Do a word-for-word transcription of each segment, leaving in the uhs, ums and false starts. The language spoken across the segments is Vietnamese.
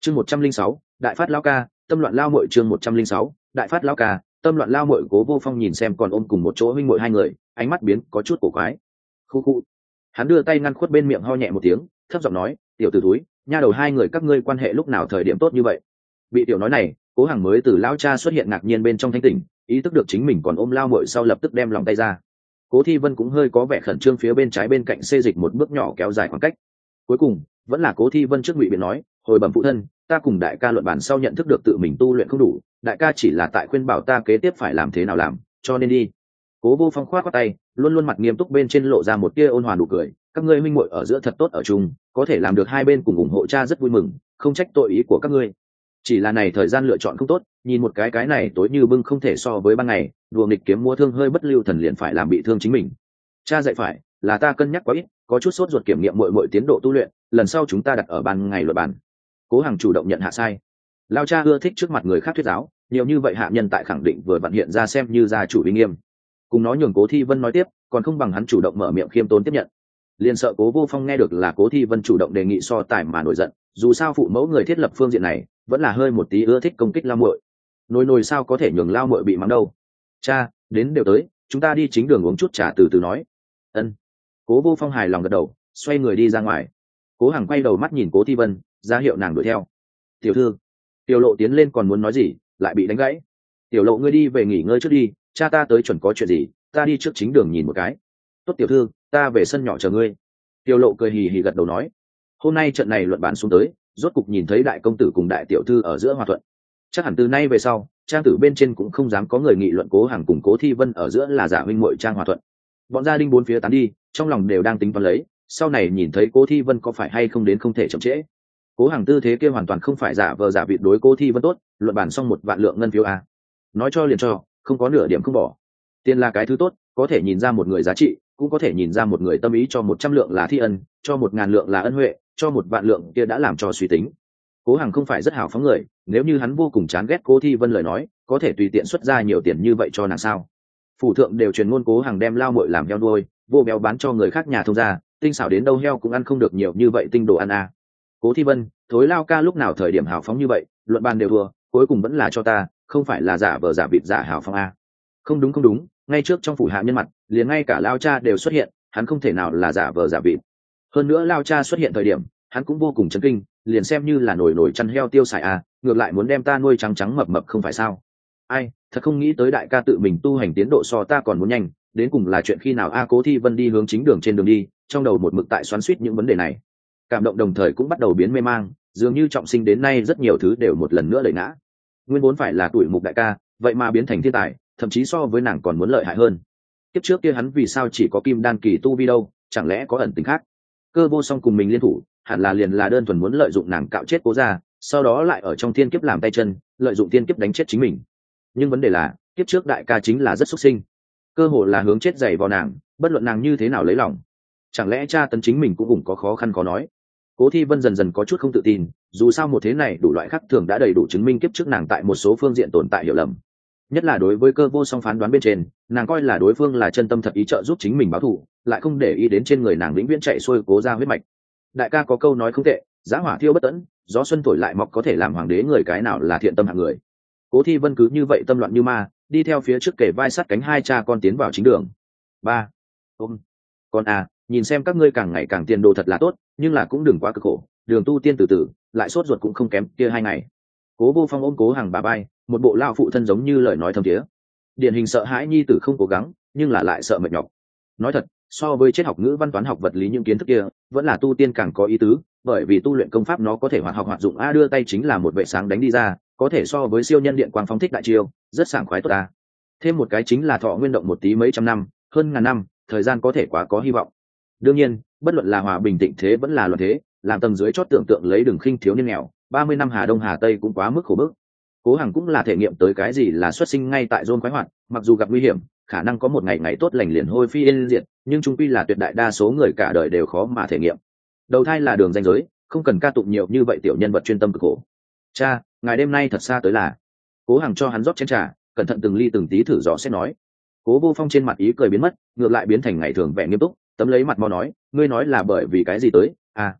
chương một trăm linh sáu đại phát lao ca tâm loạn lao mội chương một trăm linh sáu đại phát lao ca tâm loạn lao mội. Cố Vô Phong nhìn xem còn ôm cùng một chỗ huynh mội hai người, ánh mắt biến có chút cổ quái. Khu khu, hắn đưa tay ngăn khuất bên miệng, ho nhẹ một tiếng, thấp giọng nói, tiểu t ử túi, nha đầu hai người các ngươi quan hệ lúc nào thời điểm tốt như vậy. Bị tiểu nói này, Cố Hằng mới từ lao cha xuất hiện ngạc nhiên bên trong thanh tỉnh, ý thức được chính mình còn ôm lao mội sau lập tức đem lòng tay ra. Cố Thi Vân cũng hơi có vẻ khẩn trương, phía bên trái bên cạnh xê dịch một bước nhỏ kéo dài khoảng cách. Cuối cùng vẫn là Cố Thi Vân trước ngụy biện nói, hồi bẩm phụ thân, ta cùng đại ca luận bàn sau nhận thức được tự mình tu luyện không đủ, đại ca chỉ là tại khuyên bảo ta kế tiếp phải làm thế nào làm, cho nên đi. Cố Vô Phong khoát khoát tay, luôn luôn mặt nghiêm túc bên trên lộ ra một tia ôn hòa nụ cười, các ngươi huynh muội ở giữa thật tốt ở chung, có thể làm được hai bên cùng ủng hộ cha rất vui mừng, không trách tội ý của các ngươi. Chỉ là này thời gian lựa chọn không tốt, nhìn một cái cái này tối như bưng không thể so với ban ngày, đùa nghịch kiếm mua thương hơi bất lưu thần liền phải làm bị thương chính mình. Cha dạy phải, là ta cân nhắc quá ít, có chút sốt ruột kiểm nghiệm muội muội tiến độ tu luyện, lần sau chúng ta đặt ở ban ngày luận bàn. Cố Hằng chủ động nhận hạ sai. Lao cha ưa thích trước mặt người khác thuyết giáo, nhiều như vậy hạ nhân tại khẳng định vừa vặn hiện ra xem như gia chủ uy nghiêm. Cùng nó nhường Cố Thi Vân nói tiếp, còn không bằng hắn chủ động mở miệng khiêm tốn tiếp nhận. Liên sợ Cố Vô Phong nghe được là Cố Thi Vân chủ động đề nghị so tài mà nổi giận, dù sao phụ mẫu người thiết lập phương diện này vẫn là hơi một tí ưa thích công kích lao muội. Nồi nồi sao có thể nhường lao muội bị mắng đâu. Cha, đến đều tới, chúng ta đi chính đường uống chút trà từ từ nói. Ân. Cố Vô Phong hài lòng gật đầu, xoay người đi ra ngoài. Cố Hằng quay đầu mắt nhìn Cố Thi Vân, ra hiệu nàng đuổi theo. Tiểu thư, Tiểu Lộ tiến lên còn muốn nói gì, lại bị đánh gãy. Tiểu Lộ, ngươi đi về nghỉ ngơi trước đi, cha ta tới chuẩn có chuyện gì, ta đi trước chính đường nhìn một cái. Tốt tiểu thư, ta về sân nhỏ chờ ngươi. Tiểu Lộ cười hì hì gật đầu nói. Hôm nay trận này luận bàn xuống tới, rốt cục nhìn thấy đại công tử cùng đại tiểu thư ở giữa hòa thuận. Chắc hẳn từ nay về sau, trang tử bên trên cũng không dám có người nghị luận Cố Hằng cùng Cố Thi Vân ở giữa là giả huynh muội trang hòa thuận. Bọn gia đình bốn phía tán đi, trong lòng đều đang tính toán lấy, sau này nhìn thấy Cố Thi Vân có phải hay không đến không thể chậm trễ. Cố Hằng tư thế kia hoàn toàn không phải giả vờ giả vịt đối Cố Thi Vân tốt, luận bàn xong một vạn lượng ngân phiếu a. Nói cho liền cho, không có nửa điểm không bỏ. Tiền là cái thứ tốt, có thể nhìn ra một người giá trị, cũng có thể nhìn ra một người tâm ý, cho một trăm lượng là thi ân, cho một ngàn lượng là ân huệ, cho một vạn lượng kia đã làm cho suy tính. Cố Hằng không phải rất hào phóng người, nếu như hắn vô cùng chán ghét Cố Thi Vân lời nói, có thể tùy tiện xuất ra nhiều tiền như vậy cho nàng sao? Phủ thượng đều truyền ngôn Cố Hằng đem lao muội làm heo nuôi, vô béo bán cho người khác nhà thông gia, tinh xảo đến đâu heo cũng ăn không được nhiều như vậy tinh đồ ăn à. Cố Thi Vân, thối lao ca lúc nào thời điểm hào phóng như vậy, luận bàn đều thua, cuối cùng vẫn là cho ta, không phải là giả vờ giả vịt giả hào phóng à. Không đúng không đúng, ngay trước trong phủ hạ nhân mặt, liền ngay cả lao cha đều xuất hiện, hắn không thể nào là giả vờ giả vịt. Hơn nữa lao cha xuất hiện thời điểm, hắn cũng vô cùng chấn kinh, liền xem như là nổi nổi chăn heo tiêu xài à, ngược lại muốn đem ta nuôi trắng trắng mập mập không phải sao? Ai, thật không nghĩ tới đại ca tự mình tu hành tiến độ so ta còn muốn nhanh, đến cùng là chuyện khi nào a? Cố Thi Vân đi hướng chính đường trên đường đi, trong đầu một mực tại xoắn xuýt những vấn đề này, cảm động đồng thời cũng bắt đầu biến mê mang, dường như trọng sinh đến nay rất nhiều thứ đều một lần nữa đẩy ngã. Nguyên vốn phải là tuổi mục đại ca, vậy mà biến thành thiên tài, thậm chí so với nàng còn muốn lợi hại hơn. Kiếp trước kia hắn vì sao chỉ có kim đan kỳ tu vi đâu, chẳng lẽ có ẩn tình khác? Cơ Vô Song cùng mình liên thủ, hẳn là liền là đơn thuần muốn lợi dụng nàng cạo chết Cố gia, sau đó lại ở trong thiên kiếp làm tay chân, lợi dụng thiên kiếp đánh chết chính mình. Nhưng vấn đề là, kiếp trước đại ca chính là rất xuất sinh, cơ hồ là hướng chết giày vào nàng, bất luận nàng như thế nào lấy lòng. Chẳng lẽ cha tấn chính mình cũng cũng có khó khăn khó nói. Cố Thi Vân dần dần có chút không tự tin, dù sao một thế này đủ loại khác thường đã đầy đủ chứng minh kiếp trước nàng tại một số phương diện tồn tại hiểu lầm. Nhất là đối với Cơ Vô Song phán đoán bên trên, nàng coi là đối phương là chân tâm thật ý trợ giúp chính mình báo thù, lại không để ý đến trên người nàng vĩnh viễn chạy xuôi Cố gia huyết mạch. Đại ca có câu nói không tệ, giá hỏa thiêu bất tẫn, gió xuân thổi lại mọc, có thể làm hoàng đế người cái nào là thiện tâm hạng người. Cố Thi Vân cứ như vậy tâm loạn như ma, đi theo phía trước kề vai sát cánh hai cha con tiến vào chính đường. Ba, ôm, con à, nhìn xem các ngươi càng ngày càng tiền đồ thật là tốt, nhưng là cũng đừng quá cực khổ, đường tu tiên từ từ, lại sốt ruột cũng không kém kia hai ngày. Cố Vô Phong ôm Cố Hằng bà bay, một bộ lao phụ thân giống như lời nói thầm thiế. Điển hình sợ hãi nhi tử không cố gắng, nhưng là lại sợ mệt nhọc. Nói thật, so với triết học ngữ văn toán học vật lý những kiến thức kia, vẫn là tu tiên càng có ý tứ, bởi vì tu luyện công pháp nó có thể hoạt học hoạt dụng, a đưa tay chính là một vệ sáng đánh đi ra, có thể so với siêu nhân điện quang phóng thích đại chiêu, rất sảng khoái tốt ta. Thêm một cái chính là thọ nguyên động một tí mấy trăm năm, hơn ngàn năm, thời gian có thể quá có hy vọng. Đương nhiên, bất luận là hòa bình tịnh thế vẫn là loạn thế, làm tầng dưới chót tưởng tượng lấy đừng khinh thiếu niên nghèo, ba mươi năm Hà Đông Hà Tây cũng quá mức khổ bức. Cố Hằng cũng là thể nghiệm tới cái gì là xuất sinh ngay tại zone khoái hoạt, mặc dù gặp nguy hiểm, khả năng có một ngày ngày tốt lành liền hôi phi yên diệt, nhưng chung quy là tuyệt đại đa số người cả đời đều khó mà thể nghiệm. Đầu thai là đường ranh giới, không cần ca tụng nhiều như vậy tiểu nhân vật chuyên tâm cực khổ. Cha, ngày đêm nay thật xa tới là. Cố Hằng cho hắn rót chén trà, cẩn thận từng ly từng tí thử dò xét nói. Cố Vô Phong trên mặt ý cười biến mất, ngược lại biến thành ngày thường vẻ nghiêm túc, tấm lấy mặt mo nói, ngươi nói là bởi vì cái gì tới? À,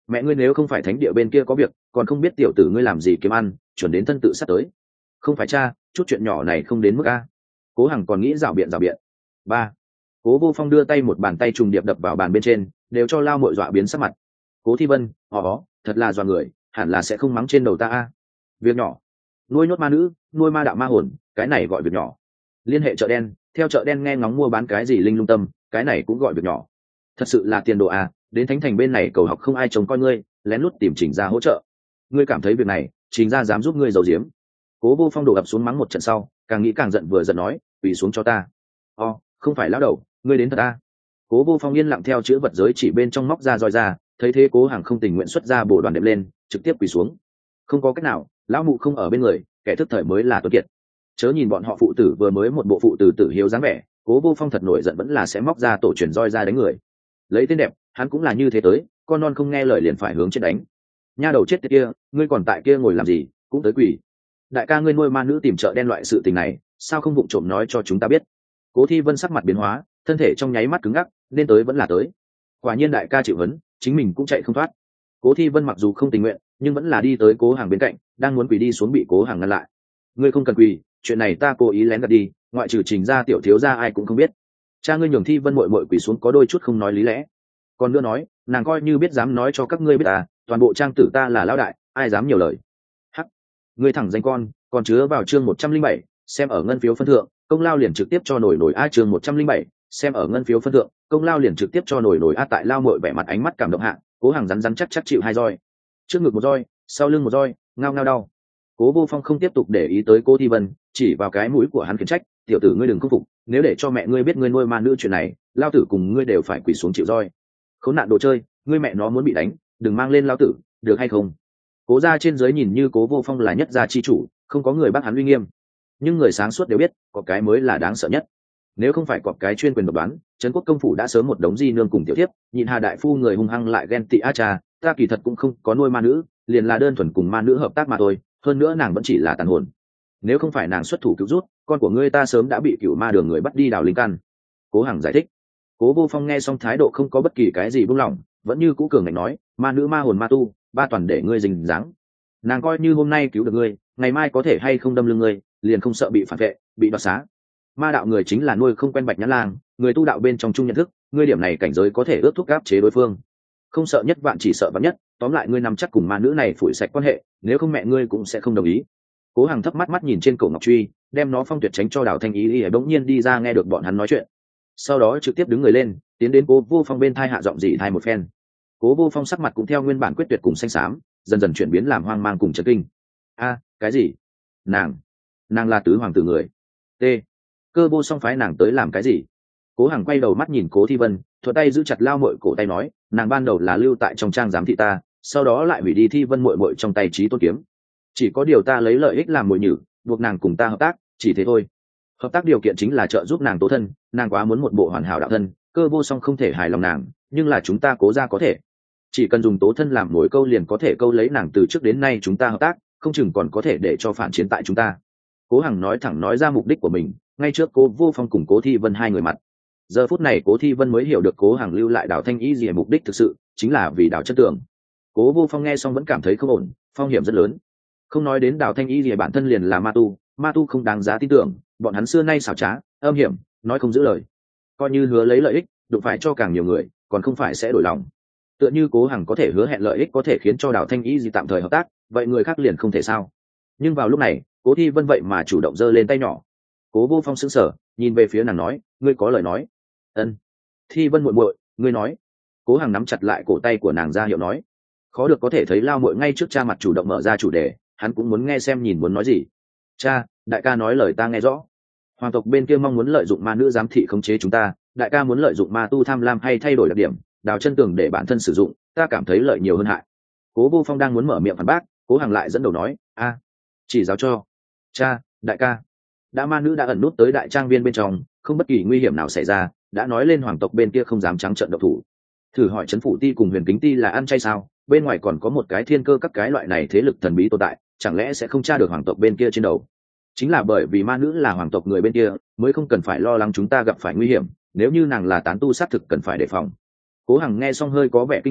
mẹ ngươi nếu không phải thánh địa bên kia có việc còn không biết tiểu tử ngươi làm gì kiếm ăn, chuẩn đến thân tự sát tới. Không phải cha, chút chuyện nhỏ này không đến mức a. Cố Hằng còn nghĩ rảo biện rảo biện. Ba. Cố Vô Phong đưa tay một bàn tay trùng điệp đập vào bàn bên trên, đều cho Lao Mội dọa biến sắc mặt. Cố Thi Vân, ó, thật là dọa người, hẳn là sẽ không mắng trên đầu ta a. Việc nhỏ, nuôi nhốt ma nữ, nuôi ma đạo ma hồn, cái này gọi việc nhỏ. Liên hệ chợ đen, theo chợ đen nghe ngóng mua bán cái gì linh lung tâm, cái này cũng gọi việc nhỏ. Thật sự là tiền đồ à, đến thánh thành bên này cầu học không ai trông coi ngươi, lén lút tìm Trình Gia hỗ trợ. Ngươi cảm thấy việc này, Trình Gia dám giúp ngươi giấu giếm? Cố Vô Phong đổ ập xuống mắng một trận sau, càng nghĩ càng giận vừa giận nói, quỳ xuống cho ta. O, không phải lão đầu, ngươi đến thật à? Cố Vô Phong yên lặng theo chữ vật giới chỉ bên trong móc ra roi ra, thấy thế Cố Hằng không tình nguyện xuất ra bổ đoàn đệm lên, trực tiếp quỳ xuống. Không có cách nào, lão mụ không ở bên người, kẻ thức thời mới là tuấn kiệt. Chớ nhìn bọn họ phụ tử vừa mới một bộ phụ tử tử hiếu dáng vẻ, Cố Vô Phong thật nổi giận vẫn là sẽ móc ra tổ truyền roi ra đánh người. Lấy tên đẹp, hắn cũng là như thế tới, con non không nghe lời liền phải hướng chết đánh. Nha đầu chết tiệt kia, ngươi còn tại kia ngồi làm gì, cũng tới quỷ. Đại ca ngươi nuôi ma nữ tìm chợ đen loại sự tình này, sao không vụng trộm nói cho chúng ta biết? Cố Thi Vân sắc mặt biến hóa, thân thể trong nháy mắt cứng ngắc, nên tới vẫn là tới. Quả nhiên đại ca chịu vấn, chính mình cũng chạy không thoát. Cố Thi Vân mặc dù không tình nguyện, nhưng vẫn là đi tới Cố Hằng bên cạnh, đang muốn quỳ đi xuống bị Cố Hằng ngăn lại. Ngươi không cần quỳ, chuyện này ta cố ý lén gạt đi, ngoại trừ Trình Gia tiểu thiếu gia ai cũng không biết. Cha ngươi nhường Thi Vân muội muội quỳ xuống có đôi chút không nói lý lẽ. Còn nữa nói, nàng coi như biết dám nói cho các ngươi biết à, toàn bộ trang tử ta là lão đại, ai dám nhiều lời. Hắc, ngươi thẳng danh con, còn chứa vào chương một trăm linh bảy, xem ở ngân phiếu phân thượng, công lao liền trực tiếp cho nổi nổi a chương một trăm linh bảy, xem ở ngân phiếu phân thượng, công lao liền trực tiếp cho nổi nổi a tại Lao Muội vẻ mặt ánh mắt cảm động hạ, Cố Hằng rắn rắn chắc chắc chịu hai roi. Trước ngực một roi, sau lưng một roi, ngao ngao đau. Cố Vô Phong không tiếp tục để ý tới Cố Thi Vân, chỉ vào cái mũi của hắn khiển trách, tiểu tử ngươi đừng khinh phục, nếu để cho mẹ ngươi biết ngươi nuôi ma nữ chuyện này, lao tử cùng ngươi đều phải quỳ xuống chịu roi. Khốn nạn đồ chơi, ngươi mẹ nó muốn bị đánh, đừng mang lên lao tử, được hay không? Cố gia trên dưới nhìn như Cố Vô Phong là nhất gia chi chủ, không có người bắt hắn uy nghiêm. Nhưng người sáng suốt đều biết, có cái mới là đáng sợ nhất. Nếu không phải cọp cái chuyên quyền độc đoán, trấn quốc công phủ đã sớm một đống di nương cùng tiểu thiếp, nhịn Hà đại phu người hung hăng lại ghen tị a cha, ta kỳ thật cũng không có nuôi ma nữ, liền là đơn thuần cùng ma nữ hợp tác mà thôi, hơn nữa nàng vẫn chỉ là tàn hồn. Nếu không phải nàng xuất thủ cứu rút, con của ngươi ta sớm đã bị cửu ma đường người bắt đi đào linh căn. Cố Hằng giải thích. Cố Vô Phong nghe xong thái độ không có bất kỳ cái gì buông lỏng, vẫn như cũ cường ngạnh nói, ma nữ ma hồn ma tu, ba toàn để ngươi rình dáng. Nàng coi như hôm nay cứu được ngươi, ngày mai có thể hay không đâm lưng ngươi, liền không sợ bị phản vệ, bị đoạt xá. Ma đạo người chính là nuôi không quen bạch nhãn lang, người tu đạo bên trong chung nhận thức, ngươi điểm này cảnh giới có thể ước thúc áp chế đối phương. Không sợ nhất vạn chỉ sợ vạn nhất, tóm lại ngươi nắm chắc cùng ma nữ này phủi sạch quan hệ, nếu không mẹ ngươi cũng sẽ không đồng ý. Cố Hằng thấp mắt mắt nhìn trên cổ ngọc truy, đem nó phong tuyệt tránh cho Đào Thanh Ý y bỗng nhiên đi ra nghe được bọn hắn nói chuyện. Sau đó trực tiếp đứng người lên, tiến đến Cố Vô Phong bên thai hạ giọng dị thai một phen. Cố Vô Phong sắc mặt cũng theo nguyên bản quyết tuyệt cùng xanh xám, dần dần chuyển biến làm hoang mang cùng chấn kinh. A, cái gì? Nàng, nàng là tứ hoàng tử người. T. Cơ Vô Song phái nàng tới làm cái gì? Cố Hằng quay đầu mắt nhìn Cố Thi Vân, thuận tay giữ chặt Lao Muội cổ tay nói, nàng ban đầu là lưu tại trong trang giám thị ta, sau đó lại hủy đi Thi Vân muội muội trong tay Chí Tôn kiếm. Chỉ có điều ta lấy lợi ích làm mồi nhử, buộc nàng cùng ta hợp tác, chỉ thế thôi. Hợp tác điều kiện chính là trợ giúp nàng tố thân, nàng quá muốn một bộ hoàn hảo đạo thân, Cơ Vô Song không thể hài lòng nàng, nhưng là chúng ta Cố gia có thể. Chỉ cần dùng tố thân làm mồi câu liền có thể câu lấy nàng, từ trước đến nay chúng ta hợp tác, không chừng còn có thể để cho phản chiến tại chúng ta. Cố Hằng nói thẳng nói ra mục đích của mình, ngay trước Cố Vô Phong cùng Cố Thi Vân hai người mặt. Giờ phút này Cố Thi Vân mới hiểu được Cố Hằng lưu lại Đào Thanh Y gì mục đích thực sự, chính là vì Đào chất tưởng. Cố Vô Phong nghe xong vẫn cảm thấy không ổn, phong hiểm rất lớn. Không nói đến Đào Thanh Y gì bản thân liền là ma tu, ma tu không đáng giá tin tưởng, bọn hắn xưa nay xảo trá, âm hiểm, nói không giữ lời. Coi như hứa lấy lợi ích, đụng phải cho càng nhiều người, còn không phải sẽ đổi lòng. Tựa như Cố Hằng có thể hứa hẹn lợi ích có thể khiến cho Đào Thanh Y gì tạm thời hợp tác, vậy người khác liền không thể sao? Nhưng vào lúc này, Cố Thi Vân vậy mà chủ động giơ lên tay nhỏ. Cố Vô Phong sững sờ, nhìn về phía nàng nói, ngươi có lời nói. Ân. Thi Vân muội muội, ngươi nói. Cố Hằng nắm chặt lại cổ tay của nàng ra hiệu nói. Khó được có thể thấy Lao muội ngay trước cha mặt chủ động mở ra chủ đề, hắn cũng muốn nghe xem nhìn muốn nói gì. Cha, đại ca nói lời ta nghe rõ. Hoàng tộc bên kia mong muốn lợi dụng ma nữ giám thị khống chế chúng ta, đại ca muốn lợi dụng ma tu tham lam hay thay đổi đặc điểm, đào chân tường để bản thân sử dụng, ta cảm thấy lợi nhiều hơn hại. Cố Vô Phong đang muốn mở miệng phản bác, Cố Hằng lại dẫn đầu nói, a, chỉ giáo cho. Cha, đại ca. Đã ma nữ đã ẩn nút tới đại trang viên bên trong, không bất kỳ nguy hiểm nào xảy ra, đã nói lên hoàng tộc bên kia không dám trắng trợn độc thủ. Thử hỏi trấn phủ ti cùng huyền kính ti là ăn chay sao? Bên ngoài còn có một cái thiên cơ các cái loại này thế lực thần bí tồn tại, chẳng lẽ sẽ không tra được hoàng tộc bên kia trên đầu? Chính là bởi vì ma nữ là hoàng tộc người bên kia, mới không cần phải lo lắng chúng ta gặp phải nguy hiểm, nếu như nàng là tán tu sát thực cần phải đề phòng. Cố Hằng nghe xong hơi có vẻ kinh ngạc,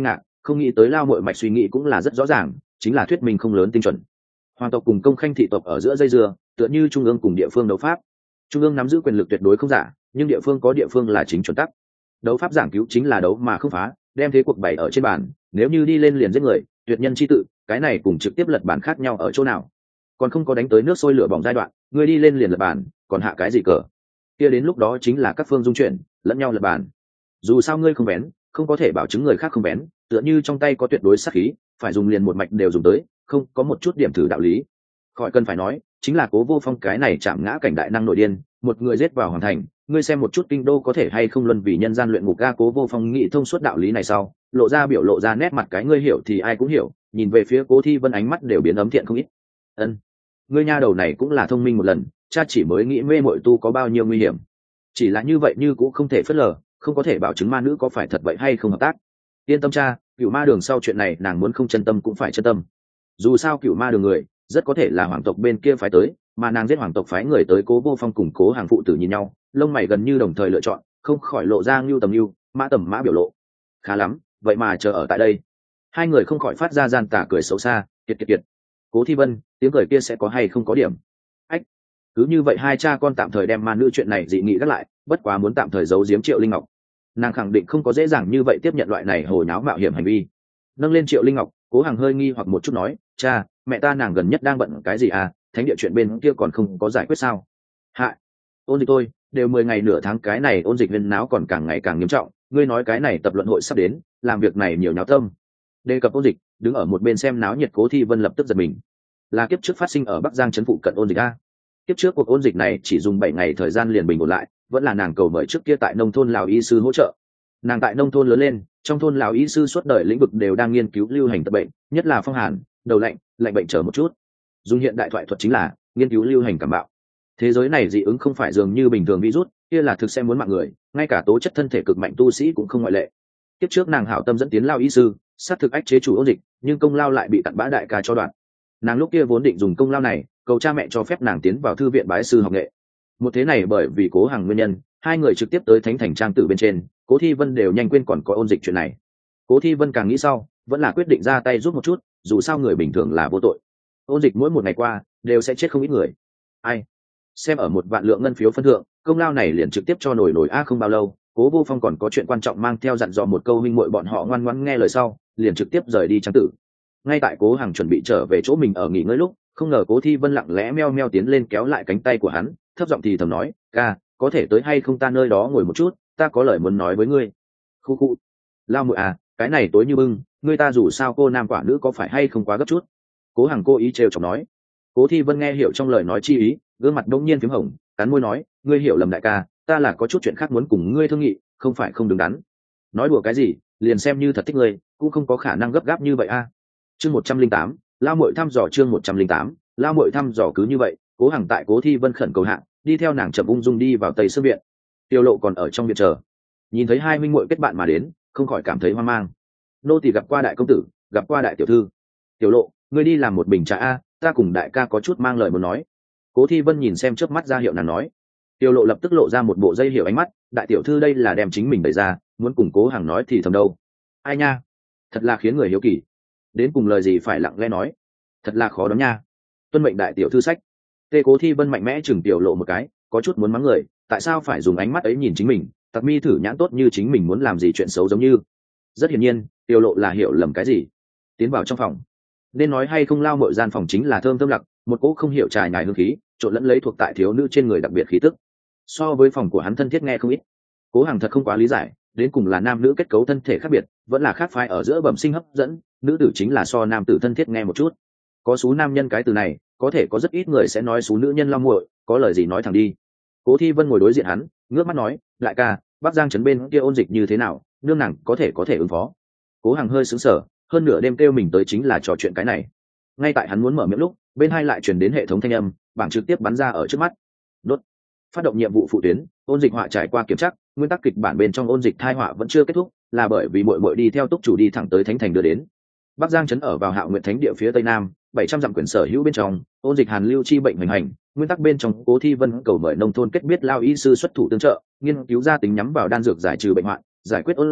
không nghĩ tới lao mội mạch suy nghĩ cũng là rất rõ ràng, chính là thuyết minh không lớn tinh chuẩn. Hoàng tộc cùng công khanh thị tộc ở giữa dây dưa, tựa như trung ương cùng địa phương đấu pháp. Trung ương nắm giữ quyền lực tuyệt đối không giả, nhưng địa phương có địa phương là chính chuẩn tắc. Đấu pháp giảng cứu chính là đấu mà không phá, đem thế cuộc bày ở trên bàn, nếu như đi lên liền giết người, tuyệt nhân chi tự, cái này cùng trực tiếp lật bàn khác nhau ở chỗ nào? Còn không có đánh tới nước sôi lửa bỏng giai đoạn, người đi lên liền lật bàn, còn hạ cái gì cờ? Kia đến lúc đó chính là các phương dung chuyển, lẫn nhau lật bàn. Dù sao ngươi không bén, không có thể bảo chứng người khác không bén, tựa như trong tay có tuyệt đối sát khí, phải dùng liền một mạch đều dùng tới, không có một chút điểm thử đạo lý. Khỏi cần phải nói, chính là Cố Vô Phong cái này chạm ngã cảnh đại năng nội điên, một người giết vào hoàn thành, ngươi xem một chút kinh đô có thể hay không luân vì nhân gian luyện ngục. Ga Cố Vô Phong nghĩ thông suốt đạo lý này sau, lộ ra biểu lộ ra nét mặt cái ngươi hiểu thì ai cũng hiểu, nhìn về phía Cố Thi Vân ánh mắt đều biến ấm thiện không ít. Ân, ngươi nha đầu này cũng là thông minh một lần, cha chỉ mới nghĩ mê muội tu có bao nhiêu nguy hiểm, chỉ là như vậy như cũng không thể phớt lờ, không có thể bảo chứng ma nữ có phải thật vậy hay không hợp tác. Yên tâm cha, cựu ma đường sau chuyện này nàng muốn không chân tâm cũng phải chân tâm. Dù sao cựu ma đường người rất có thể là hoàng tộc bên kia phái tới, mà nàng giết hoàng tộc phái người tới. Cố Vô Phong cùng Cố Hàng phụ tử nhìn nhau, lông mày gần như đồng thời lựa chọn, không khỏi lộ ra ngưu tầm ngưu, mã tầm mã biểu lộ. Khá lắm, vậy mà chờ ở tại đây. Hai người không khỏi phát ra gian tà cười xấu xa, kiệt kiệt kiệt. Cố Thi Vân, tiếng cười kia sẽ có hay không có điểm? Ách. Cứ như vậy hai cha con tạm thời đem ma nữ chuyện này dị nghị gác lại, bất quá muốn tạm thời giấu giếm Triệu Linh Ngọc. Nàng khẳng định không có dễ dàng như vậy tiếp nhận loại này hồi náo mạo hiểm hành vi. Nâng lên Triệu Linh Ngọc, Cố Hàng hơi nghi hoặc một chút nói, cha, mẹ ta nàng gần nhất đang bận cái gì à, thánh địa chuyện bên kia còn không có giải quyết sao? Hạ, ôn dịch tôi, đều mười ngày nửa tháng cái này ôn dịch viên náo còn càng ngày càng nghiêm trọng, ngươi nói cái này tập luận hội sắp đến, làm việc này nhiều nháo tâm. Đề cập ôn dịch, đứng ở một bên xem náo nhiệt Cố Thi Vân lập tức giật mình. Là kiếp trước phát sinh ở Bắc Giang trấn phụ cận ôn dịch a. Kiếp trước cuộc ôn dịch này chỉ dùng bảy ngày thời gian liền bình ổn lại, vẫn là nàng cầu mời trước kia tại nông thôn Lào y sư hỗ trợ. Nàng tại nông thôn lớn lên, trong thôn Lào y sư suốt đời lĩnh vực đều đang nghiên cứu lưu hành tật bệnh, nhất là phong hàn, đầu lạnh, lạnh bệnh chờ một chút. Dùng hiện đại thoại thuật chính là nghiên cứu lưu hành cảm bạo. Thế giới này dị ứng không phải dường như bình thường virus, kia là thực sẽ muốn mạng người, ngay cả tố chất thân thể cực mạnh tu sĩ cũng không ngoại lệ. Kiếp trước nàng hảo tâm dẫn tiến Lao y sư, sát thực ách chế chủ ôn dịch, nhưng công lao lại bị cặn bã đại ca cho đoạn. Nàng lúc kia vốn định dùng công lao này cầu cha mẹ cho phép nàng tiến vào thư viện bái sư học nghệ. Một thế này bởi vì Cố Hàng nguyên nhân, hai người trực tiếp tới thánh thành trang tử bên trên, Cố Thi Vân đều nhanh quên còn có ôn dịch chuyện này. Cố Thi Vân càng nghĩ sau, vẫn là quyết định ra tay giúp một chút, dù sao người bình thường là vô tội. Ôn dịch mỗi một ngày qua đều sẽ chết không ít người. Ai xem ở một vạn lượng ngân phiếu phân thượng, công lao này liền trực tiếp cho nổi nổi a. Không bao lâu, Cố Vô Phong còn có chuyện quan trọng mang theo dặn dò một câu, huynh muội bọn họ ngoan ngoãn nghe lời sau, liền trực tiếp rời đi trang tử. Ngay tại Cố Hàng chuẩn bị trở về chỗ mình ở nghỉ ngơi lúc, không ngờ Cố Thi Vân lặng lẽ meo meo tiến lên kéo lại cánh tay của hắn, thấp giọng thì thầm nói, ca, có thể tới hay không ta nơi đó ngồi một chút, ta có lời muốn nói với ngươi. Khu khu, Lao muội à, cái này tối như bưng, ngươi ta dù sao cô nam quả nữ có phải hay không quá gấp chút? Cố Hàng cố ý trêu chọc nói. Cố Thi Vân nghe hiểu trong lời nói chi ý, gương mặt đông nhiên phím hồng, cắn môi nói, ngươi hiểu lầm đại ca, ta là có chút chuyện khác muốn cùng ngươi thương nghị, không phải không đứng đắn. Nói đùa cái gì, liền xem như thật thích ngươi, cũng không có khả năng gấp gáp như vậy a. Chương một trăm linh tám, Lao muội thăm dò. Chương một trăm linh tám, Lao muội thăm dò. Cứ như vậy, Cố Hàng tại Cố Thi Vân khẩn cầu hạ, đi theo nàng chậm ung dung đi vào Tây Sương viện. Tiêu Lộ còn ở trong viện chờ, nhìn thấy hai huynh muội kết bạn mà đến, không khỏi cảm thấy hoang mang. Nô tỳ gặp qua đại công tử, gặp qua đại tiểu thư. Tiểu Lộ, ngươi đi làm một bình trà a, ta cùng đại ca có chút mang lời muốn nói. Cố Thi Vân nhìn xem trước mắt ra hiệu nàng nói. Tiêu Lộ lập tức lộ ra một bộ dây hiểu ánh mắt, đại tiểu thư đây là đem chính mình đẩy ra, muốn cùng Cố Hàng nói thì thầm đâu. Ai nha, thật là khiến người hiếu kỳ. Đến cùng lời gì phải lặng lẽ nói, thật là khó đoán nha. Tuân mệnh đại tiểu thư sách. Tê Cố Thi Vân mạnh mẽ chừng Tiểu Lộ một cái, có chút muốn mắng người, tại sao phải dùng ánh mắt ấy nhìn chính mình, tặc mi thử nhãn tốt như chính mình muốn làm gì chuyện xấu giống như. Rất hiển nhiên, Tiểu Lộ là hiểu lầm cái gì. Tiến vào trong phòng, nên nói hay không, Lao muội gian phòng chính là thơm thơm lặc, một cỗ không hiểu trải nhài hương khí trộn lẫn lấy thuộc tại thiếu nữ trên người đặc biệt khí tức. So với phòng của hắn thân thiết nghe không ít. Cố Hàng thật không quá lý giải, đến cùng là nam nữ kết cấu thân thể khác biệt, vẫn là khác phái ở giữa bẩm sinh hấp dẫn, nữ tử chính là so nam tử thân thiết nghe một chút. Có số nam nhân cái từ này, có thể có rất ít người sẽ nói số nữ nhân Lao muội, có lời gì nói thẳng đi. Cố Thi Vân ngồi đối diện hắn, ngước mắt nói, đại ca, Bắc Giang trấn bên kia ôn dịch như thế nào, nương nàng có thể có thể ứng phó. Cố Hàng hơi sững sờ, hơn nửa đêm kêu mình tới chính là trò chuyện cái này. Ngay tại hắn muốn mở miệng lúc, bên hai lại truyền đến hệ thống thanh âm, bảng trực tiếp bắn ra ở trước mắt. Đốt. Phát động nhiệm vụ phụ tuyến, ôn dịch họa trải qua kiểm tra, nguyên tắc kịch bản bên trong ôn dịch thai họa vẫn chưa kết thúc, là bởi vì muội muội đi theo túc chủ đi thẳng tới thánh thành đưa đến. Bắc Giang trấn ở vào Hạo Nguyện Thánh địa phía tây nam, bảy trăm dặm quyền sở hữu bên trong, ôn dịch hàn lưu chi bệnh hoành hành, nguyên tắc bên trong Cố Thi Vân cầu mời nông thôn kết biết Lao y sư xuất thủ tương trợ, nghiên cứu ra tính nhắm vào đan dược giải trừ bệnh hoạn, giải quyết ôn dịch,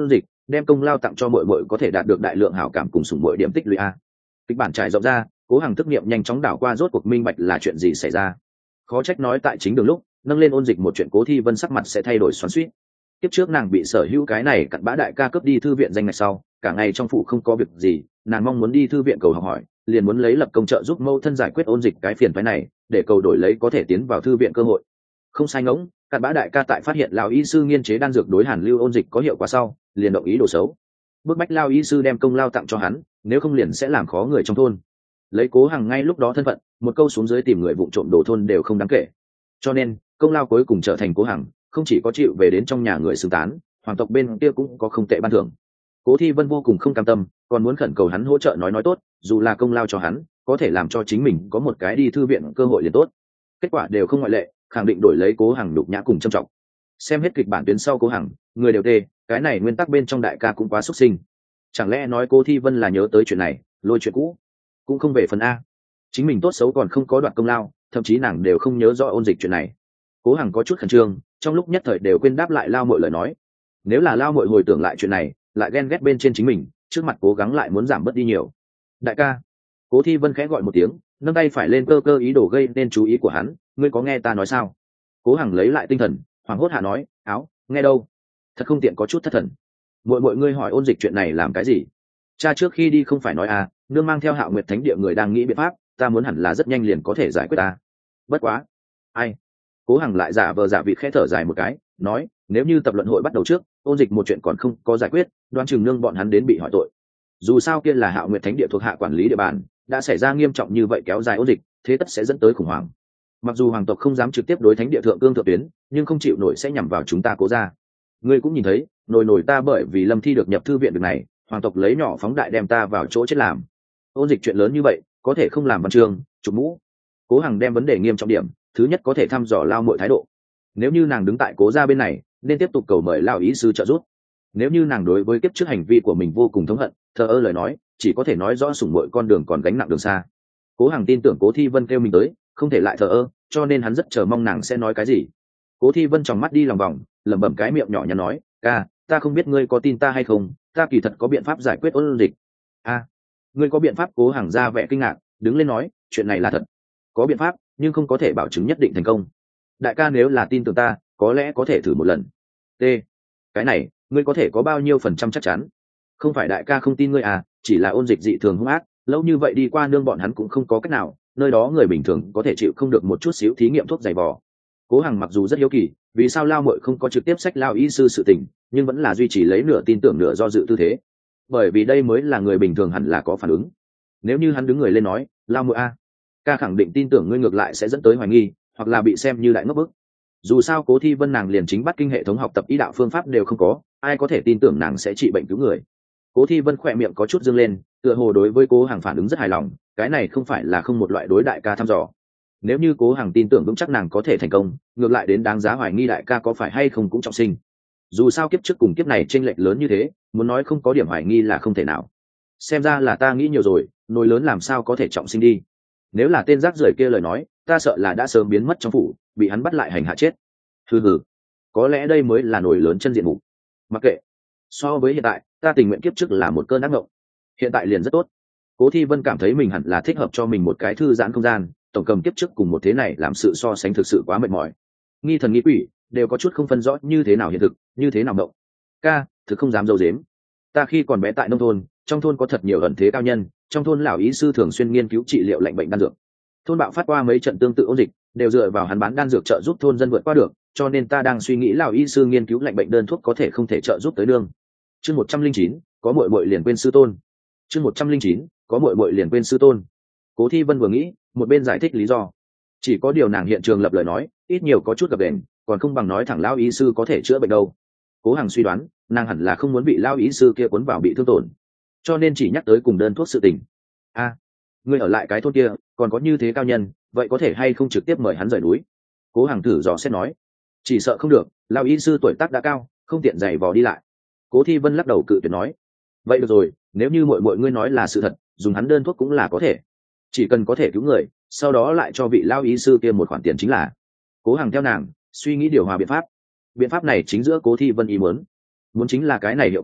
đem công lao tặng cho muội muội có thể đạt được đại lượng hảo cảm cùng sủng muội điểm tích lũy a. Kịch bản trải rộng ra, Cố Hằng thức niệm nhanh chóng đảo qua, rốt cuộc minh bạch là chuyện gì xảy ra. Khó trách nói tại chính đường lúc nâng lên ôn dịch một chuyện, Cố Thi Vân sắc mặt sẽ thay đổi xoắn xuýt. Tiếp trước nàng bị sở hữu cái này cặn bã đại ca cướp đi thư viện danh ngạch sau, cả ngày trong phủ không có việc gì, nàng mong muốn đi thư viện cầu học hỏi, liền muốn lấy lập công trợ giúp mâu thân giải quyết ôn dịch cái phiền phái này, để cầu đổi lấy có thể tiến vào thư viện cơ hội. Không sai ngỗng, cặn bã đại ca tại phát hiện lão y sư nghiên chế đan dược đối hàn lưu ôn dịch có hiệu quả sau, liền động ý đồ xấu, bức bách lão y sư đem công lao tặng cho hắn, nếu không liền sẽ làm khó người trong thôn. Lấy Cố Hằng ngay lúc đó thân phận, một câu xuống dưới tìm người vụng trộm đồ thôn đều không đáng kể, cho nên công lao cuối cùng trở thành Cố Hằng, không chỉ có chịu về đến trong nhà người xứng tán, hoàng tộc bên kia cũng có không tệ ban thưởng. Cố Thi Vân vô cùng không cam tâm, còn muốn khẩn cầu hắn hỗ trợ nói nói tốt, dù là công lao cho hắn, có thể làm cho chính mình có một cái đi thư viện cơ hội liền tốt. Kết quả đều không ngoại lệ, khẳng định đổi lấy Cố Hằng nhục nhã cùng trầm trọng. Xem hết kịch bản tuyến sau Cố Hằng, người đều tê, cái này nguyên tắc bên trong đại ca cũng quá xúc sinh. Chẳng lẽ nói Cố Thi Vân là nhớ tới chuyện này, lôi chuyện cũ, cũng không về phần a. Chính mình tốt xấu còn không có đoạt công lao, thậm chí nàng đều không nhớ rõ ôn dịch chuyện này. Cố Hằng có chút khẩn trương, trong lúc nhất thời đều quên đáp lại Lao Mội lời nói. Nếu là Lao Mội hồi tưởng lại chuyện này, lại ghen ghét bên trên chính mình, trước mặt cố gắng lại muốn giảm bớt đi nhiều. Đại ca. Cố Thi Vân khẽ gọi một tiếng, nâng tay phải lên cơ cơ ý đồ gây nên chú ý của hắn. Ngươi có nghe ta nói sao? Cố Hằng lấy lại tinh thần, hoảng hốt hạ nói, áo, nghe đâu? Thật không tiện, có chút thất thần. Muội muội ngươi hỏi ôn dịch chuyện này làm cái gì? Cha trước khi đi không phải nói à, nương mang theo Hạo Nguyệt Thánh Địa người đang nghĩ biện pháp, ta muốn hẳn là rất nhanh liền có thể giải quyết ta. Bất quá, ai? Cố Hằng lại giả vờ giả vịt khẽ thở dài một cái, nói, nếu như tập luận hội bắt đầu trước, ôn dịch một chuyện còn không có giải quyết, đoán chừng nương bọn hắn đến bị hỏi tội. Dù sao kia là Hạo Nguyệt Thánh Địa thuộc hạ quản lý địa bàn, đã xảy ra nghiêm trọng như vậy kéo dài ôn dịch, thế tất sẽ dẫn tới khủng hoảng. Mặc dù hoàng tộc không dám trực tiếp đối Thánh Địa thượng cương thượng tuyến, nhưng không chịu nổi sẽ nhằm vào chúng ta Cố gia. Ngươi cũng nhìn thấy, nổi nổi ta bởi vì Lâm Thi được nhập thư viện được này, hoàng tộc lấy nhỏ phóng đại đem ta vào chỗ chết làm. Ôn dịch chuyện lớn như vậy, có thể không làm văn chương, chụp mũ. Cố Hằng đem vấn đề nghiêm trọng điểm, thứ nhất có thể thăm dò Lao Mội thái độ. Nếu như nàng đứng tại Cố gia bên này, nên tiếp tục cầu mời Lao ý sư trợ giúp. Nếu như nàng đối với kiếp trước hành vi của mình vô cùng thống hận, thờ ơ lời nói, chỉ có thể nói rõ sủng muội con đường còn gánh nặng đường xa. Cố Hằng tin tưởng Cố Thi Vân kêu mình tới, không thể lại thờ ơ, cho nên hắn rất chờ mong nàng sẽ nói cái gì. Cố Thi Vân tròng mắt đi lòng vòng, lẩm bẩm cái miệng nhỏ nhắn nói, ca, ta không biết ngươi có tin ta hay không, ta kỳ thật có biện pháp giải quyết ôn dịch. A, ngươi có biện pháp? Cố Hằng ra vẻ kinh ngạc, đứng lên nói, chuyện này là thật. Có biện pháp, nhưng không có thể bảo chứng nhất định thành công. Đại ca nếu là tin tưởng ta, có lẽ có thể thử một lần. T, cái này, ngươi có thể có bao nhiêu phần trăm chắc chắn? Không phải đại ca không tin ngươi à, chỉ là ôn dịch dị thường hung ác, lâu như vậy đi qua nương bọn hắn cũng không có cách nào, nơi đó người bình thường có thể chịu không được một chút xíu thí nghiệm thuốc dày vò. Cố Hằng mặc dù rất hiếu kỳ, vì sao Lao Mội không có trực tiếp sách Lao y sư sự tình, nhưng vẫn là duy trì lấy nửa tin tưởng nửa do dự tư thế, bởi vì đây mới là người bình thường hẳn là có phản ứng. Nếu như hắn đứng người lên nói, Lao Mội a, ca khẳng định tin tưởng ngươi, ngược lại sẽ dẫn tới hoài nghi, hoặc là bị xem như đại ngốc bức. Dù sao Cố Thi Vân nàng liền chính bắt kinh hệ thống học tập y đạo phương pháp đều không có, ai có thể tin tưởng nàng sẽ trị bệnh cứu người. Cố Thi Vân khỏe miệng có chút dương lên, tựa hồ đối với Cố Hằng phản ứng rất hài lòng, cái này không phải là không một loại đối đại ca thăm dò. Nếu như Cố Hằng tin tưởng vững chắc nàng có thể thành công, ngược lại đến đáng giá hoài nghi đại ca có phải hay không cũng trọng sinh. Dù sao kiếp trước cùng kiếp này chênh lệch lớn như thế, muốn nói không có điểm hoài nghi là không thể nào. Xem ra là ta nghĩ nhiều rồi, nồi lớn làm sao có thể trọng sinh đi. Nếu là tên rác rưởi kia lời nói, ta sợ là đã sớm biến mất trong phủ, bị hắn bắt lại hành hạ chết. Hừ hừ, có lẽ đây mới là nồi lớn chân diện mục. Mặc kệ, so với hiện tại, ta tình nguyện kiếp trước là một cơn ác mộng, hiện tại liền rất tốt. Cố Thi Vân cảm thấy mình hẳn là thích hợp cho mình một cái thư giãn không gian, tổng cầm kiếp trước cùng một thế này làm sự so sánh thực sự quá mệt mỏi. Nghi thần nghi quỷ đều có chút không phân rõ như thế nào hiện thực, như thế nào mộng. Ca, thực không dám dâu dếm. Ta khi còn bé tại nông thôn, trong thôn có thật nhiều ẩn thế cao nhân, trong thôn lão ý sư thường xuyên nghiên cứu trị liệu lạnh bệnh đan dược. Thôn bạo phát qua mấy trận tương tự ôn dịch, đều dựa vào hắn bán đan dược trợ giúp thôn dân vượt qua được, cho nên ta đang suy nghĩ lão y sư nghiên cứu lạnh bệnh đơn thuốc có thể không thể trợ giúp tới đương. Chương một trăm linh chín, có muội muội liền quên sư tôn. Chương một trăm linh chín, có muội muội liền quên sư tôn. Cố Thi Vân vừa nghĩ, một bên giải thích lý do. Chỉ có điều nàng hiện trường lập lời nói, ít nhiều có chút gập ghềnh, còn không bằng nói thẳng lão y sư có thể chữa bệnh đâu. Cố Hằng suy đoán, nàng hẳn là không muốn bị lão y sư kia cuốn vào bị thương tổn, cho nên chỉ nhắc tới cùng đơn thuốc sự tình. A, à, ngươi ở lại cái thôn kia, còn có như thế cao nhân, vậy có thể hay không trực tiếp mời hắn rời núi? Cố Hằng thử dò xét nói. Chỉ sợ không được, lão y sư tuổi tác đã cao, không tiện giày vò đi lại. Cố Thi Vân lắc đầu cự tuyệt nói. Vậy được rồi, nếu như muội muội ngươi nói là sự thật, dùng hắn đơn thuốc cũng là có thể, chỉ cần có thể cứu người, sau đó lại cho vị lão y sư kia một khoản tiền chính là. Cố Hằng theo nàng suy nghĩ điều hòa biện pháp. Biện pháp này chính giữa Cố Thi Vân ý muốn muốn chính là cái này hiệu quả,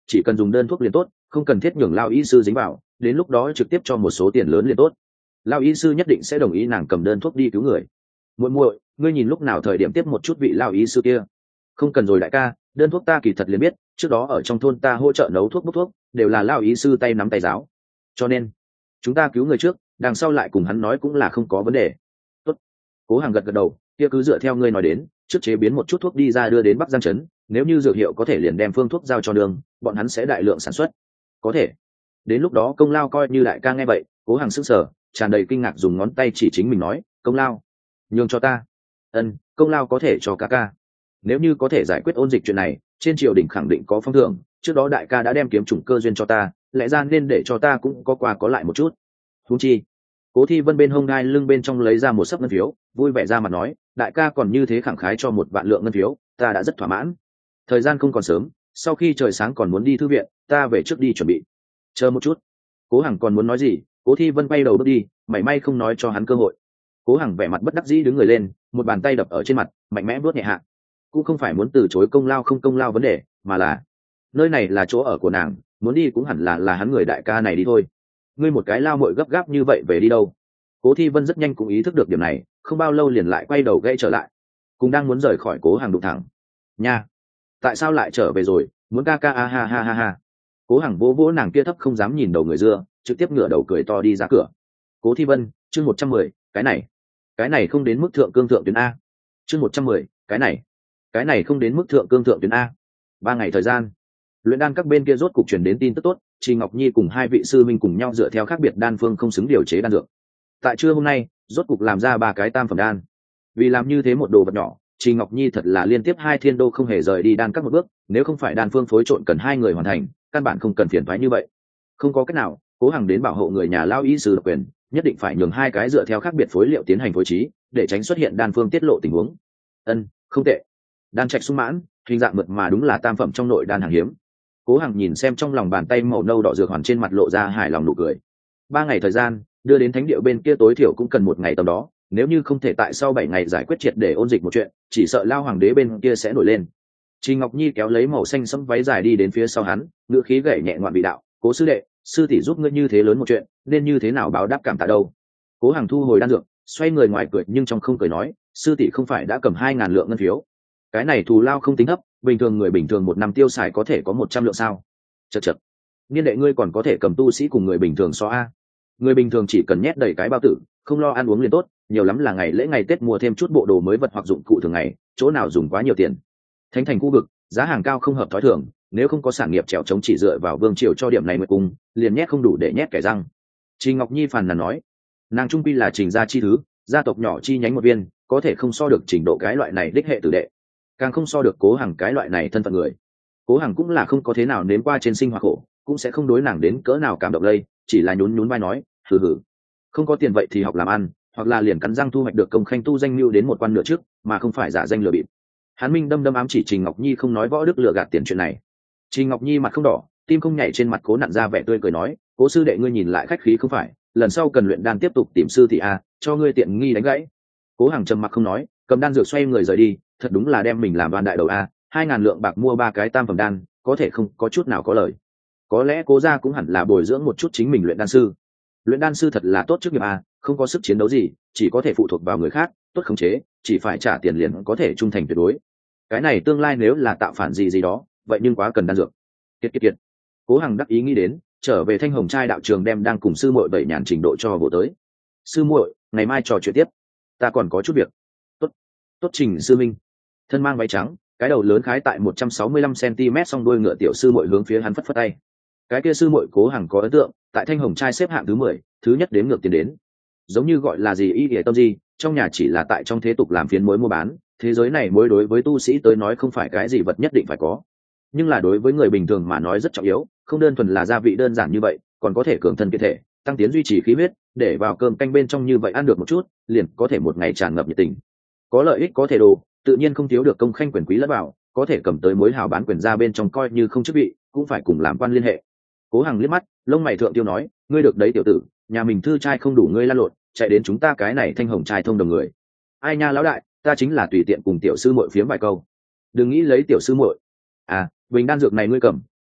chỉ cần dùng đơn thuốc liền tốt, không cần thiết nhường lao y sư dính vào, đến lúc đó trực tiếp cho một số tiền lớn liền tốt. Lao y sư nhất định sẽ đồng ý nàng cầm đơn thuốc đi cứu người. Muội muội, ngươi nhìn lúc nào thời điểm tiếp một chút vị lao y sư kia. Không cần rồi đại ca, đơn thuốc ta kỳ thật liền biết, trước đó ở trong thôn ta hỗ trợ nấu thuốc bốc thuốc, đều là lao y sư tay nắm tay giáo. Cho nên chúng ta cứu người trước, đằng sau lại cùng hắn nói cũng là không có vấn đề. Tốt. Cố Hàng gật gật đầu, kia cứ dựa theo ngươi nói đến, trước chế biến một chút thuốc đi ra đưa đến Bắc Giang trấn, nếu như dược hiệu có thể liền đem phương thuốc giao cho đường, bọn hắn sẽ đại lượng sản xuất. Có thể. Đến lúc đó công lao coi như đại ca nghe vậy. Cố Hàng sững sờ, tràn đầy kinh ngạc dùng ngón tay chỉ chính mình nói, công lao nhường cho ta. Ân, công lao có thể cho ca ca. Nếu như có thể giải quyết ôn dịch chuyện này, trên triều đình khẳng định có phong thưởng, trước đó đại ca đã đem kiếm chủng cơ duyên cho ta, lẽ ra nên để cho ta cũng có quà có lại một chút. Huống chi Cố Thi Vân bên hông ngai lưng bên trong lấy ra một sấp ngân phiếu, vui vẻ ra mặt nói, đại ca còn như thế khẳng khái cho một vạn lượng ngân phiếu, ta đã rất thỏa mãn. Thời gian không còn sớm, sau khi trời sáng còn muốn đi thư viện, ta về trước đi chuẩn bị. Chờ một chút. Cố Hằng còn muốn nói gì, Cố Thi Vân bay đầu bước đi, mảy may không nói cho hắn cơ hội. Cố Hằng vẻ mặt bất đắc dĩ đứng người lên, một bàn tay đập ở trên mặt, mạnh mẽ vuốt nhẹ hạ. Cũng không phải muốn từ chối công lao không công lao vấn đề, mà là nơi này là chỗ ở của nàng, muốn đi cũng hẳn là là hắn người đại ca này đi thôi. Ngươi một cái lao muội gấp gáp như vậy về đi đâu? Cố Thi Vân rất nhanh cũng ý thức được điểm này, không bao lâu liền lại quay đầu gây trở lại, cũng đang muốn rời khỏi Cố Hằng đụng thẳng. Nha, tại sao lại trở về rồi? Muốn ca ca a ha ha ha ha. Cố Hằng vỗ vỗ nàng kia thấp không dám nhìn đầu người dưa, trực tiếp ngửa đầu cười to đi ra cửa. Cố Thi Vân, chương một trăm mười, cái này, cái này không đến mức thượng cương thượng tuyến a. Chương một trăm mười, cái này, cái này không đến mức thượng cương thượng tuyến a. Ba ngày thời gian, luyện đan các bên kia rốt cục truyền đến tin tức tốt, Trì Ngọc Nhi cùng hai vị sư minh cùng nhau dựa theo khác biệt đan phương không xứng điều chế đan dược. Tại trưa hôm nay, rốt cục làm ra ba cái tam phẩm đan. Vì làm như thế một đồ vật nhỏ, Trì Ngọc Nhi thật là liên tiếp hai thiên đô không hề rời đi đan các một bước, nếu không phải đan phương phối trộn cần hai người hoàn thành, căn bản không cần phiền toái như vậy. Không có cách nào, Cố Hằng đến bảo hộ người nhà lao y sư độc quyền, nhất định phải nhường hai cái dựa theo khác biệt phối liệu tiến hành phối trí, để tránh xuất hiện đan phương tiết lộ tình huống. Ân, không tệ. Đan trạch sung mãn, hình dạng mượt mà đúng là tam phẩm trong nội đan hàng hiếm. Cố Hằng nhìn xem trong lòng bàn tay màu nâu đỏ dược hoàn trên mặt lộ ra hài lòng nụ cười. Ba ngày thời gian, đưa đến thánh địa bên kia tối thiểu cũng cần một ngày tầm đó, nếu như không thể tại sau bảy ngày giải quyết triệt để ôn dịch một chuyện, chỉ sợ lao hoàng đế bên kia sẽ nổi lên. Trì Ngọc Nhi kéo lấy màu xanh sẫm váy dài đi đến phía sau hắn, ngữ khí gảy nhẹ ngoạn vị đạo, Cố sư đệ, sư tỷ giúp ngươi như thế lớn một chuyện, nên như thế nào báo đáp cảm tạ đâu. Cố Hằng thu hồi đan dược, xoay người ngoài cười nhưng trong không cười nói, sư tỷ không phải đã cầm hai ngàn lượng ngân phiếu, cái này thù lao không tính thấp, bình thường người bình thường một năm tiêu xài có thể có một trăm lượng sao. Chật chật, niên đệ ngươi còn có thể cầm tu sĩ cùng người bình thường so a. Người bình thường chỉ cần nhét đầy cái bao tử, không lo ăn uống liền tốt, nhiều lắm là ngày lễ ngày Tết mua thêm chút bộ đồ mới vật hoặc dụng cụ thường ngày, chỗ nào dùng quá nhiều tiền. Thánh thành khu vực, giá hàng cao không hợp thói thường, nếu không có sản nghiệp trèo trống chỉ dựa vào vương triều cho điểm này mới cùng, liền nhét không đủ để nhét kẻ răng. Trình Ngọc Nhi phàn nàn nói, nàng trung quy là Trình gia chi thứ, gia tộc nhỏ chi nhánh một viên, có thể không so được trình độ cái loại này đích hệ tử đệ, càng không so được Cố Hằng cái loại này thân phận người. Cố Hằng cũng là không có thế nào nếm qua trên sinh hoạt khổ, cũng sẽ không đối nàng đến cỡ nào cảm động lây, chỉ là nhún nhún vai nói, hừ hừ, không có tiền vậy thì học làm ăn, hoặc là liền cắn răng thu hoạch được công khanh tu danh mưu đến một quan nửa trước, mà không phải giả danh lừa bịp. Hán Minh đâm đâm ám chỉ Trình Ngọc Nhi không nói võ đức lừa gạt tiền chuyện này. Trình Ngọc Nhi mặt không đỏ, tim không nhảy, trên mặt Cố nặn ra vẻ tươi cười nói, Cố sư đệ ngươi nhìn lại khách khí không phải, lần sau cần luyện đan tiếp tục tìm sư thị a, cho ngươi tiện nghi đánh gãy. Cố Hằng trầm mặc không nói, cầm đan dược xoay người rời đi, thật đúng là đem mình làm đoan đại đầu a, hai ngàn lượng bạc mua ba cái tam phẩm đan, có thể không có chút nào có lời. Có lẽ Cố gia cũng hẳn là bồi dưỡng một chút chính mình luyện đan sư. Luyện đan sư thật là tốt trước nghiệp a, không có sức chiến đấu gì, chỉ có thể phụ thuộc vào người khác, tốt khống chế, chỉ phải trả tiền liền có thể trung thành tuyệt đối. Cái này tương lai nếu là tạo phản gì gì đó, vậy nhưng quá cần đan dược. Kiệt kiệt kiệt. Cố Hằng đắc ý nghĩ đến, trở về Thanh Hồng trai đạo trường đem đang cùng sư muội bảy nhàn trình độ cho bộ tới. Sư muội, ngày mai trò chuyện tiếp, ta còn có chút việc. Tốt, tốt Trình sư minh. Thân mang váy trắng, cái đầu lớn khái tại một trăm sáu mươi lăm xăng-ti-mét, song đuôi ngựa tiểu sư muội hướng phía hắn phất phất tay. Cái kia sư muội Cố Hằng có ấn tượng, tại Thanh Hồng trai xếp hạng thứ mười, thứ nhất đếm ngược tiền đến. Giống như gọi là gì y địa tâm gì, trong nhà chỉ là tại trong thế tục làm phiến mối mua bán, thế giới này mối đối với tu sĩ tới nói không phải cái gì vật nhất định phải có, nhưng là đối với người bình thường mà nói rất trọng yếu, không đơn thuần là gia vị đơn giản như vậy, còn có thể cường thân kiện thể, tăng tiến duy trì khí huyết, để vào cơm canh bên trong như vậy ăn được một chút, liền có thể một ngày tràn ngập nhiệt tình. Có lợi ích có thể đồ, tự nhiên không thiếu được công khanh quyền quý lẫn vào, có thể cầm tới mối hào bán quyền ra bên trong coi như không chức vị, cũng phải cùng làm quan liên hệ. Cố Hằng liếc mắt, lông mày thượng tiêu nói, ngươi được đấy tiểu tử, nhà mình thư trai không đủ ngươi lan lộn, chạy đến chúng ta cái này Thanh Hồng trai thông đồng người. Ai nha lão đại, ta chính là tùy tiện cùng tiểu sư muội phiếm vài câu, đừng nghĩ lấy tiểu sư muội. À, bình đan dược này ngươi cầm,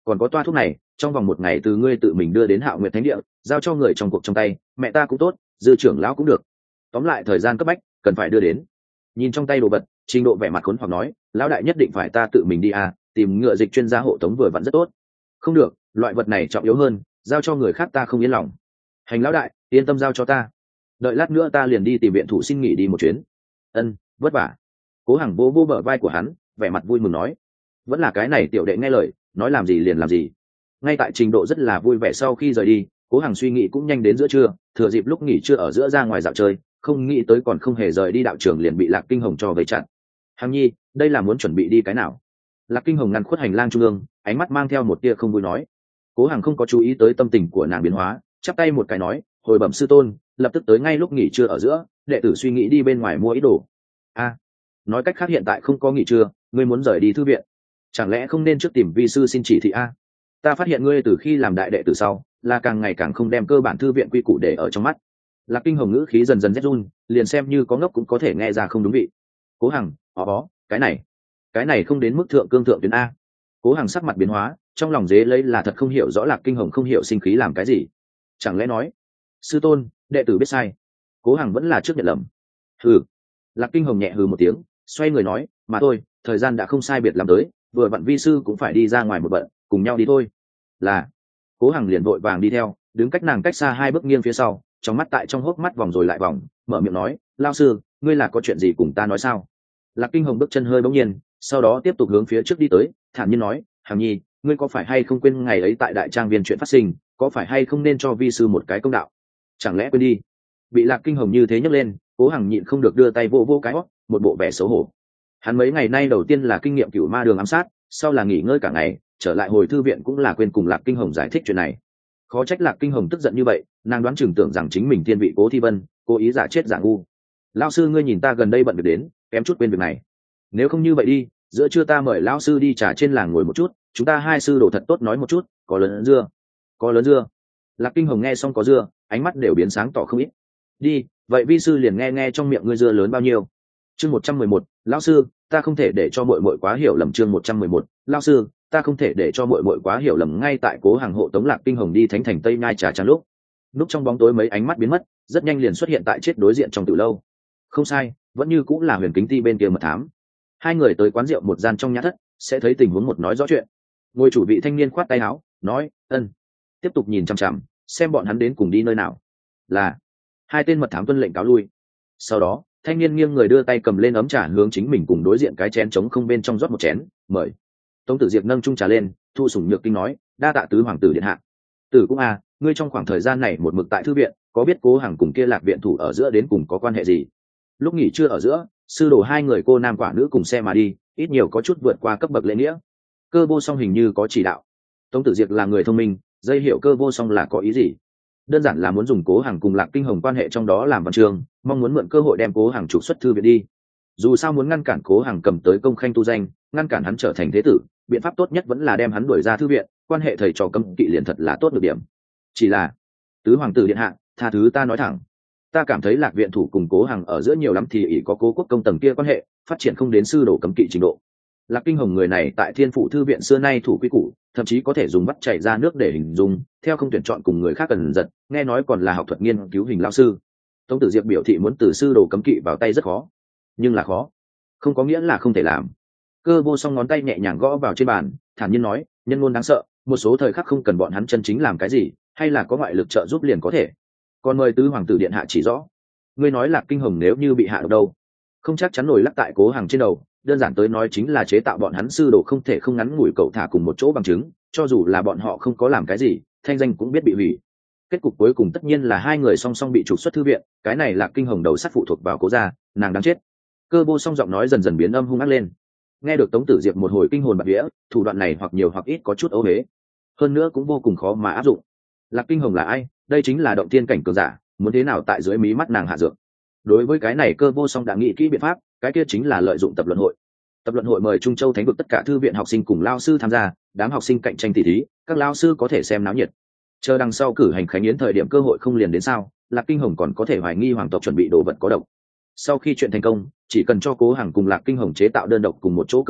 còn có toa thuốc này trong vòng một ngày từ ngươi tự mình đưa đến Hạo Nguyệt Thánh Địa, giao cho người trong cuộc trong tay, mẹ ta cũng tốt, dư trưởng lão cũng được, tóm lại thời gian cấp bách cần phải đưa đến. Nhìn trong tay đồ vật, Trình Độ vẻ mặt khốn hoặc nói, lão đại nhất định phải ta tự mình đi à, tìm ngựa dịch chuyên gia hộ tống vừa vặn rất tốt. Không được, loại vật này trọng yếu hơn, giao cho người khác ta không yên lòng. Hành lão đại, yên tâm giao cho ta, đợi lát nữa ta liền đi tìm viện thủ xin nghỉ đi một chuyến. Ân, vất vả. Cố Hằng vô vô bờ vai của hắn, vẻ mặt vui mừng nói, vẫn là cái này tiểu đệ nghe lời, nói làm gì liền làm gì. Ngay tại Trình Độ rất là vui vẻ sau khi rời đi, Cố Hằng suy nghĩ cũng nhanh đến giữa trưa, thừa dịp lúc nghỉ trưa ở giữa ra ngoài dạo chơi, không nghĩ tới còn không hề rời đi đạo trường liền bị Lạc Kinh Hồng cho vây chặn. Hằng nhi, đây là muốn chuẩn bị đi cái nào? Lạc Kinh Hồng ngăn khuất hành lang trung ương, ánh mắt mang theo một tia không vui nói. Cố Hằng không có chú ý tới tâm tình của nàng biến hóa, chắp tay một cái nói, hồi bẩm sư tôn, lập tức tới ngay lúc nghỉ trưa ở giữa, đệ tử suy nghĩ đi bên ngoài mua ít đồ. A, nói cách khác hiện tại không có nghỉ trưa, ngươi muốn rời đi thư viện, chẳng lẽ không nên trước tìm vi sư xin chỉ thị a? Ta phát hiện ngươi từ khi làm đại đệ tử sau, là càng ngày càng không đem cơ bản thư viện quy củ để ở trong mắt. Lạc Kinh Hồng ngữ khí dần dần rét run, liền xem như có ngốc cũng có thể nghe ra không đúng vị. Cố Hằng, ó ó, cái này, cái này không đến mức thượng cương thượng tuyến a. Cố Hằng sắc mặt biến hóa, trong lòng dế lấy là thật không hiểu rõ Lạc Kinh Hồng không hiểu sinh khí làm cái gì. Chẳng lẽ nói, sư tôn, đệ tử biết sai. Cố Hằng vẫn là trước nhận lầm. Hừ. Lạc Kinh Hồng nhẹ hừ một tiếng, xoay người nói, mà thôi, thời gian đã không sai biệt lắm tới, vừa vặn vi sư cũng phải đi ra ngoài một bận, cùng nhau đi thôi. Là. Cố Hằng liền vội vàng đi theo, đứng cách nàng cách xa hai bước nghiêng phía sau, trong mắt tại trong hốc mắt vòng rồi lại vòng, mở miệng nói, lao sư, ngươi là có chuyện gì cùng ta nói sao? Lạc Kinh Hồng bước chân hơi bỗng nhiên, sau đó tiếp tục hướng phía trước đi tới, thản nhiên nói, Hằng nhi, ngươi có phải hay không quên ngày ấy tại đại trang viên chuyện phát sinh, có phải hay không nên cho vi sư một cái công đạo? Chẳng lẽ quên đi? Bị Lạc Kinh Hồng như thế nhấc lên, Cố Hằng nhịn không được đưa tay vô vô cái hót, một bộ vẻ xấu hổ. Hắn mấy ngày nay đầu tiên là kinh nghiệm cửu ma đường ám sát, sau là nghỉ ngơi cả ngày, trở lại hồi thư viện cũng là quên cùng Lạc Kinh Hồng giải thích chuyện này. Khó trách Lạc Kinh Hồng tức giận như vậy, nàng đoán chừng tưởng rằng chính mình thiên vị Cố Thi Vân, cố ý giả chết giả ngu. Lão sư ngươi nhìn ta gần đây bận việc đến, kém chút quên việc này. Nếu không như vậy đi, giữa trưa ta mời lão sư đi trà trên làng ngồi một chút, chúng ta hai sư đồ thật tốt nói một chút, có lớn dưa, có lớn dưa. Lạc Kinh Hồng nghe xong có dưa, ánh mắt đều biến sáng tỏ không ít. Đi, vậy vi sư liền nghe nghe trong miệng ngươi dưa lớn bao nhiêu. Chương một trăm mười một, lão sư, ta không thể để cho muội muội quá hiểu lầm. Chương một trăm mười một, lão sư, ta không thể để cho muội muội quá hiểu lầm. Ngay tại Cố Hằng hộ tống Lạc Kinh Hồng đi thánh thành Tây Nhai trà trắng lúc, lúc trong bóng tối mấy ánh mắt biến mất, rất nhanh liền xuất hiện tại chết đối diện trong tử lâu. Không sai, vẫn như cũng là Huyền Kính Ti bên kia mật thám. Hai người tới quán rượu một gian trong nhã thất, sẽ thấy tình huống một nói rõ chuyện. Ngôi chủ vị thanh niên khoát tay áo, nói, ân, tiếp tục nhìn chằm chằm, xem bọn hắn đến cùng đi nơi nào. Là. Hai tên mật thám tuân lệnh cáo lui. Sau đó, thanh niên nghiêng người đưa tay cầm lên ấm trà hướng chính mình cùng đối diện cái chén trống không bên trong rót một chén, mời. Tống Tử Diệp nâng chung trà lên, thu sủng nhược kinh nói, đa tạ tứ hoàng tử điện hạ. Tử cũng à, ngươi trong khoảng thời gian này một mực tại thư viện, có biết Cố Hằng cùng kia Lạc viện thủ ở giữa đến cùng có quan hệ gì? Lúc nghỉ trưa ở giữa, sư đồ hai người cô nam quả nữ cùng xe mà đi, ít nhiều có chút vượt qua cấp bậc lễ nghĩa. Cơ Vô Song hình như có chỉ đạo. Tống Tử Diệp là người thông minh, dây hiểu Cơ Vô Song là có ý gì? Đơn giản là muốn dùng Cố Hằng cùng Lạc Kinh Hồng quan hệ trong đó làm văn chương, mong muốn mượn cơ hội đem Cố Hằng trục xuất thư viện đi. Dù sao muốn ngăn cản Cố Hằng cầm tới công khanh tu danh, ngăn cản hắn trở thành thế tử, biện pháp tốt nhất vẫn là đem hắn đuổi ra thư viện, quan hệ thầy trò cấm kỵ liền thật là tốt được điểm. Chỉ là, tứ hoàng tử điện hạ, tha thứ ta nói thẳng, ta cảm thấy Lạc viện thủ cùng Cố Hằng ở giữa nhiều lắm thì ỷ có Cố quốc công tầng kia quan hệ, phát triển không đến sư đồ cấm kỵ trình độ. Lạc Kinh Hồng người này tại Thiên Phụ thư viện xưa nay thủ quy củ, thậm chí có thể dùng bắt chảy ra nước để hình dung, theo không tuyển chọn cùng người khác cần giật, nghe nói còn là học thuật nghiên cứu hình lao sư. Tống Tử Diệp biểu thị muốn từ sư đồ cấm kỵ vào tay rất khó, nhưng là khó, không có nghĩa là không thể làm. Cơ Vô Song ngón tay nhẹ nhàng gõ vào trên bàn, thản nhiên nói, nhân ngôn đáng sợ, một số thời khắc không cần bọn hắn chân chính làm cái gì, hay là có ngoại lực trợ giúp liền có thể. Còn mời tứ hoàng tử điện hạ chỉ rõ. Ngươi nói Lạc Kinh Hồng nếu như bị hạ độc đâu? Không chắc chắn nổi lắc tại Cố Hằng trên đầu, đơn giản tới nói chính là chế tạo bọn hắn sư đồ không thể không ngắn ngủi cậu thả cùng một chỗ bằng chứng, cho dù là bọn họ không có làm cái gì, thanh danh cũng biết bị hủy. Kết cục cuối cùng tất nhiên là hai người song song bị trục xuất thư viện, cái này Lạc Kinh Hồng đầu sắt phụ thuộc vào Cố gia, nàng đáng chết. Cơ Vô Song giọng nói dần dần biến âm hung ác lên. Nghe được Tống Tử Diệp một hồi kinh hồn bạt vía, thủ đoạn này hoặc nhiều hoặc ít có chút ấu hế, hơn nữa cũng vô cùng khó mà áp dụng. Lạc Kinh Hồng là ai? Đây chính là động thiên cảnh cường giả, muốn thế nào tại dưới mí mắt nàng hạ dược. Đối với cái này Cơ Vô Song đã nghĩ kỹ biện pháp, cái kia chính là lợi dụng tập luận hội. Tập luận hội mời Trung Châu Thánh vực tất cả thư viện học sinh cùng lao sư tham gia, đám học sinh cạnh tranh tỷ thí, các lao sư có thể xem náo nhiệt. Chờ đằng sau cử hành khánh yến thời điểm cơ hội không liền đến sao? Lạc Kinh Hồng còn có thể hoài nghi hoàng tộc chuẩn bị đồ vật có độc. Sau khi chuyện thành công, chỉ cần cho Cố Hằng cùng Lạc Kinh Hồng chế tạo đơn độc cùng một chỗ cơ hội,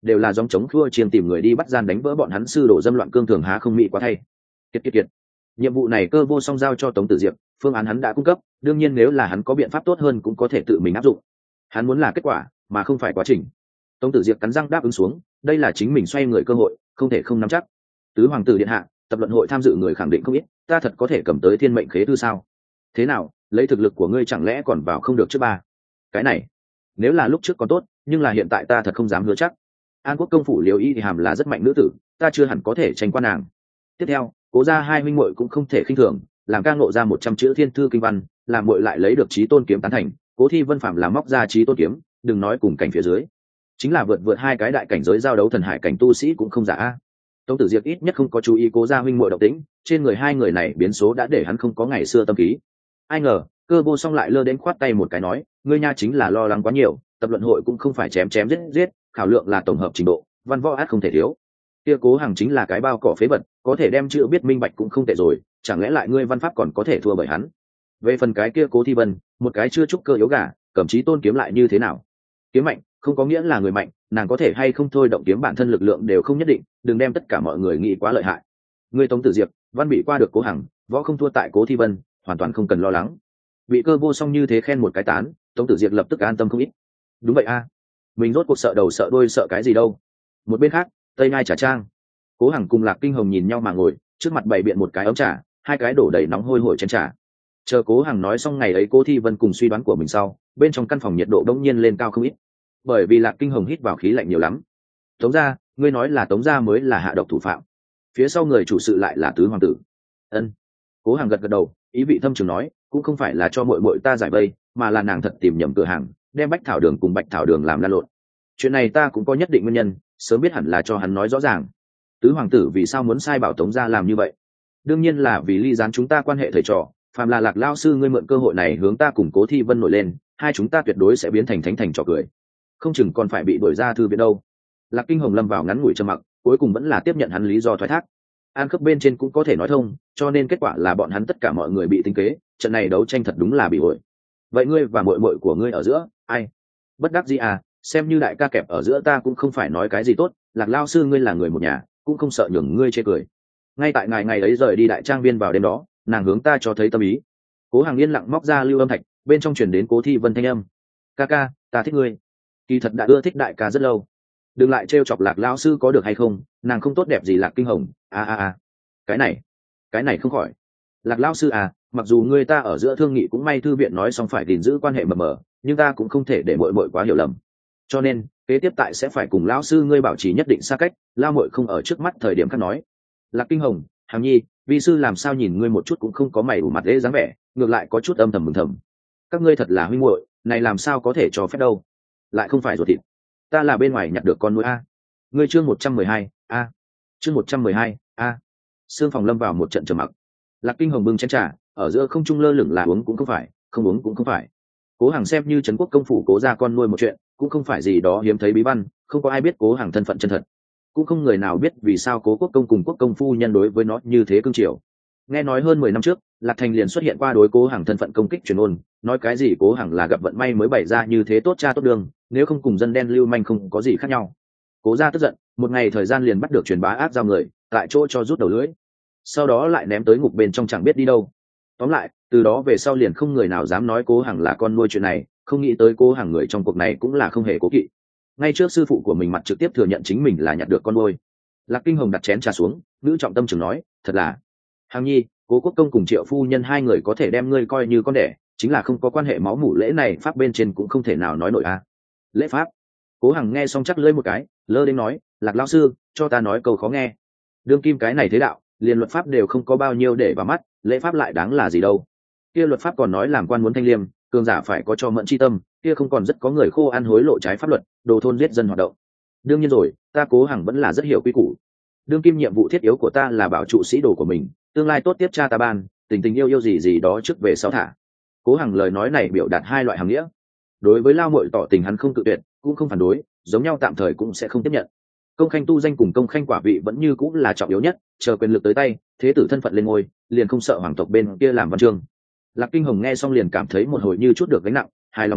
đều là dòng chống khua chiêng tìm người đi bắt gian đánh vỡ bọn hắn sư đổ dâm loạn cương thường há không mỹ quá thay. Kiệt kiệt kiệt. Nhiệm vụ này Cơ Vô Song giao cho Tống Tử Diệp, phương án hắn đã cung cấp, đương nhiên nếu là hắn có biện pháp tốt hơn cũng có thể tự mình áp dụng. Hắn muốn là kết quả mà không phải quá trình. Tống Tử Diệp cắn răng đáp ứng xuống, đây là chính mình xoay người cơ hội, không thể không nắm chắc. Tứ hoàng tử điện hạ, tập luận hội tham dự người khẳng định không ít, ta thật có thể cầm tới thiên mệnh khế thư sao? Thế nào, lấy thực lực của ngươi chẳng lẽ còn vào không được trước ba? Cái này, nếu là lúc trước còn tốt, nhưng là hiện tại ta thật không dám hứa chắc. An Quốc công phủ Liễu Y thì hàm là rất mạnh nữ tử, ta chưa hẳn có thể tranh qua nàng. Tiếp theo, Cố gia hai huynh muội cũng không thể khinh thường, làm ca ngộ ra một trăm chữ thiên thư kinh văn, làm muội lại lấy được chí tôn kiếm tán thành, Cố Thi Vân phạm làm móc ra chí tôn kiếm, đừng nói cùng cảnh phía dưới, chính là vượt vượt hai cái đại cảnh giới giao đấu thần hải cảnh tu sĩ cũng không giả. Tống Tử Diệp ít nhất không có chú ý Cố gia huynh muội động tĩnh, trên người hai người này biến số đã để hắn không có ngày xưa tâm khí. Ai ngờ, Cơ Vô Song lại lơ đến khoát tay một cái nói, ngươi nha chính là lo lắng quá nhiều, tập luận hội cũng không phải chém chém giết giết, khảo lượng là tổng hợp trình độ, văn võ át không thể thiếu. Kia Cố Hằng chính là cái bao cỏ phế vật, có thể đem chữ biết minh bạch cũng không tệ rồi, chẳng lẽ lại ngươi văn pháp còn có thể thua bởi hắn? Về phần cái kia Cố Thi Vân, một cái chưa trúc cơ yếu gà, cầm chí tôn kiếm lại như thế nào? Kiếm mạnh không có nghĩa là người mạnh, nàng có thể hay không thôi động kiếm bản thân lực lượng đều không nhất định, đừng đem tất cả mọi người nghĩ quá lợi hại. Ngươi Tống Tử Diệp, văn bị qua được Cố Hằng, võ không thua tại Cố Thi Vân, hoàn toàn không cần lo lắng. Bị Cơ Vô Song như thế khen một cái tán, Tống Tử Diệp lập tức an tâm không ít. Đúng vậy a, mình rốt cuộc sợ đầu sợ đuôi sợ cái gì đâu. Một bên khác, Tây Nhai Trà Trang, Cố Hằng cùng Lạc Kinh Hồng nhìn nhau mà ngồi, trước mặt bày biện một cái ấm trà, hai cái đổ đầy nóng hôi hổi chén trà. Chờ Cố Hằng nói xong ngày ấy Cố Thi Vân cùng suy đoán của mình sau, bên trong căn phòng nhiệt độ đông nhiên lên cao không ít, bởi vì Lạc Kinh Hồng hít vào khí lạnh nhiều lắm. Tống gia, ngươi nói là Tống gia mới là hạ độc thủ phạm, phía sau người chủ sự lại là tứ hoàng tử. Ân. Cố Hằng gật gật đầu, ý vị thâm trường nói, cũng không phải là cho muội muội ta giải vây, mà là nàng thật tìm nhầm cửa hàng, đem bách thảo đường cùng bạch thảo đường làm lan lộn. Chuyện này ta cũng có nhất định nguyên nhân, sớm biết hẳn là cho hắn nói rõ ràng. Tứ hoàng tử vì sao muốn sai bảo Tống gia làm như vậy? Đương nhiên là vì ly gián chúng ta quan hệ thầy trò, phàm là Lạc lao sư ngươi mượn cơ hội này hướng ta cùng Cố Thi Vân nổi lên, hai chúng ta tuyệt đối sẽ biến thành thánh thành trò cười, không chừng còn phải bị đuổi ra thư viện đâu. Lạc Kinh Hồng lâm vào ngắn ngủi trầm mặc, cuối cùng vẫn là tiếp nhận hắn lý do thoái thác. An khớp bên trên cũng có thể nói thông, cho nên kết quả là bọn hắn tất cả mọi người bị tính kế, trận này đấu tranh thật đúng là bị hội. Vậy ngươi và muội muội của ngươi ở giữa, ai? Bất đắc dĩ à, xem như đại ca kẹp ở giữa ta cũng không phải nói cái gì tốt, Lạc lao sư ngươi là người một nhà, cũng không sợ nhường ngươi chê cười. Ngay tại ngày ngày ấy rời đi đại trang viên vào đêm đó, nàng hướng ta cho thấy tâm ý. Cố Hằng yên lặng móc ra lưu âm thạch, bên trong truyền đến Cố Thi Vân thanh âm. Ca ca, ta thích ngươi. Kỳ thật đã ưa thích đại ca rất lâu. Đừng lại trêu chọc Lạc lao sư có được hay không, nàng không tốt đẹp gì Lạc Kinh Hồng. A a a, cái này, cái này không khỏi. Lạc lao sư à, mặc dù ngươi ta ở giữa thương nghị cũng may thư viện nói xong phải gìn giữ quan hệ mờ mờ, nhưng ta cũng không thể để muội muội quá hiểu lầm. Cho nên kế tiếp tại sẽ phải cùng lão sư ngươi bảo trì nhất định xa cách, lao muội không ở trước mắt thời điểm khác nói. Lạc Kinh Hồng, Hằng Nhi, vi sư làm sao nhìn ngươi một chút cũng không có mày ủ mặt lễ dáng vẻ, ngược lại có chút âm thầm mừng thầm. Các ngươi thật là huynh muội, này làm sao có thể cho phép đâu? Lại không phải ruột thịt. Ta là bên ngoài nhặt được con nuôi a. Ngươi chương một trăm mười hai, a. Chương một trăm mười hai, a. Sương phòng lâm vào một trận trầm mặc. Lạc Kinh Hồng bưng chén trà, ở giữa không trung lơ lửng là uống cũng không phải, không uống cũng không phải. Cố Hằng xem như trấn quốc công phủ Cố gia con nuôi một chuyện, cũng không phải gì đó hiếm thấy bí văn, không có ai biết Cố Hằng thân phận chân thật, cũng không người nào biết vì sao Cố quốc công cùng quốc công phu nhân đối với nó như thế cương triều. Nghe nói hơn mười năm trước, Lạc Thành liền xuất hiện qua đối Cố Hằng thân phận công kích truyền ôn, nói cái gì Cố Hằng là gặp vận may mới bày ra như thế tốt cha tốt đường, nếu không cùng dân đen lưu manh không có gì khác nhau. Cố gia tức giận, một ngày thời gian liền bắt được truyền bá ác giao người, tại chỗ cho rút đầu lưỡi, sau đó lại ném tới ngục bên trong chẳng biết đi đâu. Tóm lại, từ đó về sau liền không người nào dám nói Cố Hằng là con nuôi chuyện này, không nghĩ tới Cố Hằng người trong cuộc này cũng là không hề cố kỵ. Ngay trước sư phụ của mình mặt trực tiếp thừa nhận chính mình là nhặt được con nuôi. Lạc Kinh Hồng đặt chén trà xuống, nữ trọng tâm trường nói, thật là Hằng Nhi, Cố quốc công cùng Triệu phu nhân hai người có thể đem ngươi coi như con đẻ, chính là không có quan hệ máu mủ lễ này pháp bên trên cũng không thể nào nói nổi a. À. Lễ pháp? Cố Hằng nghe xong chắc lưỡi một cái, lơ đến nói, Lạc lão sư, cho ta nói câu khó nghe. Đương kim cái này thế đạo, liền luật pháp đều không có bao nhiêu để vào mắt, lễ pháp lại đáng là gì đâu? Kia luật pháp còn nói làm quan muốn thanh liêm, cường giả phải có cho mẫn chi tâm, kia không còn rất có người khô ăn hối lộ trái pháp luật, đồ thôn giết dân hoạt động. Đương nhiên rồi, ta Cố Hằng vẫn là rất hiểu quy củ. Đương kim nhiệm vụ thiết yếu của ta là bảo trụ sĩ đồ của mình, tương lai tốt tiếp cha ta ban, tình tình yêu yêu gì gì đó trước về sau thả. Cố Hằng lời nói này biểu đạt hai loại hàm nghĩa. Đối với lao muội tỏ tình hắn không tự tuyệt, cũng không phản đối, giống nhau tạm thời cũng sẽ không tiếp nhận. Công khanh tu danh cùng công khanh quả vị vẫn như cũng là trọng yếu nhất, chờ quyền lực tới tay, thế tử thân phận lên ngôi, liền không sợ hoàng tộc bên kia làm văn chương. Lạc Kinh Hồng nghe xong liền cảm thấy một hồi như chút được gánh nặng, hài lòng nói,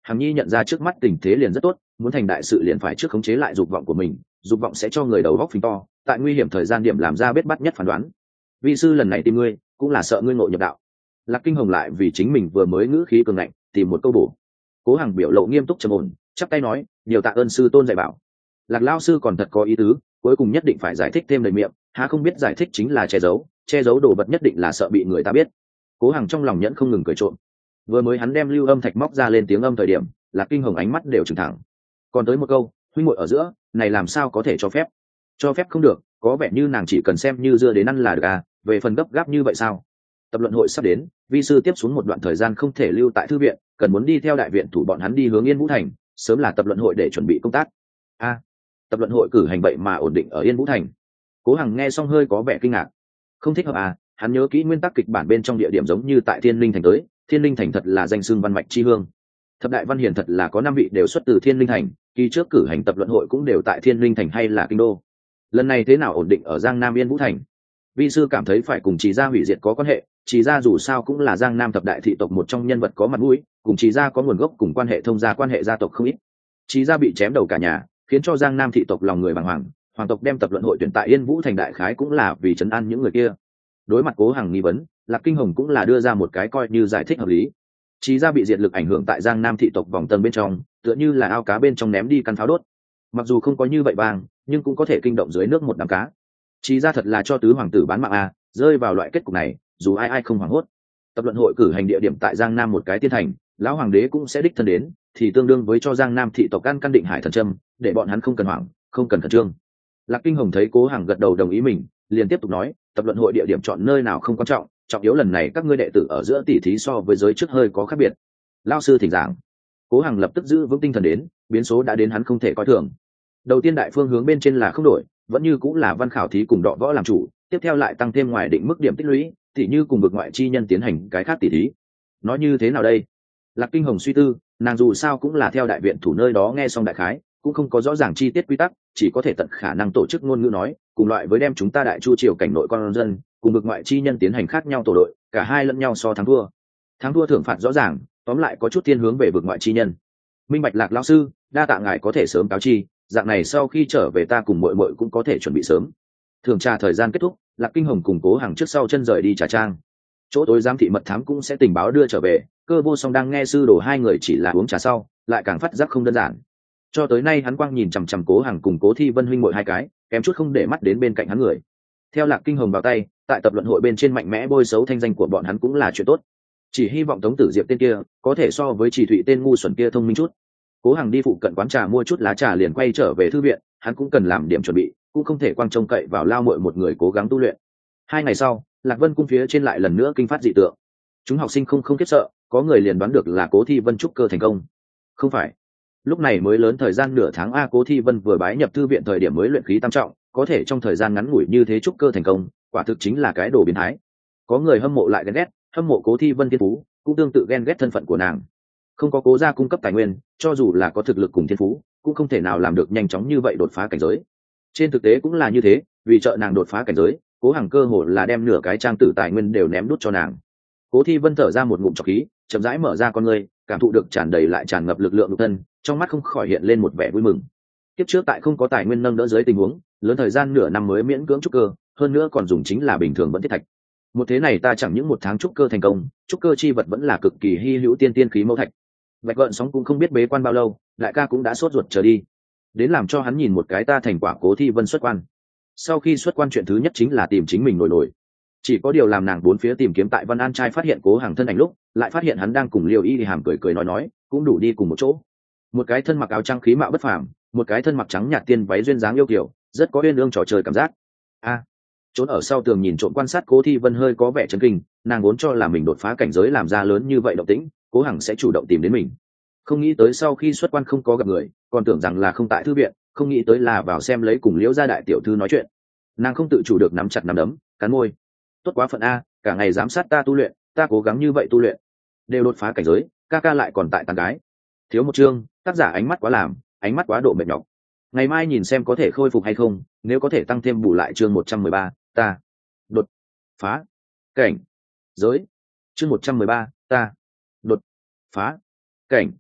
Hằng Nhi nhận ra trước mắt tình thế liền rất tốt, muốn thành đại sự liền phải trước khống chế lại dục vọng của mình, dục vọng sẽ cho người đầu góc phình to, tại nguy hiểm thời gian điểm làm ra biết bắt nhất phán đoán. Vi sư lần này tìm ngươi, cũng là sợ ngươi ngộ nhập đạo. Lạc Kinh Hồng lại vì chính mình vừa mới ngữ khí cường ngạnh, tìm một câu bổ. Cố Hằng biểu lộ nghiêm túc trầm ổn, chắp tay nói, nhiều tạ ơn sư tôn dạy bảo. Lạc lao sư còn thật có ý tứ, cuối cùng nhất định phải giải thích thêm lời miệng, há không biết giải thích chính là che giấu, che giấu đồ vật nhất định là sợ bị người ta biết. Cố Hằng trong lòng nhẫn không ngừng cười trộm. Vừa mới hắn đem lưu âm thạch móc ra lên tiếng âm thời điểm, Lạc Kinh Hồng ánh mắt đều trừng thẳng. Còn tới một câu, huynh muội ở giữa, này làm sao có thể cho phép? Cho phép không được, có vẻ như nàng chỉ cần xem như dưa đến ăn là được à, về phần gấp gáp như vậy sao? Tập luận hội sắp đến, vi sư tiếp xuống một đoạn thời gian không thể lưu tại thư viện, cần muốn đi theo đại viện thủ bọn hắn đi hướng Yên Vũ Thành, sớm là tập luận hội để chuẩn bị công tác. A, à, tập luận hội cử hành vậy mà ổn định ở Yên Vũ Thành. Cố Hằng nghe xong hơi có vẻ kinh ngạc. Không thích hợp à, hắn nhớ kỹ nguyên tắc kịch bản bên trong địa điểm giống như tại Thiên Linh Thành tới, Thiên Linh Thành thật là danh xưng văn mạch chi hương. Thập đại văn hiền thật là có năm vị đều xuất từ Thiên Linh Thành, kỳ trước cử hành tập luận hội cũng đều tại Thiên Linh Thành hay là kinh đô. Lần này thế nào ổn định ở Giang Nam Yên Vũ Thành? Vi sư cảm thấy phải cùng Trì gia hủy diệt có quan hệ, Trì gia dù sao cũng là Giang Nam thập đại thị tộc một trong nhân vật có mặt mũi, cùng Trì gia có nguồn gốc cùng quan hệ thông gia quan hệ gia tộc không ít. Trì gia bị chém đầu cả nhà, khiến cho Giang Nam thị tộc lòng người bàng hoàng, hoàng tộc đem tập luận hội tuyển tại Yên Vũ Thành đại khái cũng là vì trấn an những người kia. Đối mặt Cố Hằng nghi vấn, Lạc Kinh Hồng cũng là đưa ra một cái coi như giải thích hợp lý. Trì gia bị diệt lực ảnh hưởng tại Giang Nam thị tộc vòng tầng bên trong, tựa như là ao cá bên trong ném đi căn pháo đốt. Mặc dù không có như vậy bang, nhưng cũng có thể kinh động dưới nước một đám cá. Trì gia thật là cho tứ hoàng tử bán mạng à, rơi vào loại kết cục này, dù ai ai không hoảng hốt. Tập luận hội cử hành địa điểm tại Giang Nam một cái tiên thành, lão hoàng đế cũng sẽ đích thân đến, thì tương đương với cho Giang Nam thị tộc căn căn định hải thần châm, để bọn hắn không cần hoảng, không cần khẩn trương. Lạc Kinh Hồng thấy Cố Hằng gật đầu đồng ý mình, liền tiếp tục nói, tập luận hội địa điểm chọn nơi nào không quan trọng, trọng yếu lần này các ngươi đệ tử ở giữa tỷ thí so với giới trước hơi có khác biệt. Lão sư thỉnh giảng. Cố Hằng lập tức giữ vững tinh thần đến, biến số đã đến hắn không thể coi thường. Đầu tiên đại phương hướng bên trên là không đổi, vẫn như cũng là văn khảo thí cùng đọ võ làm chủ, tiếp theo lại tăng thêm ngoài định mức điểm tích lũy, thì như cùng vực ngoại chi nhân tiến hành cái khác tỷ thí. Nói như thế nào đây? Lạc Kinh Hồng suy tư, nàng dù sao cũng là theo đại viện thủ nơi đó nghe xong đại khái, cũng không có rõ ràng chi tiết quy tắc, chỉ có thể tận khả năng tổ chức ngôn ngữ nói, cùng loại với đem chúng ta đại chu triều cảnh nội con dân, cùng vực ngoại chi nhân tiến hành khác nhau tổ đội, cả hai lẫn nhau so thắng thua. Thắng thua thưởng phạt rõ ràng, tóm lại có chút thiên hướng về vực ngoại chi nhân. Minh bạch Lạc lão sư, đa tạ ngài có thể sớm cáo chi, dạng này sau khi trở về ta cùng muội muội cũng có thể chuẩn bị sớm. Thường trà thời gian kết thúc, Lạc Kinh Hồng cùng Cố Hằng trước sau chân rời đi trà trang. Chỗ tối giám thị mật thám cũng sẽ tình báo đưa trở về, Cơ Vô Song đang nghe sư đồ hai người chỉ là uống trà sau, lại càng phát giác không đơn giản. Cho tới nay hắn quang nhìn chằm chằm Cố Hằng cùng Cố Thi Vân huynh muội hai cái, kém chút không để mắt đến bên cạnh hắn người. Theo Lạc Kinh Hồng vào tay, tại tập luận hội bên trên mạnh mẽ bôi xấu thanh danh của bọn hắn cũng là chuyện tốt. Chỉ hy vọng Tống Tử Diệp tên kia có thể so với Chỉ Thụy tên ngu xuẩn kia thông minh chút. Cố Hằng đi phụ cận quán trà mua chút lá trà liền quay trở về thư viện, hắn cũng cần làm điểm chuẩn bị, cũng không thể quang trông cậy vào lao muội một người cố gắng tu luyện. Hai ngày sau, Lạc Vân cung phía trên lại lần nữa kinh phát dị tượng. Chúng học sinh không không khiếp sợ, có người liền đoán được là Cố Thi Vân trúc cơ thành công. Không phải. Lúc này mới lớn thời gian nửa tháng a, Cố Thi Vân vừa bái nhập thư viện thời điểm mới luyện khí tam trọng, có thể trong thời gian ngắn ngủi như thế trúc cơ thành công, quả thực chính là cái đồ biến thái. Có người hâm mộ lại ghen ghét, hâm mộ Cố Thi Vân thiên phú, cũng tương tự ghen ghét thân phận của nàng. Không có Cố gia cung cấp tài nguyên, cho dù là có thực lực cùng thiên phú, cũng không thể nào làm được nhanh chóng như vậy đột phá cảnh giới. Trên thực tế cũng là như thế, vì trợ nàng đột phá cảnh giới, Cố Hằng cơ hồ là đem nửa cái trang tử tài nguyên đều ném đút cho nàng. Cố Thi Vân thở ra một ngụm trọc khí, chậm rãi mở ra con ngươi, cảm thụ được tràn đầy lại tràn ngập lực lượng nhục thân, trong mắt không khỏi hiện lên một vẻ vui mừng. Kiếp trước tại không có tài nguyên nâng đỡ dưới tình huống, lớn thời gian nửa năm mới miễn cưỡng trúc cơ, hơn nữa còn dùng chính là bình thường vẫn thiết thạch. Một thế này ta chẳng những một tháng trúc cơ thành công, trúc cơ chi vật vẫn là cực kỳ hy hữu tiên tiên khí mẫu thạch. Bạch Gợn Sóng cũng không biết bế quan bao lâu, đại ca cũng đã sốt ruột chờ đi. Đến làm cho hắn nhìn một cái ta thành quả Cố Thi Vân xuất quan. Sau khi xuất quan chuyện thứ nhất chính là tìm chính mình nổi nổi. Chỉ có điều làm nàng bốn phía tìm kiếm tại Văn An trai phát hiện Cố Hằng thân ảnh lúc, lại phát hiện hắn đang cùng Liêu Y Hàm cười cười nói nói, cũng đủ đi cùng một chỗ. Một cái thân mặc áo trắng khí mạo bất phàm, một cái thân mặc trắng nhạt tiên váy duyên dáng yêu kiều, rất có uyên ương trò chơi cảm giác. A, à, trốn ở sau tường nhìn trộm quan sát Cố Thi Vân hơi có vẻ chấn kinh, nàng vốn cho là mình đột phá cảnh giới làm ra lớn như vậy động tĩnh, Cố Hằng sẽ chủ động tìm đến mình. Không nghĩ tới sau khi xuất quan không có gặp người, còn tưởng rằng là không tại thư viện, không nghĩ tới là vào xem lấy cùng Liễu gia đại tiểu thư nói chuyện. Nàng không tự chủ được nắm chặt nắm đấm, cắn môi. Tốt quá phận a, cả ngày giám sát ta tu luyện, ta cố gắng như vậy tu luyện, đều đột phá cảnh giới, ca ca lại còn tại tán gái. Thiếu một chương, tác giả ánh mắt quá làm, ánh mắt quá độ mệt nhọc. Ngày mai nhìn xem có thể khôi phục hay không, nếu có thể tăng thêm bù lại chương một trăm mười ba, ta đột phá cảnh giới. Chương một trăm mười ba, ta đột phá cảnh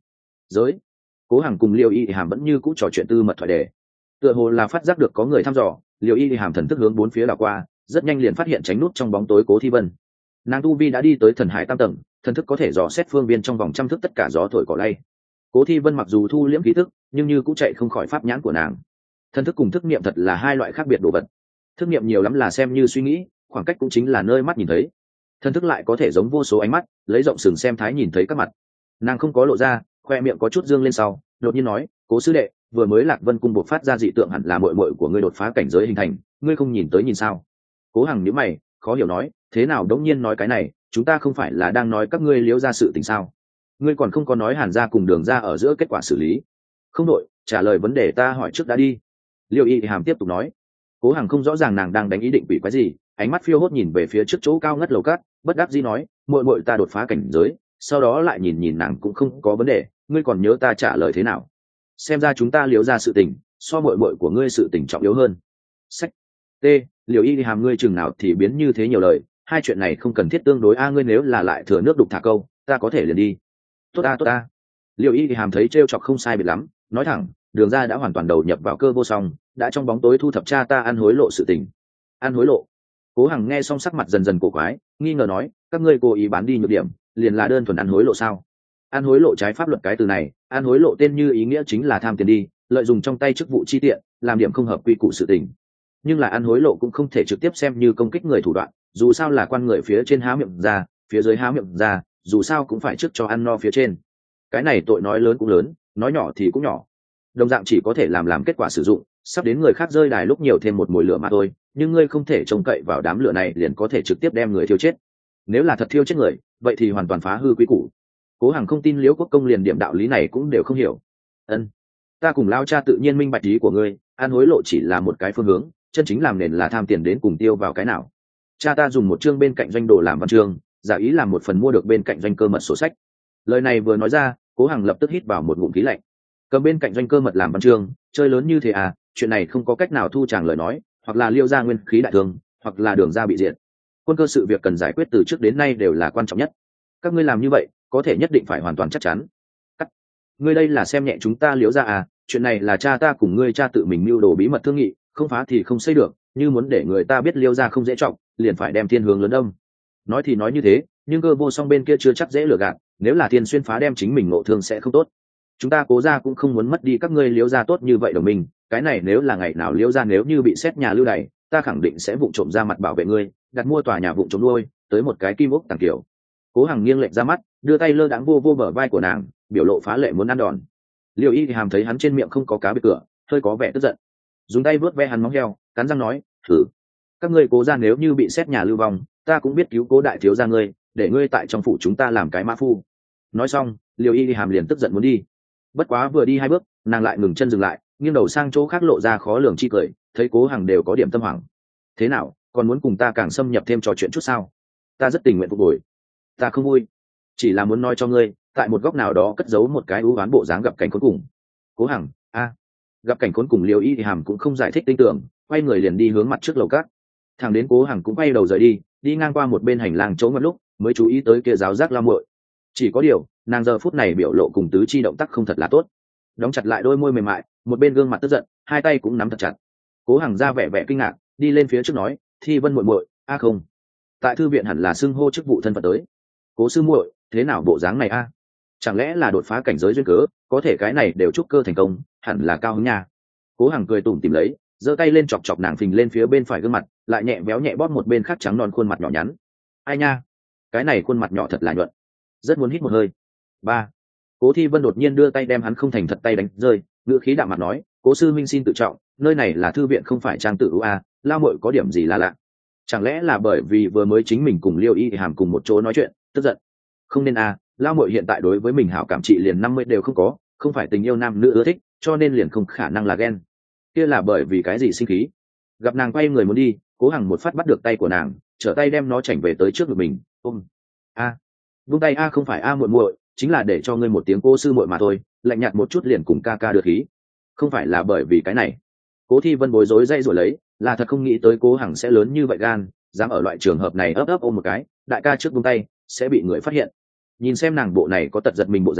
giới. Cố Hằng cùng Liêu Y Hàm vẫn như cũ trò chuyện tư mật thoại đề, tựa hồ là phát giác được có người thăm dò. Liêu Y Hàm thần thức hướng bốn phía đảo qua, rất nhanh liền phát hiện tránh nút trong bóng tối Cố Thi Vân. Nàng tu vi đã đi tới thần hải tam tầng, thần thức có thể dò xét phương viên trong vòng trăm thước tất cả gió thổi cỏ lay. Cố Thi Vân mặc dù thu liễm khí thức, nhưng như cũng chạy không khỏi pháp nhãn của nàng. Thần thức cùng thức niệm thật là hai loại khác biệt đồ vật. Thức niệm nhiều lắm là xem như suy nghĩ, khoảng cách cũng chính là nơi mắt nhìn thấy. Thần thức lại có thể giống vô số ánh mắt, lấy rộng sừng xem thái nhìn thấy các mặt. Nàng không có lộ ra, khoe miệng có chút dương lên sau, đột nhiên nói, Cố sư đệ, vừa mới Lạc Vân cung buộc phát ra dị tượng hẳn là muội muội của ngươi đột phá cảnh giới hình thành, ngươi không nhìn tới nhìn sao? Cố Hằng nhíu mày, khó hiểu nói, thế nào đống nhiên nói cái này, chúng ta không phải là đang nói các ngươi liếu ra sự tình sao? Ngươi còn không có nói Hàn gia cùng Đường gia ở giữa kết quả xử lý. Không đội, trả lời vấn đề ta hỏi trước đã đi. Liêu Y Hàm tiếp tục nói. Cố Hằng không rõ ràng nàng đang đánh ý định quỷ quái gì, ánh mắt phiêu hốt nhìn về phía trước chỗ cao ngất lầu cát, bất đắc dĩ nói, muội muội ta đột phá cảnh giới, sau đó lại nhìn nhìn nàng cũng không có vấn đề, ngươi còn nhớ ta trả lời thế nào? Xem ra chúng ta liếu ra sự tình, so muội muội của ngươi sự tình trọng yếu hơn. Sách T, Liêu Y Hàm ngươi chừng nào thì biến như thế nhiều lời, hai chuyện này không cần thiết tương đối a, ngươi nếu là lại thừa nước đục thả câu, ta có thể liền đi. Tốt ta tốt ta. Liêu Y Hàm thấy trêu chọc không sai biệt lắm, nói thẳng, Đường gia đã hoàn toàn đầu nhập vào cơ vô song, đã trong bóng tối thu thập cha ta ăn hối lộ sự tình. Ăn hối lộ? Cố Hằng nghe xong sắc mặt dần dần cổ quái, nghi ngờ nói, các ngươi cố ý bán đi nhược điểm, liền là đơn thuần ăn hối lộ sao? Ăn hối lộ trái pháp luật cái từ này, ăn hối lộ tên như ý nghĩa chính là tham tiền đi, lợi dụng trong tay chức vụ chi tiện, làm điểm không hợp quy củ sự tình. Nhưng là ăn hối lộ cũng không thể trực tiếp xem như công kích người thủ đoạn, dù sao là quan người phía trên há miệng ra, phía dưới há miệng ra, dù sao cũng phải trước cho ăn no phía trên. Cái này tội nói lớn cũng lớn, nói nhỏ thì cũng nhỏ. Đồng dạng chỉ có thể làm làm kết quả sử dụng, sắp đến người khác rơi đài lúc nhiều thêm một mùi lửa mà thôi, nhưng ngươi không thể trông cậy vào đám lửa này liền có thể trực tiếp đem người thiêu chết. Nếu là thật thiêu chết người, vậy thì hoàn toàn phá hư quý củ. Cố Hằng không tin Liễu Quốc công liền điểm đạo lý này cũng đều không hiểu. Ân, ta cùng lao cha tự nhiên minh bạch ý của ngươi, ăn hối lộ chỉ là một cái phương hướng, chân chính làm nền là tham tiền đến cùng tiêu vào cái nào. Cha ta dùng một chương bên cạnh doanh đồ làm văn chương, giả ý làm một phần mua được bên cạnh doanh cơ mật sổ sách. Lời này vừa nói ra, Cố Hằng lập tức hít vào một ngụm khí lạnh. Cầm bên cạnh doanh cơ mật làm văn chương, chơi lớn như thế à? Chuyện này không có cách nào thu chàng lời nói, hoặc là Liêu gia nguyên khí đại thương, hoặc là Đường gia bị diệt. Quân cơ sự việc cần giải quyết từ trước đến nay đều là quan trọng nhất. Các ngươi làm như vậy, có thể nhất định phải hoàn toàn chắc chắn. Cắt. Ngươi đây là xem nhẹ chúng ta Liễu gia à? Chuyện này là cha ta cùng ngươi cha tự mình mưu đồ bí mật thương nghị, không phá thì không xây được, như muốn để người ta biết Liêu gia không dễ trọng, liền phải đem thiên hướng lớn đông. Nói thì nói như thế, nhưng cơ vô song bên kia chưa chắc dễ lừa gạt, nếu là thiên xuyên phá đem chính mình ngộ thương sẽ không tốt. Chúng ta Cố gia cũng không muốn mất đi các ngươi Liễu gia tốt như vậy đồng minh, cái này nếu là ngày nào Liễu gia nếu như bị xét nhà lưu đày, ta khẳng định sẽ vụng trộm ra mặt bảo vệ ngươi, đặt mua tòa nhà vụng trộm nuôi, tới một cái kim ốc tàng kiểu. Cố Hằng nghiêng lệch ra mắt, đưa tay lơ đãng vô vô bờ vai của nàng, biểu lộ phá lệ muốn ăn đòn. Liêu Y Hàm thấy hắn trên miệng không có cá bịt cửa, hơi có vẻ tức giận, dùng tay vớt ve hắn móng heo, cắn răng nói, thử, các ngươi Cố gia nếu như bị xét nhà lưu vong, ta cũng biết cứu Cố đại thiếu gia ngươi, để ngươi tại trong phủ chúng ta làm cái mã phu. Nói xong, Liêu Y Hàm liền tức giận muốn đi. Bất quá vừa đi hai bước, nàng lại ngừng chân dừng lại, nghiêng đầu sang chỗ khác lộ ra khó lường chi cười, thấy Cố Hằng đều có điểm tâm hoảng. Thế nào, còn muốn cùng ta càng xâm nhập thêm trò chuyện chút sao? Ta rất tình nguyện phục hồi. Ta không vui, chỉ là muốn nói cho ngươi, tại một góc nào đó cất giấu một cái ưu oán bộ dáng gặp cảnh khốn cùng. Cố Hằng, a, gặp cảnh khốn cùng Liêu Y Hàm cũng không giải thích tinh tưởng, quay người liền đi hướng mặt trước lầu cát. Thằng đến Cố Hằng cũng quay đầu rời đi, đi ngang qua một bên hành lang chỗ ngặt lúc, mới chú ý tới kia giáo giác lao muội. Chỉ có điều, nàng giờ phút này biểu lộ cùng tứ chi động tác không thật là tốt, đóng chặt lại đôi môi mềm mại, một bên gương mặt tức giận, hai tay cũng nắm thật chặt. Cố Hằng ra vẻ vẻ kinh ngạc, đi lên phía trước nói, Thi Vân muội muội, a không, tại thư viện hẳn là xưng hô chức vụ thân phận tới. Cố sư muội, thế nào bộ dáng này a? Chẳng lẽ là đột phá cảnh giới duyên cớ, có thể cái này đều chúc cơ thành công, hẳn là cao hứng nha. Cố Hằng cười tủm tỉm lấy, giơ tay lên chọc chọc nàng phình lên phía bên phải gương mặt, lại nhẹ béo nhẹ bóp một bên khác trắng non khuôn mặt nhỏ nhắn. Ai nha, cái này khuôn mặt nhỏ thật là nhuận, rất muốn hít một hơi. Ba. Cố Thi Vân đột nhiên đưa tay đem hắn không thành thật tay đánh rơi, ngữ khí đạm mặt nói, Cố sư minh xin tự trọng, nơi này là thư viện không phải trang tự a, lao muội có điểm gì là lạ? Chẳng lẽ là bởi vì vừa mới chính mình cùng Liêu Y Hàm cùng một chỗ nói chuyện, tức giận? Không nên a, lao muội hiện tại đối với mình hảo cảm trị liền năm mươi đều không có, không phải tình yêu nam nữ ưa thích, cho nên liền không khả năng là ghen. Kia là bởi vì cái gì sinh khí? Gặp nàng quay người muốn đi, Cố Hằng một phát bắt được tay của nàng, trở tay đem nó chảnh về tới trước ngực mình, ôm. A, vung tay a, không phải a muội muội, chính là để cho ngươi một tiếng cô sư muội mà thôi, lạnh nhạt một chút liền cùng ca ca đưa khí. Không phải là bởi vì cái này. Cố Thi Vân bối rối dây rồi lấy, là thật không nghĩ tới Cố Hằng sẽ lớn như vậy gan, dám ở loại trường hợp này ấp ấp ôm một cái, đại ca trước vung tay sẽ bị người phát hiện. Nhìn xem nàng bộ này có tật giật mình bộ dáng,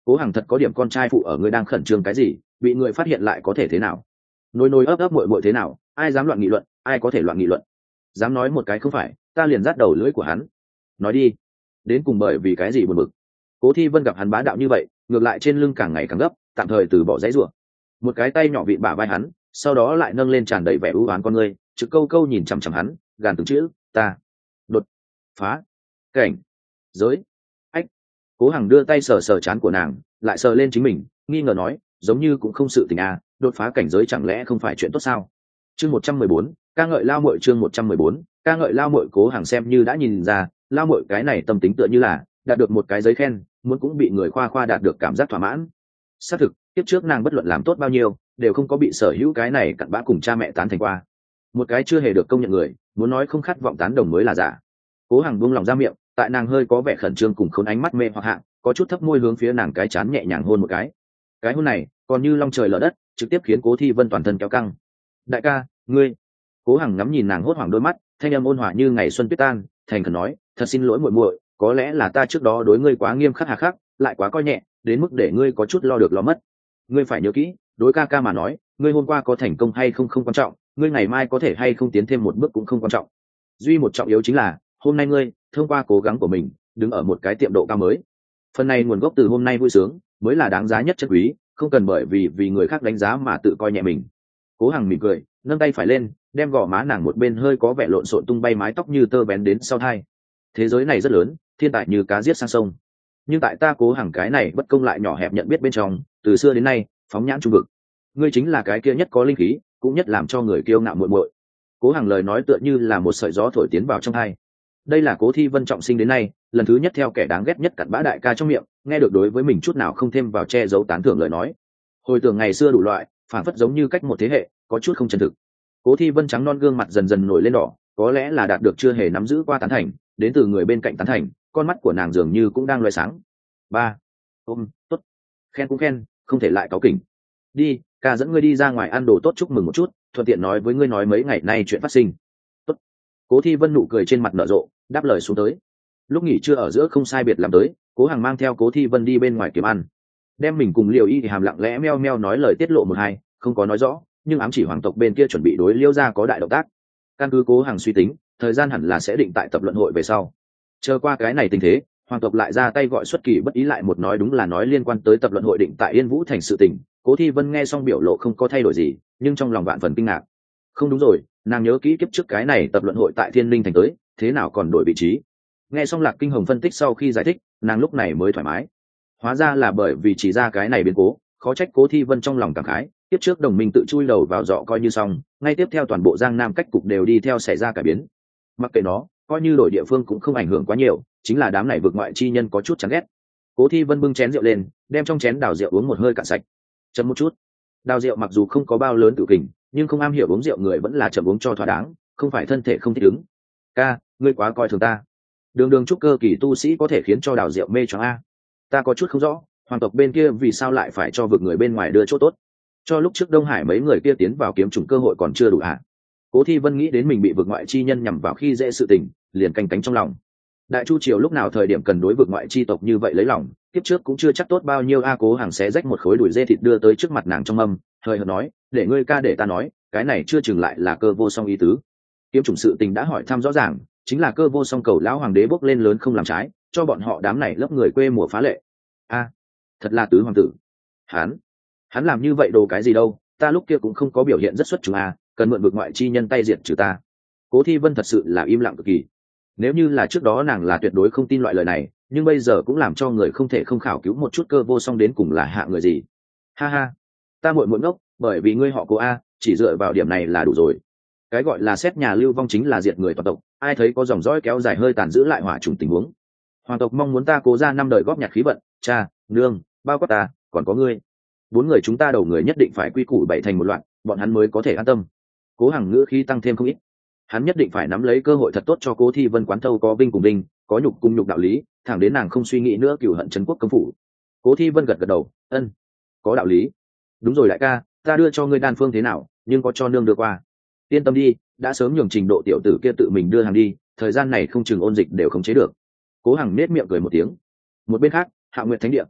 Cố Hằng thật có điểm con trai phụ ở, ngươi đang khẩn trương cái gì? Bị người phát hiện lại có thể thế nào? Nối nối ấp ấp muội muội thế nào? Ai dám loạn nghị luận? Ai có thể loạn nghị luận? Dám nói một cái không phải, ta liền rát đầu lưỡi của hắn. Nói đi, đến cùng bởi vì cái gì buồn bực? Cố Thi Vân gặp hắn bá đạo như vậy, ngược lại trên lưng càng ngày càng gấp, tạm thời từ bỏ dãy rủa. Một cái tay nhỏ vịn bả vai hắn, sau đó lại nâng lên tràn đầy vẻ ưu ái con ngươi, trực câu câu nhìn chằm chằm hắn, gàn từng chữ, ta đột phá cảnh giới. Ách. Cố Hằng đưa tay sờ sờ trán của nàng, lại sờ lên chính mình, nghi ngờ nói, giống như cũng không sự tình à, đột phá cảnh giới chẳng lẽ không phải chuyện tốt sao? Chương một trăm mười bốn, ca ngợi lao muội. Chương một trăm mười bốn, ca ngợi lao muội. Cố Hằng xem như đã nhìn ra, lao muội cái này tâm tính tựa như là đạt được một cái giấy khen, muốn cũng bị người khoa khoa đạt được cảm giác thỏa mãn. Xác thực, tiếp trước nàng bất luận làm tốt bao nhiêu, đều không có bị sở hữu cái này cặn bã cùng cha mẹ tán thành qua. Một cái chưa hề được công nhận người, muốn nói không khát vọng tán đồng mới là giả. Cố Hằng buông lòng ra miệng, tại nàng hơi có vẻ khẩn trương cùng khốn ánh mắt mê hoặc hạng, có chút thấp môi hướng phía nàng cái chán nhẹ nhàng hôn một cái. Cái hôn này còn như long trời lở đất, trực tiếp khiến Cố Thi Vân toàn thân kéo căng. Đại ca, ngươi. Cố Hằng ngắm nhìn nàng hốt hoảng đôi mắt, thanh âm ôn hòa như ngày xuân tuyết tan, thành khẩn nói, thật xin lỗi muội muội, có lẽ là ta trước đó đối ngươi quá nghiêm khắc hà khắc, lại quá coi nhẹ, đến mức để ngươi có chút lo được lo mất. Ngươi phải nhớ kỹ, đối ca ca mà nói, ngươi hôm qua có thành công hay không không quan trọng, ngươi ngày mai có thể hay không tiến thêm một bước cũng không quan trọng. Duy một trọng yếu chính là, hôm nay ngươi thông qua cố gắng của mình, đứng ở một cái tiệm độ cao mới. Phần này nguồn gốc từ hôm nay vui sướng, mới là đáng giá nhất chân quý, không cần bởi vì vì người khác đánh giá mà tự coi nhẹ mình. Cố Hằng mỉm cười, nâng tay phải lên, đem gò má nàng một bên hơi có vẻ lộn xộn tung bay mái tóc như tơ bén đến sau tai. Thế giới này rất lớn, thiên tài như cá giết sang sông, nhưng tại ta Cố Hằng cái này bất công lại nhỏ hẹp nhận biết bên trong, từ xưa đến nay phóng nhãn trung vực, ngươi chính là cái kia nhất có linh khí, cũng nhất làm cho người kiêu ngạo muội muội. Cố Hằng lời nói tựa như là một sợi gió thổi tiến vào trong tai. Đây là Cố Thi Vân trọng sinh đến nay lần thứ nhất theo kẻ đáng ghét nhất cặn bã đại ca trong miệng nghe được đối với mình chút nào không thêm vào che giấu tán thưởng lời nói. Hồi tưởng ngày xưa đủ loại, phản phất giống như cách một thế hệ, có chút không chân thực. Cố Thi Vân trắng non gương mặt dần dần nổi lên đỏ, có lẽ là đạt được chưa hề nắm giữ qua tán thành, đến từ người bên cạnh tán thành, con mắt của nàng dường như cũng đang loé sáng. Ba, ôm, tốt, khen cũng khen, không thể lại cáu kỉnh. Đi, ca dẫn ngươi đi ra ngoài ăn đồ tốt chúc mừng một chút, thuận tiện nói với ngươi nói mấy ngày nay chuyện phát sinh. Tốt. Cố Thi Vân nụ cười trên mặt nở rộ, đáp lời xuống tới. Lúc nghỉ trưa ở giữa không sai biệt làm tới, Cố Hằng mang theo Cố Thi Vân đi bên ngoài kiếm ăn, đem mình cùng Liêu Y thì hàm lặng lẽ meo meo nói lời tiết lộ một hai, không có nói rõ, nhưng ám chỉ hoàng tộc bên kia chuẩn bị đối Liêu gia có đại động tác. Căn cứ Cố Hằng suy tính, thời gian hẳn là sẽ định tại tập luận hội về sau. Chờ qua cái này tình thế, hoàng tộc lại ra tay gọi xuất kỳ bất ý lại một nói đúng là nói liên quan tới tập luận hội định tại Yên Vũ thành sự tình. Cố Thi Vân nghe xong biểu lộ không có thay đổi gì, nhưng trong lòng vạn phần kinh ngạc. Không đúng rồi, nàng nhớ kỹ kiếp trước cái này tập luận hội tại Thiên Linh thành tới, thế nào còn đổi vị trí? Nghe xong Lạc Kinh Hồng phân tích sau khi giải thích, nàng lúc này mới thoải mái. Hóa ra là bởi vì chỉ ra cái này biến cố, khó trách Cố Thi Vân trong lòng cảm khái, tiếp trước đồng minh tự chui đầu vào dọ coi như xong, ngay tiếp theo toàn bộ Giang Nam cách cục đều đi theo xảy ra cải biến. Mặc kệ nó, coi như đổi địa phương cũng không ảnh hưởng quá nhiều, chính là đám này vượt ngoại chi nhân có chút chán ghét. Cố Thi Vân bưng chén rượu lên, đem trong chén đào rượu uống một hơi cạn sạch. Chấm một chút. Đào rượu mặc dù không có bao lớn tự kình, nhưng không am hiểu uống rượu người vẫn là chậm uống cho thỏa đáng, không phải thân thể không thích ứng. Ca, ngươi quá coi thường ta. Đường đường trúc cơ kỳ tu sĩ có thể khiến cho đào rượu mê choáng a. Ta có chút không rõ, hoàng tộc bên kia vì sao lại phải cho vực người bên ngoài đưa chỗ tốt? Cho lúc trước Đông Hải mấy người kia tiến vào kiếm trùng cơ hội còn chưa đủ à? Cố Thi Vân nghĩ đến mình bị vực ngoại chi nhân nhằm vào khi dễ sự tình, liền canh cánh trong lòng. Đại Chu triều lúc nào thời điểm cần đối vực ngoại chi tộc như vậy lấy lòng, tiếp trước cũng chưa chắc tốt bao nhiêu a. Cố Hằng xé rách một khối đùi dê thịt đưa tới trước mặt nàng trong mâm, hơi hợt nói, để ngươi ca để ta nói, cái này chưa chừng lại là cơ vô song ý tứ. Kiếm chủng sự tình đã hỏi thăm rõ ràng, chính là cơ vô song cầu lão hoàng đế bốc lên lớn không làm trái, cho bọn họ đám này lớp người quê mùa phá lệ. A, thật là tứ hoàng tử. Hắn, hắn làm như vậy đồ cái gì đâu, ta lúc kia cũng không có biểu hiện rất xuất chúng a, cần mượn vực ngoại chi nhân tay diệt trừ ta. Cố Thi Vân thật sự là im lặng cực kỳ. Nếu như là trước đó nàng là tuyệt đối không tin loại lời này, nhưng bây giờ cũng làm cho người không thể không khảo cứu một chút cơ vô song đến cùng là hạ người gì. Ha ha, ta muội muội ngốc, bởi vì ngươi họ Cố a, chỉ dựa vào điểm này là đủ rồi. Cái gọi là xét nhà lưu vong chính là diệt người toàn tộc, ai thấy có dòng dõi kéo dài hơi tàn giữ lại hỏa trùng tình huống. Hoàng tộc mong muốn ta Cố ra năm đời góp nhặt khí vận, cha, nương, bao quát ta, còn có ngươi. Bốn người chúng ta đầu người nhất định phải quy củ bảy thành một loạt, bọn hắn mới có thể an tâm. Cố Hằng ngữ khí tăng thêm không ít. Hắn nhất định phải nắm lấy cơ hội thật tốt cho Cố Thi Vân quán thâu có vinh cùng vinh, có nhục cùng nhục đạo lý, thẳng đến nàng không suy nghĩ nữa cửu hận trấn quốc công phủ. Cố Thi Vân gật gật đầu, ân, có đạo lý. Đúng rồi đại ca, ta đưa cho ngươi đan phương thế nào, nhưng có cho nương đưa qua. Yên tâm đi, đã sớm nhường trình độ tiểu tử kia tự mình đưa hàng đi, thời gian này không chừng ôn dịch đều khống chế được. Cố Hằng nết miệng cười một tiếng. Một bên khác, Hạ Nguyệt Thánh Địa,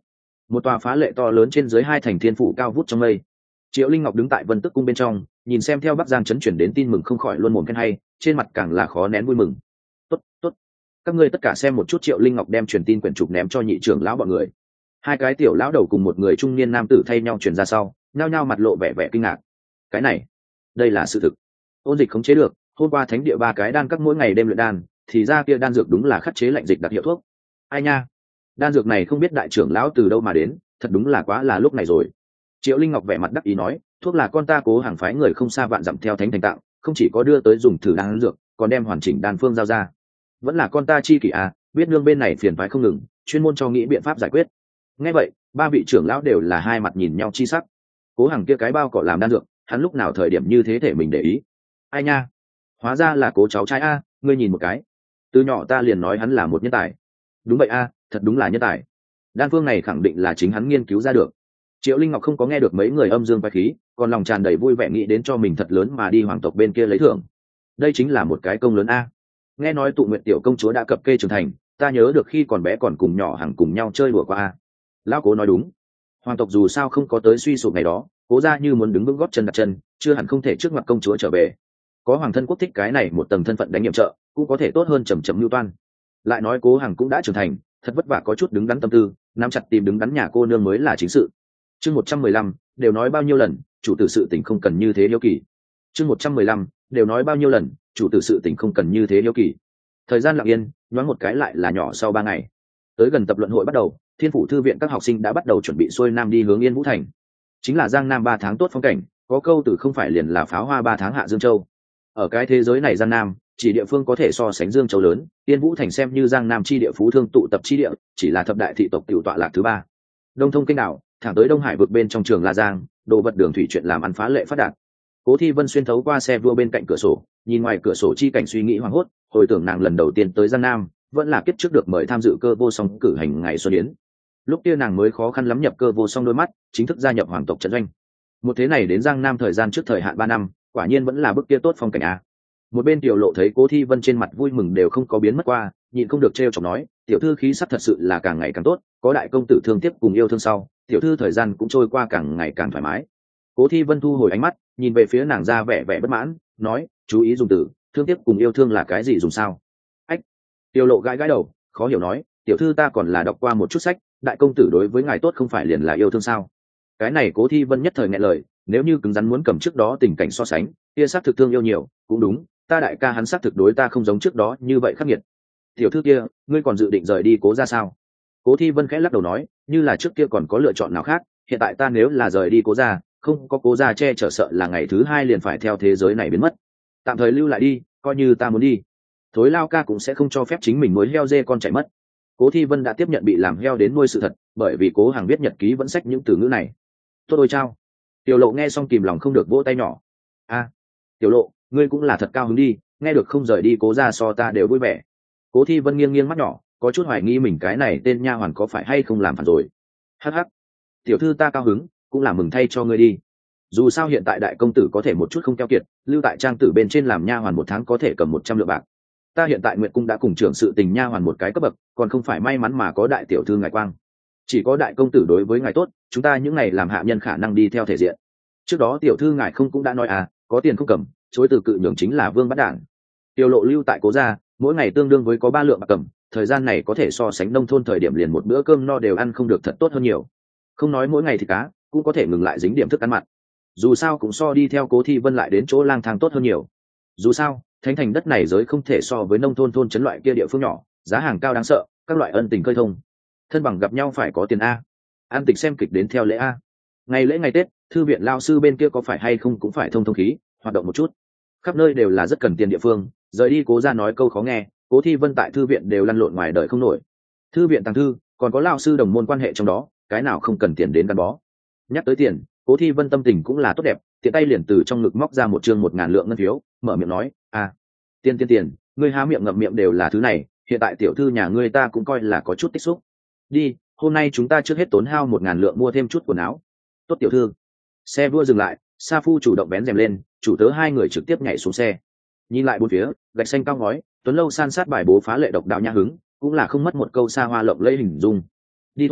một tòa phá lệ to lớn trên dưới hai thành thiên phủ cao vút trong mây. Triệu Linh Ngọc đứng tại Vân Tức cung bên trong, nhìn xem theo Bắc Giang chấn chuyển đến tin mừng không khỏi luôn mồm khen hay, trên mặt càng là khó nén vui mừng. Tốt, tốt, các ngươi tất cả xem một chút. Triệu Linh Ngọc đem truyền tin quyển trục ném cho nhị trưởng lão bọn người. Hai cái tiểu lão đầu cùng một người trung niên nam tử thay nhau truyền ra sau, nhao nhao mặt lộ vẻ vẻ kinh ngạc. Cái này, đây là sự thực. Ôn dịch khống chế được, hôm qua thánh địa ba cái đan các mỗi ngày đêm luyện đan, thì ra kia đan dược đúng là khắc chế lạnh dịch đặc hiệu thuốc. Ai nha, đan dược này không biết đại trưởng lão từ đâu mà đến, thật đúng là quá là lúc này rồi. Triệu Linh Ngọc vẻ mặt đắc ý nói, thuốc là con ta Cố hàng phái người không xa vạn dặm theo thánh thành tạng, không chỉ có đưa tới dùng thử đan dược, còn đem hoàn chỉnh đan phương giao ra. Vẫn là con ta chi kỷ à, biết nương bên này phiền phái không ngừng, chuyên môn cho nghĩ biện pháp giải quyết. Nghe vậy, ba vị trưởng lão đều là hai mặt nhìn nhau chi sắc. Cố hàng kia cái bao cỏ làm đan dược, hắn lúc nào thời điểm như thế thể mình để ý. Ai nha, hóa ra là Cố cháu trai a, ngươi nhìn một cái. Từ nhỏ ta liền nói hắn là một nhân tài. Đúng vậy a, thật đúng là nhân tài. Đan phương này khẳng định là chính hắn nghiên cứu ra được. Triệu Linh Ngọc không có nghe được mấy người âm dương quái khí, còn lòng tràn đầy vui vẻ nghĩ đến cho mình thật lớn mà đi hoàng tộc bên kia lấy thưởng. Đây chính là một cái công lớn a. Nghe nói tụ nguyện tiểu công chúa đã cập kê trưởng thành, ta nhớ được khi còn bé còn cùng nhỏ hàng cùng nhau chơi đùa qua a. Lão Cố nói đúng, hoàng tộc dù sao không có tới suy sụp ngày đó, Cố ra như muốn đứng vững gót chân đặt chân, chưa hẳn không thể trước mặt công chúa trở về. Có hoàng thân quốc thích cái này một tầng thân phận đánh nhiệm trợ, cũng có thể tốt hơn chầm chậm lưu toan. Lại nói Cố hàng cũng đã trưởng thành, thật vất vả có chút đứng đắn tâm tư, nắm chặt tìm đứng đắn nhà cô nương mới là chính sự. Chương một trăm mười lăm, đều nói bao nhiêu lần, chủ tử sự tình không cần như thế hiếu kỳ. Chương một trăm mười lăm, đều nói bao nhiêu lần, chủ tử sự tình không cần như thế hiếu kỳ. Thời gian lặng yên, nhoáng một cái lại là nhỏ sau ba ngày. Tới gần tập luận hội bắt đầu, Thiên phủ thư viện các học sinh đã bắt đầu chuẩn bị xuôi nam đi hướng Yên Vũ thành. Chính là Giang Nam ba tháng tốt phong cảnh, có câu từ không phải liền là pháo hoa ba tháng hạ Dương Châu. Ở cái thế giới này Giang Nam, chỉ địa phương có thể so sánh Dương Châu lớn, Yên Vũ thành xem như Giang Nam chi địa phú thương tụ tập chi địa, chỉ là thập đại thị tộc tiểu tọa lạc thứ ba. Đông thông kênh đảo, thẳng tới Đông Hải vực bên trong trường La Giang, đồ vật đường thủy chuyện làm ăn phá lệ phát đạt. Cố Thi Vân xuyên thấu qua xe vua bên cạnh cửa sổ, nhìn ngoài cửa sổ chi cảnh suy nghĩ hoảng hốt, hồi tưởng nàng lần đầu tiên tới Giang Nam, vẫn là kiếp trước được mời tham dự Cơ Vô Song cử hành ngày xuân yến. Lúc kia nàng mới khó khăn lắm nhập Cơ Vô Song đôi mắt, chính thức gia nhập hoàng tộc trận doanh. Một thế này đến Giang Nam thời gian trước thời hạn ba năm, quả nhiên vẫn là bức kia tốt phong cảnh a. Một bên Tiểu Lộ thấy Cố Thi Vân trên mặt vui mừng đều không có biến mất qua, nhịn không được trêu chọc nói, tiểu thư khí sắc thật sự là càng ngày càng tốt, có đại công tử thương tiếp cùng yêu thương sau, tiểu thư thời gian cũng trôi qua càng ngày càng thoải mái. Cố Thi Vân thu hồi ánh mắt, nhìn về phía nàng ra vẻ vẻ bất mãn, nói, chú ý dùng từ, thương tiếp cùng yêu thương là cái gì dùng sao? Ách. Tiểu Lộ gãi gãi đầu, khó hiểu nói, tiểu thư ta còn là đọc qua một chút sách, đại công tử đối với ngài tốt không phải liền là yêu thương sao? Cái này Cố Thi Vân nhất thời nghẹn lời, nếu như cứng rắn muốn cầm trước đó tình cảnh so sánh, kia xác thực thương yêu nhiều, cũng đúng, ta đại ca hắn xác thực đối ta không giống trước đó như vậy khắc nghiệt. Tiểu thư kia, ngươi còn dự định rời đi Cố ra sao? Cố Thi Vân khẽ lắc đầu nói, như là trước kia còn có lựa chọn nào khác, hiện tại ta nếu là rời đi Cố ra, không có Cố ra che chở sợ là ngày thứ hai liền phải theo thế giới này biến mất. Tạm thời lưu lại đi, coi như ta muốn đi. Thối Lao ca cũng sẽ không cho phép chính mình nuôi heo dê con chạy mất. Cố Thi Vân đã tiếp nhận bị làm heo đến nuôi sự thật, bởi vì Cố Hàng viết nhật ký vẫn xách những từ ngữ này. Tốt ôi chao. Tiểu Lộ nghe xong kìm lòng không được vỗ tay nhỏ. A, Tiểu Lộ, ngươi cũng là thật cao hứng đi, nghe được không rời đi Cố ra so ta đều vui vẻ. Cố Thi Vân nghiêng nghiêng mắt nhỏ, có chút hoài nghi mình cái này tên nha hoàn có phải hay không làm phản rồi. Hắc hắc, tiểu thư ta cao hứng, cũng là mừng thay cho ngươi đi. Dù sao hiện tại đại công tử có thể một chút không keo kiệt, lưu tại trang tử bên trên làm nha hoàn một tháng có thể cầm một trăm lượng bạc. Ta hiện tại Nguyệt cung đã cùng trưởng sự tình nha hoàn một cái cấp bậc, còn không phải may mắn mà có đại tiểu thư ngài quang. Chỉ có đại công tử đối với ngài tốt, chúng ta những ngày làm hạ nhân khả năng đi theo thể diện. Trước đó tiểu thư ngài không cũng đã nói à, có tiền không cầm, chối từ cự nhường chính là vương bắt đản. Tiểu Lộ lưu tại Cố gia, mỗi ngày tương đương với có ba lượng bạc cầm, thời gian này có thể so sánh nông thôn thời điểm liền một bữa cơm no đều ăn không được thật tốt hơn nhiều. Không nói mỗi ngày thì cá, cũng có thể ngừng lại dính điểm thức ăn mặn. Dù sao cũng so đi theo Cố Thi Vân lại đến chỗ lang thang tốt hơn nhiều. Dù sao, thánh thành đất này giới không thể so với nông thôn thôn trấn loại kia địa phương nhỏ, giá hàng cao đáng sợ, các loại ân tình khơi thông. Thân bằng gặp nhau phải có tiền a. An tịch xem kịch đến theo lễ a. Ngày lễ ngày Tết, thư viện lao sư bên kia có phải hay không cũng phải thông thông khí, hoạt động một chút. Khắp nơi đều là rất cần tiền địa phương, rời đi Cố ra nói câu khó nghe, Cố Thi Vân tại thư viện đều lăn lộn ngoài đời không nổi. Thư viện tàng thư, còn có lao sư đồng môn quan hệ trong đó, cái nào không cần tiền đến gắn bó. Nhắc tới tiền, Cố Thi Vân tâm tình cũng là tốt đẹp, tiện tay liền từ trong ngực móc ra một chương một ngàn lượng ngân phiếu, mở miệng nói, à, tiền tiền tiền, ngươi há miệng ngậm miệng đều là thứ này, hiện tại tiểu thư nhà ngươi ta cũng coi là có chút tích xúc. Đi, hôm nay chúng ta trước hết tốn hao một ngàn lượng mua thêm chút quần áo. Tốt tiểu thư. Xe vua dừng lại, Sa Phu chủ động bén rèm lên, chủ tớ hai người trực tiếp nhảy xuống xe. Nhìn lại bốn phía, gạch xanh cao ngói, tuấn lâu san sát bài bố phá lệ độc đạo nhã hứng, cũng là không mất một câu xa hoa lộng lẫy hình dung. Đi thôi,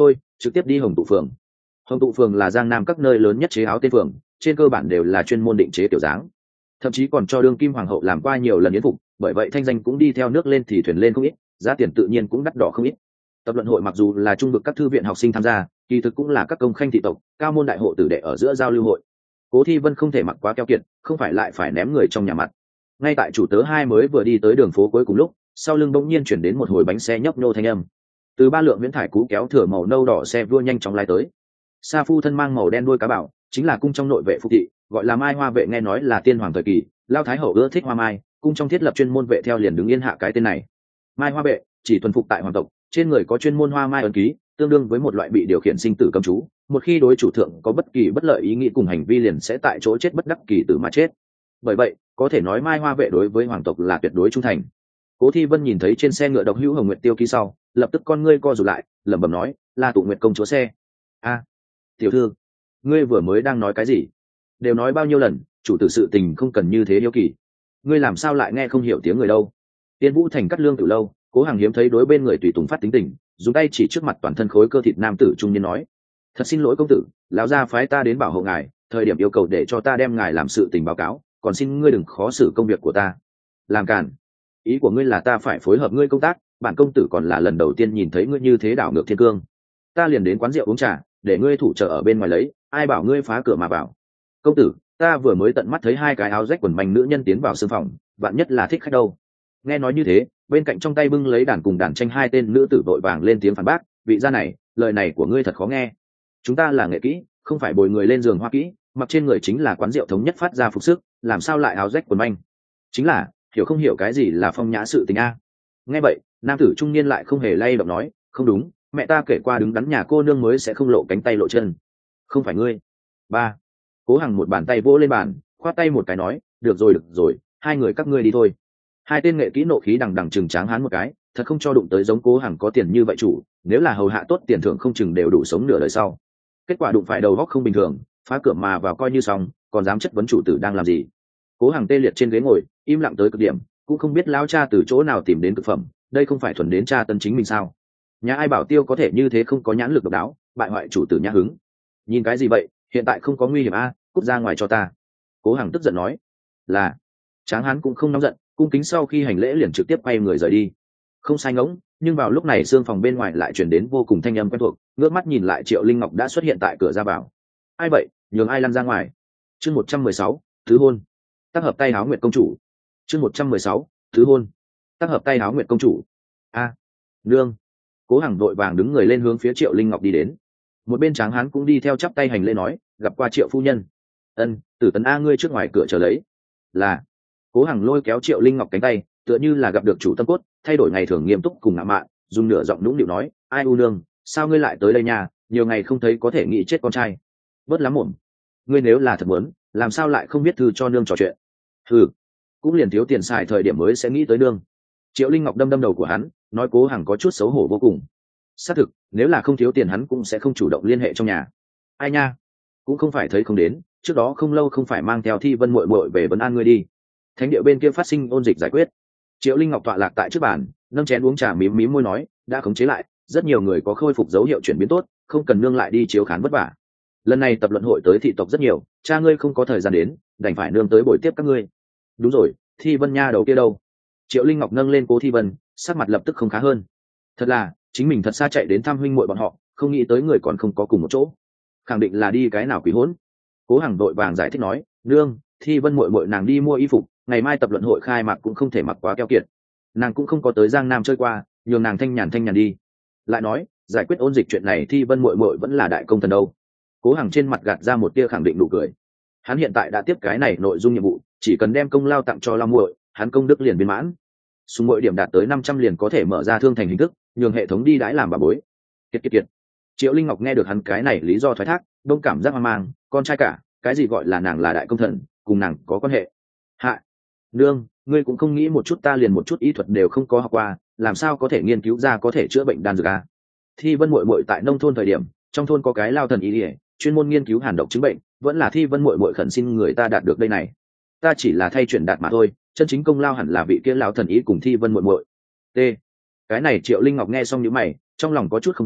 trực tiếp đi hồng tụ phường. Hồng tụ phường là giang nam các nơi lớn nhất chế áo tên phường, trên cơ bản đều là chuyên môn định chế kiểu dáng, thậm chí còn cho đương kim hoàng hậu làm qua nhiều lần yến phục, bởi vậy thanh danh cũng đi theo nước lên thì thuyền lên không ít, giá tiền tự nhiên cũng đắt đỏ không ít. Tập luận hội mặc dù là trung vực các thư viện học sinh tham gia, kỳ thực cũng là các công khanh thị tộc, cao môn đại hộ tử đệ ở giữa giao lưu hội. Cố Thi Vân không thể mặc quá keo kiệt, không phải lại phải ném người trong nhà mặt. Ngay tại chủ tớ hai mới vừa đi tới đường phố cuối cùng lúc, sau lưng bỗng nhiên chuyển đến một hồi bánh xe nhấp nhô thanh âm. Từ ba lượng viễn thải cú kéo thừa màu nâu đỏ xe vua nhanh chóng lái tới. Sa phu thân mang màu đen đuôi cá bảo, chính là cung trong nội vệ phục thị, gọi là Mai Hoa vệ, nghe nói là tiên hoàng thời kỳ, lao thái hậu ưa thích hoa mai, cung trong thiết lập chuyên môn vệ theo liền đứng yên hạ cái tên này. Mai Hoa vệ chỉ thuần phục tại hoàng tộc, trên người có chuyên môn hoa mai ấn ký, tương đương với một loại bị điều khiển sinh tử cấm chú, một khi đối chủ thượng có bất kỳ bất lợi ý nghĩ cùng hành vi liền sẽ tại chỗ chết bất đắc kỳ tử mà chết. Bởi vậy, có thể nói Mai Hoa vệ đối với hoàng tộc là tuyệt đối trung thành. Cố Thi Vân nhìn thấy trên xe ngựa độc hữu Hồng Nguyệt tiêu ký sau, lập tức con ngươi co rụt lại, lẩm bẩm nói, là Tụ Nguyệt công chúa xe. A, tiểu thư, ngươi vừa mới đang nói cái gì? Đều nói bao nhiêu lần, chủ tử sự tình không cần như thế hiếu kỳ. Ngươi làm sao lại nghe không hiểu tiếng người đâu? Tiên Vũ thành cắt lương từ lâu, Cố Hằng hiếm thấy đối bên người tùy tùng phát tính tình, dùng tay chỉ trước mặt toàn thân khối cơ thịt nam tử trung niên nói, thật xin lỗi công tử, lão gia phái ta đến bảo hộ ngài, thời điểm yêu cầu để cho ta đem ngài làm sự tình báo cáo, còn xin ngươi đừng khó xử công việc của ta. Làm cản? Ý của ngươi là ta phải phối hợp ngươi công tác? Bản công tử còn là lần đầu tiên nhìn thấy ngươi như thế đảo ngược thiên cương. Ta liền đến quán rượu uống trà, để ngươi thủ chờ ở bên ngoài lấy, ai bảo ngươi phá cửa mà vào? Công tử, ta vừa mới tận mắt thấy hai cái áo rách quần manh nữ nhân tiến vào sương phòng, bạn nhất là thích khách đâu. Nghe nói như thế, bên cạnh trong tay bưng lấy đàn cùng đàn tranh hai tên nữ tử vội vàng lên tiếng phản bác, vị gia này, lời này của ngươi thật khó nghe. Chúng ta là nghệ kỹ, không phải bồi người lên giường hoa kỹ, mặc trên người chính là quán rượu thống nhất phát ra phục sức, làm sao lại áo rách quần manh? Chính là hiểu không hiểu cái gì là phong nhã sự tình a. Nghe vậy, nam tử trung niên lại không hề lay động nói, không đúng, mẹ ta kể qua đứng đắn nhà cô nương mới sẽ không lộ cánh tay lộ chân. Không phải ngươi. Ba. Cố Hằng một bàn tay vỗ lên bàn, khoát tay một cái nói, được rồi được rồi, hai người các ngươi đi thôi. Hai tên nghệ kỹ nộ khí đằng đằng chừng tráng hán một cái, thật không cho đụng tới giống Cố Hằng có tiền như vậy chủ, nếu là hầu hạ tốt tiền thưởng không chừng đều đủ sống nửa đời sau. Kết quả đụng phải đầu góc không bình thường, phá cửa mà vào coi như xong, còn dám chất vấn chủ tử đang làm gì. Cố Hằng tê liệt trên ghế ngồi, im lặng tới cực điểm, cũng không biết lão cha từ chỗ nào tìm đến thực phẩm, đây không phải thuần đến cha tân chính mình sao? Nhà ai bảo tiêu có thể như thế không có nhãn lực độc đáo, bại hoại chủ tử nhã hứng. Nhìn cái gì vậy, hiện tại không có nguy hiểm a, cút ra ngoài cho ta. Cố Hằng tức giận nói. Là. Tráng hán cũng không nóng giận, cung kính sau khi hành lễ liền trực tiếp quay người rời đi. Không sai ngỗng, nhưng vào lúc này xương phòng bên ngoài lại chuyển đến vô cùng thanh âm quen thuộc, ngước mắt nhìn lại Triệu Linh Ngọc đã xuất hiện tại cửa ra vào. Ai vậy, nhường ai lăn ra ngoài? Chương một trăm mười sáu, thứ hôn. Tác hợp tay háo nguyệt công chủ. Chương một trăm mười sáu, thứ hôn. Tác hợp tay háo nguyệt công chủ. A, nương. Cố Hằng đội vàng đứng người lên hướng phía Triệu Linh Ngọc đi đến. Một bên tráng hán cũng đi theo chắp tay hành lễ nói, gặp qua Triệu phu nhân. Ân, Tử Tấn a, ngươi trước ngoài cửa chờ lấy. Là. Cố Hằng lôi kéo Triệu Linh Ngọc cánh tay, tựa như là gặp được chủ tâm cốt, thay đổi ngày thường nghiêm túc cùng ngạo mạn, dùng nửa giọng nũng nịu nói, ai u nương, sao ngươi lại tới đây nhà, nhiều ngày không thấy có thể nghĩ chết con trai. Bớt lắm mồm. Ngươi nếu là thật muốn, làm sao lại không biết thư cho nương trò chuyện? Ừ, cũng liền thiếu tiền xài thời điểm mới sẽ nghĩ tới nương. Triệu Linh Ngọc đâm đâm đầu của hắn, nói Cố Hằng có chút xấu hổ vô cùng. Xác thực, nếu là không thiếu tiền hắn cũng sẽ không chủ động liên hệ trong nhà. Ai nha, cũng không phải thấy không đến, trước đó không lâu không phải mang theo Thi Vân muội muội về vấn an ngươi đi. Thánh địa bên kia phát sinh ôn dịch giải quyết. Triệu Linh Ngọc tọa lạc tại trước bàn, nâng chén uống trà mím mím môi nói, đã khống chế lại, rất nhiều người có khôi phục dấu hiệu chuyển biến tốt, không cần nương lại đi chiếu khán vất vả. Lần này tập luận hội tới thị tộc rất nhiều, cha ngươi không có thời gian đến, đành phải nương tới buổi tiếp các ngươi. Đúng rồi, Thi Vân nha đầu kia đâu? Triệu Linh Ngọc nâng lên Cố Thi Vân, sắc mặt lập tức không khá hơn. Thật là, chính mình thật xa chạy đến thăm huynh muội bọn họ, không nghĩ tới người còn không có cùng một chỗ, khẳng định là đi cái nào quý hỗn. Cố Hằng đội vàng giải thích nói, nương, Thi Vân muội muội nàng đi mua y phục, ngày mai tập luận hội khai mạc cũng không thể mặc quá keo kiệt, nàng cũng không có tới Giang Nam chơi qua, nhường nàng thanh nhàn thanh nhàn đi. Lại nói, giải quyết ôn dịch chuyện này Thi Vân muội muội vẫn là đại công thần đâu. Cố Hằng trên mặt gạt ra một tia khẳng định nụ cười. Hắn hiện tại đã tiếp cái này nội dung nhiệm vụ, chỉ cần đem công lao tặng cho Lam muội, hắn công đức liền viên mãn. Sùng muội điểm đạt tới năm trăm liền có thể mở ra thương thành hình thức, nhường hệ thống đi đãi làm bà bối. Kiệt kiệt kiệt. Triệu Linh Ngọc nghe được hắn cái này lý do thoái thác, đông cảm giác hoang mang, con trai cả, cái gì gọi là nàng là đại công thần, cùng nàng có quan hệ. Hạ, nương, ngươi cũng không nghĩ một chút ta liền một chút y thuật đều không có học qua, làm sao có thể nghiên cứu ra có thể chữa bệnh đan dược à? Thi Vân muội muội tại nông thôn thời điểm, trong thôn có cái lao thần y, chuyên môn nghiên cứu hàn độc chứng bệnh, vẫn là Thi Vân muội muội khẩn xin người ta đạt được đây này. Ta chỉ là thay chuyển đạt mà thôi, chân chính công lao hẳn là vị kia lão thần y cùng Thi Vân muội muội. T. Cái này Triệu Linh Ngọc nghe xong nhíu mày, trong lòng có chút không vui,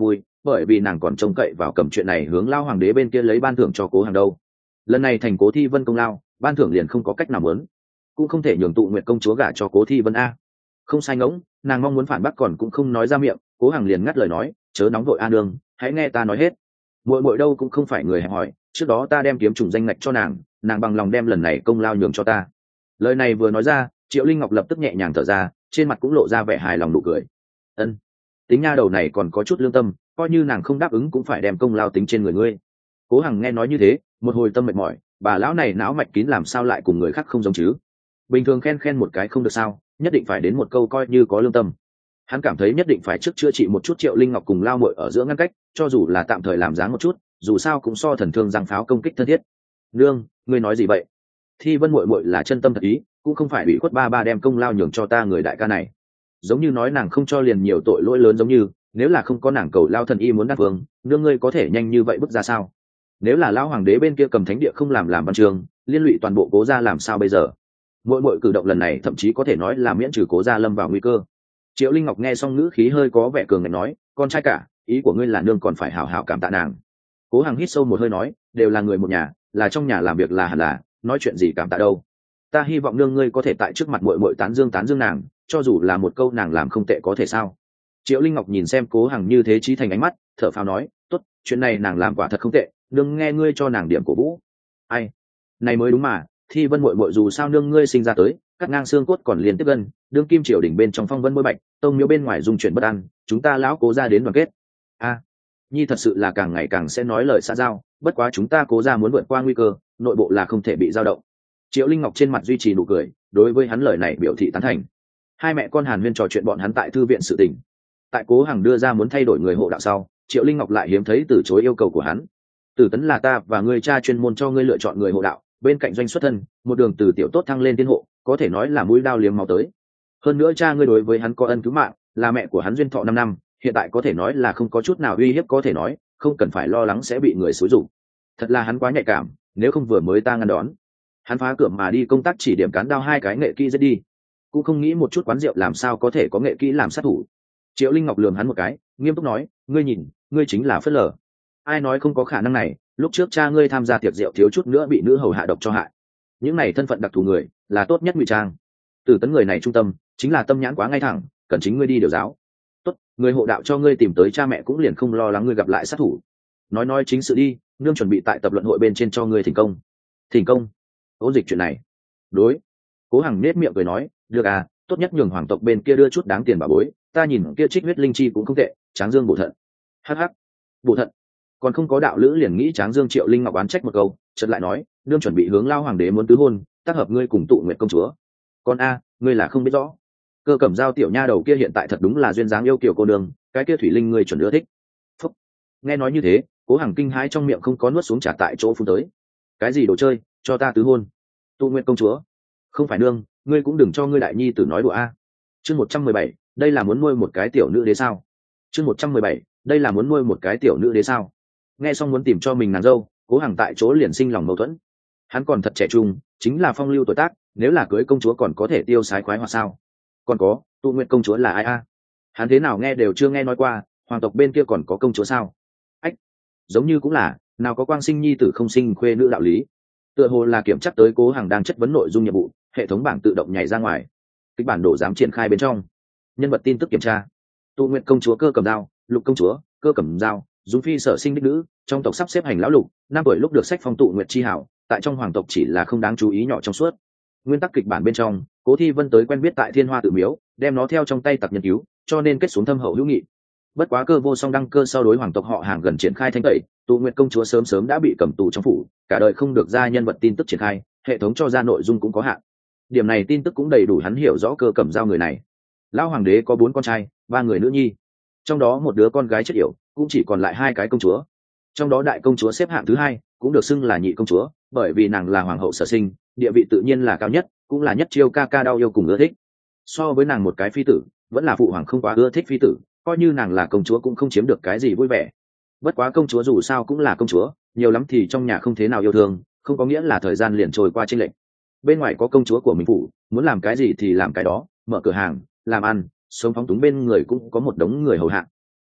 bởi vì nàng còn trông cậy vào cầm chuyện này hướng lao hoàng đế bên kia lấy ban thưởng cho cố hàng đâu. Lần này thành Cố Thi Vân công lao, ban thưởng liền không có cách nào muốn, cũng không thể nhường Tụ Nguyệt công chúa gả cho Cố Thi Vân a. Không sai ngỗng, nàng mong muốn phản bác còn cũng không nói ra miệng. Cố Hằng liền ngắt lời nói, chớ nóng vội a nương, hãy nghe ta nói hết. Muội muội đâu cũng không phải người hẹp hòi, trước đó ta đem kiếm trùng danh ngạch cho nàng, nàng bằng lòng đem lần này công lao nhường cho ta. Lời này vừa nói ra, Triệu Linh Ngọc lập tức nhẹ nhàng thở ra, trên mặt cũng lộ ra vẻ hài lòng nụ cười. Ân, tính nha đầu này còn có chút lương tâm, coi như nàng không đáp ứng cũng phải đem công lao tính trên người ngươi. Cố Hằng nghe nói như thế, một hồi tâm mệt mỏi, bà lão này não mạch kín làm sao lại cùng người khác không giống chứ? Bình thường khen khen một cái không được sao, nhất định phải đến một câu coi như có lương tâm. Hắn cảm thấy nhất định phải trước chữa trị một chút Triệu Linh Ngọc cùng lao muội ở giữa ngăn cách, cho dù là tạm thời làm dáng một chút, dù sao cũng so thần thương giang pháo công kích thân thiết. Nương, ngươi nói gì vậy? Thi Vân muội muội là chân tâm thật ý, cũng không phải ủy khuất ba ba đem công lao nhường cho ta người đại ca này. Giống như nói nàng không cho liền nhiều tội lỗi lớn giống như, nếu là không có nàng cầu lao thần y muốn đáp vương, nương ngươi có thể nhanh như vậy bước ra sao? Nếu là lão hoàng đế bên kia cầm thánh địa không làm làm văn trường, liên lụy toàn bộ Cố gia làm sao bây giờ? Mỗi mỗi cử động lần này thậm chí có thể nói là miễn trừ Cố gia lâm vào nguy cơ. Triệu Linh Ngọc nghe xong ngữ khí hơi có vẻ cường ngạnh nói, con trai cả, ý của ngươi là nương còn phải hảo hảo cảm tạ nàng. Cố Hằng hít sâu một hơi nói, đều là người một nhà, là trong nhà làm việc là hẳn là, nói chuyện gì cảm tạ đâu. Ta hy vọng nương ngươi có thể tại trước mặt muội muội tán dương tán dương nàng, cho dù là một câu nàng làm không tệ có thể sao? Triệu Linh Ngọc nhìn xem Cố Hằng như thế trí thành ánh mắt, thở phào nói, tốt, chuyện này nàng làm quả thật không tệ, nương nghe ngươi cho nàng điểm cổ vũ. Ai, này mới đúng mà, Thi Vân muội muội dù sao nương ngươi sinh ra tới, cắt ngang xương cốt còn liền tiếp gần, đương kim triều đỉnh bên trong phong vân bôi bạch, tông miếu bên ngoài dung chuyển bất an, chúng ta lão Cố gia đến đoàn kết. A, nhi thật sự là càng ngày càng sẽ nói lời xã giao, bất quá chúng ta Cố gia muốn vượt qua nguy cơ, nội bộ là không thể bị dao động. Triệu Linh Ngọc trên mặt duy trì nụ cười, đối với hắn lời này biểu thị tán thành. Hai mẹ con Hàn Huyên trò chuyện bọn hắn tại thư viện sự tình. Tại Cố Hằng đưa ra muốn thay đổi người hộ đạo sau, Triệu Linh Ngọc lại hiếm thấy từ chối yêu cầu của hắn. Tử Tấn là ta và ngươi cha chuyên môn cho ngươi lựa chọn người hộ đạo, bên cạnh doanh xuất thân, một đường từ tiểu tốt thăng lên tiên hộ, có thể nói là mũi đao liếm máu tới. Hơn nữa cha ngươi đối với hắn có ân cứu mạng, là mẹ của hắn duyên thọ năm năm, hiện tại có thể nói là không có chút nào uy hiếp, có thể nói không cần phải lo lắng sẽ bị người xúi rụng. Thật là hắn quá nhạy cảm, nếu không vừa mới ta ngăn đón, hắn phá cửa mà đi công tác chỉ điểm cán đao hai cái nghệ kỹ giết đi, cũng không nghĩ một chút quán rượu làm sao có thể có nghệ kỹ làm sát thủ. Triệu Linh Ngọc lườm hắn một cái, nghiêm túc nói, ngươi nhìn, ngươi chính là phớt lờ. Ai nói không có khả năng này, lúc trước cha ngươi tham gia tiệc rượu thiếu chút nữa bị nữ hầu hạ độc cho hại. Những này thân phận đặc thù người là tốt nhất ngụy trang. Tử Tấn người này trung tâm, chính là tâm nhãn quá ngay thẳng, cần chính ngươi đi điều giáo. Tốt, người hộ đạo cho ngươi tìm tới cha mẹ cũng liền không lo lắng ngươi gặp lại sát thủ. Nói nói chính sự đi, nương chuẩn bị tại tập luận hội bên trên cho ngươi thành công. Thành công? Ôn dịch chuyện này. Đối. Cố Hằng nết miệng cười nói, được à, tốt nhất nhường hoàng tộc bên kia đưa chút đáng tiền bà bối, ta nhìn kia trích huyết linh chi cũng không tệ, Tráng Dương bổ thận. Hắc hắc. Bổ thận. Còn không có đạo lữ liền nghĩ Tráng Dương. Triệu Linh Ngọc oán trách một câu, chợt lại nói, nương chuẩn bị hướng lao hoàng đế muốn tứ hôn, tác hợp ngươi cùng Tụ Nguyệt công chúa. Con a, ngươi là không biết rõ. Cơ Cẩm Dao tiểu nha đầu kia hiện tại thật đúng là duyên dáng yêu kiều cô đường, cái kia thủy linh ngươi chuẩn ưa thích. Phúc. Nghe nói như thế, Cố Hằng kinh hãi trong miệng không có nuốt xuống trả tại chỗ phun tới. Cái gì đồ chơi, cho ta tứ hôn? Tụ Nguyệt công chúa? Không phải nương, ngươi cũng đừng cho ngươi đại nhi tử nói đùa a. Chương một trăm mười bảy, đây là muốn nuôi một cái tiểu nữ đế sao? Chương một trăm mười bảy, đây là muốn nuôi một cái tiểu nữ đế sao? Nghe xong muốn tìm cho mình nàng dâu, Cố Hằng tại chỗ liền sinh lòng mâu thuẫn. Hắn còn thật trẻ trung, chính là phong lưu tuổi tác, nếu là cưới công chúa còn có thể tiêu sái khoái hoặc sao? Còn có, Tụ Nguyệt công chúa là ai a? Hắn thế nào nghe đều chưa nghe nói qua, hoàng tộc bên kia còn có công chúa sao? Ách, giống như cũng là, nào có quang sinh nhi tử không sinh khuê nữ đạo lý. Tựa hồ là kiểm chắc tới Cố Hằng đang chất vấn nội dung nhiệm vụ, hệ thống bảng tự động nhảy ra ngoài. Kịch bản đồ dám triển khai bên trong. Nhân vật tin tức kiểm tra. Tụ Nguyệt công chúa Cơ Cẩm Dao, Lục công chúa Cơ Cẩm Dao, Dung phi sở sinh đích nữ, trong tộc sắp xếp hành lão lục, năm tuổi lúc được sách phong Tụ Nguyệt chi hảo, tại trong hoàng tộc chỉ là không đáng chú ý nhỏ trong suốt. Nguyên tắc kịch bản bên trong, Cố Thi Vân tới quen biết tại Thiên Hoa Tự Miếu, đem nó theo trong tay tặc nhân cứu, cho nên kết xuống thâm hậu hữu nghị. Bất quá Cơ Vô Song đăng cơ sau đối hoàng tộc họ hàng gần triển khai thanh tẩy, Tụ Nguyệt công chúa sớm sớm đã bị cầm tù trong phủ, cả đời không được ra nhân vật tin tức triển khai, hệ thống cho ra nội dung cũng có hạn. Điểm này tin tức cũng đầy đủ hắn hiểu rõ Cơ Cẩm Dao người này. Lão hoàng đế có bốn con trai, ba người nữ nhi, trong đó một đứa con gái chết yểu, cũng chỉ còn lại hai cái công chúa. Trong đó đại công chúa xếp hạng thứ hai, cũng được xưng là nhị công chúa, bởi vì nàng là hoàng hậu sở sinh, địa vị tự nhiên là cao nhất, cũng là nhất chiêu ca ca đau yêu cùng ưa thích. So với nàng một cái phi tử, vẫn là phụ hoàng không quá ưa thích phi tử, coi như nàng là công chúa cũng không chiếm được cái gì vui vẻ. Bất quá công chúa dù sao cũng là công chúa, nhiều lắm thì trong nhà không thế nào yêu thương, không có nghĩa là thời gian liền trôi qua chênh lệch. Bên ngoài có công chúa của mình phủ, muốn làm cái gì thì làm cái đó, mở cửa hàng, làm ăn, sống phóng túng, bên người cũng có một đống người hầu hạ.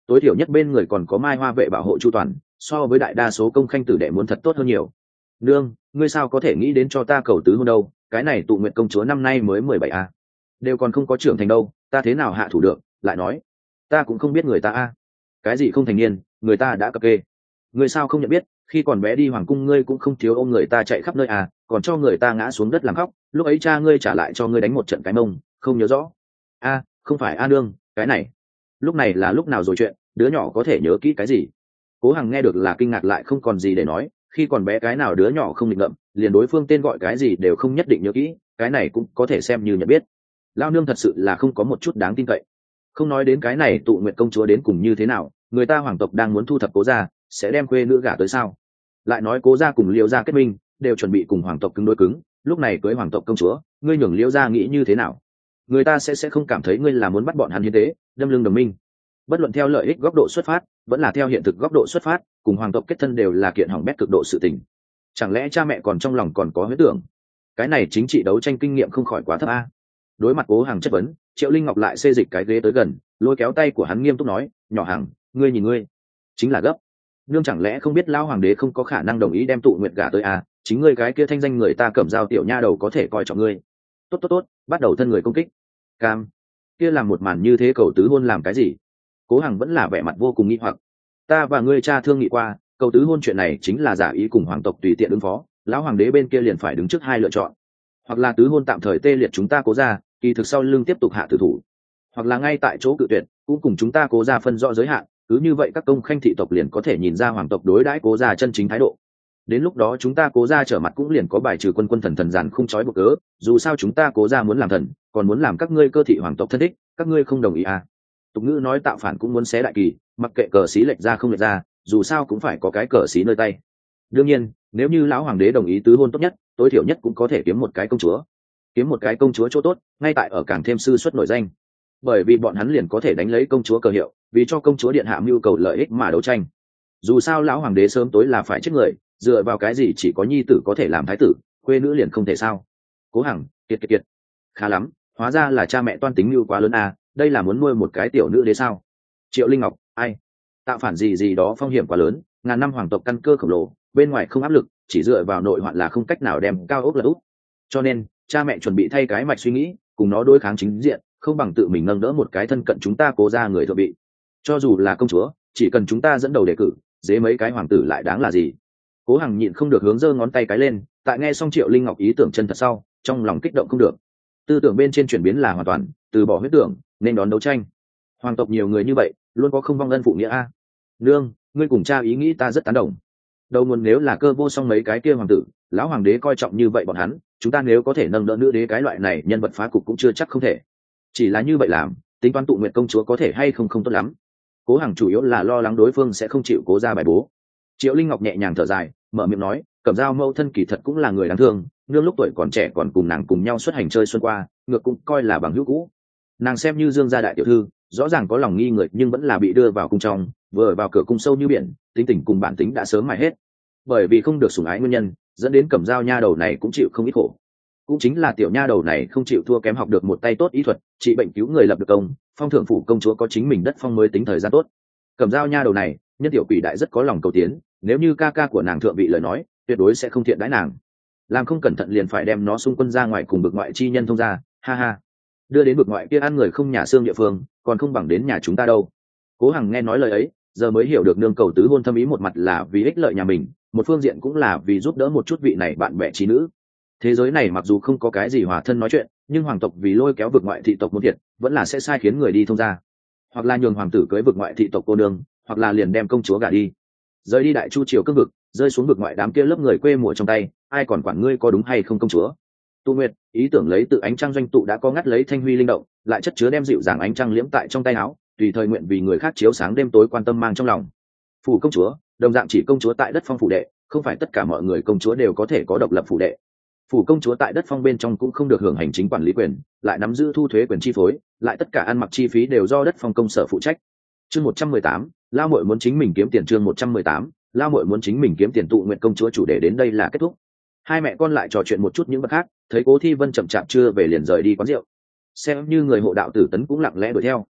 tối thiểu nhất bên người còn có mai hoa vệ bảo hộ chu toàn, so với đại đa số công khanh tử đệ muốn thật tốt hơn nhiều. Nương, ngươi sao có thể nghĩ đến cho ta cầu tứ hôn đâu, cái này tụ nguyện công chúa năm nay mới mười bảy a, đều còn không có trưởng thành đâu, ta thế nào hạ thủ được. Lại nói ta cũng không biết người ta a. Cái gì không thành niên, người ta đã cập kê. Ngươi sao không nhận biết, khi còn bé đi hoàng cung ngươi cũng không thiếu ôm người ta chạy khắp nơi à, còn cho người ta ngã xuống đất làm khóc, lúc ấy cha ngươi trả lại cho ngươi đánh một trận cái mông, không nhớ rõ. A, không phải a nương, cái này lúc này là lúc nào rồi chuyện, đứa nhỏ có thể nhớ kỹ cái gì? Cố Hằng nghe được là kinh ngạc lại không còn gì để nói, khi còn bé cái nào đứa nhỏ không định ngậm, liền đối phương tên gọi cái gì đều không nhất định nhớ kỹ, cái này cũng có thể xem như nhận biết. Lao nương thật sự là không có một chút đáng tin cậy. Không nói đến cái này tụ nguyện công chúa đến cùng như thế nào, người ta hoàng tộc đang muốn thu thập cố gia, sẽ đem quê nữ gả tới sao? Lại nói cố gia cùng Liêu gia kết minh, đều chuẩn bị cùng hoàng tộc cứng đối cứng, lúc này cưới hoàng tộc công chúa, ngươi nhường Liêu gia nghĩ như thế nào? Người ta sẽ sẽ không cảm thấy ngươi là muốn bắt bọn hắn hiến tế, đâm lưng đồng minh. Bất luận theo lợi ích góc độ xuất phát, vẫn là theo hiện thực góc độ xuất phát, cùng hoàng tộc kết thân đều là kiện hỏng bét cực độ sự tình. Chẳng lẽ cha mẹ còn trong lòng còn có huyết tưởng? Cái này chính trị đấu tranh kinh nghiệm không khỏi quá thấp a. Đối mặt Cố Hằng chất vấn, Triệu Linh Ngọc lại xê dịch cái ghế tới gần, lôi kéo tay của hắn nghiêm túc nói, nhỏ Hằng, ngươi nhìn ngươi, chính là gấp. Nương chẳng lẽ không biết lão hoàng đế không có khả năng đồng ý đem tụ nguyệt gả tới à, chính ngươi cái kia thanh danh người ta cẩm dao tiểu nha đầu có thể coi trọng ngươi. Tốt tốt tốt, bắt đầu thân người công kích. Cam, kia làm một màn như thế cầu tứ hôn làm cái gì? Cố Hằng vẫn là vẻ mặt vô cùng nghi hoặc. Ta và ngươi cha thương nghị qua, cầu tứ hôn chuyện này chính là giả ý cùng hoàng tộc tùy tiện ứng phó, lão hoàng đế bên kia liền phải đứng trước hai lựa chọn, hoặc là tứ hôn tạm thời tê liệt chúng ta Cố gia, kỳ thực sau lưng tiếp tục hạ tử thủ, hoặc là ngay tại chỗ cự tuyệt, cũng cùng chúng ta Cố gia phân rõ giới hạn, cứ như vậy các công khanh thị tộc liền có thể nhìn ra hoàng tộc đối đãi Cố gia chân chính thái độ. Đến lúc đó chúng ta Cố gia trở mặt cũng liền có bài trừ quân quân thần thần giàn không trói buộc cớ, dù sao chúng ta Cố gia muốn làm thần, còn muốn làm các ngươi cơ thị hoàng tộc thân thích, các ngươi không đồng ý à? Tục ngữ nói tạo phản cũng muốn xé đại kỳ, mặc kệ cờ xí lệch ra không lệch ra, dù sao cũng phải có cái cờ xí nơi tay. Đương nhiên, nếu như lão hoàng đế đồng ý tứ hôn, tốt nhất, tối thiểu nhất cũng có thể kiếm một cái công chúa. Kiếm một cái công chúa chỗ tốt, ngay tại ở càng thêm sư xuất nổi danh. Bởi vì bọn hắn liền có thể đánh lấy công chúa cờ hiệu, vì cho công chúa điện hạ mưu cầu lợi ích mà đấu tranh. Dù sao lão hoàng đế sớm tối là phải chết người, dựa vào cái gì chỉ có nhi tử có thể làm thái tử, quê nữ liền không thể sao? Cố Hằng, kiệt kiệt kiệt. Khá lắm, hóa ra là cha mẹ toan tính mưu quá lớn à, đây là muốn nuôi một cái tiểu nữ đế sao? Triệu Linh Ngọc, ai? Tạo phản gì gì đó phong hiểm quá lớn, ngàn năm hoàng tộc căn cơ khổng lồ, bên ngoài không áp lực, chỉ dựa vào nội hoạn là không cách nào đem cao ốc lật úp. Cho nên, cha mẹ chuẩn bị thay cái mạch suy nghĩ, cùng nó đối kháng chính diện, không bằng tự mình nâng đỡ một cái thân cận chúng ta Cố gia người thượng vị. Cho dù là công chúa, chỉ cần chúng ta dẫn đầu đề cử, dễ mấy cái hoàng tử lại đáng là gì? Cố Hằng nhịn không được hướng giơ ngón tay cái lên, tại nghe xong Triệu Linh Ngọc ý tưởng chân thật sau, trong lòng kích động không được. Tư tưởng bên trên chuyển biến là hoàn toàn từ bỏ huyết tưởng, nên đón đấu tranh. Hoàng tộc nhiều người như vậy, luôn có không vong ân phụ nghĩa a. Nương, ngươi cùng cha ý nghĩ ta rất tán đồng. Đầu nguồn nếu là Cơ Vô Song mấy cái kia hoàng tử, lão hoàng đế coi trọng như vậy bọn hắn, chúng ta nếu có thể nâng đỡ nữ đế cái loại này nhân vật phá cục cũng chưa chắc không thể. Chỉ là như vậy làm, tính toán tụ nguyệt công chúa có thể hay không không tốt lắm. Cố Hằng chủ yếu là lo lắng đối phương sẽ không chịu Cố gia bài bố. Triệu Linh Ngọc nhẹ nhàng thở dài, mở miệng nói, Cẩm Dao mẫu thân kỳ thật cũng là người đáng thương, nương lúc tuổi còn trẻ còn cùng nàng cùng nhau xuất hành chơi xuân qua, ngược cũng coi là bằng hữu cũ. Nàng xem như Dương gia đại tiểu thư, rõ ràng có lòng nghi người nhưng vẫn là bị đưa vào cung trong, vừa vào cửa cung sâu như biển, tính tình cùng bản tính đã sớm mài hết. Bởi vì không được sủng ái nguyên nhân, dẫn đến Cẩm Dao nha đầu này cũng chịu không ít khổ. Cũng chính là tiểu nha đầu này không chịu thua kém học được một tay tốt ý thuật, trị bệnh cứu người lập được công, phong thượng phủ công chúa có chính mình đất phong mới tính thời gian tốt. Cẩm Dao nha đầu này, nhân tiểu quỷ đại rất có lòng cầu tiến, nếu như ca ca của nàng thượng vị lời nói, tuyệt đối sẽ không thiện đãi nàng. Làm không cẩn thận liền phải đem nó xung quân ra ngoài cùng bực ngoại chi nhân thông ra, ha ha. Đưa đến bực ngoại kia ăn người không nhà xương địa phương, còn không bằng đến nhà chúng ta đâu. Cố Hằng nghe nói lời ấy, giờ mới hiểu được nương cầu tứ hôn thâm ý một mặt là vì ích lợi nhà mình, một phương diện cũng là vì giúp đỡ một chút vị này bạn bè trí nữ. Thế giới này mặc dù không có cái gì hòa thân nói chuyện, nhưng hoàng tộc vì lôi kéo vực ngoại thị tộc muốn thiệt, vẫn là sẽ sai khiến người đi thông ra, hoặc là nhường hoàng tử cưới vực ngoại thị tộc cô nương, hoặc là liền đem công chúa gả đi, rời đi đại chu triều cương vực, rơi xuống vực ngoại đám kia lớp người quê mùa trong tay, ai còn quản ngươi có đúng hay không công chúa. Tu Nguyệt, ý tưởng lấy tự ánh trăng doanh tụ đã có ngắt lấy thanh huy linh động, lại chất chứa đem dịu dàng ánh trăng liễm tại trong tay áo, tùy thời nguyện vì người khác chiếu sáng đêm tối quan tâm mang trong lòng. Phủ công chúa, đồng dạng chỉ công chúa tại đất phong phủ đệ, không phải tất cả mọi người công chúa đều có thể có độc lập phủ đệ. Phủ công chúa tại đất phong bên trong cũng không được hưởng hành chính quản lý quyền, lại nắm giữ thu thuế quyền chi phối, lại tất cả ăn mặc chi phí đều do đất phong công sở phụ trách. Chương một trăm mười tám, Lao Muội muốn chính mình kiếm tiền. Chương một trăm mười tám, Lao Muội muốn chính mình kiếm tiền. Tụ nguyện công chúa chủ đề đến đây là kết thúc. Hai mẹ con lại trò chuyện một chút những vật khác, thấy Cố Thi Vân chậm chạp chưa về liền rời đi quán rượu. Xem như người hộ đạo tử Tấn cũng lặng lẽ đuổi theo.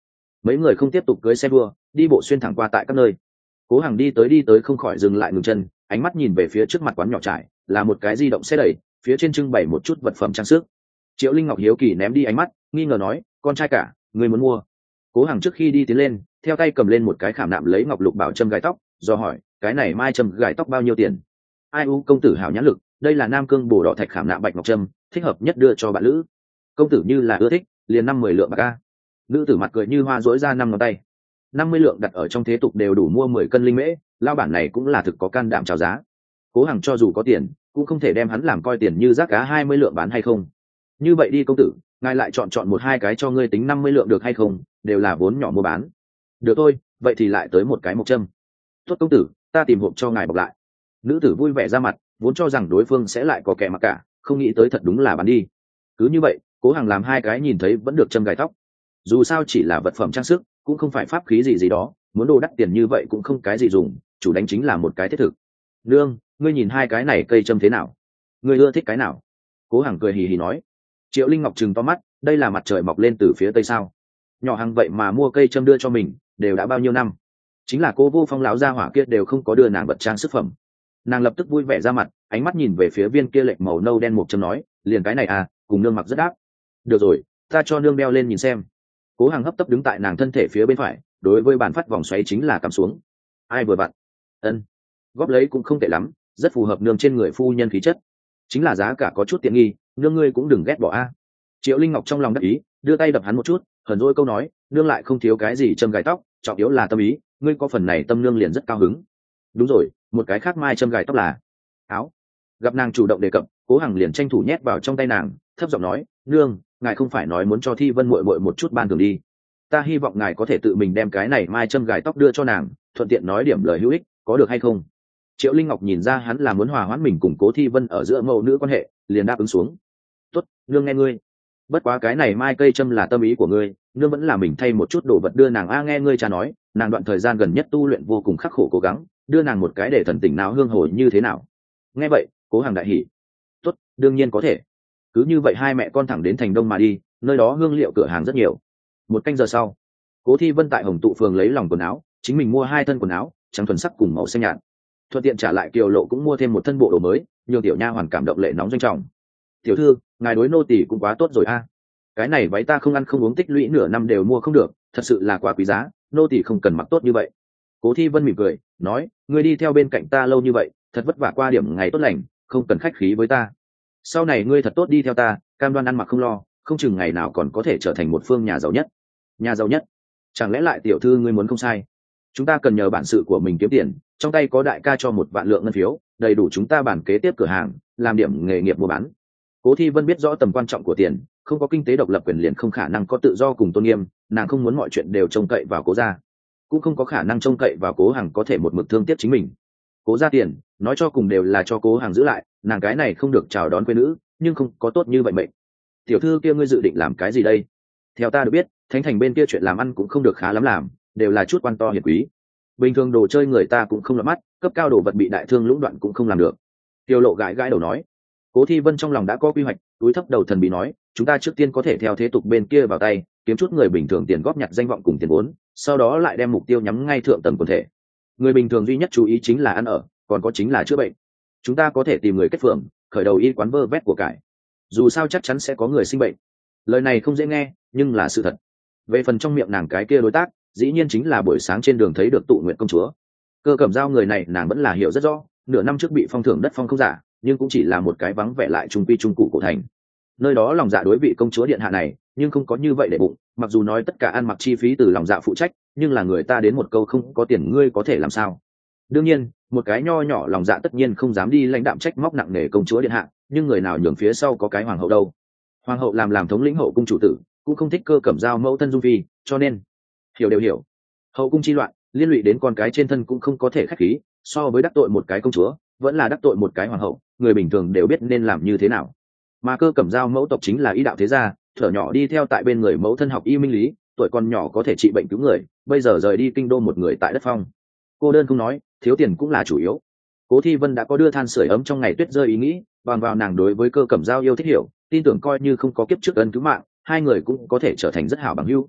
mấy người không tiếp tục cưới xe đua đi bộ xuyên thẳng qua tại các nơi. Cố Hằng đi tới đi tới không khỏi dừng lại ngừng chân, ánh mắt nhìn về phía trước mặt quán nhỏ trải, là một cái di động xe đẩy, phía trên trưng bày một chút vật phẩm trang sức. Triệu Linh Ngọc hiếu kỳ ném đi ánh mắt, nghi ngờ nói, con trai cả, người muốn mua? Cố Hằng trước khi đi tiến lên, theo tay cầm lên một cái khảm nạm lấy ngọc lục bảo châm gài tóc, do hỏi, cái này mai châm gài tóc bao nhiêu tiền? Ai u công tử hảo nhãn lực, đây là Nam Cương bổ đỏ thạch khảm nạm bạch ngọc trâm, thích hợp nhất đưa cho bạn lữ. Công tử như là ưa thích, liền năm mười lượng bạc a. Nữ tử mặt cười như hoa rỗi ra năm ngón tay. Năm mươi lượng đặt ở trong thế tục đều đủ mua mười cân linh mễ, lao bản này cũng là thực có can đảm chào giá. Cố Hằng cho dù có tiền, cũng không thể đem hắn làm coi tiền như rác cá hai mươi lượng bán hay không. Như vậy đi công tử, ngài lại chọn chọn một hai cái cho ngươi tính năm mươi lượng được hay không, đều là vốn nhỏ mua bán. Được thôi, vậy thì lại tới một cái mộc châm. Tốt công tử, ta tìm hộp cho ngài bọc lại. Nữ tử vui vẻ ra mặt, vốn cho rằng đối phương sẽ lại có kẻ mặc cả, không nghĩ tới thật đúng là bán đi. Cứ như vậy, Cố Hằng làm hai cái nhìn thấy vẫn được châm gài tóc. Dù sao chỉ là vật phẩm trang sức, cũng không phải pháp khí gì gì đó, muốn đồ đắt tiền như vậy cũng không cái gì dùng, chủ đánh chính là một cái thiết thực. Nương, ngươi nhìn hai cái này cây châm thế nào? Ngươi ưa thích cái nào? Cố Hằng cười hì hì nói. Triệu Linh Ngọc trừng to mắt, đây là mặt trời mọc lên từ phía tây sao? Nhỏ Hằng vậy mà mua cây châm đưa cho mình, đều đã bao nhiêu năm? Chính là cô Vô Phong lão gia hỏa kia đều không có đưa nàng vật trang sức phẩm. Nàng lập tức vui vẻ ra mặt, ánh mắt nhìn về phía viên kia lệch màu nâu đen một châm nói, liền cái này à, cùng nương mặc rất đáp. Được rồi, ta cho nương đeo lên nhìn xem. Cố Hằng hấp tấp đứng tại nàng thân thể phía bên phải, đối với bàn phát vòng xoáy chính là cắm xuống. Ai vừa vặn? Ân, góp lấy cũng không tệ lắm, rất phù hợp nương trên người phu nhân khí chất. Chính là giá cả có chút tiện nghi, nương ngươi cũng đừng ghét bỏ a. Triệu Linh Ngọc trong lòng đắc ý, đưa tay đập hắn một chút, hờn dỗi câu nói, nương lại không thiếu cái gì châm gài tóc, trọng yếu là tâm ý, ngươi có phần này tâm nương liền rất cao hứng. Đúng rồi, một cái khác mai châm gài tóc là áo. Gặp nàng chủ động đề cập, Cố Hằng liền tranh thủ nhét vào trong tay nàng, thấp giọng nói, nương, ngài không phải nói muốn cho Thi Vân muội muội một chút ban thưởng đi? Ta hy vọng ngài có thể tự mình đem cái này mai châm gài tóc đưa cho nàng, thuận tiện nói điểm lời hữu ích, có được hay không? Triệu Linh Ngọc nhìn ra hắn là muốn hòa hoãn mình cùng Cố Thi Vân ở giữa mẫu nữ quan hệ, liền đáp ứng xuống. Tốt, nương nghe ngươi. Bất quá cái này mai cây châm là tâm ý của ngươi, nương vẫn là mình thay một chút đồ vật đưa nàng a. Nghe ngươi cha nói, nàng đoạn thời gian gần nhất tu luyện vô cùng khắc khổ cố gắng, đưa nàng một cái để thần tỉnh não hương hồi như thế nào? Nghe vậy, Cố Hằng đại hỉ. Tốt, đương nhiên có thể. Cứ như vậy hai mẹ con thẳng đến thành Đông mà đi, nơi đó hương liệu cửa hàng rất nhiều. Một canh giờ sau, Cố Thi Vân tại Hồng Tụ phường lấy lòng quần áo, chính mình mua hai thân quần áo trắng thuần sắc cùng màu xanh nhạt, thuận tiện trả lại Kiều Lộ cũng mua thêm một thân bộ đồ mới, nhiều tiểu nha hoàn cảm động lệ nóng doanh trọng. Tiểu thư, ngài đối nô tỳ cũng quá tốt rồi a. Cái này váy ta không ăn không uống tích lũy nửa năm đều mua không được, thật sự là quá quý giá, nô tỳ không cần mặc tốt như vậy. Cố Thi Vân mỉm cười nói, ngươi đi theo bên cạnh ta lâu như vậy, thật vất vả qua điểm ngày tốt lành, không cần khách khí với ta. Sau này ngươi thật tốt đi theo ta, cam đoan ăn mặc không lo, không chừng ngày nào còn có thể trở thành một phương nhà giàu nhất. Nhà giàu nhất? Chẳng lẽ lại tiểu thư ngươi muốn không sai? Chúng ta cần nhờ bản sự của mình kiếm tiền, trong tay có đại ca cho một vạn lượng ngân phiếu, đầy đủ chúng ta bản kế tiếp cửa hàng, làm điểm nghề nghiệp mua bán. Cố Thi Vân biết rõ tầm quan trọng của tiền, không có kinh tế độc lập quyền liền không khả năng có tự do cùng tôn nghiêm, nàng không muốn mọi chuyện đều trông cậy vào Cố gia, cũng không có khả năng trông cậy vào Cố Hằng có thể một mực thương tiếc chính mình. Cố gia tiền, nói cho cùng đều là cho Cố Hằng giữ lại, nàng cái này không được chào đón quê nữ, nhưng không có tốt như vậy mệnh. Tiểu thư kia ngươi dự định làm cái gì đây? Theo ta được biết, Thánh Thành bên kia chuyện làm ăn cũng không được khá lắm làm, đều là chút quan to hiển quý. Bình thường đồ chơi người ta cũng không lọt mắt, cấp cao đồ vật bị đại thương lũng đoạn cũng không làm được. Tiêu Lộ gãi gãi đầu nói. Cố Thi Vân trong lòng đã có quy hoạch, túi thấp đầu thần bí nói, chúng ta trước tiên có thể theo thế tục bên kia vào tay, kiếm chút người bình thường tiền góp nhặt danh vọng cùng tiền vốn, sau đó lại đem mục tiêu nhắm ngay thượng tầng quần thể. Người bình thường duy nhất chú ý chính là ăn ở, còn có chính là chữa bệnh. Chúng ta có thể tìm người kết phường, khởi đầu y quán vơ vét của cải. Dù sao chắc chắn sẽ có người sinh bệnh. Lời này không dễ nghe, nhưng là sự thật. Về phần trong miệng nàng cái kia đối tác, dĩ nhiên chính là buổi sáng trên đường thấy được Tụ Nguyệt công chúa. Cơ Cẩm Dao người này nàng vẫn là hiểu rất rõ, nửa năm trước bị phong thưởng đất phong không giả, nhưng cũng chỉ là một cái vắng vẻ lại trung quy trung cụ cổ thành. Nơi đó lòng dạ đối vị công chúa điện hạ này, nhưng không có như vậy để bụng, mặc dù nói tất cả ăn mặc chi phí từ lòng dạ phụ trách, nhưng là người ta đến một câu không có tiền ngươi có thể làm sao? Đương nhiên, một cái nho nhỏ lòng dạ tất nhiên không dám đi lãnh đạm trách móc nặng nề công chúa điện hạ, nhưng người nào nhường phía sau có cái hoàng hậu đâu? Hoàng hậu làm làm thống lĩnh hậu cung chủ tử, cũng không thích Cơ Cẩm Dao mẫu thân Dung Phi, cho nên hiểu đều hiểu. Hậu cung chi loạn, liên lụy đến con cái trên thân cũng không có thể khách khí, so với đắc tội một cái công chúa, vẫn là đắc tội một cái hoàng hậu, người bình thường đều biết nên làm như thế nào. Mà Cơ Cẩm Dao mẫu tộc chính là y đạo thế gia, thở nhỏ đi theo tại bên người mẫu thân học y minh lý, tuổi còn nhỏ có thể trị bệnh cứu người, bây giờ rời đi kinh đô một người tại đất phong. Cô đơn không nói, thiếu tiền cũng là chủ yếu. Cố Thi Vân đã có đưa than sưởi ấm trong ngày tuyết rơi ý nghĩ, bằng vào nàng đối với Cơ Cẩm Dao yêu thích hiểu, tin tưởng coi như không có kiếp trước ân cứu mạng, hai người cũng có thể trở thành rất hảo bằng hữu.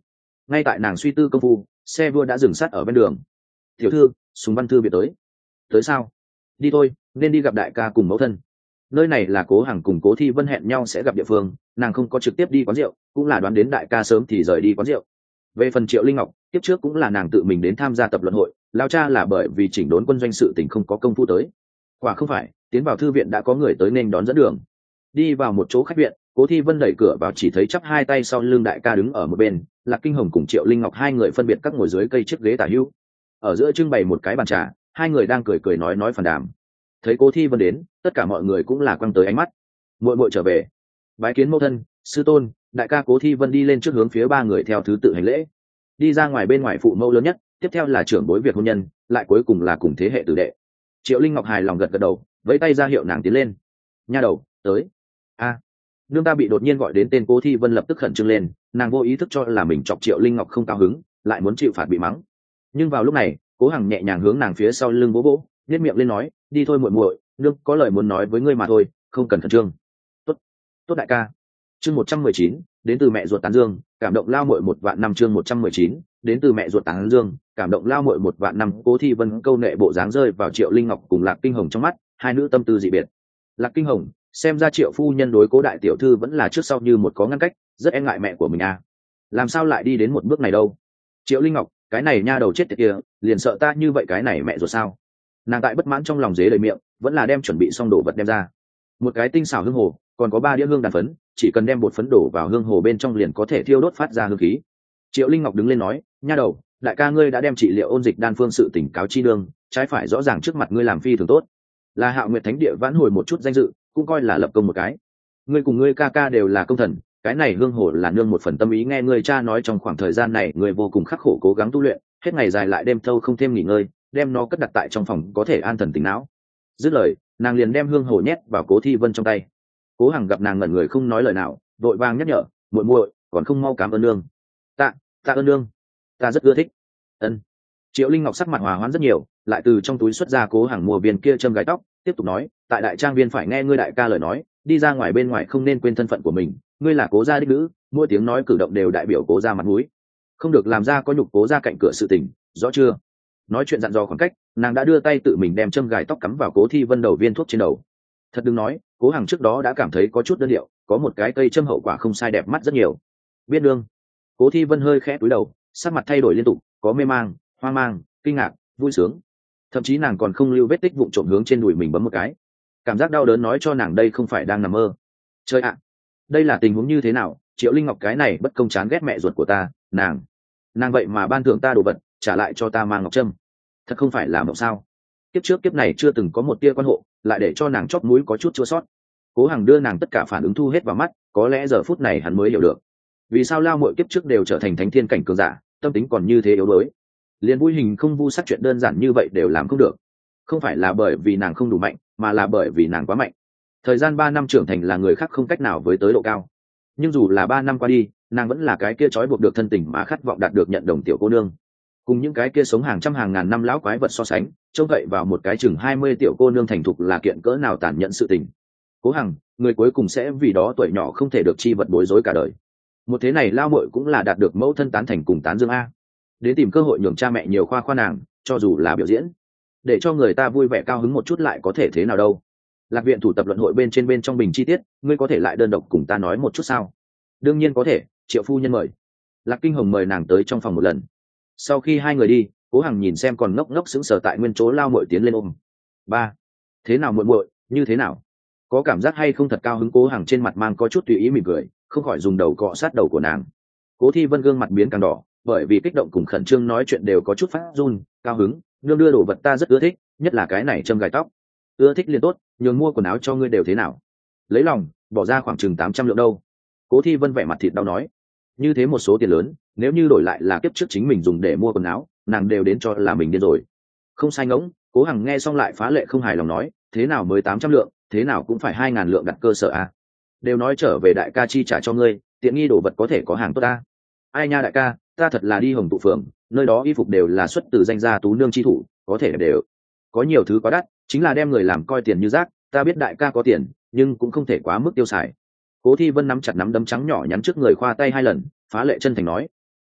ngay tại nàng suy tư công phu, xe vua đã dừng sát ở bên đường. Tiểu thư, Sùng Văn Thư biệt tới. Tới sao? Đi thôi, nên đi gặp đại ca cùng mẫu thân. Nơi này là Cố Hằng cùng Cố Thi Vân hẹn nhau sẽ gặp địa phương, nàng không có trực tiếp đi quán rượu, cũng là đoán đến đại ca sớm thì rời đi quán rượu. Về phần Triệu Linh Ngọc, tiếp trước cũng là nàng tự mình đến tham gia tập luận hội, lao cha là bởi vì chỉnh đốn quân doanh sự tình không có công phu tới. Quả không phải, tiến vào thư viện đã có người tới nên đón dẫn đường. Đi vào một chỗ khách viện, Cố Thi Vân đẩy cửa vào chỉ thấy chắp hai tay sau lưng đại ca đứng ở một bên, Lạc Kinh Hồng cùng Triệu Linh Ngọc hai người phân biệt các ngồi dưới cây chiếc ghế tả hữu. Ở giữa trưng bày một cái bàn trà, hai người đang cười cười nói nói phàn đàm. Thấy Cố Thi Vân đến, tất cả mọi người cũng là quăng tới ánh mắt. Muội muội trở về. Bái kiến mẫu thân, sư tôn. Đại ca Cố Thi Vân đi lên trước hướng phía ba người theo thứ tự hành lễ. Đi ra ngoài bên ngoài phụ mẫu lớn nhất, tiếp theo là trưởng bối việc hôn nhân, lại cuối cùng là cùng thế hệ tử đệ. Triệu Linh Ngọc hài lòng gật gật đầu, vẫy tay ra hiệu nàng tiến lên. Nha đầu, tới. A. Nương ta bị đột nhiên gọi đến tên Cố Thi Vân lập tức khẩn trương lên, nàng vô ý thức cho là mình chọc Triệu Linh Ngọc không cao hứng, lại muốn chịu phạt bị mắng. Nhưng vào lúc này, Cố Hằng nhẹ nhàng hướng nàng phía sau lưng bố bố, nhếch miệng lên nói, đi thôi muội muội, nương có lời muốn nói với ngươi mà thôi, không cần khẩn trương. Tốt, tốt đại ca. Chương một trăm mười chín, đến từ mẹ ruột tán dương, cảm động lao muội một vạn năm. Chương một trăm mười chín, đến từ mẹ ruột tán dương, cảm động lao muội một vạn năm. Cố Thi Vân câu nệ bộ dáng rơi vào Triệu Linh Ngọc cùng Lạc Kinh Hồng trong mắt, hai nữ tâm tư dị biệt. Lạc Kinh Hồng, xem ra Triệu phu nhân đối Cố đại tiểu thư vẫn là trước sau như một có ngăn cách, rất e ngại mẹ của mình à. Làm sao lại đi đến một bước này đâu? Triệu Linh Ngọc, cái này nha đầu chết tiệt kia, liền sợ ta như vậy cái này mẹ ruột sao? Nàng tại bất mãn trong lòng dế đầy miệng, vẫn là đem chuẩn bị xong đồ vật đem ra. Một cái tinh xảo hương hồ, còn có ba đĩa hương đàn phấn, chỉ cần đem bột phấn đổ vào hương hồ bên trong liền có thể thiêu đốt phát ra hương khí. Triệu Linh Ngọc đứng lên nói, nha đầu, đại ca ngươi đã đem trị liệu ôn dịch đan phương sự tỉnh cáo chi đương, trái phải rõ ràng trước mặt ngươi làm phi thường tốt, là Hạo Nguyệt Thánh địa vãn hồi một chút danh dự, cũng coi là lập công một cái. Ngươi cùng ngươi ca ca đều là công thần, cái này hương hồ là nương một phần tâm ý. Nghe ngươi cha nói trong khoảng thời gian này ngươi vô cùng khắc khổ cố gắng tu luyện, hết ngày dài lại đêm thâu không thêm nghỉ ngơi, đem nó cất đặt tại trong phòng có thể an thần tỉnh não. Dứt lời, nàng liền đem hương hồ nhét vào Cố Thi Vân trong tay. Cố Hằng gặp nàng ngẩn người không nói lời nào, vội vàng nhắc nhở, muội muội, còn không mau cảm ơn nương. Tạ, tạ ơn nương, ta rất ưa thích. Ân. Triệu Linh Ngọc sắc mặt hòa hoãn rất nhiều, lại từ trong túi xuất ra Cố Hằng mua viên kia châm gài tóc, tiếp tục nói, tại đại trang viên phải nghe ngươi đại ca lời nói, đi ra ngoài bên ngoài không nên quên thân phận của mình, ngươi là Cố gia đích nữ, mỗi tiếng nói cử động đều đại biểu Cố gia mặt mũi, không được làm ra có nhục Cố gia cạnh cửa sự tình, rõ chưa? Nói chuyện dặn dò khoảng cách, nàng đã đưa tay tự mình đem châm gài tóc cắm vào Cố Thi Vân đầu viên thuốc trên đầu. Thật đừng nói, Cố Hằng trước đó đã cảm thấy có chút đơn điệu, có một cái cây châm hậu quả không sai, đẹp mắt rất nhiều. Biết đương. Cố Thi Vân hơi khẽ cúi đầu, sắc mặt thay đổi liên tục, có mê mang, hoang mang, kinh ngạc, vui sướng, thậm chí nàng còn không lưu vết tích vụng trộm hướng trên đùi mình bấm một cái. Cảm giác đau đớn nói cho nàng đây không phải đang nằm mơ. Trời ạ, đây là tình huống như thế nào? Triệu Linh Ngọc cái này bất công chán ghét mẹ ruột của ta, nàng, nàng vậy mà ban thưởng ta đồ vật, trả lại cho ta mang ngọc trâm, thật không phải là mộng sao? Kiếp trước kiếp này chưa từng có một tia quan hộ, lại để cho nàng chót mũi có chút chua sót. Cố Hằng đưa nàng tất cả phản ứng thu hết vào mắt, có lẽ giờ phút này hắn mới hiểu được vì sao lao muội kiếp trước đều trở thành thánh thiên cảnh cường giả, tâm tính còn như thế yếu đuối, liền vui hình không vu sắc chuyện đơn giản như vậy đều làm không được. Không phải là bởi vì nàng không đủ mạnh, mà là bởi vì nàng quá mạnh. Thời gian ba năm trưởng thành là người khác không cách nào với tới độ cao, nhưng dù là ba năm qua đi, nàng vẫn là cái kia trói buộc được thân tình mà khát vọng đạt được nhận đồng tiểu cô nương. Cùng những cái kia sống hàng trăm hàng ngàn năm lão quái vật so sánh, trông cậy vào một cái chừng hai mươi tiểu cô nương thành thục là kiện cỡ nào tàn nhẫn sự tình. Cố Hằng, người cuối cùng sẽ vì đó tuổi nhỏ không thể được chi vật bối rối cả đời. Một thế này lao muội cũng là đạt được mẫu thân tán thành cùng tán dương a. Đến tìm cơ hội nhường cha mẹ nhiều khoa khoa nàng, cho dù là biểu diễn, để cho người ta vui vẻ cao hứng một chút lại có thể thế nào đâu. Lạc viện thủ tập luận hội bên trên bên trong bình chi tiết, ngươi có thể lại đơn độc cùng ta nói một chút sao? Đương nhiên có thể, Triệu phu nhân mời. Lạc Kinh Hồng mời nàng tới trong phòng một lần. Sau khi hai người đi, Cố Hằng nhìn xem còn ngốc ngốc sững sờ tại nguyên chỗ lao muội tiến lên ôm. Ba, thế nào muội muội, như thế nào? Có cảm giác hay không? Thật cao hứng. Cố Hằng trên mặt mang có chút tùy ý mỉm cười, không khỏi dùng đầu cọ sát đầu của nàng. Cố Thi Vân gương mặt biến càng đỏ, bởi vì kích động cùng khẩn trương nói chuyện đều có chút phát run. Cao hứng, nương đưa đồ vật ta rất ưa thích, nhất là cái này châm gài tóc. Ưa thích liền tốt, nhường mua quần áo cho ngươi đều thế nào? Lấy lòng, bỏ ra khoảng chừng tám trăm lượng đâu. Cố Thi Vân vẻ mặt thịt đau nói, như thế một số tiền lớn, nếu như đổi lại là kiếp trước chính mình dùng để mua quần áo, nàng đều đến cho là mình điên rồi. Không sai ngỗng. Cố Hằng nghe xong lại phá lệ không hài lòng nói, thế nào mới tám trăm lượng, thế nào cũng phải hai ngàn lượng đặt cơ sở à? Đều nói trở về đại ca chi trả cho ngươi, tiện nghi đồ vật có thể có hàng tốt ta. Ai nha đại ca, ta thật là đi Hồng Tụ Phường, nơi đó y phục đều là xuất từ danh gia tú nương chi thủ, có thể đều có nhiều thứ quá đắt, chính là đem người làm coi tiền như rác. Ta biết đại ca có tiền, nhưng cũng không thể quá mức tiêu xài. Cố Thi Vân nắm chặt nắm đấm trắng nhỏ nhắn trước người khoa tay hai lần, phá lệ chân thành nói,